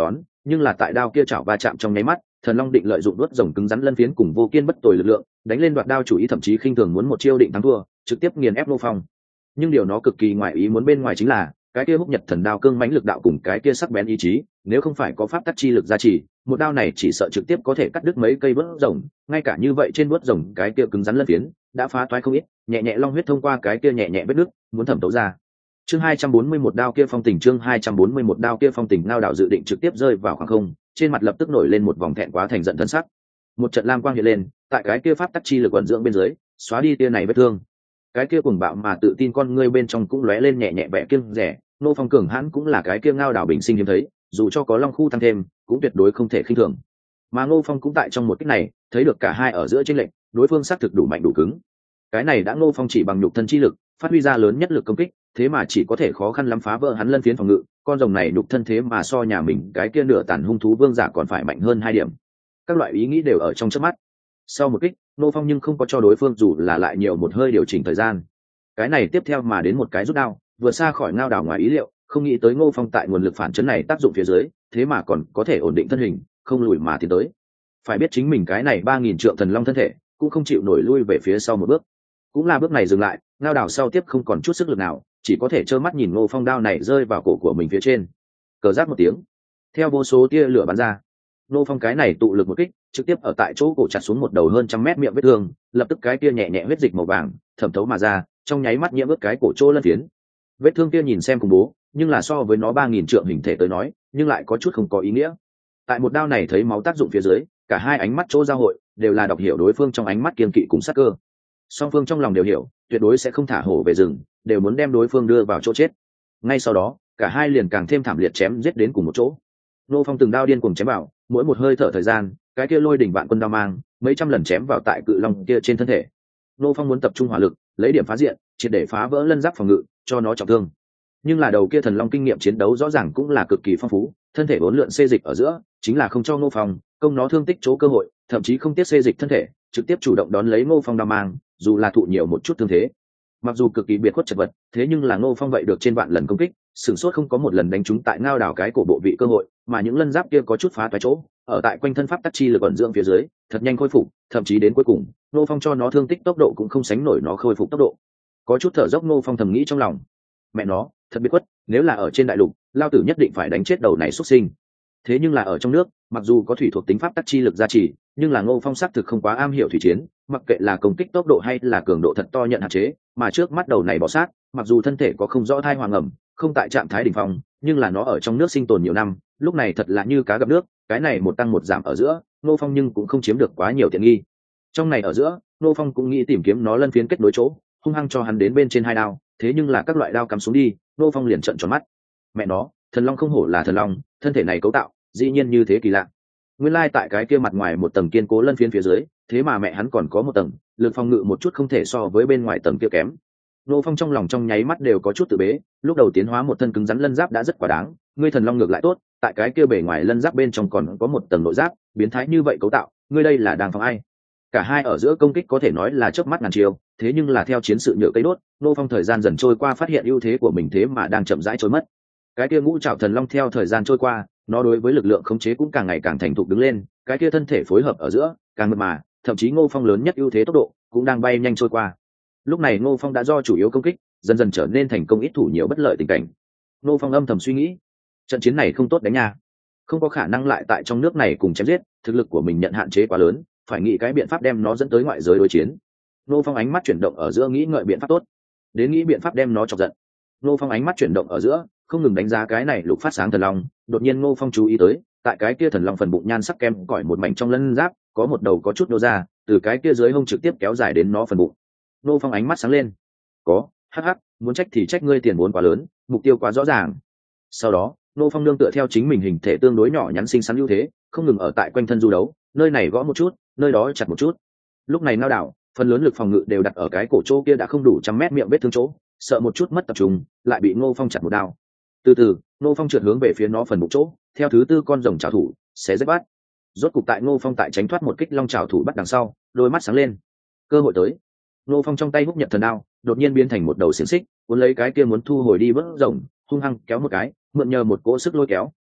nhưng là tại đao kia chảo va chạm trong nháy mắt, thần long định lợi dụng đuốt rồng cứng rắn lân phiến cùng vô kiên bất tồi lực lượng đánh lên đoạt đao chủ ý, thậm chí khinh thường muốn một chiêu định thắng thua, trực tiếp nghiền ép Ngô Phong. Nhưng điều nó cực kỳ ngoài ý muốn bên ngoài chính là cái kia húc nhật thần đao cương mãnh lực đạo cùng cái kia sắc bén ý chí, nếu không phải có pháp tắc chi lực gia trì, một đao này chỉ sợ trực tiếp có thể cắt đứt mấy cây vớt rồng. Ngay cả như vậy trên vớt rồng cái kia cứng rắn lân phiến đã phá toái không ít, nhẹ nhẹ long huyết thông qua cái kia nhẹ nhẹ vết nước muốn thẩm thấu ra. Chương hai trăm bốn mươi mốt đao kia phong tình, chương hai trăm bốn mươi mốt đao kia phong tình. Ngao đảo dự định trực tiếp rơi vào khoảng không, trên mặt lập tức nổi lên một vòng thẹn quá thành giận thân sắc. Một trận lam quang hiện lên, tại cái kia pháp tắc chi lực vận dưỡng bên dưới, xóa đi tia này vết thương. Cái kia cuồng bạo mà tự tin con ngươi bên trong cũng lóe lên nhẹ nhẹ vẻ kiêng rẻ. Nô Phong cường hãn cũng là cái kia Ngao đảo bình sinh hiếm thấy, dù cho có long khu tăng thêm, cũng tuyệt đối không thể khinh thường. Mà Ngô Phong cũng tại trong một kích này, thấy được cả hai ở giữa chênh lệch, đối phương xác thực đủ mạnh đủ cứng. Cái này đã Ngô Phong chỉ bằng nhục thân chi lực, phát huy ra lớn nhất lực công kích, thế mà chỉ có thể khó khăn lắm phá vỡ hắn lân phiến phòng ngự, con rồng này nhục thân thế mà so nhà mình cái kia nửa tàn hung thú vương giả còn phải mạnh hơn hai điểm. Các loại ý nghĩ đều ở trong chớp mắt. Sau một kích, Ngô Phong nhưng không có cho đối phương dù là lại nhiều một hơi điều chỉnh thời gian. Cái này tiếp theo mà đến một cái rút đao, vừa xa khỏi Ngao đảo ngoài ý liệu, không nghĩ tới Ngô Phong tại nguồn lực phản chấn này tác dụng phía dưới, thế mà còn có thể ổn định thân hình, không lùi mà tiến tới. Phải biết chính mình cái này ba nghìn trượng thần long thân thể, cũng không chịu nổi lui về phía sau một bước. Cũng là bước này dừng lại, Ngao đảo sau tiếp không còn chút sức lực nào, chỉ có thể trơ mắt nhìn Ngô Phong đao này rơi vào cổ của mình phía trên. Cờ rát một tiếng, theo vô số tia lửa bắn ra, Ngô Phong cái này tụ lực một kích, trực tiếp ở tại chỗ cổ chặt xuống một đầu hơn trăm mét miệng vết thương, lập tức cái tia nhẹ nhẹ huyết dịch màu vàng thẩm thấu mà ra, trong nháy mắt nhiễm ướt cái cổ chỗ lân phiến. Vết thương kia nhìn xem khủng bố, nhưng là so với nó ba nghìn trượng hình thể tới nói, nhưng lại có chút không có ý nghĩa. Tại một đao này thấy máu tác dụng phía dưới, cả hai ánh mắt chỗ giao hội đều là đọc hiểu đối phương trong ánh mắt kiên kỵ cùng sát cơ. Song phương trong lòng đều hiểu, tuyệt đối sẽ không thả hổ về rừng, đều muốn đem đối phương đưa vào chỗ chết. Ngay sau đó, cả hai liền càng thêm thảm liệt chém giết đến cùng một chỗ. Nô Phong từng đao điên cuồng chém vào, mỗi một hơi thở thời gian, cái kia lôi đỉnh vạn quân đao mang, mấy trăm lần chém vào tại cự long kia trên thân thể. Nô Phong muốn tập trung hỏa lực, lấy điểm phá diện, triệt để phá vỡ lân giáp phòng ngự, cho nó trọng thương. Nhưng là đầu kia thần long kinh nghiệm chiến đấu rõ ràng cũng là cực kỳ phong phú, thân thể bốn lượn xê dịch ở giữa, chính là không cho Ngô Phong công nó thương tích chỗ cơ hội, thậm chí không tiếc xê dịch thân thể, trực tiếp chủ động đón lấy Ngô Phong đao mang, dù là thụ nhiều một chút thương thế. Mặc dù cực kỳ biệt khuất chật vật, thế nhưng là Ngô Phong vậy được trên vạn lần công kích, sửng sốt không có một lần đánh trúng tại Ngao đảo cái cổ bộ vị cơ hội, mà những lân giáp kia có chút phá toái chỗ, ở tại quanh thân pháp tắc chi lực ẩn dưỡng phía dưới, thật nhanh khôi phục, thậm chí đến cuối cùng, Ngô Phong cho nó thương tích tốc độ cũng không sánh nổi nó khôi phục tốc độ. Có chút thở dốc Ngô Phong thầm nghĩ trong lòng, mẹ nó, thật biệt khuất, nếu là ở trên đại lục, lao tử nhất định phải đánh chết đầu này xuất sinh. Thế nhưng là ở trong nước, mặc dù có thủy thuộc tính pháp tắc chi lực gia trì, nhưng là Ngô Phong xác thực không quá am hiểu thủy chiến, mặc kệ là công kích tốc độ hay là cường độ thật to nhận hạn chế, mà trước mắt đầu này bỏ sát, mặc dù thân thể có không rõ thai hoàng ẩm, không tại trạng thái đỉnh phong, nhưng là nó ở trong nước sinh tồn nhiều năm, lúc này thật là như cá gặp nước, cái này một tăng một giảm ở giữa, Ngô Phong nhưng cũng không chiếm được quá nhiều tiện nghi. Trong này ở giữa, Ngô Phong cũng nghĩ tìm kiếm nó lân phiến kết nối chỗ, hung hăng cho hắn đến bên trên hai đao, thế nhưng là các loại đao cắm xuống đi, Ngô Phong liền trợn tròn mắt. Mẹ nó, thần long không hổ là thần long, thân thể này cấu tạo, dĩ nhiên như thế kỳ lạ. Nguyên lai tại cái kia mặt ngoài một tầng kiên cố lân phiến phía dưới, thế mà mẹ hắn còn có một tầng, lực phòng ngự một chút không thể so với bên ngoài tầng kia kém. Ngô Phong trong lòng trong nháy mắt đều có chút tự bế, lúc đầu tiến hóa một thân cứng rắn lân giáp đã rất quá đáng, ngươi thần long ngược lại tốt, tại cái kia bề ngoài lân giáp bên trong còn có một tầng nội giáp, biến thái như vậy cấu tạo, ngươi đây là đang phòng ai? Cả hai ở giữa công kích có thể nói là chớp mắt ngàn chiều, thế nhưng là theo chiến sự nhựa cây đốt, Ngô Phong thời gian dần trôi qua phát hiện ưu thế của mình thế mà đang chậm rãi trôi mất. Cái kia ngũ trảo thần long theo thời gian trôi qua, nó đối với lực lượng khống chế cũng càng ngày càng thành thục đứng lên, cái kia thân thể phối hợp ở giữa càng mượt mà, thậm chí Ngô Phong lớn nhất ưu thế tốc độ cũng đang bay nhanh trôi qua. Lúc này Ngô Phong đã do chủ yếu công kích, dần dần trở nên thành công ít thủ nhiều bất lợi tình cảnh. Ngô Phong âm thầm suy nghĩ, trận chiến này không tốt đánh nha, không có khả năng lại tại trong nước này cùng chém giết, thực lực của mình nhận hạn chế quá lớn, phải nghĩ cái biện pháp đem nó dẫn tới ngoại giới đối chiến. Ngô Phong ánh mắt chuyển động ở giữa nghĩ ngợi biện pháp tốt, đến nghĩ biện pháp đem nó chọc giận. Ngô Phong ánh mắt chuyển động ở giữa, không ngừng đánh giá cái này lục phát sáng thần long, đột nhiên Ngô Phong chú ý tới, tại cái kia thần long phần bụng nhan sắc kem cỏi một mảnh trong lân giáp, có một đầu có chút nô ra, từ cái kia dưới hông trực tiếp kéo dài đến nó phần bụng. Ngô Phong ánh mắt sáng lên, có, hắc hắc, muốn trách thì trách ngươi tiền vốn quá lớn, mục tiêu quá rõ ràng. Sau đó, Ngô Phong nương tựa theo chính mình hình thể tương đối nhỏ nhắn xinh xắn ưu thế, không ngừng ở tại quanh thân du đấu, nơi này gõ một chút, nơi đó chặt một chút. Lúc này Ngao đảo, phần lớn lực phòng ngự đều đặt ở cái cổ chỗ kia đã không đủ trăm mét miệng vết thương chỗ, sợ một chút mất tập trung, lại bị Ngô Phong chặt một đao. Từ từ, Ngô Phong trượt hướng về phía nó phần bụng chỗ, theo thứ tư con rồng trảo thủ, xé rách bắt. Rốt cục tại Ngô Phong tại tránh thoát một kích long trảo thủ bắt đằng sau, đôi mắt sáng lên. Cơ hội tới. Ngô Phong trong tay húc nhật thần đao, đột nhiên biến thành một đầu xiềng xích, cuốn lấy cái kia muốn thu hồi đi vớt rồng, hung hăng kéo một cái, mượn nhờ một cỗ sức lôi kéo,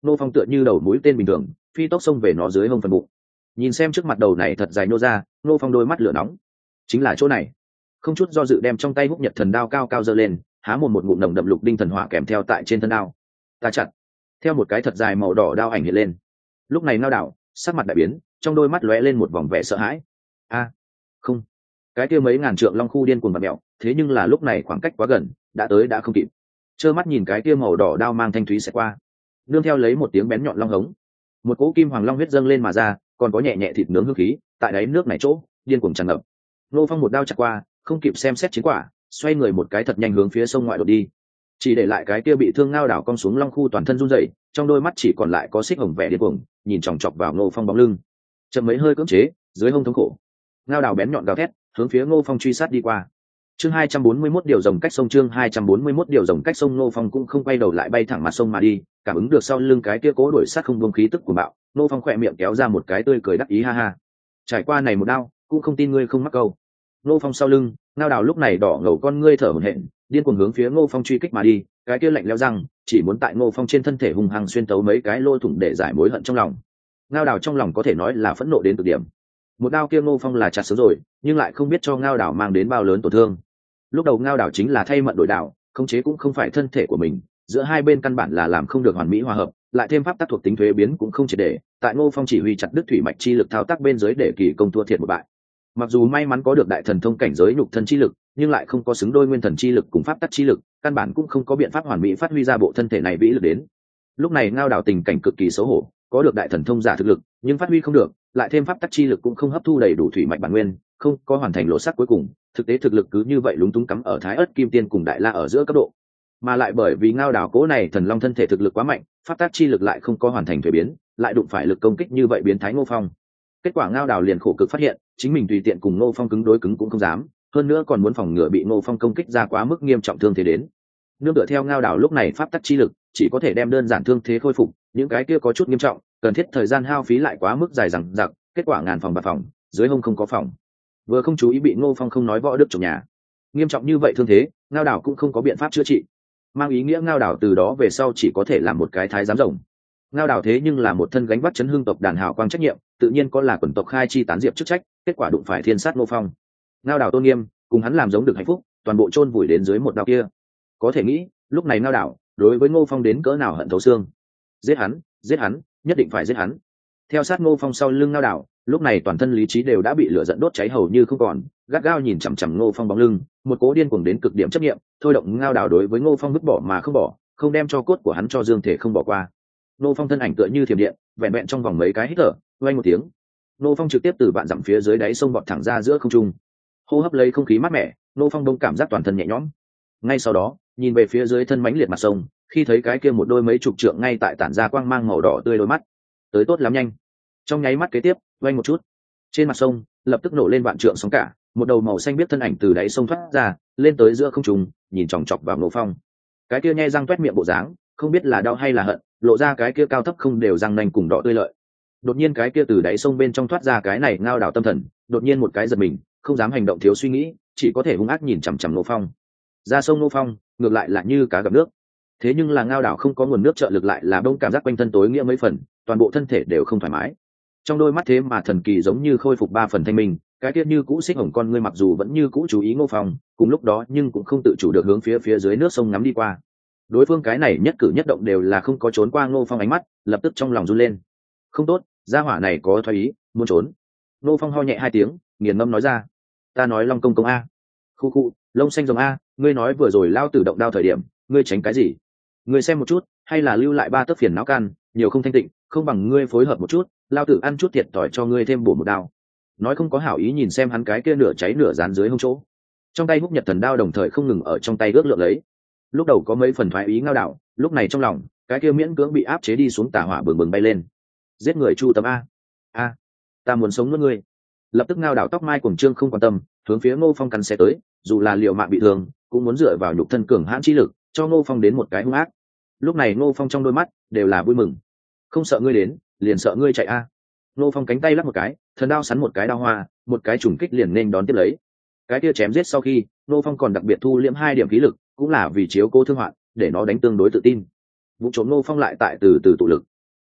Ngô Phong tựa như đầu mũi tên bình thường phi tốc xông về nó dưới hông phần bụng. Nhìn xem trước mặt đầu này thật dài nô ra, Ngô Phong đôi mắt lửa nóng. Chính là chỗ này. Không chút do dự đem trong tay húc nhật thần đao cao cao giơ lên, há một một ngụm nồng đậm lục đinh thần hỏa kèm theo tại trên thân đao. Ta chặt. Theo một cái thật dài màu đỏ đao ảnh hiện lên. Lúc này Ngao Đảo sắc mặt đại biến, trong đôi mắt lóe lên một vòng vẻ sợ hãi. A, không. Cái kia mấy ngàn trượng long khu điên cuồng bật mèo, thế nhưng là lúc này khoảng cách quá gần, đã tới đã không kịp. Trơ mắt nhìn cái kia màu đỏ đao mang thanh thúy sẽ qua, nương theo lấy một tiếng bén nhọn long hống, một cỗ kim hoàng long huyết dâng lên mà ra, còn có nhẹ nhẹ thịt nướng hương khí tại đáy nước này chỗ điên cuồng tràn ngập. Ngô Phong một đao chặt qua, không kịp xem xét chiến quả, xoay người một cái thật nhanh hướng phía sông ngoại đột đi, chỉ để lại cái kia bị thương Ngao Đảo cong xuống long khu toàn thân run rẩy, trong đôi mắt chỉ còn lại có xích hồng vẻ điên cuồng, nhìn chòng chọc vào Ngô Phong bóng lưng. Chậm mấy hơi cưỡng chế, dưới hông thống khổ, Ngao Đảo bén nhọn gào thét, hướng phía Ngô Phong truy sát đi qua. Chương hai trăm bốn mươi mốt điều rồng cách sông chương hai trăm bốn mươi mốt điều rồng cách sông Ngô Phong cũng không quay đầu lại bay thẳng mặt sông mà đi, cảm ứng được sau lưng cái kia cố đuổi sát không buông khí tức của bạo, Ngô Phong khỏe miệng kéo ra một cái tươi cười đắc ý ha ha. Trải qua này một đao, cũng không tin ngươi không mắc câu. Ngô Phong sau lưng, Ngao Đảo lúc này đỏ ngầu con ngươi thở hổn hển, điên cuồng hướng phía Ngô Phong truy kích mà đi, cái kia lạnh lẽo răng, chỉ muốn tại Ngô Phong trên thân thể hung hăng xuyên tấu mấy cái lỗ thủng để giải mối hận trong lòng. Ngao Đảo trong lòng có thể nói là phẫn nộ đến cực điểm. Một đao kia Ngô Phong là chặt sớm rồi, nhưng lại không biết cho Ngao Đảo mang đến bao lớn tổn thương. Lúc đầu Ngao Đảo chính là thay mận đổi đảo, khống chế cũng không phải thân thể của mình, giữa hai bên căn bản là làm không được hoàn mỹ hòa hợp, lại thêm pháp tắc thuộc tính thuế biến cũng không triệt để, tại Ngô Phong chỉ huy chặt đứt thủy mạch chi lực thao tác bên dưới để kỳ công thua thiệt một bại. Mặc dù may mắn có được đại thần thông cảnh giới nhục thân chi lực, nhưng lại không có xứng đôi nguyên thần chi lực cùng pháp tắc chi lực, căn bản cũng không có biện pháp hoàn mỹ phát huy ra bộ thân thể này vĩ lực đến. Lúc này Ngao Đảo tình cảnh cực kỳ xấu hổ, có được đại thần thông giả thực lực, nhưng phát huy không được, lại thêm pháp tắc chi lực cũng không hấp thu đầy đủ thủy mạch bản nguyên, không có hoàn thành lộ sắc cuối cùng, thực tế thực lực cứ như vậy lúng túng cắm ở Thái Ức Kim Tiên cùng Đại La ở giữa cấp độ. Mà lại bởi vì Ngao Đảo cố này thần long thân thể thực lực quá mạnh, pháp tắc chi lực lại không có hoàn thành thuế biến, lại đụng phải lực công kích như vậy biến thái Ngô Phong. Kết quả Ngao Đảo liền khổ cực phát hiện, chính mình tùy tiện cùng Ngô Phong cứng đối cứng cũng không dám, hơn nữa còn muốn phòng ngừa bị Ngô Phong công kích ra quá mức nghiêm trọng thương thế đến. Nương tựa theo Ngao Đảo lúc này pháp tắc chi lực, chỉ có thể đem đơn giản thương thế khôi phục, những cái kia có chút nghiêm trọng, cần thiết thời gian hao phí lại quá mức dài dằng dặc, kết quả ngàn phòng bạc phòng, dưới hông không có phòng. Vừa không chú ý bị Ngô Phong không nói võ đức trong nhà. Nghiêm trọng như vậy thương thế, Ngao Đảo cũng không có biện pháp chữa trị. Mang ý nghĩa Ngao Đảo từ đó về sau chỉ có thể làm một cái thái giám rồng. Ngao Đảo thế nhưng là một thân gánh vác chấn hương tộc đàn hào quang trách nhiệm, tự nhiên có là quần tộc khai chi tán diệp chức trách, kết quả đụng phải thiên sát Ngô Phong. Ngao Đảo tôn nghiêm, cùng hắn làm giống được hạnh phúc, toàn bộ chôn vùi đến dưới một đao kia. Có thể nghĩ, lúc này Ngao Đảo đối với Ngô Phong đến cỡ nào hận thấu xương. Giết hắn, giết hắn, nhất định phải giết hắn. Theo sát Ngô Phong sau lưng Ngao Đảo, lúc này toàn thân lý trí đều đã bị lửa giận đốt cháy hầu như không còn, gắt gao nhìn chằm chằm Ngô Phong bóng lưng, một cố điên cuồng đến cực điểm chấp niệm, thôi động Ngao Đảo đối với Ngô Phong vứt bỏ mà không bỏ, không đem cho cốt của hắn cho Dương Thể không bỏ qua. Ngô Phong thân ảnh tựa như thiểm điện, vẹn vẹn trong vòng mấy cái hít thở, vang một tiếng, Ngô Phong trực tiếp từ vạn dặm phía dưới đáy sông bọt thẳng ra giữa không trung. Hô hấp lấy không khí mát mẻ, Ngô Phong đông cảm giác toàn thân nhẹ nhõm. Ngay sau đó, nhìn về phía dưới thân mãnh liệt mặt sông, khi thấy cái kia một đôi mấy chục trượng ngay tại tản ra quang mang màu đỏ tươi đôi mắt, tới tốt lắm nhanh. Trong nháy mắt kế tiếp, vang một chút, trên mặt sông lập tức nổ lên vạn trượng sóng cả, một đầu màu xanh biết thân ảnh từ đáy sông thoát ra, lên tới giữa không trung, nhìn chòng chọc vào Ngô Phong. Cái kia nhe răng toét miệng bộ dáng, không biết là đau hay là hận, lộ ra cái kia cao thấp không đều răng nanh cùng đỏ tươi lợi. Đột nhiên cái kia từ đáy sông bên trong thoát ra cái này Ngao Đảo tâm thần, đột nhiên một cái giật mình, không dám hành động thiếu suy nghĩ, chỉ có thể hung ác nhìn chằm chằm Ngô Phong. Ra sông Ngô Phong, ngược lại là như cá gặp nước. Thế nhưng là Ngao Đảo không có nguồn nước trợ lực lại là đông cảm giác quanh thân tối nghĩa mấy phần, toàn bộ thân thể đều không thoải mái. Trong đôi mắt thế mà thần kỳ giống như khôi phục ba phần thanh minh, cái tiết như cũ xích hồng con ngươi mặc dù vẫn như cũ chú ý Ngô Phong, cùng lúc đó nhưng cũng không tự chủ được hướng phía phía dưới nước sông ngắm đi qua. Đối phương cái này nhất cử nhất động đều là không có trốn qua Ngô Phong ánh mắt, lập tức trong lòng run lên. Không tốt, gia hỏa này có thoái ý, muốn trốn. Ngô Phong ho nhẹ hai tiếng, nghiền ngâm nói ra: "Ta nói Long công công a." Khu khu, lông xanh rồng a, ngươi nói vừa rồi lao tử động đao thời điểm, ngươi tránh cái gì? Ngươi xem một chút, hay là lưu lại ba tấc phiền não can, nhiều không thanh tịnh, không bằng ngươi phối hợp một chút, lao tử ăn chút thiệt thòi cho ngươi thêm bổ một đao. Nói không có hảo ý nhìn xem hắn cái kia nửa cháy nửa dán dưới hông chỗ. Trong tay húc nhật thần đao đồng thời không ngừng ở trong tay ước lượng lấy. Lúc đầu có mấy phần thoái ý Ngao Đảo, lúc này trong lòng, cái kia miễn cưỡng bị áp chế đi xuống tà hỏa bừng bừng bay lên. Giết người chu tâm a. A, ta muốn sống nuốt ngươi. Lập tức Ngao Đảo tóc mai cuồng trương không quan tâm, hướng phía Ngô Phong cắn xé tới, dù là liều mạng bị thương, cũng muốn dựa vào nhục thân cường hãn chi lực, cho Ngô Phong đến một cái hung ác. Lúc này Ngô Phong trong đôi mắt đều là vui mừng. Không sợ ngươi đến, liền sợ ngươi chạy a. Ngô Phong cánh tay lắc một cái, thần đao sắn một cái đao hoa, một cái trùng kích liền nên đón tiếp lấy. Cái kia chém giết sau khi, Ngô Phong còn đặc biệt thu liễm hai điểm khí lực, cũng là vì chiếu cố thương hoạn, để nó đánh tương đối tự tin. Vụ trộm Ngô Phong lại tại từ từ tụ lực,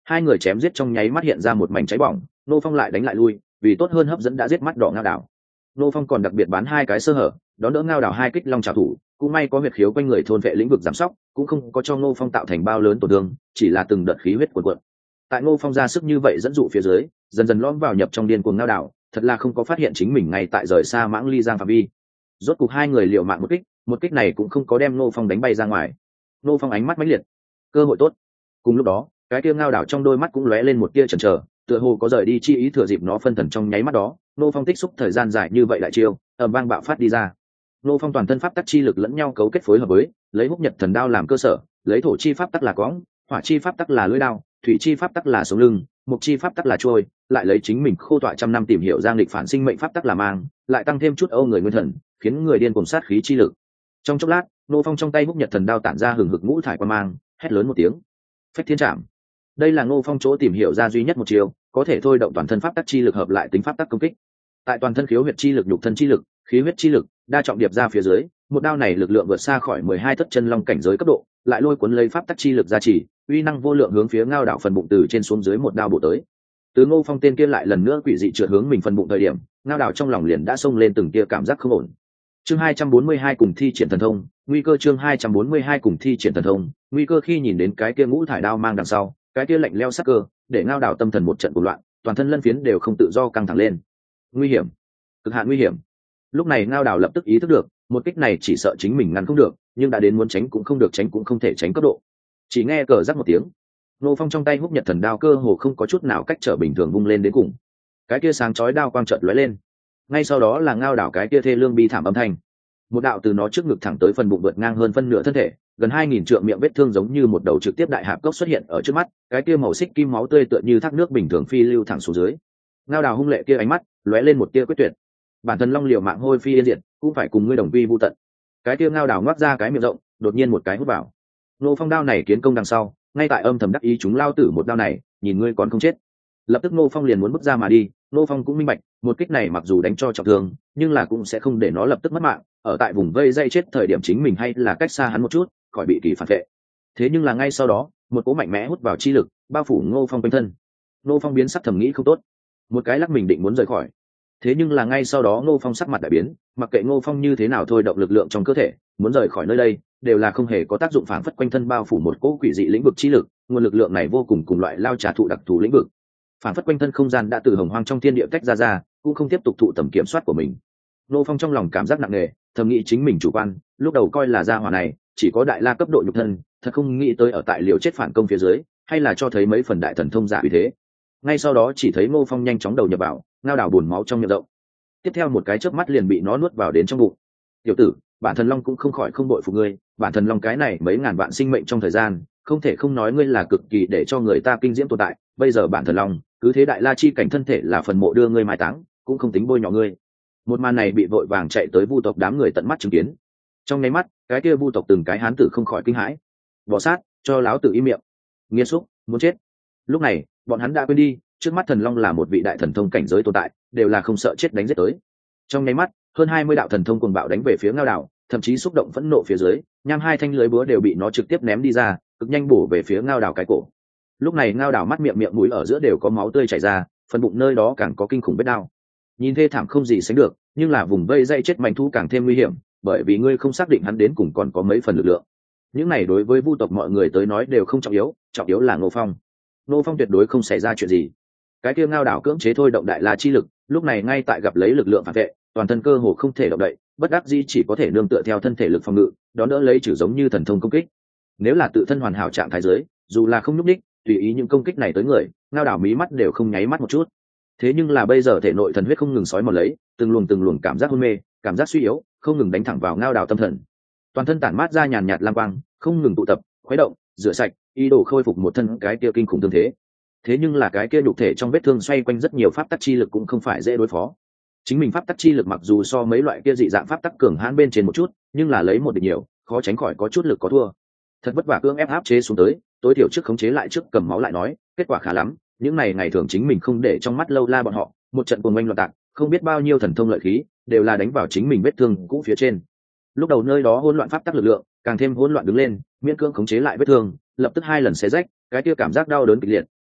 Hai người chém giết trong nháy mắt hiện ra một mảnh cháy bỏng, nô phong lại đánh lại lui, vì tốt hơn hấp dẫn đã giết mắt đỏ ngao đảo. Nô phong còn đặc biệt bán hai cái sơ hở, đón đỡ ngao đảo hai kích long trào thủ, cũng may có huyệt khiếu quanh người thôn vệ lĩnh vực giảm sóc, cũng không có cho nô phong tạo thành bao lớn tổn thương, chỉ là từng đợt khí huyết cuộn cuộn. Tại nô phong ra sức như vậy dẫn dụ phía dưới, dần dần lõm vào nhập trong điên cuồng ngao đảo, thật là không có phát hiện chính mình ngay tại rời xa mãng ly giang phạm vi. Rốt cục hai người liều mạng một kích, một kích này cũng không có đem nô phong đánh bay ra ngoài. Nô phong ánh mắt mãnh liệt, cơ hội tốt. Cùng lúc đó, cái tia ngao đảo trong đôi mắt cũng lóe lên một tia chần chờ, tựa hồ có rời đi chi ý, thừa dịp nó phân thần trong nháy mắt đó, nô phong tích xúc thời gian dài như vậy lại chiêu ầm vang bạo phát đi ra. Nô phong toàn thân pháp tắc chi lực lẫn nhau cấu kết phối hợp với, lấy húc nhật thần đao làm cơ sở, lấy thổ chi pháp tắc là cõng, hỏa chi pháp tắc là lưỡi đao, thủy chi pháp tắc là sống lưng, mục chi pháp tắc là trôi, lại lấy chính mình khô tọa trăm năm tìm hiểu giang lịch phản sinh mệnh pháp tắc là mang, lại tăng thêm chút âu người nguyên thần, khiến người điên cuồng sát khí chi lực. Trong chốc lát, nô phong trong tay húc nhật thần đao tản ra hừng hực ngũ thải quan mang, hét lớn một tiếng, phách thiên trảm. Đây là Ngô Phong chỗ tìm hiểu ra duy nhất một chiều, có thể thôi động toàn thân pháp tắc chi lực hợp lại tính pháp tắc công kích. Tại toàn thân khiếu huyệt chi lực, nhục thân chi lực, khí huyết chi lực, đa trọng điệp ra phía dưới, một đao này lực lượng vượt xa khỏi mười hai thất chân long cảnh giới cấp độ, lại lôi cuốn lấy pháp tắc chi lực gia trì, uy năng vô lượng hướng phía ngao đảo phần bụng từ trên xuống dưới một đao bổ tới. Từ Ngô Phong tên kia lại lần nữa quỷ dị trượt hướng mình phần bụng thời điểm, ngao đảo trong lòng liền đã xông lên từng tia cảm giác không ổn. Chương hai trăm bốn mươi hai cùng thi triển thần thông, nguy cơ chương hai trăm bốn mươi hai cùng thi triển thần thông, nguy cơ khi nhìn đến cái kia ngũ thải đao mang đằng sau, cái kia lạnh leo sắc cơ, để ngao đảo tâm thần một trận cuồng loạn, toàn thân lân phiến đều không tự do căng thẳng lên. Nguy hiểm, cực hạn nguy hiểm. Lúc này ngao đảo lập tức ý thức được, một kích này chỉ sợ chính mình ngăn không được, nhưng đã đến muốn tránh cũng không được, tránh cũng không thể tránh cấp độ. Chỉ nghe cờ rắc một tiếng, Nô Phong trong tay húc nhật thần đao cơ hồ không có chút nào cách trở bình thường vung lên đến cùng. Cái kia sáng chói đao quang chợt lóe lên, ngay sau đó là ngao đảo cái kia thê lương bi thảm âm thanh. Một đạo từ nó trước ngực thẳng tới phần bụng vượt ngang hơn phân nửa thân thể, gần hai nghìn trượng miệng vết thương giống như một đầu trực tiếp đại hạp cốc xuất hiện ở trước mắt, cái kia màu xích kim máu tươi tựa như thác nước bình thường phi lưu thẳng xuống dưới. Ngao đảo hung lệ kia ánh mắt lóe lên một tia quyết tuyệt. Bản thân long liều mạng hôi phi yên diệt, cũng phải cùng ngươi đồng vi vu tận. Cái kia ngao đảo ngoác ra cái miệng rộng, đột nhiên một cái hút vào. Nô Phong đao này kiến công đằng sau, ngay tại âm thầm đắc ý chúng lao tử một đao này, nhìn ngươi còn không chết. Lập tức Nô Phong liền muốn bước ra mà đi, Nô Phong cũng minh bạch, một kích này mặc dù đánh cho trọng thương, nhưng là cũng sẽ không để nó lập tức mất mạng, ở tại vùng vây dây chết thời điểm chính mình hay là cách xa hắn một chút, khỏi bị kỳ phản vệ. Thế nhưng là ngay sau đó, một cỗ mạnh mẽ hút vào chi lực, bao phủ Ngô Phong quanh thân. Ngô Phong biến sắc thầm nghĩ không tốt, một cái lắc mình định muốn rời khỏi. Thế nhưng là ngay sau đó Ngô Phong sắc mặt đại biến, mặc kệ Ngô Phong như thế nào thôi động lực lượng trong cơ thể, muốn rời khỏi nơi đây, đều là không hề có tác dụng, phản phất quanh thân bao phủ một cỗ quỷ dị lĩnh vực chi lực, nguồn lực lượng này vô cùng cùng loại lao trà thụ đặc thù lĩnh vực. Phản phất quanh thân không gian đã từ hồng hoang trong thiên địa tách ra ra, cũng không tiếp tục thụ tầm kiểm soát của mình. Ngô Phong trong lòng cảm giác nặng nề, thầm nghĩ chính mình chủ quan, lúc đầu coi là gia hỏa này chỉ có đại la cấp độ nhục thân, thật không nghĩ tới ở tại liều chết phản công phía dưới, hay là cho thấy mấy phần đại thần thông giả uy thế. Ngay sau đó chỉ thấy Ngô Phong nhanh chóng đầu nhập vào, ngao đảo buồn máu trong miệng rộng. Tiếp theo một cái chớp mắt liền bị nó nuốt vào đến trong bụng. Tiểu tử, bản thần long cũng không khỏi không bội phục ngươi, bản thần long cái này mấy ngàn vạn sinh mệnh trong thời gian, không thể không nói ngươi là cực kỳ để cho người ta kinh diễm tồn tại. Bây giờ bản thần long cứ thế đại la chi cảnh thân thể là phần mộ đưa ngươi mai táng, cũng không tính bôi nhọ ngươi. Một màn này bị vội vàng chạy tới vu tộc đám người tận mắt chứng kiến. Trong nháy mắt, cái kia vu tộc từng cái hán tử không khỏi kinh hãi. Bỏ sát, cho láo tử im miệng. Nghiên xúc, muốn chết. Lúc này, bọn hắn đã quên đi, trước mắt thần long là một vị đại thần thông cảnh giới tồn tại, đều là không sợ chết đánh giết tới. Trong nháy mắt, hơn hai mươi đạo thần thông cuồng bạo đánh về phía ngao đảo, thậm chí xúc động phẫn nộ phía dưới, nham hai thanh lưới búa đều bị nó trực tiếp ném đi ra, cực nhanh bổ về phía ngao đảo cái cổ. Lúc này ngao đảo mắt miệng miệng mũi ở giữa đều có máu tươi chảy ra, phần bụng nơi đó càng có kinh khủng vết đao. Nhìn thê thảm không gì sánh được, nhưng là vùng vây dây chết mạnh thu càng thêm nguy hiểm, bởi vì ngươi không xác định hắn đến cùng còn có mấy phần lực lượng. Những này đối với vu tộc mọi người tới nói đều không trọng yếu, trọng yếu là Ngô Phong. Ngô Phong tuyệt đối không xảy ra chuyện gì. Cái kia ngao đảo cưỡng chế thôi động đại la chi lực, lúc này ngay tại gặp lấy lực lượng phản vệ, toàn thân cơ hồ không thể động đậy, bất đắc dĩ chỉ có thể nương tựa theo thân thể lực phòng ngự, đón đỡ lấy trừ giống như thần thông công kích. Nếu là tự thân hoàn hảo trạng thái dưới, dù là không nhúc đích, tùy ý những công kích này tới người, ngao đảo mí mắt đều không nháy mắt một chút. Thế nhưng là bây giờ thể nội thần huyết không ngừng sói mòn lấy, từng luồng từng luồng cảm giác hôn mê, cảm giác suy yếu, không ngừng đánh thẳng vào ngao đảo tâm thần. Toàn thân tản mát ra nhàn nhạt lam quang, không ngừng tụ tập, khuấy động, rửa sạch, ý đồ khôi phục một thân cái kia kinh khủng tương thế. Thế nhưng là cái kia nhục thể trong vết thương xoay quanh rất nhiều pháp tắc chi lực cũng không phải dễ đối phó. Chính mình pháp tắc chi lực mặc dù so mấy loại kia dị dạng pháp tắc cường hãn bên trên một chút, nhưng là lấy một địch nhiều, khó tránh khỏi có chút lực có thua. Thật vất vả cưỡng ép áp chế xuống tới, tối thiểu trước khống chế lại trước cầm máu lại nói, kết quả khá lắm. Những này ngày thường chính mình không để trong mắt lâu la bọn họ, một trận cuồng oanh loạn tạc, không biết bao nhiêu thần thông lợi khí đều là đánh vào chính mình vết thương cũ phía trên. Lúc đầu nơi đó hỗn loạn pháp tắc lực lượng, càng thêm hỗn loạn đứng lên, miễn cưỡng khống chế lại vết thương, lập tức hai lần xé rách, cái kia cảm giác đau đớn kịch liệt,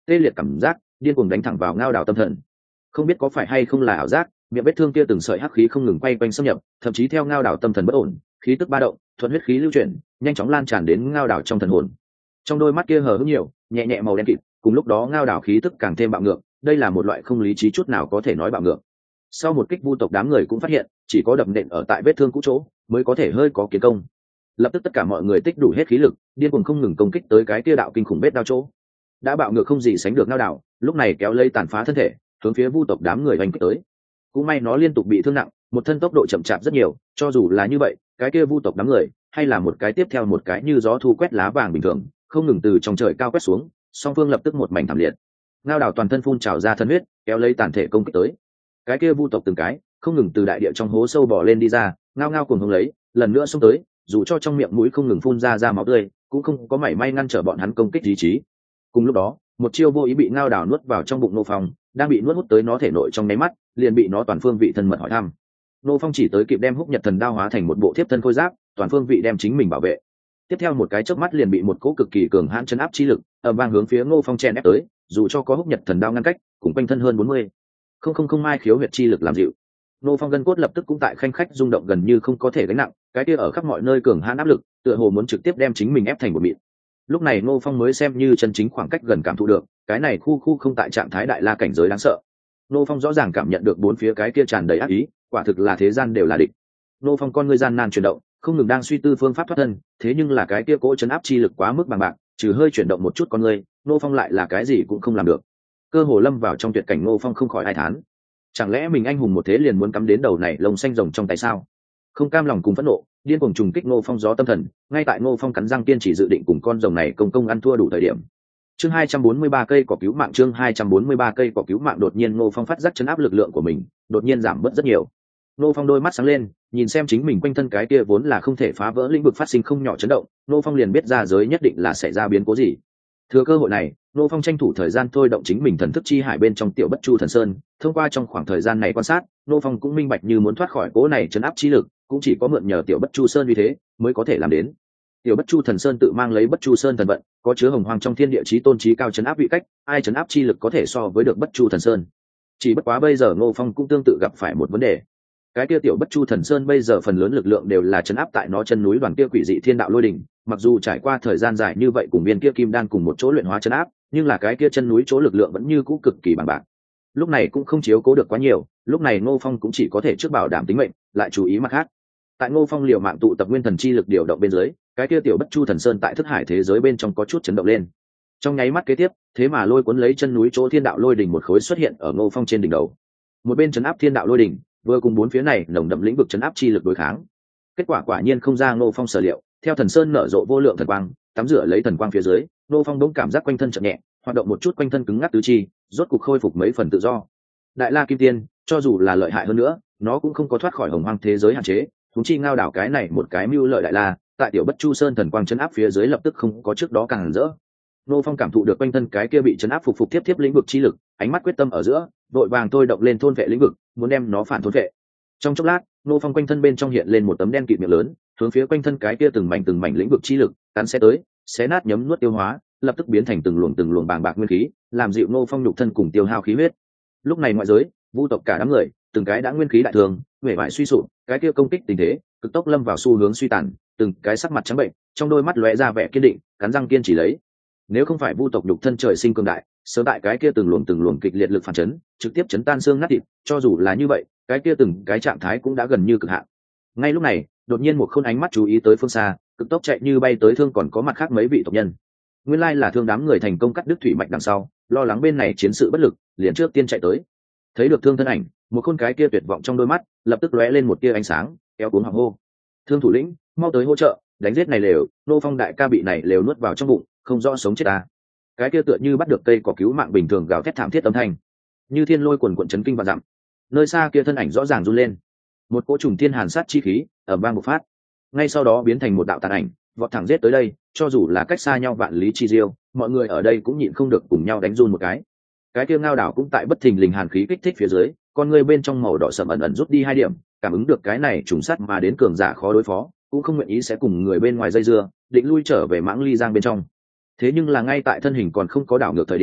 tê liệt cảm giác điên cuồng đánh thẳng vào ngao đảo tâm thần. Không biết có phải hay không là ảo giác, miệng vết thương kia từng sợi hắc khí không ngừng quay quanh xâm nhập, thậm chí theo ngao đảo tâm thần bất ổn, khí tức ba động, thuận huyết khí lưu chuyển, nhanh chóng lan tràn đến ngao đảo trong thần hồn. Trong đôi mắt kia hờ hững nhiều, nhẹ nhẹ màu đen kịt, cùng lúc đó ngao đảo khí tức càng thêm bạo ngược, đây là một loại không lý trí chút nào có thể nói bạo ngược. Sau một kích, vu tộc đám người cũng phát hiện, chỉ có đập nện ở tại vết thương cũ chỗ, mới có thể hơi có kiến công. Lập tức tất cả mọi người tích đủ hết khí lực, điên cuồng không ngừng công kích tới cái kia đạo kinh khủng vết đao chỗ. Đã bạo ngược không gì sánh được ngao đảo, lúc này kéo lây tàn phá thân thể, hướng phía vu tộc đám người hành kích tới. Cũng may nó liên tục bị thương nặng, một thân tốc độ chậm chạp rất nhiều, cho dù là như vậy, cái kia vu tộc đám người hay là một cái tiếp theo một cái như gió thu quét lá vàng bình thường, không ngừng từ trong trời cao quét xuống, song phương lập tức một mảnh thảm liệt. Ngao đảo toàn thân phun trào ra thân huyết, kéo lấy tàn thể công kích tới. Cái kia vu tộc từng cái không ngừng từ đại địa trong hố sâu bò lên đi ra, ngao ngao cùng hướng lấy, lần nữa xông tới, dù cho trong miệng mũi không ngừng phun ra ra máu tươi, cũng không có mảy may ngăn trở bọn hắn công kích ý chí. Cùng lúc đó, một chiêu vô ý bị ngao đảo nuốt vào trong bụng Nô Phong, đang bị nuốt hút tới nó thể nội trong nháy mắt, liền bị nó toàn phương vị thân mật hỏi thăm. Nô Phong chỉ tới kịp đem húc nhật thần đao hóa thành một bộ thiếp thân khôi giáp, toàn phương vị đem chính mình bảo vệ. Tiếp theo một cái chớp mắt liền bị một cỗ cực kỳ cường hãn chấn áp chi lực ầm vang hướng phía Ngô Phong chen ép tới, dù cho có húc nhật thần đao ngăn cách, cùng quanh thân hơn bốn mươi không không không mai khiếu huyệt chi lực làm dịu. Ngô Phong gân cốt lập tức cũng tại khanh khách rung động gần như không có thể gánh nặng, cái kia ở khắp mọi nơi cường hãn áp lực, tựa hồ muốn trực tiếp đem chính mình ép thành một mịn. Lúc này Ngô Phong mới xem như chân chính khoảng cách gần cảm thụ được, cái này khu khu không tại trạng thái đại la cảnh giới đáng sợ. Ngô Phong rõ ràng cảm nhận được bốn phía cái kia tràn đầy ác ý, quả thực là thế gian đều là địch. Ngô Phong con ngươi gian nan chuyển động, không ngừng đang suy tư phương pháp thoát thân, thế nhưng là cái kia cỗ chấn áp chi lực quá mức bằng bạc, trừ hơi chuyển động một chút con ngươi, Ngô Phong lại là cái gì cũng không làm được. Cơ hồ lâm vào trong tuyệt cảnh, Ngô Phong không khỏi ai thán, chẳng lẽ mình anh hùng một thế liền muốn cắm đến đầu này lông xanh rồng trong tay sao? Không cam lòng cùng phẫn nộ, điên cuồng trùng kích Ngô Phong gió tâm thần, ngay tại Ngô Phong cắn răng kiên trì dự định cùng con rồng này công công ăn thua đủ thời điểm. Chương hai trăm bốn mươi ba cây cỏ cứu mạng, chương hai trăm bốn mươi ba cây cỏ cứu mạng, đột nhiên Ngô Phong phát giác chấn áp lực lượng của mình, đột nhiên giảm bớt rất nhiều. Ngô Phong đôi mắt sáng lên, nhìn xem chính mình quanh thân cái kia vốn là không thể phá vỡ lĩnh vực phát sinh không nhỏ chấn động, Ngô Phong liền biết ra giới nhất định là xảy ra biến cố gì. Thừa cơ hội này, Ngô Phong tranh thủ thời gian thôi động chính mình thần thức chi hải bên trong tiểu Bất Chu Thần Sơn, thông qua trong khoảng thời gian này quan sát, Ngô Phong cũng minh bạch như muốn thoát khỏi cỗ này chấn áp chi lực, cũng chỉ có mượn nhờ tiểu Bất Chu Sơn như thế mới có thể làm đến. Tiểu Bất Chu Thần Sơn tự mang lấy Bất Chu Sơn thần vận, có chứa hồng hoang trong thiên địa chí tôn chí cao chấn áp vị cách, ai chấn áp chi lực có thể so với được Bất Chu Thần Sơn. Chỉ bất quá bây giờ Ngô Phong cũng tương tự gặp phải một vấn đề. Cái kia tiểu Bất Chu Thần Sơn bây giờ phần lớn lực lượng đều là chấn áp tại nó chân núi đoàn kia quỷ dị thiên đạo lôi đỉnh, mặc dù trải qua thời gian dài như vậy cùng viên kia kim đan cùng một chỗ luyện hóa chấn áp, nhưng là cái kia chân núi chỗ lực lượng vẫn như cũ cực kỳ bằng bạc. Lúc này cũng không chiếu cố được quá nhiều, lúc này Ngô Phong cũng chỉ có thể trước bảo đảm tính mệnh, lại chú ý mặt khác. Tại Ngô Phong liều mạng tụ tập nguyên thần chi lực điều động bên dưới, cái kia tiểu Bất Chu Thần Sơn tại thức hải thế giới bên trong có chút chấn động lên. Trong nháy mắt kế tiếp, thế mà lôi cuốn lấy chân núi chỗ thiên đạo lôi đỉnh một khối xuất hiện ở Ngô Phong trên đỉnh đầu. Một bên chấn áp thiên đạo lôi đỉnh, vừa cùng bốn phía này nồng đậm lĩnh vực chấn áp chi lực đối kháng. Kết quả quả nhiên không ra Ngô Phong sở liệu, theo thần sơn nở rộ vô lượng thần quang, tắm rửa lấy thần quang phía dưới, Ngô Phong bỗng cảm giác quanh thân chậm nhẹ, hoạt động một chút quanh thân cứng ngắc tứ chi, rốt cục khôi phục mấy phần tự do. Đại La Kim Tiên, cho dù là lợi hại hơn nữa, nó cũng không có thoát khỏi hồng hoang thế giới hạn chế, chúng chi ngao đảo cái này một cái mưu lợi đại la, tại tiểu Bất Chu Sơn thần quang chấn áp phía dưới lập tức không có trước đó càng rỡ. Ngô Phong cảm thụ được quanh thân cái kia bị chấn áp phục phục tiếp tiếp lĩnh vực chi lực, ánh mắt quyết tâm ở giữa, đội vàng thôi động lên thôn vệ lĩnh vực, muốn đem nó phản thôn vệ. Trong chốc lát, Ngô Phong quanh thân bên trong hiện lên một tấm đen kịt miệng lớn, hướng phía quanh thân cái kia từng mảnh từng mảnh lĩnh vực chi lực cắn xé tới, xé nát nhấm nuốt tiêu hóa, lập tức biến thành từng luồng từng luồng bàng bạc nguyên khí, làm dịu Ngô Phong nhục thân cùng tiêu hao khí huyết. Lúc này ngoại giới, vu tộc cả đám người, từng cái đã nguyên khí đại thường, huệ bại suy sụp, cái kia công kích tình thế, cực tốc lâm vào xu hướng suy tàn, từng cái sắc mặt trắng bệnh, trong đôi mắt lóe ra vẻ kiên định, cắn răng kiên trì lấy. Nếu không phải vu tộc nhục thân trời sinh cường đại, sớm tại cái kia từng luồng từng luồng kịch liệt lực phản chấn, trực tiếp chấn tan xương nát thịt, cho dù là như vậy, cái kia từng cái trạng thái cũng đã gần như cực hạn. Ngay lúc này, đột nhiên một khôn ánh mắt chú ý tới phương xa, cực tốc chạy như bay tới Thương còn có mặt khác mấy vị tộc nhân. Nguyên lai là Thương đám người thành công cắt đứt thủy mạch đằng sau, lo lắng bên này chiến sự bất lực, liền trước tiên chạy tới. Thấy được Thương thân ảnh, một khôn cái kia tuyệt vọng trong đôi mắt, lập tức lóe lên một tia ánh sáng, kéo cuống họng hô: "Thương thủ lĩnh, mau tới hỗ trợ, đánh giết này lều, Nô Phong đại ca bị này lều nuốt vào trong bụng, không rõ sống chết ta." Cái kia tựa như bắt được cây cỏ cứu mạng bình thường gào thét thảm thiết âm thanh, như thiên lôi quần quần chấn kinh và dặm. Nơi xa kia thân ảnh rõ ràng run lên, một cỗ trùng thiên hàn sát chi khí ầm vang bộc phát, ngay sau đó biến thành một đạo tàn ảnh vọt thẳng giết tới đây. Cho dù là cách xa nhau vạn lý chi diêu, mọi người ở đây cũng nhịn không được cùng nhau đánh run một cái. Cái kia ngao đảo cũng tại bất thình lình hàn khí kích thích phía dưới, con người bên trong màu đỏ sậm ẩn ẩn rút đi hai điểm, cảm ứng được cái này trùng sát mà đến cường giả khó đối phó, cũng không nguyện ý sẽ cùng người bên ngoài dây dưa, định lui trở về mãng ly giang bên trong. Thế nhưng là ngay tại thân hình còn không có đảo ngược thời điểm,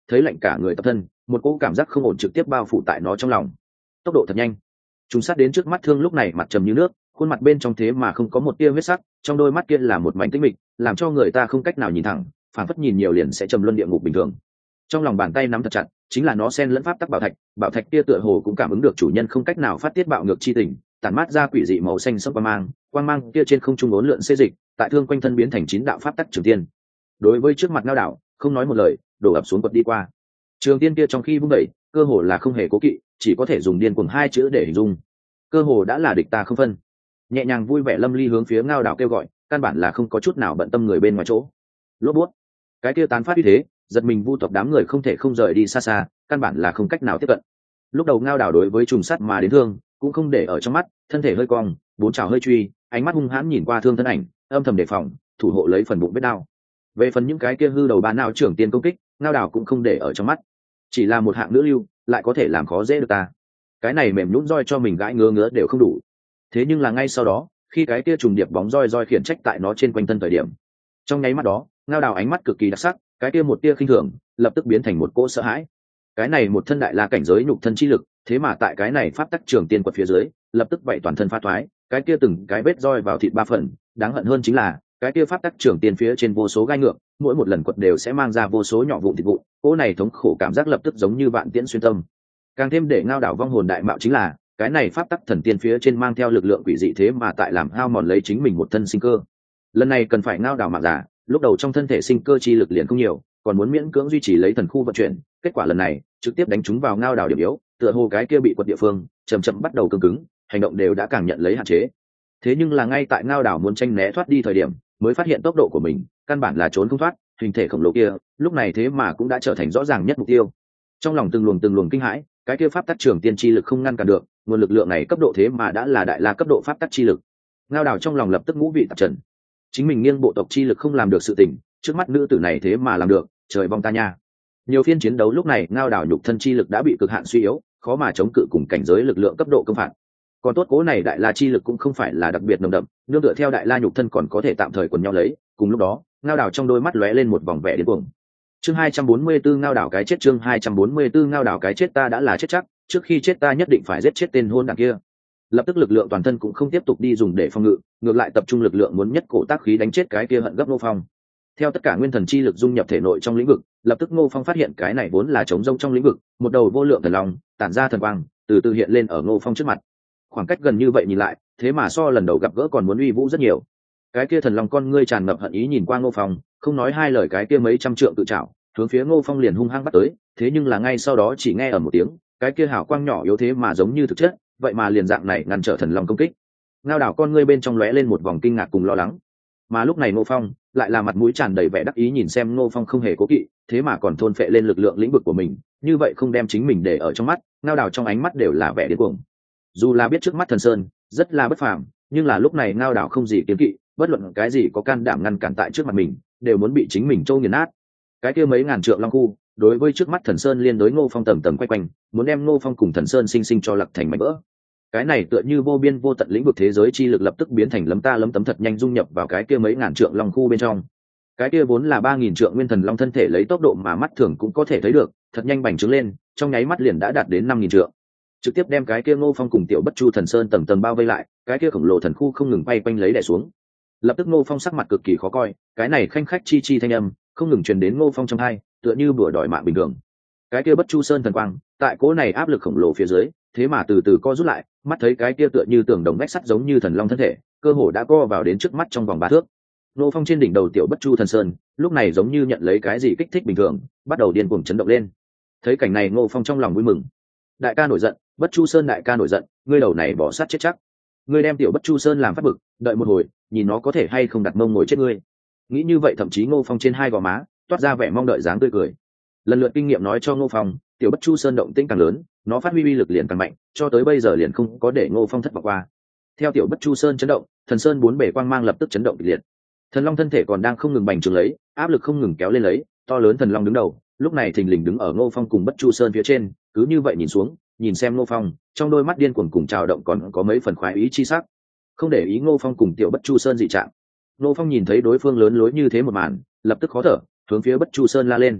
thấy lạnh cả người tập thân, một cỗ cảm giác không ổn trực tiếp bao phủ tại nó trong lòng. Tốc độ thật nhanh, chúng sát đến trước mắt Thương lúc này mặt trầm như nước, khuôn mặt bên trong thế mà không có một tia huyết sắc, trong đôi mắt kia là một mảnh tĩnh mịch, làm cho người ta không cách nào nhìn thẳng, phản phất nhìn nhiều liền sẽ trầm luân địa ngục bình thường. Trong lòng bàn tay nắm thật chặt, chính là nó xen lẫn pháp tắc bảo thạch, bảo thạch kia tựa hồ cũng cảm ứng được chủ nhân không cách nào phát tiết bạo ngược chi tình, tản mát ra quỷ dị màu xanh sẫm quang mang, quang mang kia trên không trung uốn lượn xê dịch, tại Thương quanh thân biến thành chín đạo pháp tắc trường tiên. Đối với trước mặt Ngao Đảo, không nói một lời, đổ ập xuống quật đi qua. Trường tiên kia trong khi vung đẩy, cơ hồ là không hề cố kỵ, chỉ có thể dùng điên cuồng hai chữ để hình dung. Cơ hồ đã là địch ta không phân. Nhẹ nhàng vui vẻ lâm ly hướng phía Ngao Đảo kêu gọi, căn bản là không có chút nào bận tâm người bên ngoài chỗ. Lốp bút, cái kia tán phát uy thế, giật mình vu tộc đám người không thể không rời đi xa xa, căn bản là không cách nào tiếp cận. Lúc đầu Ngao Đảo đối với trùng sắt mà đến Thương cũng không để ở trong mắt, thân thể hơi cong, bốn trào hơi truy, ánh mắt hung hãn nhìn qua Thương thân ảnh, âm thầm đề phòng, thủ hộ lấy phần bụng vết đao. Về phần những cái kia hư đầu bán nào trưởng tiên công kích, Ngao Đảo cũng không để ở trong mắt. Chỉ là một hạng nữ lưu, lại có thể làm khó dễ được ta. Cái này mềm nhũn roi cho mình gãi ngứa ngứa đều không đủ. Thế nhưng là ngay sau đó, khi cái kia trùng điệp bóng roi roi khiển trách tại nó trên quanh thân thời điểm, trong nháy mắt đó, Ngao Đảo ánh mắt cực kỳ đặc sắc, cái kia một tia khinh thường, lập tức biến thành một cỗ sợ hãi. Cái này một thân đại la cảnh giới nhục thân chi lực, thế mà tại cái này pháp tắc trường tiên quật phía dưới, lập tức vậy toàn thân pha thoái, cái kia từng cái vết roi vào thịt ba phần, đáng hận hơn chính là cái kia pháp tắc trường tiên phía trên vô số gai ngược, mỗi một lần quật đều sẽ mang ra vô số nhỏ vụn thịt vụn, cỗ này thống khổ cảm giác lập tức giống như vạn tiễn xuyên tâm. Càng thêm để Ngao Đảo vong hồn đại mạo chính là cái này pháp tắc thần tiên phía trên mang theo lực lượng quỷ dị thế mà tại làm hao mòn lấy chính mình một thân sinh cơ. Lần này cần phải Ngao Đảo mạng giả, lúc đầu trong thân thể sinh cơ chi lực liền không nhiều, còn muốn miễn cưỡng duy trì lấy thần khu vận chuyển, kết quả lần này trực tiếp đánh trúng vào Ngao Đảo điểm yếu, tựa hồ cái kia bị quật địa phương chậm chậm bắt đầu cứng cứng, hành động đều đã càng nhận lấy hạn chế. Thế nhưng là ngay tại Ngao Đảo muốn tranh né thoát đi thời điểm, mới phát hiện tốc độ của mình căn bản là trốn không thoát, hình thể khổng lồ kia lúc này thế mà cũng đã trở thành rõ ràng nhất mục tiêu. Trong lòng từng luồng từng luồng kinh hãi, cái kia pháp tắc trường tiên chi lực không ngăn cản được, nguồn lực lượng này cấp độ thế mà đã là đại la cấp độ pháp tắc chi lực. Ngao Đảo trong lòng lập tức ngũ vị tạp trần. Chính mình nghiêng bộ tộc chi lực không làm được sự tình, trước mắt nữ tử này thế mà làm được, trời vong ta nha. Nhiều phiên chiến đấu lúc này Ngao Đảo nhục thân chi lực đã bị cực hạn suy yếu, khó mà chống cự cùng cảnh giới lực lượng cấp độ công phạt. Còn tốt cố này đại la chi lực cũng không phải là đặc biệt nồng đậm, nương tựa theo đại la nhục thân còn có thể tạm thời quần nhau lấy. Cùng lúc đó, Ngao Đảo trong đôi mắt lóe lên một vòng vẻ điên cuồng. Chương hai trăm bốn mươi tư Ngao Đảo cái chết, chương hai trăm bốn mươi tư Ngao Đảo cái chết, ta đã là chết chắc, trước khi chết ta nhất định phải giết chết tên hôn đản kia. Lập tức lực lượng toàn thân cũng không tiếp tục đi dùng để phòng ngự, ngược lại tập trung lực lượng muốn nhất cổ tác khí đánh chết cái kia hận gấp Ngô Phong. Theo tất cả nguyên thần chi lực dung nhập thể nội trong lĩnh vực, lập tức Ngô Phong phát hiện cái này vốn là trống rông trong lĩnh vực, một đầu vô lượng thần long tản ra thần quang, từ từ hiện lên ở Ngô Phong trước mặt. Khoảng cách gần như vậy nhìn lại, thế mà so lần đầu gặp gỡ còn muốn uy vũ rất nhiều. Cái kia thần long con ngươi tràn ngập hận ý nhìn qua Ngô Phong, không nói hai lời cái kia mấy trăm trượng tự trảo, hướng phía Ngô Phong liền hung hăng bắt tới. Thế nhưng là ngay sau đó chỉ nghe ở một tiếng, cái kia hào quang nhỏ yếu thế mà giống như thực chất, vậy mà liền dạng này ngăn trở thần long công kích. Ngao Đảo con ngươi bên trong lóe lên một vòng kinh ngạc cùng lo lắng. Mà lúc này Ngô Phong lại là mặt mũi tràn đầy vẻ đắc ý nhìn xem Ngô Phong không hề cố kỵ, thế mà còn thôn phệ lên lực lượng lĩnh vực của mình, như vậy không đem chính mình để ở trong mắt. Ngao Đảo trong ánh mắt đều là vẻ điên cuồng. Dù là biết trước mắt thần sơn rất là bất phàm, nhưng là lúc này Ngao Đảo không gì kiếm kỵ, bất luận cái gì có can đảm ngăn cản tại trước mặt mình, đều muốn bị chính mình trâu nghiền nát. Cái kia mấy ngàn trượng long khu, đối với trước mắt thần sơn liên đối Ngô Phong tầm tầm quay quanh, muốn đem Ngô Phong cùng thần sơn sinh sinh cho lật thành mảnh vỡ. Cái này tựa như vô biên vô tận lĩnh vực thế giới chi lực lập tức biến thành lấm ta lấm tấm thật nhanh dung nhập vào cái kia mấy ngàn trượng long khu bên trong. Cái kia vốn là ba nghìn trượng nguyên thần long thân thể lấy tốc độ mà mắt thường cũng có thể thấy được, thật nhanh bành trướng lên, trong nháy mắt liền đã đạt đến năm nghìn trượng. Trực tiếp đem cái kia Ngô Phong cùng Tiểu Bất Chu thần sơn tầng tầng bao vây lại, cái kia khổng lồ thần khu không ngừng bay quanh lấy đè xuống. Lập tức Ngô Phong sắc mặt cực kỳ khó coi, cái này khanh khách chi chi thanh âm không ngừng truyền đến Ngô Phong trong tai, tựa như bữa đòi mạng bình thường. Cái kia Bất Chu sơn thần quang, tại cỗ này áp lực khổng lồ phía dưới, thế mà từ từ co rút lại, mắt thấy cái kia tựa như tường đồng vách sắt giống như thần long thân thể, cơ hồ đã co vào đến trước mắt trong vòng ba thước. Ngô Phong trên đỉnh đầu Tiểu Bất Chu thần sơn, lúc này giống như nhận lấy cái gì kích thích bình thường, bắt đầu điên cuồng chấn động lên. Thấy cảnh này Ngô Phong trong lòng vui mừng. Đại ca nổi giận, Bất Chu sơn đại ca nổi giận, ngươi đầu này bỏ sát chết chắc. Ngươi đem Tiểu Bất Chu sơn làm phát bực, đợi một hồi, nhìn nó có thể hay không đặt mông ngồi chết ngươi. Nghĩ như vậy thậm chí Ngô Phong trên hai gò má toát ra vẻ mong đợi dáng tươi cười. Lần lượt kinh nghiệm nói cho Ngô Phong, Tiểu Bất Chu sơn động tĩnh càng lớn, nó phát huy uy lực liền càng mạnh, cho tới bây giờ liền không có để Ngô Phong thất vọng qua. Theo Tiểu Bất Chu sơn chấn động, thần sơn bốn bể quang mang lập tức chấn động kịch liệt. Thần long thân thể còn đang không ngừng bành trướng lấy, áp lực không ngừng kéo lên lấy, to lớn thần long đứng đầu, lúc này thình lình đứng ở Ngô Phong cùng Bất Chu sơn phía trên, cứ như vậy nhìn xuống, nhìn xem Ngô Phong, trong đôi mắt điên cuồng cùng trào động còn có mấy phần khoái ý chi sắc. Không để ý Ngô Phong cùng Tiểu Bất Chu sơn dị trạng. Ngô Phong nhìn thấy đối phương lớn lối như thế một màn, lập tức khó thở, hướng phía Bất Chu sơn la lên.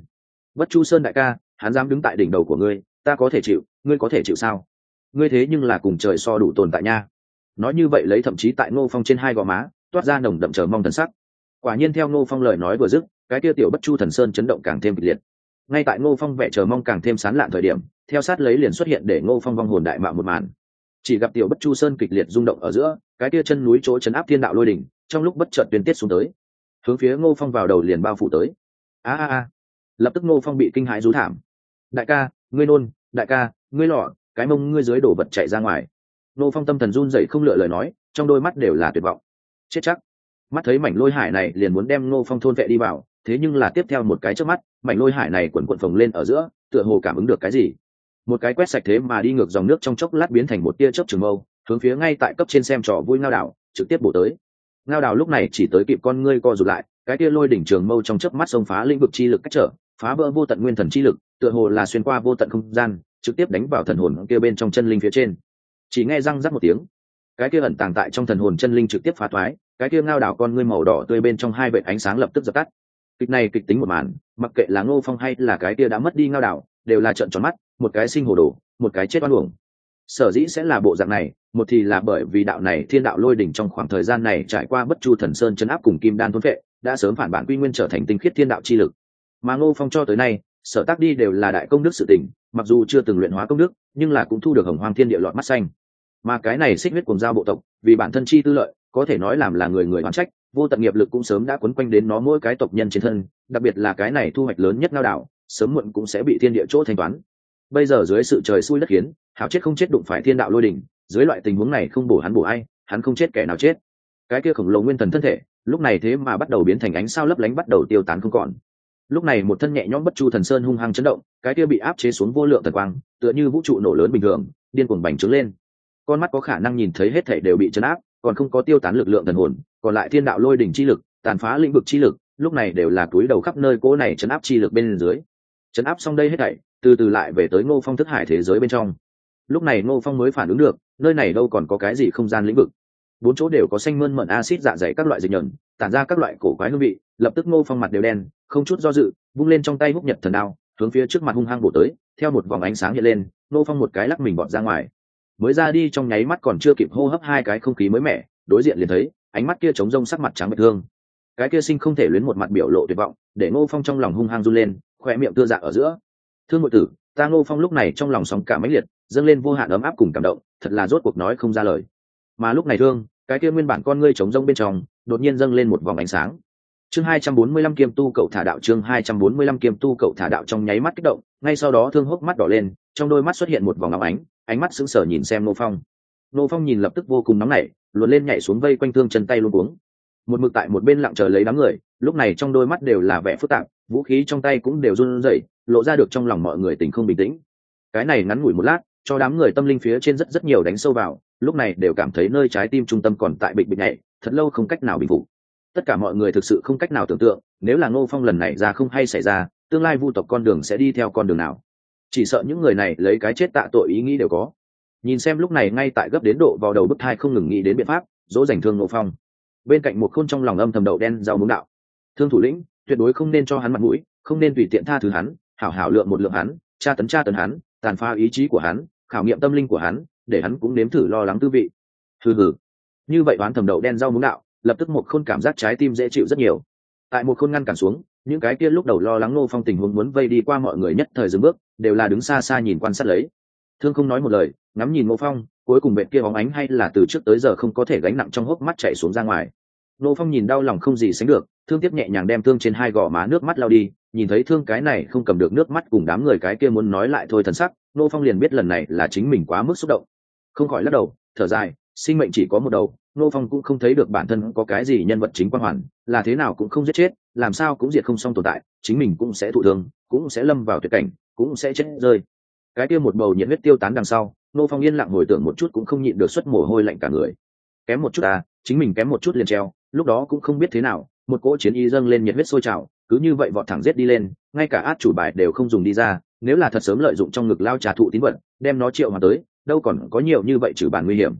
Bất Chu Sơn đại ca, hắn dám đứng tại đỉnh đầu của ngươi, ta có thể chịu, ngươi có thể chịu sao? Ngươi thế nhưng là cùng trời so đủ tồn tại nha. Nói như vậy lấy thậm chí tại Ngô Phong trên hai gò má toát ra nồng đậm chờ mong thần sắc. Quả nhiên theo Ngô Phong lời nói vừa dứt, cái kia tiểu Bất Chu Thần Sơn chấn động càng thêm kịch liệt. Ngay tại Ngô Phong vẻ chờ mong càng thêm sán lạn thời điểm, theo sát lấy liền xuất hiện để Ngô Phong vong hồn đại mạo một màn. Chỉ gặp tiểu Bất Chu Sơn kịch liệt rung động ở giữa, cái kia chân núi chỗ chấn áp thiên đạo lôi đỉnh, trong lúc bất chợt tuyên tiết xuống tới, hướng phía Ngô Phong vào đầu liền bao phủ tới. A a a! Lập tức Ngô Phong bị kinh hãi rú thảm. Đại ca, ngươi nôn, đại ca, ngươi lọ, cái mông ngươi dưới đổ vật chạy ra ngoài. Ngô Phong tâm thần run rẩy không lựa lời nói, trong đôi mắt đều là tuyệt vọng. Chết chắc. Mắt thấy mảnh lôi hải này liền muốn đem Ngô Phong thôn vệ đi vào, thế nhưng là tiếp theo một cái chớp mắt, mảnh lôi hải này quần quần phồng lên ở giữa, tựa hồ cảm ứng được cái gì. Một cái quét sạch thế mà đi ngược dòng nước trong chốc lát biến thành một tia chớp trường mâu, hướng phía ngay tại cấp trên xem trò vui Ngao Đảo, trực tiếp bổ tới. Ngao Đảo lúc này chỉ tới kịp con ngươi co rụt lại, cái kia lôi đỉnh trường mâu trong chớp mắt xông phá lĩnh vực chi lực cách trở, phá vỡ vô tận nguyên thần chi lực, tựa hồ là xuyên qua vô tận không gian, trực tiếp đánh vào thần hồn kia bên trong chân linh phía trên. Chỉ nghe răng rắc một tiếng, cái kia ẩn tàng tại trong thần hồn chân linh trực tiếp phá thoái, cái kia Ngao Đảo con ngươi màu đỏ tươi bên trong hai vệt ánh sáng lập tức dập tắt. Kịch này kịch tính một màn, mặc kệ là Ngô Phong hay là cái kia đã mất đi Ngao Đảo, đều là trợn tròn mắt, một cái sinh hồ đồ, một cái chết oan uổng. Sở dĩ sẽ là bộ dạng này, một thì là bởi vì đạo này thiên đạo lôi đỉnh trong khoảng thời gian này trải qua Bất Chu Thần Sơn chấn áp cùng kim đan thôn vệ, đã sớm phản bản quy nguyên trở thành tinh khiết thiên đạo chi lực. Mà Ngô Phong cho tới nay, sở tác đi đều là đại công đức sự tình, mặc dù chưa từng luyện hóa công đức, nhưng là cũng thu được hồng hoang thiên địa lọt mắt xanh. Mà cái này xích huyết cuồng giao bộ tộc, vì bản thân chi tư lợi, có thể nói làm là người người oán trách, vô tận nghiệp lực cũng sớm đã quấn quanh đến nó mỗi cái tộc nhân trên thân, đặc biệt là cái này thu hoạch lớn nhất Ngao Đảo, sớm muộn cũng sẽ bị thiên địa chỗ thanh toán. Bây giờ dưới sự trời xui đất khiến, hảo chết không chết đụng phải thiên đạo lôi đỉnh, dưới loại tình huống này không bổ hắn bổ ai, hắn không chết kẻ nào chết. Cái kia khổng lồ nguyên thần thân thể, lúc này thế mà bắt đầu biến thành ánh sao lấp lánh, bắt đầu tiêu tán không còn. Lúc này một thân nhẹ nhõm Bất Chu Thần Sơn hung hăng chấn động, cái kia bị áp chế xuống vô lượng thần quang, tựa như vũ trụ nổ lớn bình thường, điên cuồng bành trướng lên. Con mắt có khả năng nhìn thấy hết thảy đều bị chấn áp, còn không có tiêu tán lực lượng thần hồn, còn lại thiên đạo lôi đỉnh chi lực, tàn phá lĩnh vực chi lực, lúc này đều là túi đầu khắp nơi cố này chấn áp chi lực bên dưới. Chấn áp xong đây hết thảy, từ từ lại về tới Ngô Phong thức hải thế giới bên trong. Lúc này Ngô Phong mới phản ứng được, nơi này đâu còn có cái gì không gian lĩnh vực, bốn chỗ đều có xanh mơn mởn axit dạ dày các loại dịch nhẫn, tản ra các loại cổ quái hương vị. Lập tức Ngô Phong mặt đều đen, không chút do dự, vung lên trong tay húc nhật thần đao, hướng phía trước mặt hung hăng bổ tới. Theo một vòng ánh sáng hiện lên, Ngô Phong một cái lắc mình bọt ra ngoài. Mới ra đi trong nháy mắt còn chưa kịp hô hấp hai cái không khí mới mẻ, đối diện liền thấy ánh mắt kia trống rông sắc mặt trắng bệch thương. Cái kia sinh không thể luyến một mặt biểu lộ tuyệt vọng, để Ngô Phong trong lòng hung hăng run lên, khóe miệng tưa dạ ở giữa. Thương muội tử, ta Ngô Phong lúc này trong lòng sóng cả mãnh liệt, dâng lên vô hạn ấm áp cùng cảm động, thật là rốt cuộc nói không ra lời. Mà lúc này thương, cái kia nguyên bản con ngươi trống rông bên trong, đột nhiên dâng lên một vòng ánh sáng. Chương hai trăm bốn mươi lăm kiêm tu cậu thả đạo, chương hai trăm bốn mươi lăm kiêm tu cậu thả đạo trong nháy mắt kích động, ngay sau đó thương hốc mắt đỏ lên, trong đôi mắt xuất hiện một vòng óng ánh, ánh mắt sững sờ nhìn xem Ngô Phong. Ngô Phong nhìn lập tức vô cùng nóng nảy, luồn lên nhảy xuống vây quanh thương, chân tay luống cuống. Một mực tại một bên lặng chờ lấy đám người, lúc này trong đôi mắt đều là vẻ phức tạp, vũ khí trong tay cũng đều run rẩy, lộ ra được trong lòng mọi người tình không bình tĩnh. Cái này ngắn ngủi một lát, cho đám người tâm linh phía trên rất rất nhiều đánh sâu vào, lúc này đều cảm thấy nơi trái tim trung tâm còn tại bịch bịch nhảy, thật lâu không cách nào bình phục. Tất cả mọi người thực sự không cách nào tưởng tượng, nếu là Ngô Phong lần này ra không hay xảy ra, tương lai vu tộc con đường sẽ đi theo con đường nào. Chỉ sợ những người này lấy cái chết tạ tội ý nghĩ đều có. Nhìn xem lúc này ngay tại gấp đến độ vào đầu bức thai không ngừng nghĩ đến biện pháp dỗ dành Thương Ngô Phong. Bên cạnh một khôn trong lòng âm thầm đậu đen rau muống đạo, Thương thủ lĩnh tuyệt đối không nên cho hắn mặt mũi, không nên tùy tiện tha thứ hắn, hảo hảo lượng một lượng hắn, tra tấn tra tấn hắn, tàn phá ý chí của hắn, khảo nghiệm tâm linh của hắn, để hắn cũng nếm thử lo lắng tư vị. Hừ hừ. Như vậy oán thầm đậu đen rau muống đạo, lập tức một khôn cảm giác trái tim dễ chịu rất nhiều. Tại một khôn ngăn cản xuống, những cái kia lúc đầu lo lắng Ngô Phong tình huống muốn vây đi qua mọi người nhất thời dừng bước, đều là đứng xa xa nhìn quan sát lấy. Thương không nói một lời, ngắm nhìn Ngô Phong, cuối cùng bên kia bóng ánh hay là từ trước tới giờ không có thể gánh nặng trong hốc mắt chảy xuống ra ngoài. Ngô Phong nhìn đau lòng không gì sánh được, Thương tiếp nhẹ nhàng đem Thương trên hai gò má nước mắt lau đi, nhìn thấy Thương cái này không cầm được nước mắt cùng đám người cái kia muốn nói lại thôi thần sắc, Ngô Phong liền biết lần này là chính mình quá mức xúc động, không khỏi lắc đầu, thở dài, sinh mệnh chỉ có một đầu, Ngô Phong cũng không thấy được bản thân có cái gì nhân vật chính quan hoàn, là thế nào cũng không giết chết, làm sao cũng diệt không xong tồn tại, chính mình cũng sẽ thụ thương, cũng sẽ lâm vào tuyệt cảnh, cũng sẽ chết rơi. Cái kia một bầu nhiệt huyết tiêu tán đằng sau, Ngô Phong yên lặng ngồi tưởng một chút cũng không nhịn được xuất mồ hôi lạnh cả người. Kém một chút à, chính mình kém một chút liền treo, lúc đó cũng không biết thế nào, một cỗ chiến ý dâng lên, nhiệt huyết sôi trào, cứ như vậy vọt thẳng giết đi lên, ngay cả át chủ bài đều không dùng đi ra, nếu là thật sớm lợi dụng trong ngực lao trà thụ tín vật, đem nó triệu hòa tới, đâu còn có nhiều như vậy trừ bản nguy hiểm.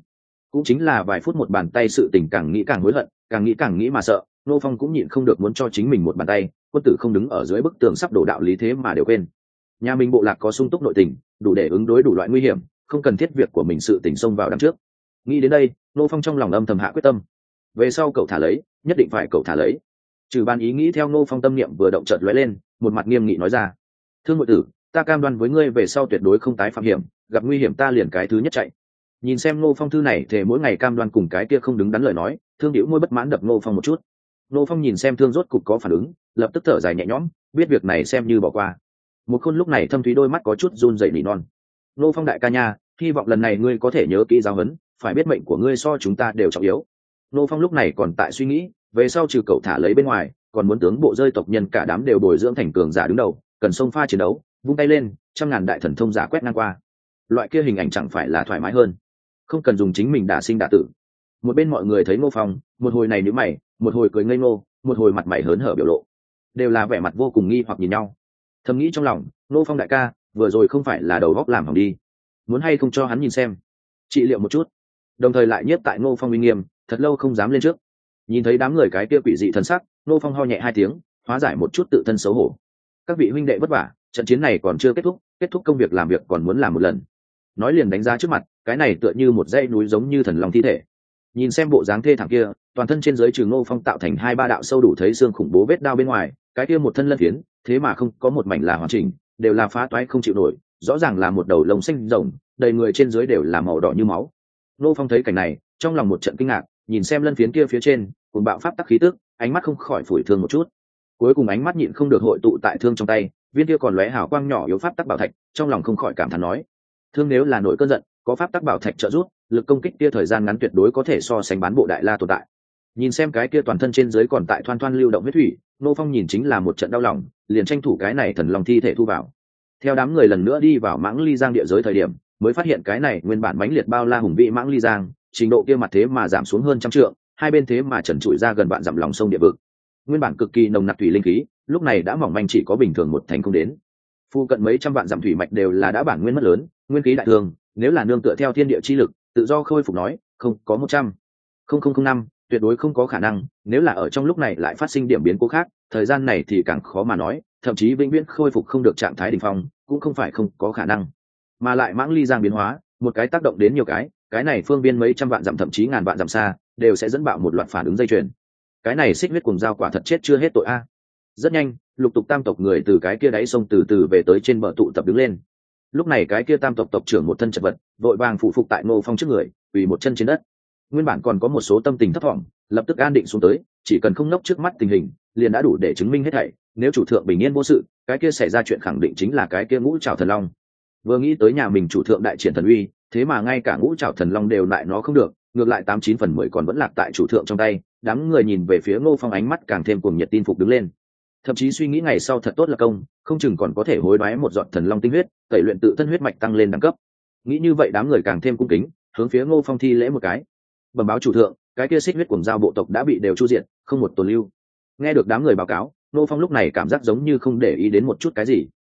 cũng chính là vài phút một bàn tay, sự tình càng nghĩ càng hối hận, càng nghĩ càng nghĩ mà sợ. Ngô Phong cũng nhịn không được muốn cho chính mình một bàn tay. Quân tử không đứng ở dưới bức tường sắp đổ đạo lý thế mà đều quên. Nhà mình bộ lạc có sung túc nội tình, đủ để ứng đối đủ loại nguy hiểm, không cần thiết việc của mình sự tình xông vào đằng trước. Nghĩ đến đây, Ngô Phong trong lòng âm thầm hạ quyết tâm, về sau cậu thả lấy, nhất định phải cậu thả lấy. Trừ ban ý nghĩ theo Ngô Phong tâm niệm vừa động chợt lóe lên, một mặt nghiêm nghị nói ra: thương ngụy tử, ta cam đoan với ngươi về sau tuyệt đối không tái phạm hiểm, gặp nguy hiểm ta liền cái thứ nhất chạy. Nhìn xem Ngô Phong thư này thề mỗi ngày cam đoan cùng cái kia không đứng đắn lời nói, Thương Diễu môi bất mãn đập Ngô Phong một chút. Ngô Phong nhìn xem Thương rốt cục có phản ứng, lập tức thở dài nhẹ nhõm, biết việc này xem như bỏ qua. Một khôn lúc này thâm thúy đôi mắt có chút run rẩy nỉ non: Ngô Phong đại ca nha, hy vọng lần này ngươi có thể nhớ kỹ giáo huấn, phải biết mệnh của ngươi so chúng ta đều trọng yếu. Ngô Phong lúc này còn tại suy nghĩ, về sau trừ cậu thả lấy bên ngoài, còn muốn tướng bộ rơi tộc nhân cả đám đều bồi dưỡng thành cường giả đứng đầu, cần xông pha chiến đấu, vung tay lên, trăm ngàn đại thần thông giả quét ngang qua. Loại kia hình ảnh chẳng phải là thoải mái hơn, không cần dùng chính mình đả sinh đả tử. Một bên mọi người thấy Ngô Phong, một hồi này nhíu mày, một hồi cười ngây ngô, một hồi mặt mày hớn hở biểu lộ, đều là vẻ mặt vô cùng nghi hoặc nhìn nhau. Thầm nghĩ trong lòng, Ngô Phong đại ca, vừa rồi không phải là đầu góc làm hỏng đi, muốn hay không cho hắn nhìn xem, trị liệu một chút. Đồng thời lại nhiếp tại Ngô Phong uy nghiêm, thật lâu không dám lên trước. Nhìn thấy đám người cái kia quỷ dị thần sắc, Ngô Phong ho nhẹ hai tiếng, hóa giải một chút tự thân xấu hổ. Các vị huynh đệ vất vả, trận chiến này còn chưa kết thúc, kết thúc công việc làm việc còn muốn làm một lần. Nói liền đánh giá trước mặt, cái này tựa như một dãy núi giống như thần long thi thể. Nhìn xem bộ dáng thê thảm kia, toàn thân trên dưới trừ Ngô Phong tạo thành hai ba đạo sâu đủ thấy xương khủng bố vết đao bên ngoài, cái kia một thân lân phiến, thế mà không có một mảnh là hoàn chỉnh, đều là phá toái không chịu nổi, rõ ràng là một đầu lông xanh rồng, đầy người trên dưới đều là màu đỏ như máu. Ngô Phong thấy cảnh này, trong lòng một trận kinh ngạc, nhìn xem lân phiến kia phía trên, cùng bạo pháp tắc khí tức, ánh mắt không khỏi phủi thương một chút. Cuối cùng ánh mắt nhịn không được hội tụ tại thương trong tay, viên kia còn lóe hào quang nhỏ yếu pháp tắc bảo thạch, trong lòng không khỏi cảm thán nói: thương nếu là nổi cơn giận, có pháp tắc bảo thạch trợ giúp, lực công kích kia thời gian ngắn tuyệt đối có thể so sánh bán bộ đại la tồn tại. Nhìn xem cái kia toàn thân trên dưới còn tại thoăn thoăn lưu động huyết thủy, Ngô Phong nhìn chính là một trận đau lòng, liền tranh thủ cái này thần long thi thể thu vào. Theo đám người lần nữa đi vào Mãng Ly Giang địa giới thời điểm, mới phát hiện cái này nguyên bản mãnh liệt bao la hùng vĩ Mãng Ly Giang, trình độ kia mặt thế mà giảm xuống hơn trăm trượng, hai bên thế mà trần trụi ra gần vạn dặm lòng sông địa vực. Nguyên bản cực kỳ nồng nặc thủy linh khí, lúc này đã mỏng manh chỉ có bình thường một thành không đến. Phu cận mấy trăm vạn dặm thủy mạch đều là đã bản nguyên mất lớn, nguyên khí đại thường, nếu là nương tựa theo thiên địa chi lực, tự do khôi phục nói, không có một trăm không không không năm, tuyệt đối không có khả năng. Nếu là ở trong lúc này lại phát sinh điểm biến cố khác, thời gian này thì càng khó mà nói, thậm chí vĩnh viễn khôi phục không được trạng thái đỉnh phong, cũng không phải không có khả năng. Mà lại Mãng Ly Giang biến hóa, một cái tác động đến nhiều cái, cái này phương viên mấy trăm vạn dặm thậm chí ngàn vạn dặm xa, đều sẽ dẫn bạo một loạt phản ứng dây chuyền. Cái này xích huyết cùng giao quả thật chết chưa hết tội a. Rất nhanh, lục tục tam tộc người từ cái kia đáy sông từ từ về tới trên bờ tụ tập đứng lên. Lúc này cái kia tam tộc tộc trưởng một thân chật vật, vội vàng phụ phục tại Ngô Phong trước người, quỳ một chân trên đất. Nguyên bản còn có một số tâm tình thấp thỏm, lập tức an định xuống tới, chỉ cần không nốc trước mắt tình hình, liền đã đủ để chứng minh hết thảy. Nếu chủ thượng bình yên vô sự, cái kia xảy ra chuyện khẳng định chính là cái kia ngũ trảo thần long. Vừa nghĩ tới nhà mình chủ thượng đại triển thần uy, thế mà ngay cả ngũ trảo thần long đều lại nó không được, ngược lại tám chín phần mười còn vẫn lạc tại chủ thượng trong tay. Đám người nhìn về phía Ngô Phong ánh mắt càng thêm cuồng nhiệt tin phục đứng lên, thậm chí suy nghĩ ngày sau thật tốt là công, không chừng còn có thể hối đoái một giọt thần long tinh huyết, tẩy luyện tự thân huyết mạch tăng lên đẳng cấp. Nghĩ như vậy đám người càng thêm cung kính, hướng phía Ngô Phong thi lễ một cái, bẩm báo chủ thượng, cái kia xích huyết cuồng giao bộ tộc đã bị đều chu diệt, không một tồn lưu. Nghe được đám người báo cáo, Ngô Phong lúc này cảm giác giống như không để ý đến một chút cái gì.